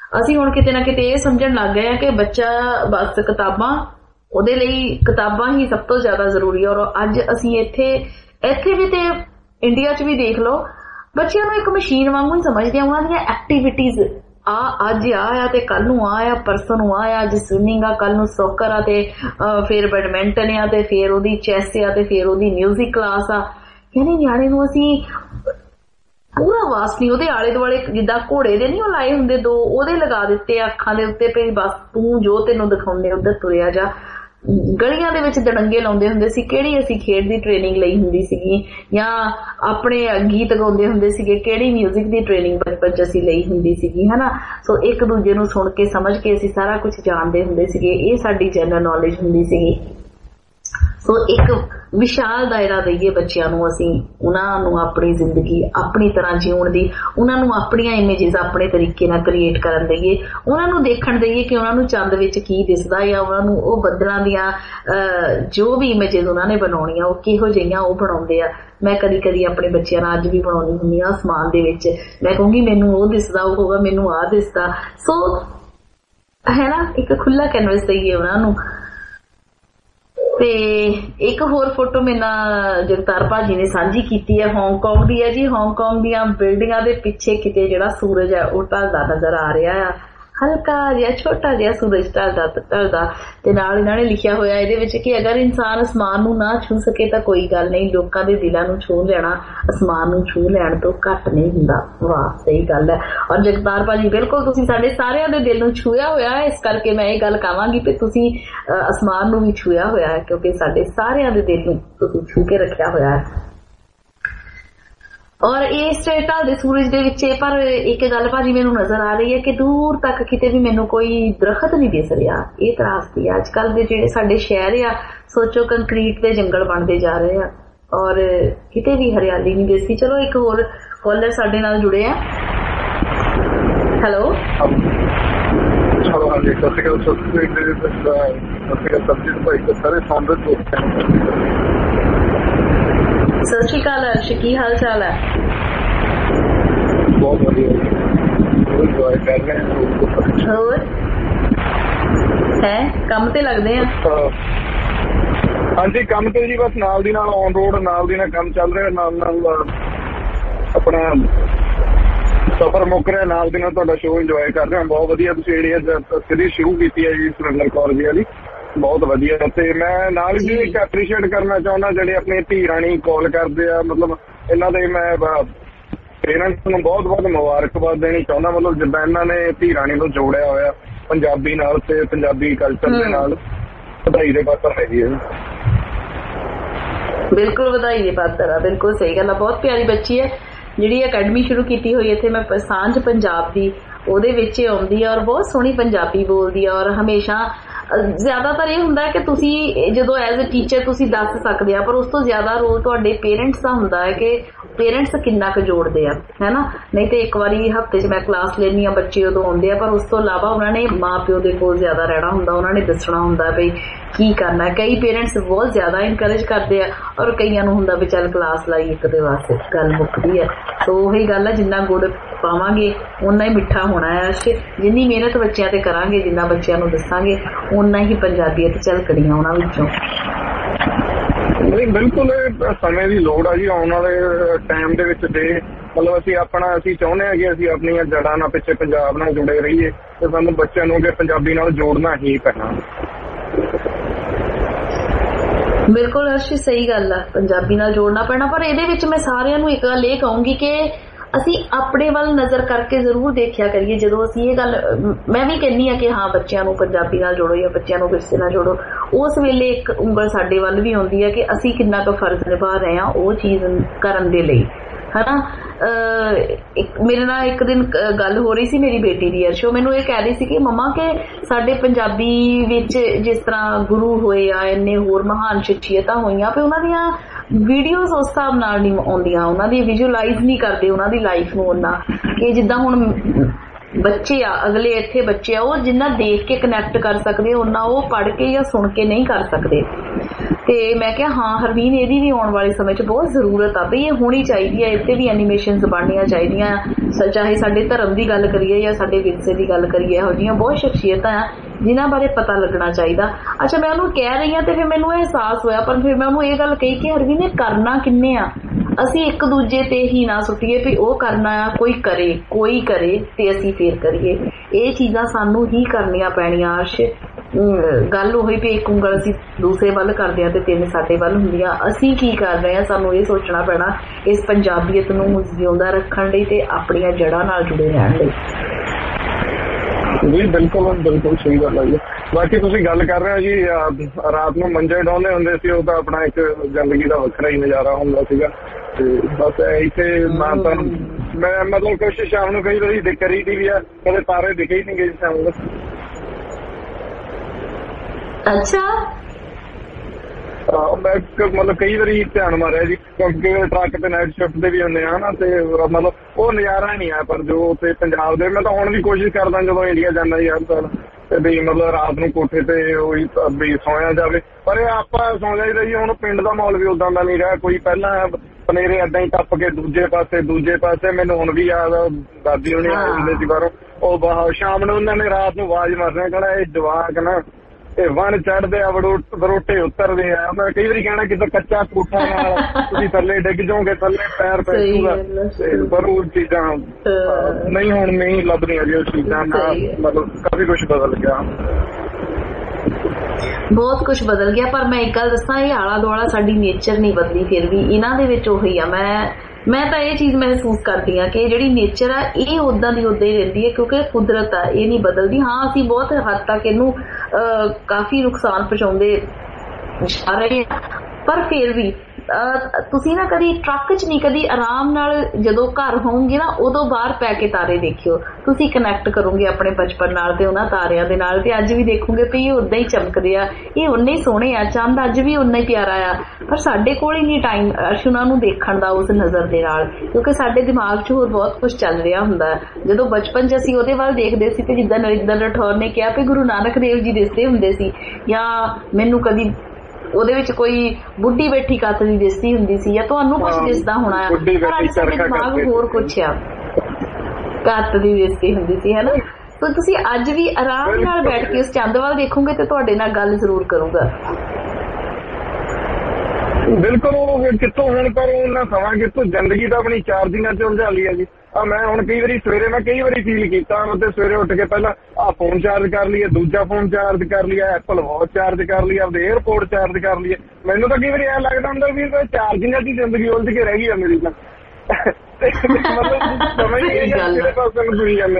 ਅਸੀਂ ਹੁਣ ਕਿਤੇ ਨਾ ਕਿਤੇ ਇਹ ਸਮਝਣ ਲੱਗ ਗਏ ਆ ਕਿ ਬੱਚਾ ਬਸ ਕਿਤਾਬਾਂ, ਉਹਦੇ ਲਈ ਕਿਤਾਬਾਂ ਹੀ ਸਭ ਤੋਂ ਜ਼ਿਆਦਾ ਜ਼ਰੂਰੀ ਹੈ। ਔਰ ਅੱਜ ਅਸੀਂ ਇੱਥੇ ਇੱਥੇ ਵੀ ਤੇ ਇੰਡੀਆ 'ਚ ਵੀ ਦੇਖ ਲਓ, ਬੱਚਿਆਂ ਨੂੰ ਇੱਕ ਮਸ਼ੀਨ ਵਾਂਗੂ ਹੀ ਸਮਝਦੇ ਆ। ਉਹਨਾਂ ਦੀਆਂ ਐਕਟੀਵਿਟੀਜ਼ ਆ ਅੱਜ ਆ ਆ ਤੇ ਕੱਲ ਨੂੰ ਆ ਆ, ਪਰਸੋਂ ਨੂੰ ਆ ਆ, ਅੱਜ ਸਵਿਮਿੰਗ ਆ, ਕੱਲ ਨੂੰ ਸੋਕਰ ਆ, ਤੇ ਫਿਰ ਬੈਡਮਿੰਟਨ ਆ, ਤੇ ਫਿਰ ਉਹਦੀ ਚੈਸ ਆ, ਤੇ ਫਿਰ ਉਹਦੀ ਮਿਊਜ਼ਿਕ ਕਲਾਸ ਆ। ਯਾਨੀ ਨਿਆਣੇ ਨੂੰ ਅਸੀਂ ਪੂਰਾ ਵਾਸ ਨਹੀਂ, ਉਹਦੇ ਆਲੇ ਦੁਆਲੇ ਜਿੱਦਾਂ ਘੋੜੇ ਦੇ ਨਹੀਂ ਉਹ ਲਾਏ ਹੁੰਦੇ ਦੋ, ਉਹਦੇ ਲਗਾ ਦਿੱਤੇ ਅੱਖਾਂ ਦੇ ਉੱਤੇ, ਵੀ ਬਸ ਤੂੰ ਜੋ ਤੈਨੂੰ ਦਿਖਾਉਂਦੇ ਉੱਧਰ ਤੁਰਿਆ ਜਾ। ਗਲੀਆਂ ਦੇ ਵਿੱਚ ਦੜੰਗੇ ਲਾਉਂਦੇ ਹੁੰਦੇ ਸੀ, ਕਿਹੜੀ ਅਸੀਂ ਖੇਡ ਦੀ ਟ੍ਰੇਨਿੰਗ ਲਈ ਹੁੰਦੀ ਸੀਗੀ, ਜਾਂ ਆਪਣੇ ਗੀਤ ਗਾਉਂਦੇ ਹੁੰਦੇ ਸੀਗੇ, ਕਿਹੜੀ ਮਿਊਜ਼ਿਕ ਦੀ ਟ੍ਰੇਨਿੰਗ ਬਚਪਨ 'ਚ ਅਸੀਂ ਲਈ ਹੁੰਦੀ ਸੀਗੀ, ਹਨਾ। ਸੋ ਇੱਕ ਦੂਜੇ ਨੂੰ ਸੁਣ ਕੇ ਸਮਝ ਕੇ ਅਸੀਂ ਸਾਰਾ ਕੁਝ ਜਾਣਦੇ ਹੁੰਦੇ ਸੀਗੇ, ਇਹ ਸਾਡੀ ਜਨਰਲ ਨੌਲੇਜ ਹੁੰਦੀ ਸੀਗੀ। ਸੋ ਇੱਕ ਵਿਸ਼ਾਲ ਦਾਇਰਾ ਦਈਏ ਬੱਚਿਆਂ ਨੂੰ ਅਸੀਂ, ਉਹਨਾਂ ਨੂੰ ਆਪਣੀ ਜ਼ਿੰਦਗੀ ਆਪਣੀ ਤਰ੍ਹਾਂ ਜਿਉਣ ਦੀ, ਉਹਨਾਂ ਨੂੰ ਆਪਣੀਆਂ ਇਮੇਜਿਸ ਆਪਣੇ ਤਰੀਕੇ ਨਾਲ ਕ੍ਰੀਏਟ ਕਰਨ ਦਈਏ, ਉਹਨਾਂ ਨੂੰ ਦੇਖਣ ਦਈਏ ਕਿ ਉਹਨਾਂ ਨੂੰ ਚੰਦ ਵਿੱਚ ਕੀ ਦਿਸਦਾ, ਜਾਂ ਉਹਨਾਂ ਨੂੰ ਉਹ ਬੱਦਲਾਂ ਦੀਆਂ ਜੋ ਵੀ ਇਮੇਜਿਸ ਉਹਨਾਂ ਨੇ ਬਣਾਉਣੀਆਂ ਉਹ ਕਿਹੋ ਜਿਹੀਆਂ ਉਹ ਬਣਾਉਂਦੇ ਆ। ਮੈਂ ਕਦੀ ਕਦੀ ਆਪਣੇ ਬੱਚਿਆਂ ਨਾਲ ਅੱਜ ਵੀ ਬਣਾਉਣੀ ਹੁੰਦੀ ਆ, ਅਸਮਾਨ ਦੇ ਵਿੱਚ ਮੈਂ ਕਹੂੰਗੀ ਮੈਨੂੰ ਉਹ ਦਿਸਦਾ, ਉਹ ਹੋਗਾ ਮੈਨੂੰ ਆਹ ਦਿਸਦਾ। ਸੋ ਹੈ ਨਾ, ਇੱਕ ਖੁੱਲਾ ਕੈਨਵਸ ਦਈਏ ਉਹਨਾਂ ਨੂੰ। ਤੇ ਇੱਕ ਹੋਰ ਫੋਟੋ ਮੇਰੇ ਨਾਲ ਜਗਤਾਰ ਭਾਜੀ ਨੇ ਸਾਂਝੀ ਕੀਤੀ ਹੈ, ਹਾਂਗਕਾਂਗ ਦੀ ਹੈ ਜੀ। ਹਾਂਗਕਾਂਗ ਦੀਆਂ ਬਿਲਡਿੰਗਾਂ ਦੇ ਪਿੱਛੇ ਕਿਤੇ ਜਿਹੜਾ ਸੂਰਜ ਹੈ ਉਹ ਢਲਦਾ ਨਜ਼ਰ ਆ ਰਿਹਾ ਆ, ਹਲਕਾ ਜਿਹਾ ਛੋਟਾ ਜਿਹਾ ਸੂਰਜ ਢਲਦਾ ਢਲਦਾ ਤੇ ਨਾਲ ਇਹਨਾਂ ਨੇ ਲਿਖਿਆ ਹੋਇਆ ਇਹਦੇ ਵਿੱਚ ਕਿ ਅਗਰ ਇਨਸਾਨ ਅਸਮਾਨ ਨੂੰ ਨਾ ਛੂ ਸਕੇ ਤਾਂ ਕੋਈ ਗੱਲ ਨਹੀਂ, ਲੋਕਾਂ ਦੇ ਦਿਲਾਂ ਨੂੰ ਛੂ ਲੈਣਾ ਅਸਮਾਨ ਨੂੰ ਛੂ ਲੈਣ ਤੋਂ ਘੱਟ ਨਹੀਂ ਹੁੰਦਾ। ਵਾਹ, ਸਹੀ ਗੱਲ ਹੈ। ਔਰ ਜਗਤਾਰ ਭਾਜੀ ਬਿਲਕੁਲ ਤੁਸੀਂ ਸਾਡੇ ਸਾਰਿਆਂ ਦੇ ਦਿਲ ਨੂੰ ਛੂਇਆ ਹੋਇਆ ਹੈ, ਇਸ ਕਰਕੇ ਮੈਂ ਇਹ ਗੱਲ ਕਹਾਂਗੀ ਕਿ ਤੁਸੀਂ ਅਸਮਾਨ ਨੂੰ ਵੀ ਛੂਇਆ ਹੋਇਆ ਹੈ, ਕਿਉਂਕਿ ਸਾਡੇ ਸਾਰਿਆਂ ਦੇ ਦਿਲ ਨੂੰ ਤੁਸੀਂ ਛੂ ਕੇ ਰੱਖਿਆ ਹੋਇਆ ਹੈ। ਔਰ ਇਸ ਢਲਦੇ ਸੂਰਜ ਦੇ ਵਿੱਚ ਪਰ ਇੱਕ ਗੱਲ ਭਾਜੀ ਮੈਨੂੰ ਨਜ਼ਰ ਆ ਰਹੀ ਹੈ ਕਿ ਦੂਰ ਤੱਕ ਕਿਤੇ ਵੀ ਮੈਨੂੰ ਕੋਈ ਦਰਖਤ ਨਹੀਂ ਦਿਸ ਰਿਹਾ। ਇਹ ਤਰਾਸਦੀ ਆ ਅੱਜ ਕੱਲ ਦੇ ਜਿਹੜੇ ਸਾਡੇ ਸ਼ਹਿਰ ਆ, ਸੋਚੋ ਕੰਕਰੀਟ ਦੇ ਜੰਗਲ ਬਣਦੇ ਜਾ ਰਹੇ ਆ ਔਰ ਕਿਤੇ ਵੀ ਹਰਿਆਲੀ ਨਹੀਂ ਦਿਸਦੀ। ਚਲੋ ਇੱਕ ਹੋਰ ਕਾਲਰ ਸਾਡੇ ਨਾਲ ਜੁੜੇ ਆ। ਹੈਲੋ ਹੈਲੋ ਹਾਂਜੀ, ਸਤਿ ਸ਼੍ਰੀ ਅਕਾਲ। ਸਤਿ ਸ਼੍ਰੀ ਅਕਾਲ ਸਬਜੀਤ ਭਾਈ, ਸਾਰੇ ਫਾਊਂਡਰ ਦੋਸਤ। ਸਤਿ ਸ਼੍ਰੀ ਅਕਾਲ ਅਰਸ਼, ਕੀ ਹਾਲ ਚਾਲ ਹੈ? ਬਹੁਤ ਵਧੀਆ, ਹੋਰ ਹੈ ਕੰਮ ਤੇ ਲੱਗਦੇ ਆ? ਹਾਂਜੀ ਕੰਮ ਤੇ ਜੀ, ਬਸ ਨਾਲ ਦੀ ਨਾਲ ਔਨ ਰੋਡ, ਨਾਲ ਦੀ ਨਾਲ ਕੰਮ ਚੱਲ ਰਿਹਾ, ਨਾਲ ਨਾਲ ਆਪਣਾ ਸਫ਼ਰ ਮੁੱਕ ਰਿਹਾ, ਨਾਲ ਦੀ ਨਾਲ ਤੁਹਾਡਾ ਸ਼ੋਅ ਇੰਜੋਏ ਕਰ ਰਹੇ ਹਾਂ। ਬਹੁਤ ਵਧੀਆ ਤੁਸੀਂ ਜਿਹੜੀ ਸੀਰੀਜ਼ ਸ਼ੁਰੂ ਕੀਤੀ ਹੈ ਜੀ ਸੁਰਿੰਦਰ ਕੌਰ ਜੀ ਵਾਲੀ, ਬਹੁਤ ਵਧੀਆ। ਤੇ ਮੈਂ ਨਾਲ ਹੀ ਇੱਕ ਐਪਰੀਸ਼ੀਏਟ ਕਰਨਾ ਚਾਹੁੰਦਾ ਜਿਹੜੇ ਆਪਣੇ ਧੀ ਰਾਣੀ ਕਾਲ ਕਰਦੇ ਆ, ਮਤਲਬ ਇਹਨਾਂ ਦੇ ਮੈਂ ਪੇਰੈਂਟਸ ਨੂੰ ਬਹੁਤ ਬਹੁਤ ਮੁਬਾਰਕਬਾਦ ਦੇਣੀ ਚਾਹੁੰਦਾ। ਮਤਲਬ ਜਿੱਦਾਂ ਇਹਨਾਂ ਨੇ ਧੀ ਰਾਣੀ ਨੂੰ ਜੋੜਿਆ ਹੋਇਆ ਪੰਜਾਬੀ ਨਾਲ ਤੇ ਪੰਜਾਬੀ ਕਲਚਰ ਦੇ ਨਾਲ, ਵਧਾਈ ਦੇ ਪਾਤਰ ਹੈਗੀ ਹੈ। ਬਿਲਕੁਲ ਵਧਾਈ ਦੇ ਪਾਤਰ ਆ, ਬਿਲਕੁਲ ਸਹੀ ਗੱਲ ਆ। ਬਹੁਤ ਪਿਆਰੀ ਬੱਚੀ ਹੈ ਜਿਹੜੀ ਅਕੈਡਮੀ ਸ਼ੁਰੂ ਕੀਤੀ ਹੋਈ ਇੱਥੇ ਮੈਂ ਸਾਂਝ ਪੰਜਾਬ ਦੀ, ਉਹਦੇ ਵਿੱਚ ਆਉਂਦੀ ਆ ਔਰ ਬਹੁਤ ਸੋਹਣੀ ਪੰਜਾਬੀ ਬੋਲਦੀ ਆ। ਔਰ ਹਮੇਸ਼ਾ ਜ਼ਿਆਦਾਤਰ ਇਹ ਹੁੰਦਾ ਹੈ ਕਿ ਤੁਸੀਂ ਜਦੋਂ ਐਜ਼ ਅ ਟੀਚਰ ਤੁਸੀਂ ਦੱਸ ਸਕਦੇ ਆ, ਪਰ ਉਸ ਤੋਂ ਜ਼ਿਆਦਾ ਰੋਲ ਤੁਹਾਡੇ ਪੇਰੈਂਟਸ ਦਾ ਹੁੰਦਾ ਹੈ ਕਿ ਪੇਰੈਂਟਸ ਕਿੰਨਾ ਕੁ ਜੋੜਦੇ ਆ, ਹੈ ਨਾ। ਨਹੀਂ ਤੇ ਇੱਕ ਵਾਰੀ ਹਫ਼ਤੇ 'ਚ ਮੈਂ ਕਲਾਸ ਲੈਣੀ ਆ, ਬੱਚੇ ਉਦੋਂ ਆਉਂਦੇ ਆ, ਪਰ ਉਸ ਤੋਂ ਇਲਾਵਾ ਉਹਨਾਂ ਨੇ ਮਾਂ ਪਿਓ ਦੇ ਕੋਲ ਜ਼ਿਆਦਾ ਰਹਿਣਾ ਹੁੰਦਾ, ਉਹਨਾਂ ਨੇ ਦੱਸਣਾ ਹੁੰਦਾ ਬਈ ਕੀ ਕਰਨਾ। ਕਈ ਪੇਰੈਂਟਸ ਬਹੁਤ ਜ਼ਿਆਦਾ ਇਨਕਰੇਜ ਕਰਦੇ ਆ ਔਰ ਕਈਆਂ ਨੂੰ ਹੁੰਦਾ ਵੀ ਚੱਲ ਕਲਾਸ ਲਾਈ ਇੱਕ ਦੇ ਵਾਸਤੇ, ਗੱਲ ਮੁੱਕਦੀ ਹੈ। ਸੋ ਉਹੀ ਗੱਲ ਹੈ, ਜਿੰਨਾ ਗੁੜ ਪਾਵਾਂਗੇ ਓਨਾ ਹੀ ਮਿੱਠਾ ਹੋਣਾ ਹੈ। ਜਿੰਨੀ ਮਿਹਨਤ ਬੱਚਿਆਂ ਤੇ ਕਰਾਂਗੇ, ਜਿੰਨਾ ਬੱਚਿਆਂ ਨੂੰ ਦੱਸਾਂਗੇ, ਓਨਾ ਹੀ ਪੰਜਾਬੀਅਤ ਝਲਕਣੀਆਂ ਉਹਨਾਂ ਵਿੱਚੋਂ। ਨਹੀਂ ਬਿਲਕੁਲ ਸਮੇਂ ਦੀ ਲੋੜ ਆ ਜੀ ਆਉਣ ਵਾਲੇ ਟਾਈਮ ਦੇ ਵਿੱਚ। ਤੇ ਮਤਲਬ ਅਸੀਂ ਆਪਣਾ ਅਸੀਂ ਚਾਹੁੰਦੇ ਹਾਂ ਕਿ ਅਸੀਂ ਆਪਣੀਆਂ ਜੜ੍ਹਾਂ ਨਾਲ ਪਿੱਛੇ ਪੰਜਾਬ ਨਾਲ ਜੁੜੇ ਰਹੀਏ, ਤੇ ਸਾਨੂੰ ਬੱਚਿਆਂ ਨੂੰ ਕਿ ਪੰਜਾਬੀ ਨਾਲ ਜੋੜਨਾ ਹੀ ਪੈਣਾ। ਬਿਲਕੁਲ ਹਰਸ਼, ਸਹੀ ਗੱਲ ਆ, ਪੰਜਾਬੀ ਨਾਲ ਜੋੜਨਾ ਪੈਣਾ। ਪਰ ਇਹਦੇ ਵਿੱਚ ਮੈਂ ਸਾਰਿਆਂ ਨੂੰ ਇੱਕ ਗੱਲ ਇਹ ਕਹੂੰਗੀ ਕਿ ਅਸੀਂ ਆਪਣੇ ਵੱਲ ਨਜ਼ਰ ਕਰਕੇ ਜ਼ਰੂਰ ਦੇਖਿਆ ਕਰੀਏ। ਜਦੋਂ ਅਸੀਂ ਇਹ ਗੱਲ, ਮੈਂ ਵੀ ਕਹਿੰਦੀ ਹਾਂ ਕਿ ਹਾਂ ਬੱਚਿਆਂ ਨੂੰ ਪੰਜਾਬੀ ਨਾਲ ਜੋੜੋ ਜਾਂ ਬੱਚਿਆਂ ਨੂੰ ਵਿਰਸੇ ਨਾਲ ਜੋੜੋ, ਉਸ ਵੇਲੇ ਇੱਕ ਉਂਗਲ ਸਾਡੇ ਵੱਲ ਵੀ ਆਉਂਦੀ ਹੈ ਕਿ ਅਸੀਂ ਕਿੰਨਾ ਕੁ ਫਰਜ਼ ਨਿਭਾ ਰਹੇ ਹਾਂ ਉਹ ਚੀਜ਼ ਕਰਨ ਦੇ ਲਈ, ਹਨਾ। ਇੱਕ ਮੇਰੇ ਨਾਲ ਇੱਕ ਦਿਨ ਗੱਲ ਹੋ ਰਹੀ ਸੀ ਮੇਰੀ ਬੇਟੀ ਦੀ, ਅਰਸ਼ੋ ਮੈਨੂੰ ਇਹ ਕਹਿ ਰਹੀ ਸੀ ਕਿ ਮੰਮਾ ਕਿ ਸਾਡੇ ਪੰਜਾਬੀ ਵਿੱਚ ਜਿਸ ਤਰ੍ਹਾਂ ਗੁਰੂ ਹੋਏ ਆ, ਇੰਨੇ ਹੋਰ ਮਹਾਨ ਸ਼ਖਸੀਅਤਾਂ ਹੋਈਆਂ, ਵੀ ਉਹਨਾਂ ਦੀਆਂ ਵੀਡੀਓਜ਼ ਉਸ ਹਿਸਾਬ ਨਾਲ ਨਹੀਂ ਆਉਂਦੀਆਂ, ਉਹਨਾਂ ਦੀ ਵਿਜ਼ੂਅਲਾਈਜ਼ ਨਹੀਂ ਕਰਦੇ ਉਹਨਾਂ ਦੀ ਲਾਈਫ ਨੂੰ ਉਹਨਾਂ, ਕਿ ਜਿੱਦਾਂ ਹੁਣ ਬੱਚੇ ਆ ਅਗਲੇ ਇੱਥੇ ਬੱਚੇ ਆ ਉਹ ਜਿੰਨਾ ਦੇਖ ਕੇ ਕਨੈਕਟ ਕਰ ਸਕਦੇ ਉਹਨਾਂ ਉਹ ਪੜ੍ਹ ਕੇ ਜਾਂ ਸੁਣ ਕੇ ਨਹੀਂ ਕਰ ਸਕਦੇ। ਤੇ ਮੈਂ ਕਿਹਾ ਹਾਂ ਹਰਵੀਨ ਇਹਦੀ ਵੀ ਆਉਣ ਵਾਲੇ ਸਮੇਂ 'ਚ ਬਹੁਤ ਜ਼ਰੂਰਤ ਆ ਬਈ ਇਹ ਹੋਣੀ ਚਾਹੀਦੀ ਹੈ, ਇੱਥੇ ਵੀ ਐਨੀਮੇਸ਼ਨਸ ਬਣਨੀਆਂ ਚਾਹੀਦੀਆਂ। ਚਾਹੇ ਸਾਡੇ ਧਰਮ ਦੀ ਗੱਲ ਕਰੀਏ ਜਾਂ ਸਾਡੇ ਵਿਰਸੇ ਦੀ ਗੱਲ ਕਰੀਏ, ਇਹੋ ਜਿਹੀਆਂ ਬਹੁਤ ਸ਼ਖਸੀਅਤਾਂ ਆ ਜਿਨ੍ਹਾਂ ਬਾਰੇ ਪਤਾ ਲੱਗਣਾ ਚਾਹੀਦਾ। ਅੱਛਾ ਮੈਂ ਉਹਨੂੰ ਕਹਿ ਰਹੀ ਹਾਂ ਤੇ ਫਿਰ ਮੈਨੂੰ ਅਹਿਸਾਸ ਹੋਇਆ, ਪਰ ਫਿਰ ਮੈਂ ਉਹਨੂੰ ਇਹ ਗੱਲ ਕਹੀ ਕਿ ਹਰਵੀਨ ਇਹ ਕਰਨਾ ਕਿੰਨੇ ਆ, ਅਸੀਂ ਇੱਕ ਦੂਜੇ ਤੇ ਹੀ ਨਾ ਸੁੱਟੀਏ ਵੀ ਉਹ ਕਰਨਾ ਆ, ਕੋਈ ਕਰੇ ਕੋਈ ਕਰੇ ਤੇ ਅਸੀਂ ਫੇਰ ਕਰੀਏ। ਇਹ ਚੀਜ਼ਾਂ ਸਾਨੂੰ ਹੀ ਕਰਨੀਆਂ ਪੈਣੀਆਂ। ਅਰਸ਼ ਗੱਲ ਉਹੀ ਵੀ ਇੱਕ ਉਂਗਲ ਅਸੀਂ ਦੂਸਰੇ ਵੱਲ ਕਰਦੇ ਹਾਂ ਤੇ ਤਿੰਨ ਸਾਡੇ ਵੱਲ ਹੁੰਦੀਆਂ। ਅਸੀਂ ਕੀ ਕਰ ਰਹੇ ਹਾਂ ਸਾਨੂੰ ਇਹ ਸੋਚਣਾ ਪੈਣਾ ਇਸ ਪੰਜਾਬੀਅਤ ਨੂੰ ਜਿਉਂਦਾ ਰੱਖਣ ਲਈ ਤੇ ਆਪਣੀਆਂ ਜੜ੍ਹਾਂ ਨਾਲ ਜੁੜੇ ਰਹਿਣ ਲਈ। ਜੀ ਬਿਲਕੁਲ ਬਿਲਕੁਲ ਸਹੀ ਗੱਲ ਹੈ ਜੀ। ਬਾਕੀ ਤੁਸੀਂ ਗੱਲ ਕਰ ਰਹੇ ਹੋ ਜੀ ਰਾਤ ਨੂੰ ਮੰਜੇ ਡਾਉਂਦੇ ਹੁੰਦੇ ਸੀ, ਉਹ ਤਾਂ ਆਪਣਾ ਇੱਕ ਜ਼ਿੰਦਗੀ ਦਾ ਵੱਖਰਾ ਹੀ ਨਜ਼ਾਰਾ ਹੁੰਦਾ ਸੀਗਾ। ਤੇ ਬਸ ਇੱਥੇ ਮੈਂ ਤਾਂ ਮੈਂ ਮਤਲਬ ਕੋਸ਼ਿਸ਼ ਸ਼ਾਮ ਨੂੰ ਕਈ ਵਾਰੀ ਕਰੀ ਦੀ ਵੀ ਆ, ਕਦੇ ਤਾਰੇ ਦਿਖੇ ਹੀ ਨਹੀਂ ਗਏ ਸ਼ਾਮ ਨੂੰ। ਅੱਛਾ ਮੈਂ ਮਤਲਬ ਕਈ ਵਾਰੀ ਧਿਆਨ ਮਾਰਿਆ ਜੀ, ਕਿਉਂਕਿ ਟਰੱਕ ਤੇ ਨਾਈਟ ਸ਼ਿਫਟ ਤੇ ਵੀ ਹੁੰਦੇ ਆ ਨਾ, ਤੇ ਮਤਲਬ ਉਹ ਨਜ਼ਾਰਾ ਨਹੀਂ ਆਇਆ। ਪਰ ਜੋ ਤੇ ਪੰਜਾਬ ਦੇ ਮੈਂ ਤਾਂ ਹੁਣ ਵੀ ਕੋਸ਼ਿਸ਼ ਕਰਦਾ ਜਦੋਂ ਇੰਡੀਆ ਜਾਂਦਾ ਜੀ ਹਰ ਸਾਲ ਤੇ ਵੀ ਮਤਲਬ ਰਾਤ ਨੂੰ ਕੋਠੇ ਤੇ ਉਹੀ ਵੀ ਸੌਇਆ ਜਾਵੇ। ਪਰ ਇਹ ਆਪਾਂ ਸੌ ਜਾਈਦਾ ਜੀ, ਹੁਣ ਪਿੰਡ ਦਾ ਮਾਹੌਲ ਵੀ ਉਦਾਂ ਦਾ ਨਹੀਂ ਰਿਹਾ। ਕੋਈ ਪਹਿਲਾਂ ਪਨੇਰੇ ਏਦਾਂ ਹੀ ਟੱਪ ਕੇ ਦੂਜੇ ਪਾਸੇ ਦੂਜੇ ਪਾਸੇ ਮੈਨੂੰ ਹੁਣ ਵੀ ਯਾਦ ਦਾਦੀ ਹੁਣੇ ਆਏ ਹੁੰਦੇ ਸੀ ਬਾਹਰੋਂ, ਉਹ ਬਾਹਰ ਸ਼ਾਮ ਨੂੰ ਉਹਨਾਂ ਨੇ ਰਾਤ ਨੂੰ ਆਵਾਜ਼ ਮਾਰਨਾ ਕਹਿਣਾ ਇਹ ਜਵਾਕ ਨਾ ਇਹ ਵਣ ਚੜਦੇ ਆ ਬਰੋਟੇ ਉਤਰਦੇ ਆ। ਮੈਂ ਕਈ ਵਾਰੀ ਕਹਿਣਾ ਕਿਤੇ ਕੱਚਾ ਕੋਠਾ ਨਾਲ ਤੁਸੀਂ ਥੱਲੇ ਡਿੱਗ ਜਾਓਗੇ, ਥੱਲੇ ਪੈਰ ਪੈਸੂਗਾ। ਪਰ ਉਹ ਚੀਜ਼ਾਂ ਨਹੀਂ ਹੁਣ ਨਹੀਂ ਲੱਭਦੀਆਂ ਜੀ, ਉਸ ਚੀਜ਼ਾਂ ਨਾਲ ਮਤਲਬ ਕਾਫੀ ਕੁਛ ਬਦਲ ਗਿਆ, ਬਹੁਤ ਕੁਛ ਬਦਲ ਗਿਆ। ਪਰ ਮੈਂ ਇੱਕ ਗੱਲ ਦੱਸਾਂ, ਇਹ ਆਲਾ ਦੁਆਲਾ ਸਾਡੀ ਨੇਚਰ ਨਹੀਂ ਬਦਲੀ, ਫਿਰ ਵੀ ਇਹਨਾਂ ਦੇ ਵਿੱਚ ਉਹੀ ਆ। ਮੈਂ ਮੈਂ ਤਾਂ ਇਹ ਚੀਜ਼ ਮਹਿਸੂਸ ਕਰਦੀ ਹਾਂ ਕਿ ਜਿਹੜੀ ਨੇਚਰ ਆ ਇਹ ਉਦਾਂ ਦੀ ਉਦਾਂ ਹੀ ਰਹਿੰਦੀ ਹੈ, ਕਿਉਂਕਿ ਕੁਦਰਤ ਆ ਇਹ ਨਹੀਂ ਬਦਲਦੀ। ਹਾਂ ਅਸੀਂ ਬਹੁਤ ਹੱਦ ਤੱਕ ਇਹਨੂੰ ਕਾਫੀ ਨੁਕਸਾਨ ਪਹੁੰਚਾਉਂਦੇ ਜਾ ਰਹੇ ਹਾਂ, ਪਰ ਫਿਰ ਵੀ ਤੁਸੀਂ ਨਾ ਕਦੀ ਟਰੱਕ 'ਚ ਨਹੀਂ, ਕਦੀ ਆਰਾਮ ਨਾਲ ਜਦੋਂ ਘਰ ਹੋਵੋਗੇ ਨਾ ਉਦੋਂ ਬਾਹਰ ਪੈ ਕੇ ਤਾਰੇ ਦੇਖਿਓ, ਤੁਸੀਂ ਕਨੈਕਟ ਕਰੋਗੇ ਆਪਣੇ ਬਚਪਨ ਨਾਲ ਤੇ ਉਹਨਾਂ ਤਾਰਿਆਂ ਦੇ ਨਾਲ। ਤੇ ਅੱਜ ਵੀ ਦੇਖੋਗੇ ਵੀ ਇਹ ਉਦਾਂ ਹੀ ਚਮਕਦੇ ਆ, ਇਹ ਉਨੇ ਹੀ ਸੋਹਣੇ ਆ, ਚੰਦ ਅੱਜ ਵੀ ਉਨਾ ਹੀ ਪਿਆਰਾ ਆ। ਪਰ ਸਾਡੇ ਕੋਲ ਹੀ ਨਹੀਂ ਟਾਈਮ ਅਰਸ਼ ਉਹਨਾਂ ਨੂੰ ਦੇਖਣ ਦਾ ਉਸ ਨਜ਼ਰ ਦੇ ਨਾਲ, ਕਿਉਂਕਿ ਸਾਡੇ ਦਿਮਾਗ 'ਚ ਹੋਰ ਬਹੁਤ ਕੁਛ ਚੱਲ ਰਿਹਾ ਹੁੰਦਾ। ਜਦੋਂ ਬਚਪਨ 'ਚ ਅਸੀਂ ਉਹਦੇ ਵੱਲ ਦੇਖਦੇ ਸੀ ਤੇ ਜਿੱਦਾਂ ਨਰਿੰਦਰ ਰਾਠੌਰ ਨੇ ਕਿਹਾ ਵੀ ਗੁਰੂ ਨਾਨਕ ਦੇਵ ਜੀ ਦਿਸਦੇ ਹੁੰਦੇ ਸੀ, ਜਾਂ ਮੈਨੂੰ ਕਦੀ ਉਹਦੇ ਵਿੱਚ ਕੋਈ ਬੁੱਢੀ ਬੈਠੀ ਕੱਤ ਦੀ ਦਿਸਦੀ ਹੁੰਦੀ ਸੀ, ਜਾਂ ਤੁਹਾਨੂੰ ਕੁਛ ਦਿਸਦਾ ਹੋਣਾ ਆ। ਪਰ ਅੱਜ ਸਾਡੇ ਦਿਮਾਗ ਹੋਰ ਕੁਛ ਆ, ਕੱਤ ਦੀ ਦਿਸਦੀ ਹੁੰਦੀ ਸੀ, ਹਨਾ। ਤਾਂ ਤੁਸੀਂ ਅੱਜ ਵੀ ਆਰਾਮ ਨਾਲ ਬੈਠ ਕੇ ਉਸ ਚੰਦ ਵੱਲ ਦੇਖੋਗੇ ਤੇ ਤੁਹਾਡੇ ਨਾਲ ਗੱਲ ਜ਼ਰੂਰ ਕਰੂਗਾ। ਬਿਲਕੁਲ ਉਹ ਕਿੱਥੋਂ ਹੁਣ, ਪਰ ਉਹਨਾਂ ਸਮਾਂ ਕਿੱਥੋਂ, ਜ਼ਿੰਦਗੀ ਤਾਂ ਆਪਣੀ ਚਾਰਜਿੰਗਾਂ ਚ ਉਲਝਾ ਲਈ ਹੈ ਜੀ। ਆ ਮੈਂ ਹੁਣ ਕਈ ਵਾਰੀ ਸਵੇਰੇ ਮੈਂ ਕਈ ਵਾਰੀ ਫੀਲ ਕੀਤਾ ਤੇ ਸਵੇਰੇ ਉੱਠ ਕੇ ਪਹਿਲਾਂ ਆਹ ਫੋਨ ਚਾਰਜ ਕਰ ਲਈਏ, ਦੂਜਾ ਫੋਨ ਚਾਰਜ ਕਰ ਲਿਆ, ਐਪਲ ਵਾਚ ਚਾਰਜ ਕਰ ਲਈ, ਆਪਦੇ ਏਅਰਪੋਰਟ ਚਾਰਜ ਕਰ ਲਈਏ। ਮੈਨੂੰ ਤਾਂ ਕਈ ਵਾਰੀ ਐਂ ਲੱਗਦਾ ਹੁੰਦਾ ਵੀ ਚਾਰਜਿੰਗਾਂ ਦੀ ਜ਼ਿੰਦਗੀ ਉਲਝ ਕੇ ਰਹਿ ਗਈ ਆ ਮੇਰੀ ਤਾਂ। ਮਤਲਬ ਸਮਝ ਨਹੀਂ ਕਿਹੜੇ ਪਾਸੇ ਨੂੰ ਸੁਣੀ ਜਾਂਦੇ।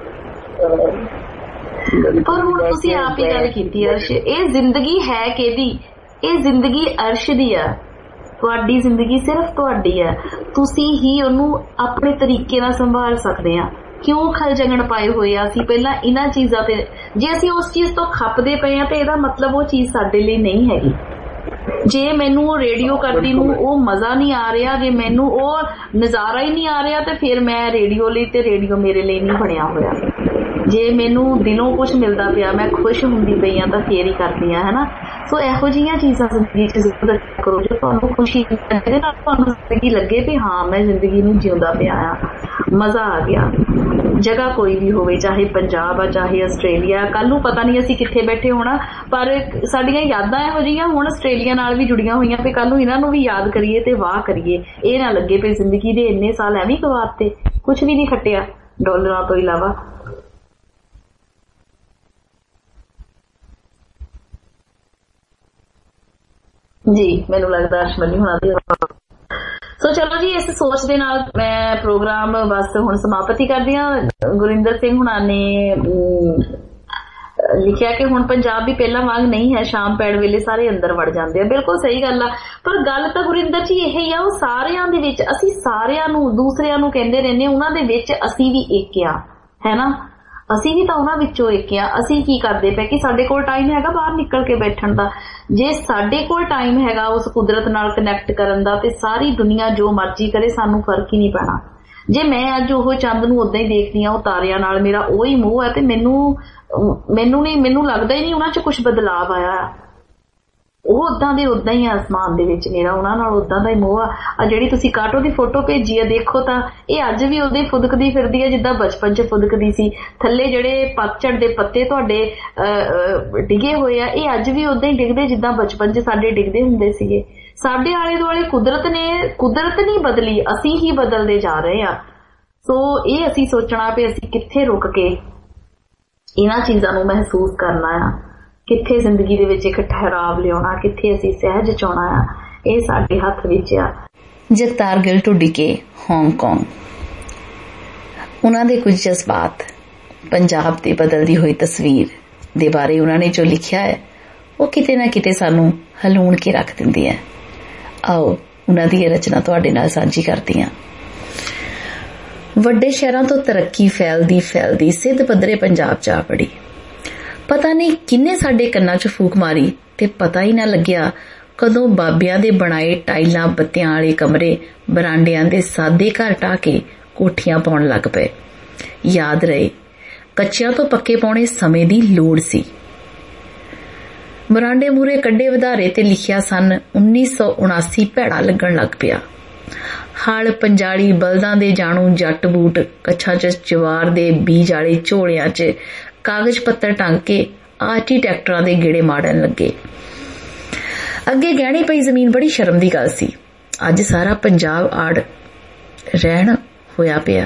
ਪਰ ਹੁਣ ਤੁਸੀਂ ਆਪ ਹੀ ਗੱਲ ਕੀਤੀ ਅਰਸ਼, ਇਹ ਜ਼ਿੰਦਗੀ ਹੈ ਕਿਹਦੀ? ਇਹ ਜ਼ਿੰਦਗੀ ਅਰਸ਼ ਦੀ ਆ, ਤੁਹਾਡੀ ਜ਼ਿੰਦਗੀ ਸਿਰਫ ਤੁਹਾਡੀ ਆ। ਤੁਸੀਂ ਹੀ ਉਹਨੂੰ ਆਪਣੇ ਤਰੀਕੇ ਨਾਲ ਸੰਭਾਲ ਸਕਦੇ ਆ। ਕਿਉਂ ਖਲ ਜੰਗਣ ਪਾਏ ਹੋਏ ਆ ਅਸੀਂ ਪਹਿਲਾਂ ਇਹਨਾਂ ਚੀਜ਼ਾਂ ਤੇ? ਜੇ ਅਸੀਂ ਉਸ ਚੀਜ਼ ਤੋਂ ਖੱਪਦੇ ਪਏ ਆ ਤੇ ਇਹਦਾ ਮਤਲਬ ਉਹ ਚੀਜ਼ ਸਾਡੇ ਲਈ ਨਹੀਂ ਹੈਗੀ। ਜੇ ਮੈਨੂੰ ਉਹ ਰੇਡੀਓ ਕਰਦੀ ਨੂੰ ਉਹ ਮਜ਼ਾ ਨਹੀਂ ਆ ਰਿਹਾ, ਜੇ ਮੈਨੂੰ ਉਹ ਨਜ਼ਾਰਾ ਹੀ ਨਹੀਂ ਆ ਰਿਹਾ, ਤੇ ਫਿਰ ਮੈਂ ਰੇਡੀਓ ਲਈ ਤੇ ਰੇਡੀਓ ਮੇਰੇ ਲਈ ਨਹੀਂ ਬਣਿਆ ਹੋਇਆ। ਜੇ ਮੈਨੂੰ ਦਿਲੋਂ ਕੁਛ ਮਿਲਦਾ ਪਿਆ, ਮੈਂ ਖੁਸ਼ ਹੁੰਦੀ ਪਈ ਆ, ਤਾਂ ਫੇਰ ਹੀ ਕਰਦੀ ਆ, ਹਨਾ। ਸੋ ਇਹੋ ਜਿਹੀਆਂ ਚੀਜ਼ਾਂ ਜ਼ਿੰਦਗੀ 'ਚ ਜ਼ਰੂਰ ਕਰੋ ਜੋ ਤੁਹਾਨੂੰ ਖੁਸ਼ੀ ਜਿਹਦੇ ਨਾਲ ਤੁਹਾਨੂੰ ਜ਼ਿੰਦਗੀ ਲੱਗੇ ਵੀ ਹਾਂ ਮੈਂ ਜ਼ਿੰਦਗੀ ਨੂੰ ਜਿਉਂਦਾ ਪਿਆ ਆ, ਮਜ਼ਾ ਆ ਗਿਆ। ਜਗ੍ਹਾ ਕੋਈ ਵੀ ਹੋਵੇ, ਚਾਹੇ ਪੰਜਾਬ ਆ ਚਾਹੇ ਆਸਟ੍ਰੇਲੀਆ, ਕੱਲ ਨੂੰ ਪਤਾ ਨਹੀਂ ਅਸੀਂ ਕਿੱਥੇ ਬੈਠੇ ਹੋਣਾ, ਪਰ ਸਾਡੀਆਂ ਯਾਦਾਂ ਇਹੋ ਜਿਹੀਆਂ ਹੁਣ ਆਸਟ੍ਰੇਲੀਆ ਨਾਲ ਵੀ ਜੁੜੀਆਂ ਹੋਈਆਂ ਵੀ ਕੱਲ ਨੂੰ ਇਹਨਾਂ ਨੂੰ ਵੀ ਯਾਦ ਕਰੀਏ ਤੇ ਵਾਹ ਕਰੀਏ। ਇਹ ਨਾ ਲੱਗੇ ਵੀ ਜ਼ਿੰਦਗੀ ਦੇ ਇੰਨੇ ਸਾਲ ਐਵੇਂ ਗਵਾਤੇ, ਕੁਛ ਵੀ ਨਹੀਂ ਖੱਟਿਆ ਡਾਲਰਾਂ ਤੋਂ ਇਲਾਵਾ। ਜੀ ਮੈਨੂੰ ਲੱਗਦਾ ਅਰਸ਼ਮਨੀ ਹੋਣਾ ਦੀ। ਸੋ ਚਲੋ ਜੀ, ਇਸ ਸੋਚ ਦੇ ਨਾਲ ਮੈਂ ਪ੍ਰੋਗਰਾਮ ਬਸ ਹੁਣ ਸਮਾਪਤੀ ਕਰਦੀ ਹਾਂ। ਗੁਰਿੰਦਰ ਸਿੰਘ ਹੁਣਾਂ ਨੇ ਲਿਖਿਆ ਕਿ ਹੁਣ ਪੰਜਾਬ ਵੀ ਪਹਿਲਾਂ ਵਾਂਗ ਨਹੀਂ ਹੈ, ਸ਼ਾਮ ਪੈਣ ਵੇਲੇ ਸਾਰੇ ਅੰਦਰ ਵੜ ਜਾਂਦੇ ਆ। ਬਿਲਕੁਲ ਸਹੀ ਗੱਲ ਆ, ਪਰ ਗੱਲ ਤਾਂ ਗੁਰਿੰਦਰ ਜੀ ਇਹ ਹੀ ਆ, ਉਹ ਸਾਰਿਆਂ ਦੇ ਵਿੱਚ ਅਸੀਂ ਸਾਰਿਆਂ ਨੂੰ ਦੂਸਰਿਆਂ ਨੂੰ ਕਹਿੰਦੇ ਰਹਿੰਦੇ, ਉਹਨਾਂ ਦੇ ਵਿੱਚ ਅਸੀਂ ਵੀ ਇੱਕ ਆ, ਹੈ ਨਾ। ਅਸੀਂ ਵੀ ਤਾਂ ਉਹਨਾਂ ਵਿੱਚੋਂ ਇੱਕ ਆ। ਅਸੀਂ ਕੀ ਕਰਦੇ ਪਏ ਕਿ ਸਾਡੇ ਕੋਲ ਟਾਈਮ ਹੈਗਾ ਬਾਹਰ ਨਿਕਲ ਕੇ ਬੈਠਣ ਦਾ? ਜੇ ਸਾਡੇ ਕੋਲ ਟਾਈਮ ਹੈਗਾ ਉਸ ਕੁਦਰਤ ਨਾਲ ਕਨੈਕਟ ਕਰਨ ਦਾ, ਤੇ ਸਾਰੀ ਦੁਨੀਆ ਜੋ ਮਰਜ਼ੀ ਕਰੇ ਸਾਨੂੰ ਫਰਕ ਹੀ ਨਹੀਂ ਪੈਣਾ। ਜੇ ਮੈਂ ਅੱਜ ਉਹ ਚੰਦ ਨੂੰ ਉਦਾਂ ਹੀ ਦੇਖਦੀ ਹਾਂ, ਉਹ ਤਾਰਿਆਂ ਨਾਲ ਮੇਰਾ ਉਹੀ ਮੋਹ ਹੈ, ਤੇ ਮੈਨੂੰ ਮੈਨੂੰ ਨਹੀਂ ਮੈਨੂੰ ਲੱਗਦਾ ਹੀ ਨਹੀਂ ਉਹਨਾਂ 'ਚ ਕੁਛ ਬਦਲਾਵ ਆਇਆ। ਉਹ ਉਦਾਂ ਦੇ ਉਦਾਂ ਹੀ ਆਸਮਾਨ ਦੇ ਵਿੱਚ, ਮੇਰਾ ਉਹਨਾਂ ਨਾਲ ਉਦਾਂ ਦਾ ਹੀ ਮੋਹ ਆ। ਜਿਹੜੀ ਤੁਸੀਂ ਕਾਟੋ ਦੀ ਫੋਟੋ ਭੇਜੀ ਆ, ਦੇਖੋ ਤਾਂ ਇਹ ਅੱਜ ਵੀ ਉਹਦੇ ਫੁਦਕਦੀ ਫਿਰਦੀ ਹੈ ਜਿੱਦਾਂ ਬਚਪਨ 'ਚ ਫੁਦਕਦੀ ਸੀ। ਥੱਲੇ ਜਿਹੜੇ ਪਤਝੜ ਦੇ ਪੱਤੇ ਤੁਹਾਡੇ ਡਿੱਗੇ ਹੋਏ ਆ, ਇਹ ਅੱਜ ਵੀ ਉਦਾਂ ਹੀ ਡਿੱਗਦੇ ਜਿੱਦਾਂ ਬਚਪਨ 'ਚ ਸਾਡੇ ਡਿੱਗਦੇ ਹੁੰਦੇ ਸੀਗੇ। ਸਾਡੇ ਆਲੇ ਦੁਆਲੇ ਕੁਦਰਤ ਨੇ ਕੁਦਰਤ ਨਹੀਂ ਬਦਲੀ, ਅਸੀਂ ਹੀ ਬਦਲਦੇ ਜਾ ਰਹੇ ਆ। ਸੋ ਇਹ ਅਸੀਂ ਸੋਚਣਾ ਵੀ ਅਸੀਂ ਕਿੱਥੇ ਰੁਕ ਕੇ ਇਹਨਾਂ ਚੀਜ਼ਾਂ ਨੂੰ ਮਹਿਸੂਸ ਕਰਨਾ ਆ, ਕਿੱਥੇ ਜ਼ਿੰਦਗੀ ਦੇ ਵਿੱਚ ਇੱਕ ਠਹਿਰਾਵ ਲਿਆਉਣਾ, ਕਿੱਥੇ ਅਸੀਂ ਸਹਿਜ ਚਾਉਣਾ ਆ, ਇਹ ਸਾਡੇ ਹੱਥ ਵਿੱਚ ਆ। ਜਗਤਾਰ ਗਿੱਲ ਢੁੱਡੀ ਕੇ ਹਾਂਗਕਾਂਗ, ਉਹਨਾਂ ਦੇ ਕੁਝ ਜਜ਼ਬਾਤ, ਪੰਜਾਬ ਦੀ ਬਦਲਦੀ ਹੋਈ ਤਸਵੀਰ ਦੇ ਬਾਰੇ ਉਹਨਾਂ ਨੇ ਜੋ ਲਿਖਿਆ ਹੈ ਉਹ ਕਿਤੇ ਨਾ ਕਿਤੇ ਸਾਨੂੰ ਹਲੂਣ ਕੇ ਰੱਖ ਦਿੰਦੀ ਹੈ। ਆਓ ਉਹਨਾਂ ਦੀ ਇਹ ਰਚਨਾ ਤੁਹਾਡੇ ਨਾਲ ਸਾਂਝੀ ਕਰਦੀ ਹਾਂ। ਵੱਡੇ ਸ਼ਹਿਰਾਂ ਤੋਂ ਤਰੱਕੀ ਫੈਲਦੀ ਫੈਲਦੀ ਸਿੱਧ ਪੱਧਰੇ ਪੰਜਾਬ ਚ ਆ ਵੜੀ। ਪਤਾ ਨਹੀਂ ਕਿੰਨੇ ਸਾਡੇ ਕੰਨਾਂ 'ਚ ਫੂਕ ਮਾਰੀ ਤੇ ਪਤਾ ਹੀ ਨਾ ਲੱਗਿਆ ਕਦੋਂ ਬਾਬਿਆਂ ਦੇ ਬਣਾਏ ਟਾਈਲਾਂ ਬੱਤੀਆਂ ਵਾਲੇ ਕਮਰੇ ਬਰਾਂਡਿਆਂ ਦੇ ਸਾਦੇ ਘਰ ਢਾਹ ਕੇ ਕੋਠੀਆਂ ਪਾਉਣ ਲੱਗ ਪਏ। ਯਾਦ ਰਹੇ, ਕੱਚਿਆਂ ਤੋਂ ਪੱਕੇ ਪਾਉਣੇ ਸਮੇਂ ਦੀ ਲੋੜ ਸੀ। ਬਰਾਂਡੇ ਮੂਰੇ ਕੱਢੇ ਵਧਾਰੇ ਤੇ ਲਿਖਿਆ ਸਨ ਉੱਨੀ ਸੌ ਉਨਾਸੀ ਭੈੜਾ ਲੱਗਣ ਲੱਗ ਪਿਆ। ਹਲ ਪੰਜਾਲੀ ਬਲਦਾਂ ਦੇ ਜਾਣੂ ਜੱਟ ਬੂਟ, ਕੱਛਾਂ 'ਚ ਜਵਾਰ ਦੇ ਬੀਜ ਵਾਲੇ ਝੋਲਿਆਂ 'ਚ ਕਾਗਜ਼ ਪੱਤਰ ਟੰਗ ਕੇ ਆਰਕੀਟੈਕਟਰਾਂ ਦੇ ਗੇੜੇ ਮਾਰਨ ਲੱਗੇ। ਅੱਗੇ ਗਹਿਣੀ ਪਈ ਜ਼ਮੀਨ ਬੜੀ ਸ਼ਰਮ ਦੀ ਗੱਲ ਸੀ। ਅੱਜ ਸਾਰਾ ਪੰਜਾਬ ਆੜ ਰਹਿਣ ਹੋਇਆ ਪਿਆ।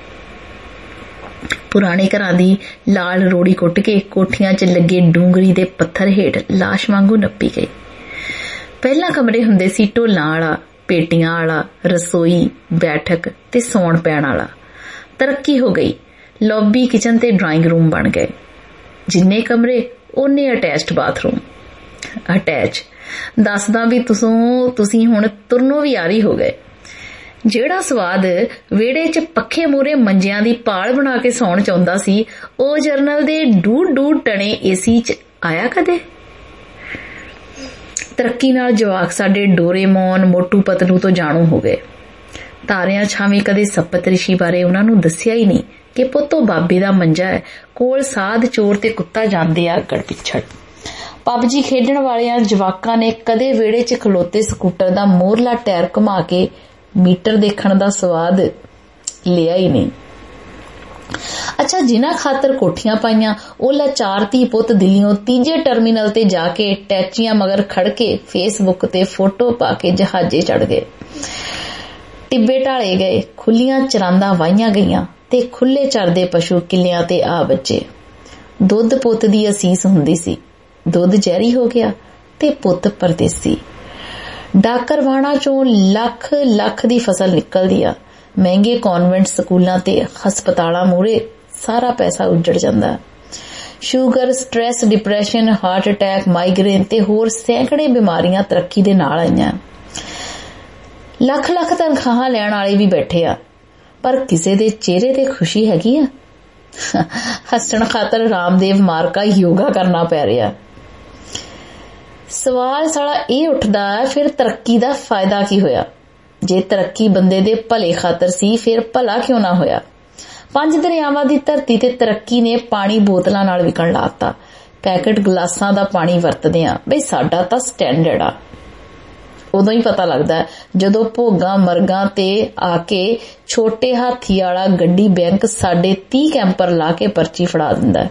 ਪੁਰਾਣੇ ਘਰਾਂ ਦੀ ਲਾਲ ਰੋੜੀ ਕੁੱਟ ਕੇ ਕੋਠੀਆਂ 'ਚ ਲੱਗੇ ਡੂੰਗਰੀ ਦੇ ਪੱਥਰ ਹੇਠ ਲਾਸ਼ ਵਾਂਗੂ ਨੱਪੀ ਗਈ। ਪਹਿਲਾਂ ਕਮਰੇ ਹੁੰਦੇ ਸੀ ਢੋਲਾਂ ਵਾਲਾ, ਪੇਟੀਆਂ ਵਾਲਾ, ਰਸੋਈ, ਬੈਠਕ ਤੇ ਸੌਣ ਪੈਣ ਵਾਲਾ। ਤਰੱਕੀ ਹੋ ਗਈ, ਲੌਬੀ, ਕਿਚਨ ਤੇ ਡਰਾਇੰਗ ਰੂਮ ਬਣ ਗਏ। ਜਿੰਨੇ ਕਮਰੇ ਓਨੇ ਅਟੈਚਡ ਬਾਥਰੂਮ। ਅਟੈਚ ਦੱਸਦਾ ਵੀ ਤੁਸੀਂ ਤੁਸੀਂ ਹੁਣ ਤੁਰਨੋਂ ਵੀ ਆਰੀ ਹੋ ਗਏ। ਜਿਹੜਾ ਸਵਾਦ ਵਿਹੜੇ 'ਚ ਪੱਖੇ ਮੂਹਰੇ ਮੰਜਿਆਂ ਦੀ ਪਾਲ ਬਣਾ ਕੇ ਸੌਣ ਚਾਹੁੰਦਾ ਸੀ, ਉਹ ਜਰਨਲ ਦੇ ਡੂਡ ਡੂਡ ਟਣੇ ਏਸੀ 'ਚ ਆਇਆ ਕਦੇ? ਤਰੱਕੀ ਨਾਲ ਜਵਾਕ ਸਾਡੇ ਡੋਰੇਮੋਨ, ਮੋਟੂ ਪਤਲੂ ਤੋਂ ਜਾਣੂ ਹੋ ਗਏ। ਤਾਰਿਆਂ ਛਾਵੇਂ ਕਦੇ ਸੱਪਤ ਰਿਸ਼ੀ ਬਾਰੇ ਉਹਨਾਂ ਨੂੰ ਦੱਸਿਆ ਹੀ ਨਹੀਂ ਕਿ ਪੁੱਤੋ ਬਾਬੇ ਦਾ ਮੰਜਾ ਹੈ, ਕੋਲ ਸਾਧ ਚੋਰ ਤੇ ਕੁੱਤਾ ਜਾਂਦੇ ਆ ਅੱਗੜ ਪਿੱਛੜ। ਪਬਜੀ ਖੇਡਣ ਵਾਲਿਆਂ ਜਵਾਕਾਂ ਨੇ ਕਦੇ ਵਿਹੜੇ 'ਚ ਖਲੋਤੇ ਸਕੂਟਰ ਦਾ ਮੋਹਰਲਾ ਟਾਇਰ ਘੁਮਾ ਕੇ ਮੀਟਰ ਦੇਖਣ ਦਾ ਸਵਾਦ ਲਿਆ ਹੀ ਨਹੀਂ। ਅੱਛਾ, ਜਿਨ੍ਹਾਂ ਖਾਤਰ ਕੋਠੀਆਂ ਪਾਈਆਂ ਉਹ ਲਾਚਾਰ ਧੀ ਪੁੱਤ ਦਿੱਲੀਓਂ ਤੀਜੇ ਟਰਮੀਨਲ ਤੇ ਜਾ ਕੇ ਟੈਚੀਆਂ ਮਗਰ ਖੜ ਕੇ ਫੇਸਬੁੱਕ ਤੇ ਫੋਟੋ ਪਾ ਕੇ ਜਹਾਜ਼ੇ ਚੜ ਗਏ। ਟਿੱਬੇ ਢਾਲੇ ਗਏ, ਖੁੱਲੀਆਂ ਚਰਾਂਦਾਂ ਵਾਹੀਆਂ ਗਈਆਂ ਤੇ ਖੁੱਲੇ ਚਰਦੇ ਪਸ਼ੂ ਕਿੱਲਿਆਂ ਤੇ ਆ ਬੱਚੇ। ਦੁੱਧ ਪੁੱਤ ਦੀ ਅਸੀਸ ਹੁੰਦੀ ਸੀ, ਦੁੱਧ ਜ਼ਹਿਰੀ ਹੋ ਗਿਆ ਤੇ ਪੁੱਤ ਪਰਦੇਸੀ। ਡਾਕਰ ਵਾਣਾ ਚੋਂ ਲੱਖ ਲੱਖ ਦੀ ਫਸਲ ਨਿਕਲਦੀ ਆ। ਮਹਿੰਗੇ ਕਨਵੈਂਟ ਸਕੂਲਾਂ ਤੇ ਹਸਪਤਾਲਾਂ ਮੂਹਰੇ ਸਾਰਾ ਪੈਸਾ ਉੱਜੜ ਜਾਂਦਾ। Sugar, stress, depression, heart attack, migraine ਤੇ ਹੋਰ ਸੈਂਕੜੇ ਬਿਮਾਰੀਆਂ ਤਰੱਕੀ ਦੇ ਨਾਲ ਆਈਆਂ। ਲੱਖ ਲੱਖ ਤਨਖਾਹਾਂ ਲੈਣ ਵਾਲੇ ਵੀ ਬੈਠੇ ਆ, ਪਰ ਕਿਸੇ ਦੇ ਚਿਹਰੇ ਤੇ ਖੁਸ਼ੀ ਹੈਗੀ ਆ? ਹੱਸਣ ਖਾਤਰ ਰਾਮਦੇਵ ਮਾਰਕਾ ਯੋਗਾ ਕਰਨਾ ਪੈ ਰਿਹਾ। ਸਵਾਲ ਸਾਲਾ ਇਹ ਉੱਠਦਾ, ਫਿਰ ਤਰੱਕੀ ਦਾ ਫਾਇਦਾ ਕੀ ਹੋਇਆ? ਜੇ ਤਰੱਕੀ ਬੰਦੇ ਦੇ ਭਲੇ ਖਾਤਰ ਸੀ, ਫਿਰ ਭਲਾ ਕਿਉਂ ਨਾ ਹੋਇਆ? ਪੰਜ ਦਰਿਆਵਾਂ ਦੀ ਧਰਤੀ ਤੇ ਤਰੱਕੀ ਨੇ ਪਾਣੀ ਬੋਤਲਾਂ ਨਾਲ ਵਿਕਣ ਲਾਤਾ। ਪੈਕਟ ਗਲਾਸਾਂ ਦਾ ਪਾਣੀ ਵਰਤਦੇ ਆ ਬਈ, ਸਾਡਾ ਤਾਂ ਸਟੈਂਡਰਡ ਆ। ਉਦੋਂ ਹੀ ਪਤਾ ਲੱਗਦਾ ਜਦੋਂ ਭੋਗਾਂ ਮਰਗਾਂ ਤੇ ਆ ਕੇ ਛੋਟੇ ਹਾਥੀ ਵਾਲਾ ਗੱਡੀ ਬੈਂਕ ਸਾਡੇ ਤੀਹ ਕੈਂਪਰ ਲਾ ਕੇ ਪਰਚੀ ਫੜਾ ਦਿੰਦਾ।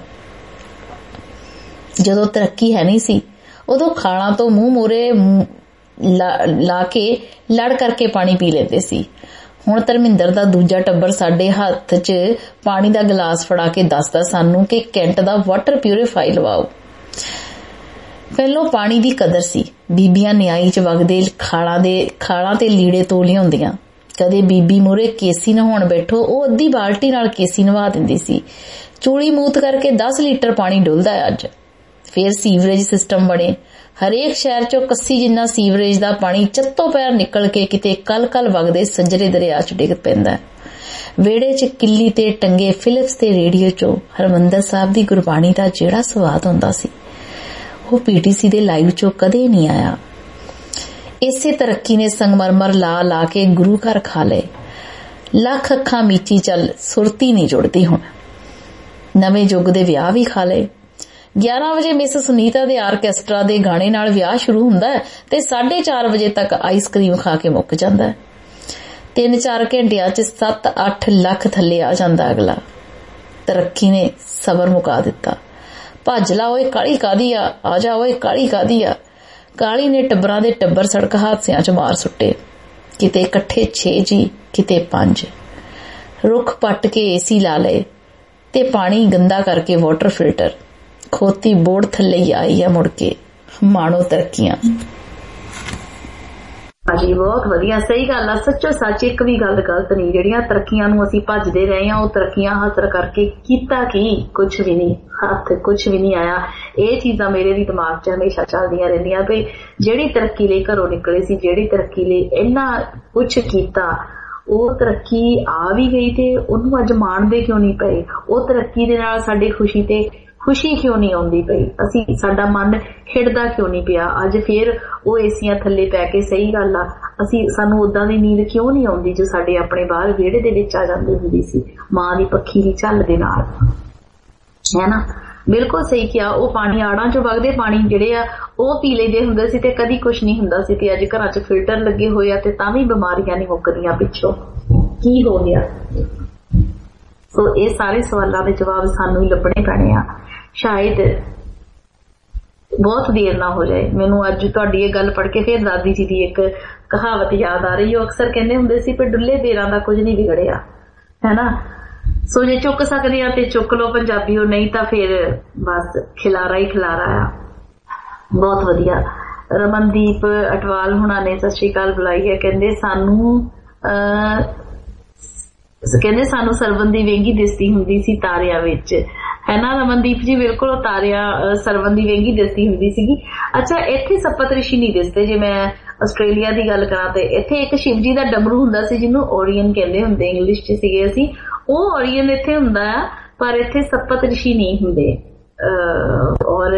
ਜਦੋਂ ਤਰੱਕੀ ਹੈ ਨਹੀਂ ਸੀ, ਉਦੋਂ ਖਾਲਾਂ ਤੋਂ ਮੂੰਹ ਮੋਰੇ ਲਾ ਕੇ ਲੜ ਕਰਕੇ ਪਾਣੀ ਪੀ ਲੈਂਦੇ ਸੀ। ਹੁਣ ਧਰਮਿੰਦਰ ਦਾ ਦੂਜਾ ਟੱਬਰ ਸਾਡੇ ਹੱਥ 'ਚ ਪਾਣੀ ਦਾ ਗਲਾਸ ਫੜਾ ਕੇ ਦੱਸਦਾ ਸਾਨੂੰ ਕਿ ਕੈਂਟ ਦਾ ਵਾਟਰ ਪਿਊਰੀਫਾਈ ਲਵਾਓ। ਪਹਿਲੋਂ ਪਾਣੀ ਦੀ ਕਦਰ ਸੀ। ਬੀਬੀਆਂ ਨਿਆਈ 'ਚ ਵਗਦੇ ਖਾਲਾਂ ਦੇ ਖਾਲਾਂ ਤੇ ਲੀੜੇ ਧੋ ਲਿਆਉਂਦੀਆਂ। ਕਦੇ ਬੀਬੀ ਮੂਹਰੇ ਕੇਸੀ ਨਹਾਉਣ ਬੈਠੋ, ਉਹ ਅੱਧੀ ਬਾਲਟੀ ਨਾਲ ਕੇਸੀ ਨਵਾ ਦਿੰਦੀ ਸੀ। ਚੂਲੀ ਮੂਤ ਕਰਕੇ ਦਸ ਲੀਟਰ ਪਾਣੀ ਡੁੱਲਦਾ ਅੱਜ। ਫਿਰ ਸੀਵਰੇਜ ਸਿਸਟਮ ਬਣੇ। ਹਰੇਕ ਸ਼ਹਿਰ 'ਚੋਂ ਕੱਸੀ ਜਿੰਨਾ ਸੀਵਰੇਜ ਦਾ ਪਾਣੀ ਚੱਤੋ ਪੈਰ ਨਿਕਲ ਕੇ ਕਿਤੇ ਕੱਲ ਕੱਲ ਵਗਦੇ ਸੱਜਰੇ ਦਰਿਆ 'ਚ ਡਿੱਗ ਪੈਂਦਾ। ਵਿਹੜੇ 'ਚ ਕਿੱਲੀ ਤੇ ਟੰਗੇ ਫਿਲਿਪਸ ਤੇ ਰੇਡੀਓ 'ਚੋਂ ਹਰਮੰਦਰ ਸਾਹਿਬ ਦੀ ਗੁਰਬਾਣੀ ਦਾ ਜਿਹੜਾ ਸਵਾਦ ਹੁੰਦਾ ਸੀ, ਉਹ ਪੀਟੀਸੀ ਦੇ ਲਾਈਵ 'ਚੋਂ ਕਦੇ ਨਹੀਂ ਆਇਆ। ਇਸੇ ਤਰੱਕੀ ਨੇ ਸੰਗਮਰਮਰ ਲਾ ਲਾ ਕੇ ਗੁਰੂ ਘਰ ਖਾ ਲਏ। ਲੱਖ ਅੱਖਾਂ ਮੀਚੀ ਚੱਲ ਸੁਰਤੀ ਨਹੀਂ ਜੁੜਦੀ ਹੁਣ। ਨਵੇਂ ਯੁੱਗ ਦੇ ਵਿਆਹ ਵੀ ਖਾ ਲਏ। ਗਿਆਰਾਂ ਵਜੇ ਮਿਸ ਸੁਨੀਤਾ ਦੇ ਆਰਕੈਸਟਰਾ ਦੇ ਗਾਣੇ ਨਾਲ ਵਿਆਹ ਸ਼ੁਰੂ ਹੁੰਦਾ ਹੈ ਤੇ ਸਾਢੇ ਚਾਰ ਵਜੇ ਤੱਕ ਆਈਸਕ੍ਰੀਮ ਖਾ ਕੇ ਮੁੱਕ ਜਾਂਦਾ ਹੈ। ਤਿੰਨ ਚਾਰ ਘੰਟਿਆਂ ਚ ਸੱਤ ਅੱਠ ਲੱਖ ਥੱਲੇ ਆ ਜਾਂਦਾ ਅਗਲਾ। ਤਰੱਕੀ ਨੇ ਸਬਰ ਮੁਕਾ ਦਿੱਤਾ। ਭੱਜ ਲਾ ਓਏ ਕਾਲੀ ਕਾਦੀ ਆ, ਆ ਜਾ ਓਏ ਕਾਲੀ ਕਾਦੀ ਆ। ਕਾਲੀ ਨੇ ਟੱਬਰਾਂ ਦੇ ਟੱਬਰ ਸੜਕ ਹਾਦਸਿਆਂ ਚ ਮਾਰ ਸੁੱਟੇ। ਕਿਤੇ ਇਕੱਠੇ ਛੇ ਜੀ, ਕਿਤੇ ਪੰਜ। ਰੁੱਖ ਪੱਟ ਕੇ ਏਸੀ ਲਾ ਲਏ ਤੇ ਪਾਣੀ ਗੰਦਾ ਕਰਕੇ ਵਾਟਰ ਫਿਲਟਰ। ਖੋਤੀ ਬੋਰਡ ਥੱਲੇ ਹੀ ਆਈ ਆ ਮੁੜ ਕੇ। ਮਾਣੋ ਤਰੱਕੀਆਂ। ਹਾਂਜੀ ਬਹੁਤ ਵਧੀਆ, ਸਹੀ ਗੱਲ ਆ। ਸੱਚੋ ਸੱਚ ਇੱਕ ਵੀ ਗੱਲ ਗਲਤ ਨਹੀਂ। ਜਿਹੜੀਆਂ ਤਰੱਕੀਆਂ ਨੂੰ ਅਸੀਂ ਭੱਜਦੇ ਰਹੇ ਹਾਂ ਉਹ ਤਰੱਕੀਆਂ ਹਾਸਲ ਕਰਕੇ ਕੀਤਾ ਕੀ? ਕੁਛ ਵੀ ਨਹੀਂ, ਹੱਥ ਕੁਛ ਵੀ ਨਹੀਂ ਆਇਆ। ਇਹ ਚੀਜ਼ਾਂ ਮੇਰੇ ਵੀ ਦਿਮਾਗ 'ਚ ਹਮੇਸ਼ਾ ਚੱਲਦੀਆਂ ਰਹਿੰਦੀਆਂ ਵੀ ਜਿਹੜੀ ਤਰੱਕੀ ਲਈ ਘਰੋਂ ਨਿਕਲੇ ਸੀ, ਜਿਹੜੀ ਤਰੱਕੀ ਲਈ ਇੰਨਾ ਕੁਛ ਕੀਤਾ, ਉਹ ਤਰੱਕੀ ਆ ਵੀ ਗਈ ਤੇ ਉਹਨੂੰ ਅੱਜ ਮਾਣਦੇ ਕਿਉਂ ਨਹੀਂ ਪਏ? ਉਹ ਤਰੱਕੀ ਦੇ ਨਾਲ ਸਾਡੀ ਖੁਸ਼ੀ ਤੇ ਖੁਸ਼ੀ ਕਿਉਂ ਨਹੀਂ ਆਉਂਦੀ ਪਈ? ਅਸੀਂ ਸਾਡਾ ਮਨ ਖਿੜਦਾ ਕਿਉਂ ਨਹੀਂ ਪਿਆ? ਅੱਜ ਫੇਰ ਉਹ ਏਸੀਆਂ ਥੱਲੇ ਪੈ ਕੇ, ਸਹੀ ਗੱਲ ਆ, ਅਸੀਂ ਸਾਨੂੰ ਉਦਾਂ ਦੀ ਨੀਂਦ ਕਿਉਂ ਨਹੀਂ ਆਉਂਦੀ ਜੋ ਸਾਡੇ ਆਪਣੇ ਬਾਹਰ ਵਿਹੜੇ ਦੇ ਵਿੱਚ ਆ ਜਾਂਦੀ ਹੁੰਦੀ ਸੀ ਮਾਂ ਦੀ ਪੱਖੀ ਦੀ ਝੱਲ ਦੇ ਨਾਲ, ਹੈ ਨਾ? ਬਿਲਕੁਲ ਸਹੀ ਕਿਹਾ। ਉਹ ਪਾਣੀ ਆੜਾਂ ਚੋਂ ਵਗਦੇ ਪਾਣੀ ਜਿਹੜੇ ਆ ਉਹ ਪੀ ਲੈਂਦੇ ਹੁੰਦੇ ਸੀ ਤੇ ਕਦੀ ਕੁਛ ਨਹੀਂ ਹੁੰਦਾ ਸੀ ਤੇ ਅੱਜ ਘਰਾਂ 'ਚ ਫਿਲਟਰ ਲੱਗੇ ਹੋਏ ਆ ਤੇ ਤਾਂ ਵੀ ਬਿਮਾਰੀਆਂ ਨਹੀਂ ਮੁੱਕਦੀਆਂ ਪਿੱਛੋਂ। ਕੀ ਹੋ ਗਿਆ? ਸੋ ਇਹ ਸਾਰੇ ਸਵਾਲਾਂ ਦੇ ਜਵਾਬ ਸਾਨੂੰ ਹੀ ਲੱਭਣੇ ਪੈਣੇ ਆ। ਸ਼ਾਇਦ ਬਹੁਤ ਦੇਰ ਨਾ ਹੋ ਜਾਏ। ਮੈਨੂੰ ਅੱਜ ਤੁਹਾਡੀ ਇਹ ਗੱਲ ਪੜ੍ਹ ਕੇ ਫਿਰ ਦਾਦੀ ਜੀ ਦੀ ਇੱਕ ਕਹਾਵਤ ਯਾਦ ਆ ਰਹੀ। ਉਹ ਅਕਸਰ ਕਹਿੰਦੇ ਹੁੰਦੇ ਸੀ ਪਰ ਡੁੱਲੇ ਬੇਰਾਂ ਦਾ ਕੁਝ ਨਹੀਂ ਵਿਗੜਿਆ, ਹੈ ਨਾ? ਸੋ ਜੇ ਚੁੱਕ ਸਕਦੇ ਆ ਤੇ ਚੁੱਕ ਲਓ ਪੰਜਾਬੀਓ, ਨਹੀਂ ਤਾਂ ਫਿਰ ਬਸ ਖਿਲਾਰਾ ਹੀ ਖਿਲਾਰਾ ਆ। ਬਹੁਤ ਵਧੀਆ। ਰਮਨਦੀਪ ਅਟਵਾਲ ਹੁਣਾਂ ਨੇ ਸਤਿ ਸ਼੍ਰੀ ਅਕਾਲ ਬੁਲਾਈ ਹੈ। ਕਹਿੰਦੇ ਸਾਨੂੰ ਅਹ ਕਹਿੰਦੇ ਸਾਨੂੰ ਸਰਵਨ ਦੀ ਵੇਂਗੀ ਦਿਸਦੀ ਹੁੰਦੀ ਸੀ ਤਾਰਿਆਂ ਵਿੱਚ, ਹੈ ਨਾ ਰਮਨਦੀਪ ਜੀ? ਬਿਲਕੁਲ, ਉਹ ਤਾਰਿਆਂ ਸਰਵਨ ਦੀ ਵੇਂਗੀ ਦਿਸਦੀ ਹੁੰਦੀ ਸੀਗੀ। ਅੱਛਾ, ਇੱਥੇ ਸਪਤ ਰਿਸ਼ੀ ਨਹੀਂ ਦਿਸਦੇ। ਜੇ ਮੈਂ ਆਸਟ੍ਰੇਲੀਆ ਦੀ ਗੱਲ ਕਰਾਂ ਤੇ ਇੱਥੇ ਇੱਕ ਸ਼ਿਵ ਜੀ ਦਾ ਡਮਰੂ ਹੁੰਦਾ ਸੀ ਜਿਹਨੂੰ ਓਰੀਅਨ ਕਹਿੰਦੇ ਹੁੰਦੇ, ਇੰਗਲਿਸ਼ 'ਚ ਸੀਗੇ ਅਸੀਂ। ਉਹ ਓਰੀਅਨ ਇੱਥੇ ਹੁੰਦਾ ਆ ਪਰ ਇੱਥੇ ਸਪਤ ਰਿਸ਼ੀ ਨਹੀਂ ਹੁੰਦੇ। ਔਰ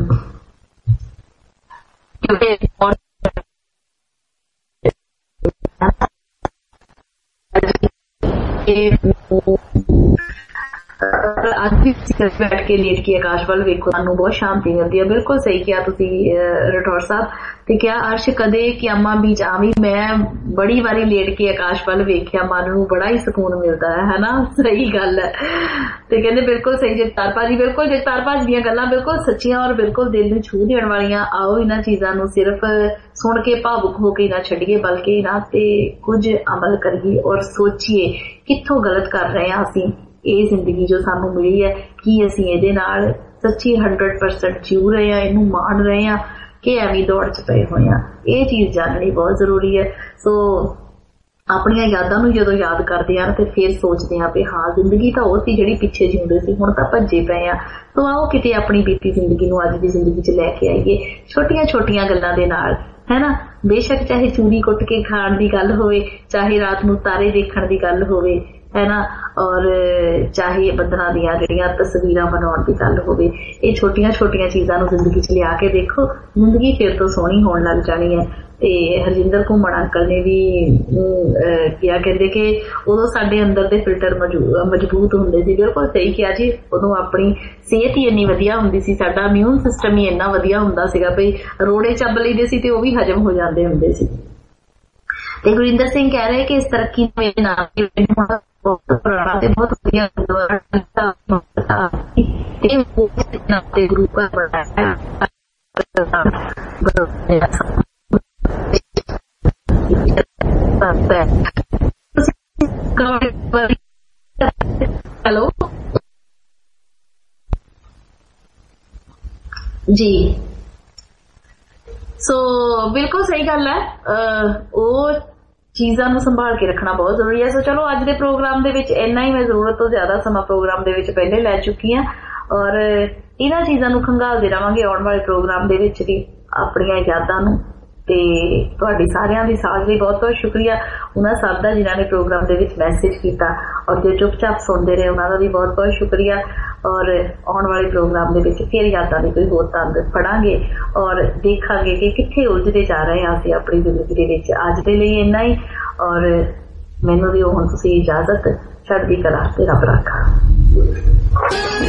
ਅੱਜ ਵੀ ਬੈਠ ਕੇ ਲੇਟ ਕੇ ਆਕਾਸ਼ ਵੱਲ ਵੇਖੋ, ਸਾਨੂੰ ਬਹੁਤ ਸ਼ਾਂਤੀ ਮਿਲਦੀ ਹੈ। ਬਿਲਕੁਲ ਸਹੀ ਕਿਹਾ ਤੁਸੀਂ ਰਠੌਰ ਸਾਹਿਬ। ਤੇ ਕਿਹਾ ਅਰਸ਼ ਕਦੇ ਕਿਆਮਾ ਵੀ ਜਾਵੀਂ, ਮੈਂ ਬੜੀ ਵਾਰੀ ਲੇਟ ਕੇ ਆਕਾਸ਼ ਵੱਲ ਵੇਖਿਆ, ਮਨ ਨੂੰ ਬੜਾ ਹੀ ਸਕੂਨ ਮਿਲਦਾ ਹੈ, ਹਨਾ? ਸਹੀ ਗੱਲ ਹੈ। ਤੇ ਕਹਿੰਦੇ ਬਿਲਕੁਲ ਸਹੀ ਜਗਤਾਰ ਭਾਜੀ, ਬਿਲਕੁਲ ਜਗਤਾਰ ਭਾਜੀ ਦੀਆਂ ਗੱਲਾਂ ਬਿਲਕੁਲ ਸੱਚੀਆਂ ਔਰ ਬਿਲਕੁਲ ਦਿਲ ਨੂੰ ਛੂਹ ਦੇਣ ਵਾਲੀਆਂ। ਆਓ ਇਹਨਾਂ ਚੀਜ਼ਾਂ ਨੂੰ ਸਿਰਫ ਸੁਣ ਕੇ ਭਾਵੁਕ ਹੋ ਕੇ ਨਾ ਛੱਡੀਏ, ਬਲਕਿ ਇਹਨਾਂ ਤੇ ਕੁਝ ਅਮਲ ਕਰੀਏ ਔਰ ਸੋਚੀਏ ਕਿੱਥੋਂ ਗਲਤ ਕਰ ਰਹੇ ਹਾਂ ਅਸੀਂ। ਇਹ ਜ਼ਿੰਦਗੀ ਜੋ ਸਾਨੂੰ ਮਿਲੀ ਹੈ, ਕੀ ਅਸੀਂ ਇਹਦੇ ਨਾਲ ਸੱਚੀ ਹੰਡਰਡ ਪਰਸੈਂਟ ਜਿਉ ਰਹੇ ਹਾਂ, ਇਹਨੂੰ ਮਾਣ ਰਹੇ ਹਾਂ ਕਿ ਐਵੇਂ ਦੌੜ ਚ ਪਏ ਹੋਏ ਆ? ਇਹ ਚੀਜ਼ ਜਾਣਨੀ ਬਹੁਤ ਜ਼ਰੂਰੀ ਹੈ। ਸੋ ਆਪਣੀਆਂ ਯਾਦਾਂ ਨੂੰ ਜਦੋਂ ਯਾਦ ਕਰਦੇ ਆ ਤੇ ਫਿਰ ਸੋਚਦੇ ਆ ਵੀ ਹਾਂ ਜ਼ਿੰਦਗੀ ਤਾਂ ਉਹ ਸੀ ਜਿਹੜੀ ਪਿੱਛੇ ਜਿਉਂਦੇ ਸੀ, ਹੁਣ ਤਾਂ ਭੱਜੇ ਪਏ ਆ। ਸੋ ਆਓ ਕਿਤੇ ਆਪਣੀ ਬੀਤੀ ਜ਼ਿੰਦਗੀ ਨੂੰ ਅੱਜ ਦੀ ਜ਼ਿੰਦਗੀ ਚ ਲੈ ਕੇ ਆਈਏ, ਛੋਟੀਆਂ ਛੋਟੀਆਂ ਗੱਲਾਂ ਦੇ ਨਾਲ, ਹੈ ਨਾ? ਬੇਸ਼ੱਕ ਚਾਹੇ ਚੂਰੀ ਕੁੱਟ ਕੇ ਖਾਣ ਦੀ ਗੱਲ ਹੋਵੇ, ਚਾਹੇ ਰਾਤ ਨੂੰ ਤਾਰੇ ਦੇਖਣ ਦੀ ਗੱਲ ਹੋਵੇ, ਹੈ ਨਾ? ਔਰ ਚਾਹੇ ਬੱਦਲਾਂ ਦੀਆਂ ਜਿਹੜੀਆਂ ਤਸਵੀਰਾਂ ਬਣਾਉਣ ਦੀ ਗੱਲ ਹੋਵੇ, ਇਹ ਛੋਟੀਆਂ ਛੋਟੀਆਂ ਚੀਜ਼ਾਂ ਨੂੰ ਜ਼ਿੰਦਗੀ 'ਚ ਲਿਆ ਕੇ ਦੇਖੋ, ਜ਼ਿੰਦਗੀ ਫਿਰ ਤੋਂ ਸੋਹਣੀ ਹੋਣ ਲੱਗ ਜਾਣੀ ਹੈ। ਤੇ ਹਰਜਿੰਦਰ ਘੁੰਮਣ ਅੰਕਲ ਨੇ ਵੀ ਕਿਹਾ, ਕਹਿੰਦੇ ਕਿ ਉਦੋਂ ਸਾਡੇ ਅੰਦਰ ਦੇ ਫਿਲਟਰ ਮਜ਼ਬੂਤ ਹੁੰਦੇ ਸੀ। ਬਿਲਕੁਲ ਸਹੀ ਕਿਹਾ ਜੀ। ਉਦੋਂ ਆਪਣੀ ਸਿਹਤ ਹੀ ਇੰਨੀ ਵਧੀਆ ਹੁੰਦੀ ਸੀ, ਸਾਡਾ ਇਮਿਊਨ ਸਿਸਟਮ ਹੀ ਇੰਨਾ ਵਧੀਆ ਹੁੰਦਾ ਸੀਗਾ ਵੀ ਰੋੜੇ ਚੱਬ ਲਈਦੇ ਸੀ ਤੇ ਉਹ ਵੀ ਹਜਮ ਹੋ ਜਾਂਦੇ ਹੁੰਦੇ ਸੀ। ਤੇ ਗੁਰਿੰਦਰ ਸਿੰਘ ਕਹਿ ਰਹੇ ਕਿ ਇਸ ਤਰੱਕੀ ਦੇ ਨਾਲ ਬਹੁਤ ਪੁਰਾਣਾ ਤੇ ਬਹੁਤ ਵਧੀਆ ਤੇ ਗਰੁੱਪ ਬਣਾਇਆ। ਹੈਲੋ ਜੀ। ਸੋ ਬਿਲਕੁਲ ਸਹੀ ਗੱਲ ਹੈ। ਉਹ ਚੀਜ਼ਾਂ ਨੂੰ ਸੰਭਾਲ ਕੇ ਰੱਖਣਾ ਬਹੁਤ ਜ਼ਰੂਰੀ ਹੈ। ਸੋ ਚਲੋ ਅੱਜ ਦੇ ਪ੍ਰੋਗਰਾਮ ਦੇ ਵਿੱਚ ਇੰਨਾ ਹੀ। ਮੈਂ ਜ਼ਰੂਰਤ ਤੋਂ ਜ਼ਿਆਦਾ ਸਮਾਂ ਪ੍ਰੋਗਰਾਮ ਦੇ ਵਿੱਚ ਪਹਿਲੇ ਲੈ ਚੁੱਕੀ ਹਾਂ ਔਰ ਇਹਨਾਂ ਚੀਜ਼ਾਂ ਨੂੰ ਖੰਗਾਲਦੇ ਰਹਾਂਗੇ ਆਉਣ ਵਾਲੇ ਪ੍ਰੋਗਰਾਮ ਦੇ ਵਿੱਚ ਵੀ, ਆਪਣੀਆਂ ਯਾਦਾਂ ਨੂੰ। ਤੇ ਤੁਹਾਡੀ ਸਾਰਿਆਂ ਦੀ ਸਾਥ ਲਈ ਬਹੁਤ ਬਹੁਤ ਸ਼ੁਕਰੀਆ। ਉਹਨਾਂ ਸਭ ਦਾ ਜਿਨ੍ਹਾਂ ਨੇ ਪ੍ਰੋਗਰਾਮ ਦੇ ਵਿੱਚ ਮੈਸੇਜ ਕੀਤਾ ਔਰ ਜੋ ਚੁੱਪਚਾਪ ਸੁਣਦੇ ਰਹੇ ਉਹਨਾਂ ਦਾ ਵੀ ਬਹੁਤ ਬਹੁਤ ਸ਼ੁਕਰੀਆ। ਔਰ ਆਉਣ ਵਾਲੇ ਪ੍ਰੋਗਰਾਮ ਦੇ ਵਿੱਚ ਫਿਰ ਯਾਦਾਂ ਦੀ ਕੋਈ ਹੋਰ ਤੰਦ ਫੜਾਂਗੇ ਔਰ ਦੇਖਾਂਗੇ ਕਿ ਕਿੱਥੇ ਉਲਝਦੇ ਜਾ ਰਹੇ ਹਾਂ ਅਸੀਂ ਆਪਣੀ ਜ਼ਿੰਦਗੀ ਦੇ ਵਿੱਚ। ਅੱਜ ਦੇ ਲਈ ਇੰਨਾ ਹੀ ਔਰ ਮੈਨੂੰ ਦਿਓ ਹੁਣ ਤੁਸੀਂ ਇਜਾਜ਼ਤ। ਚੜ੍ਹਦੀ ਕਲਾ ਤੇ ਰੱਬ ਰਾਖਾ।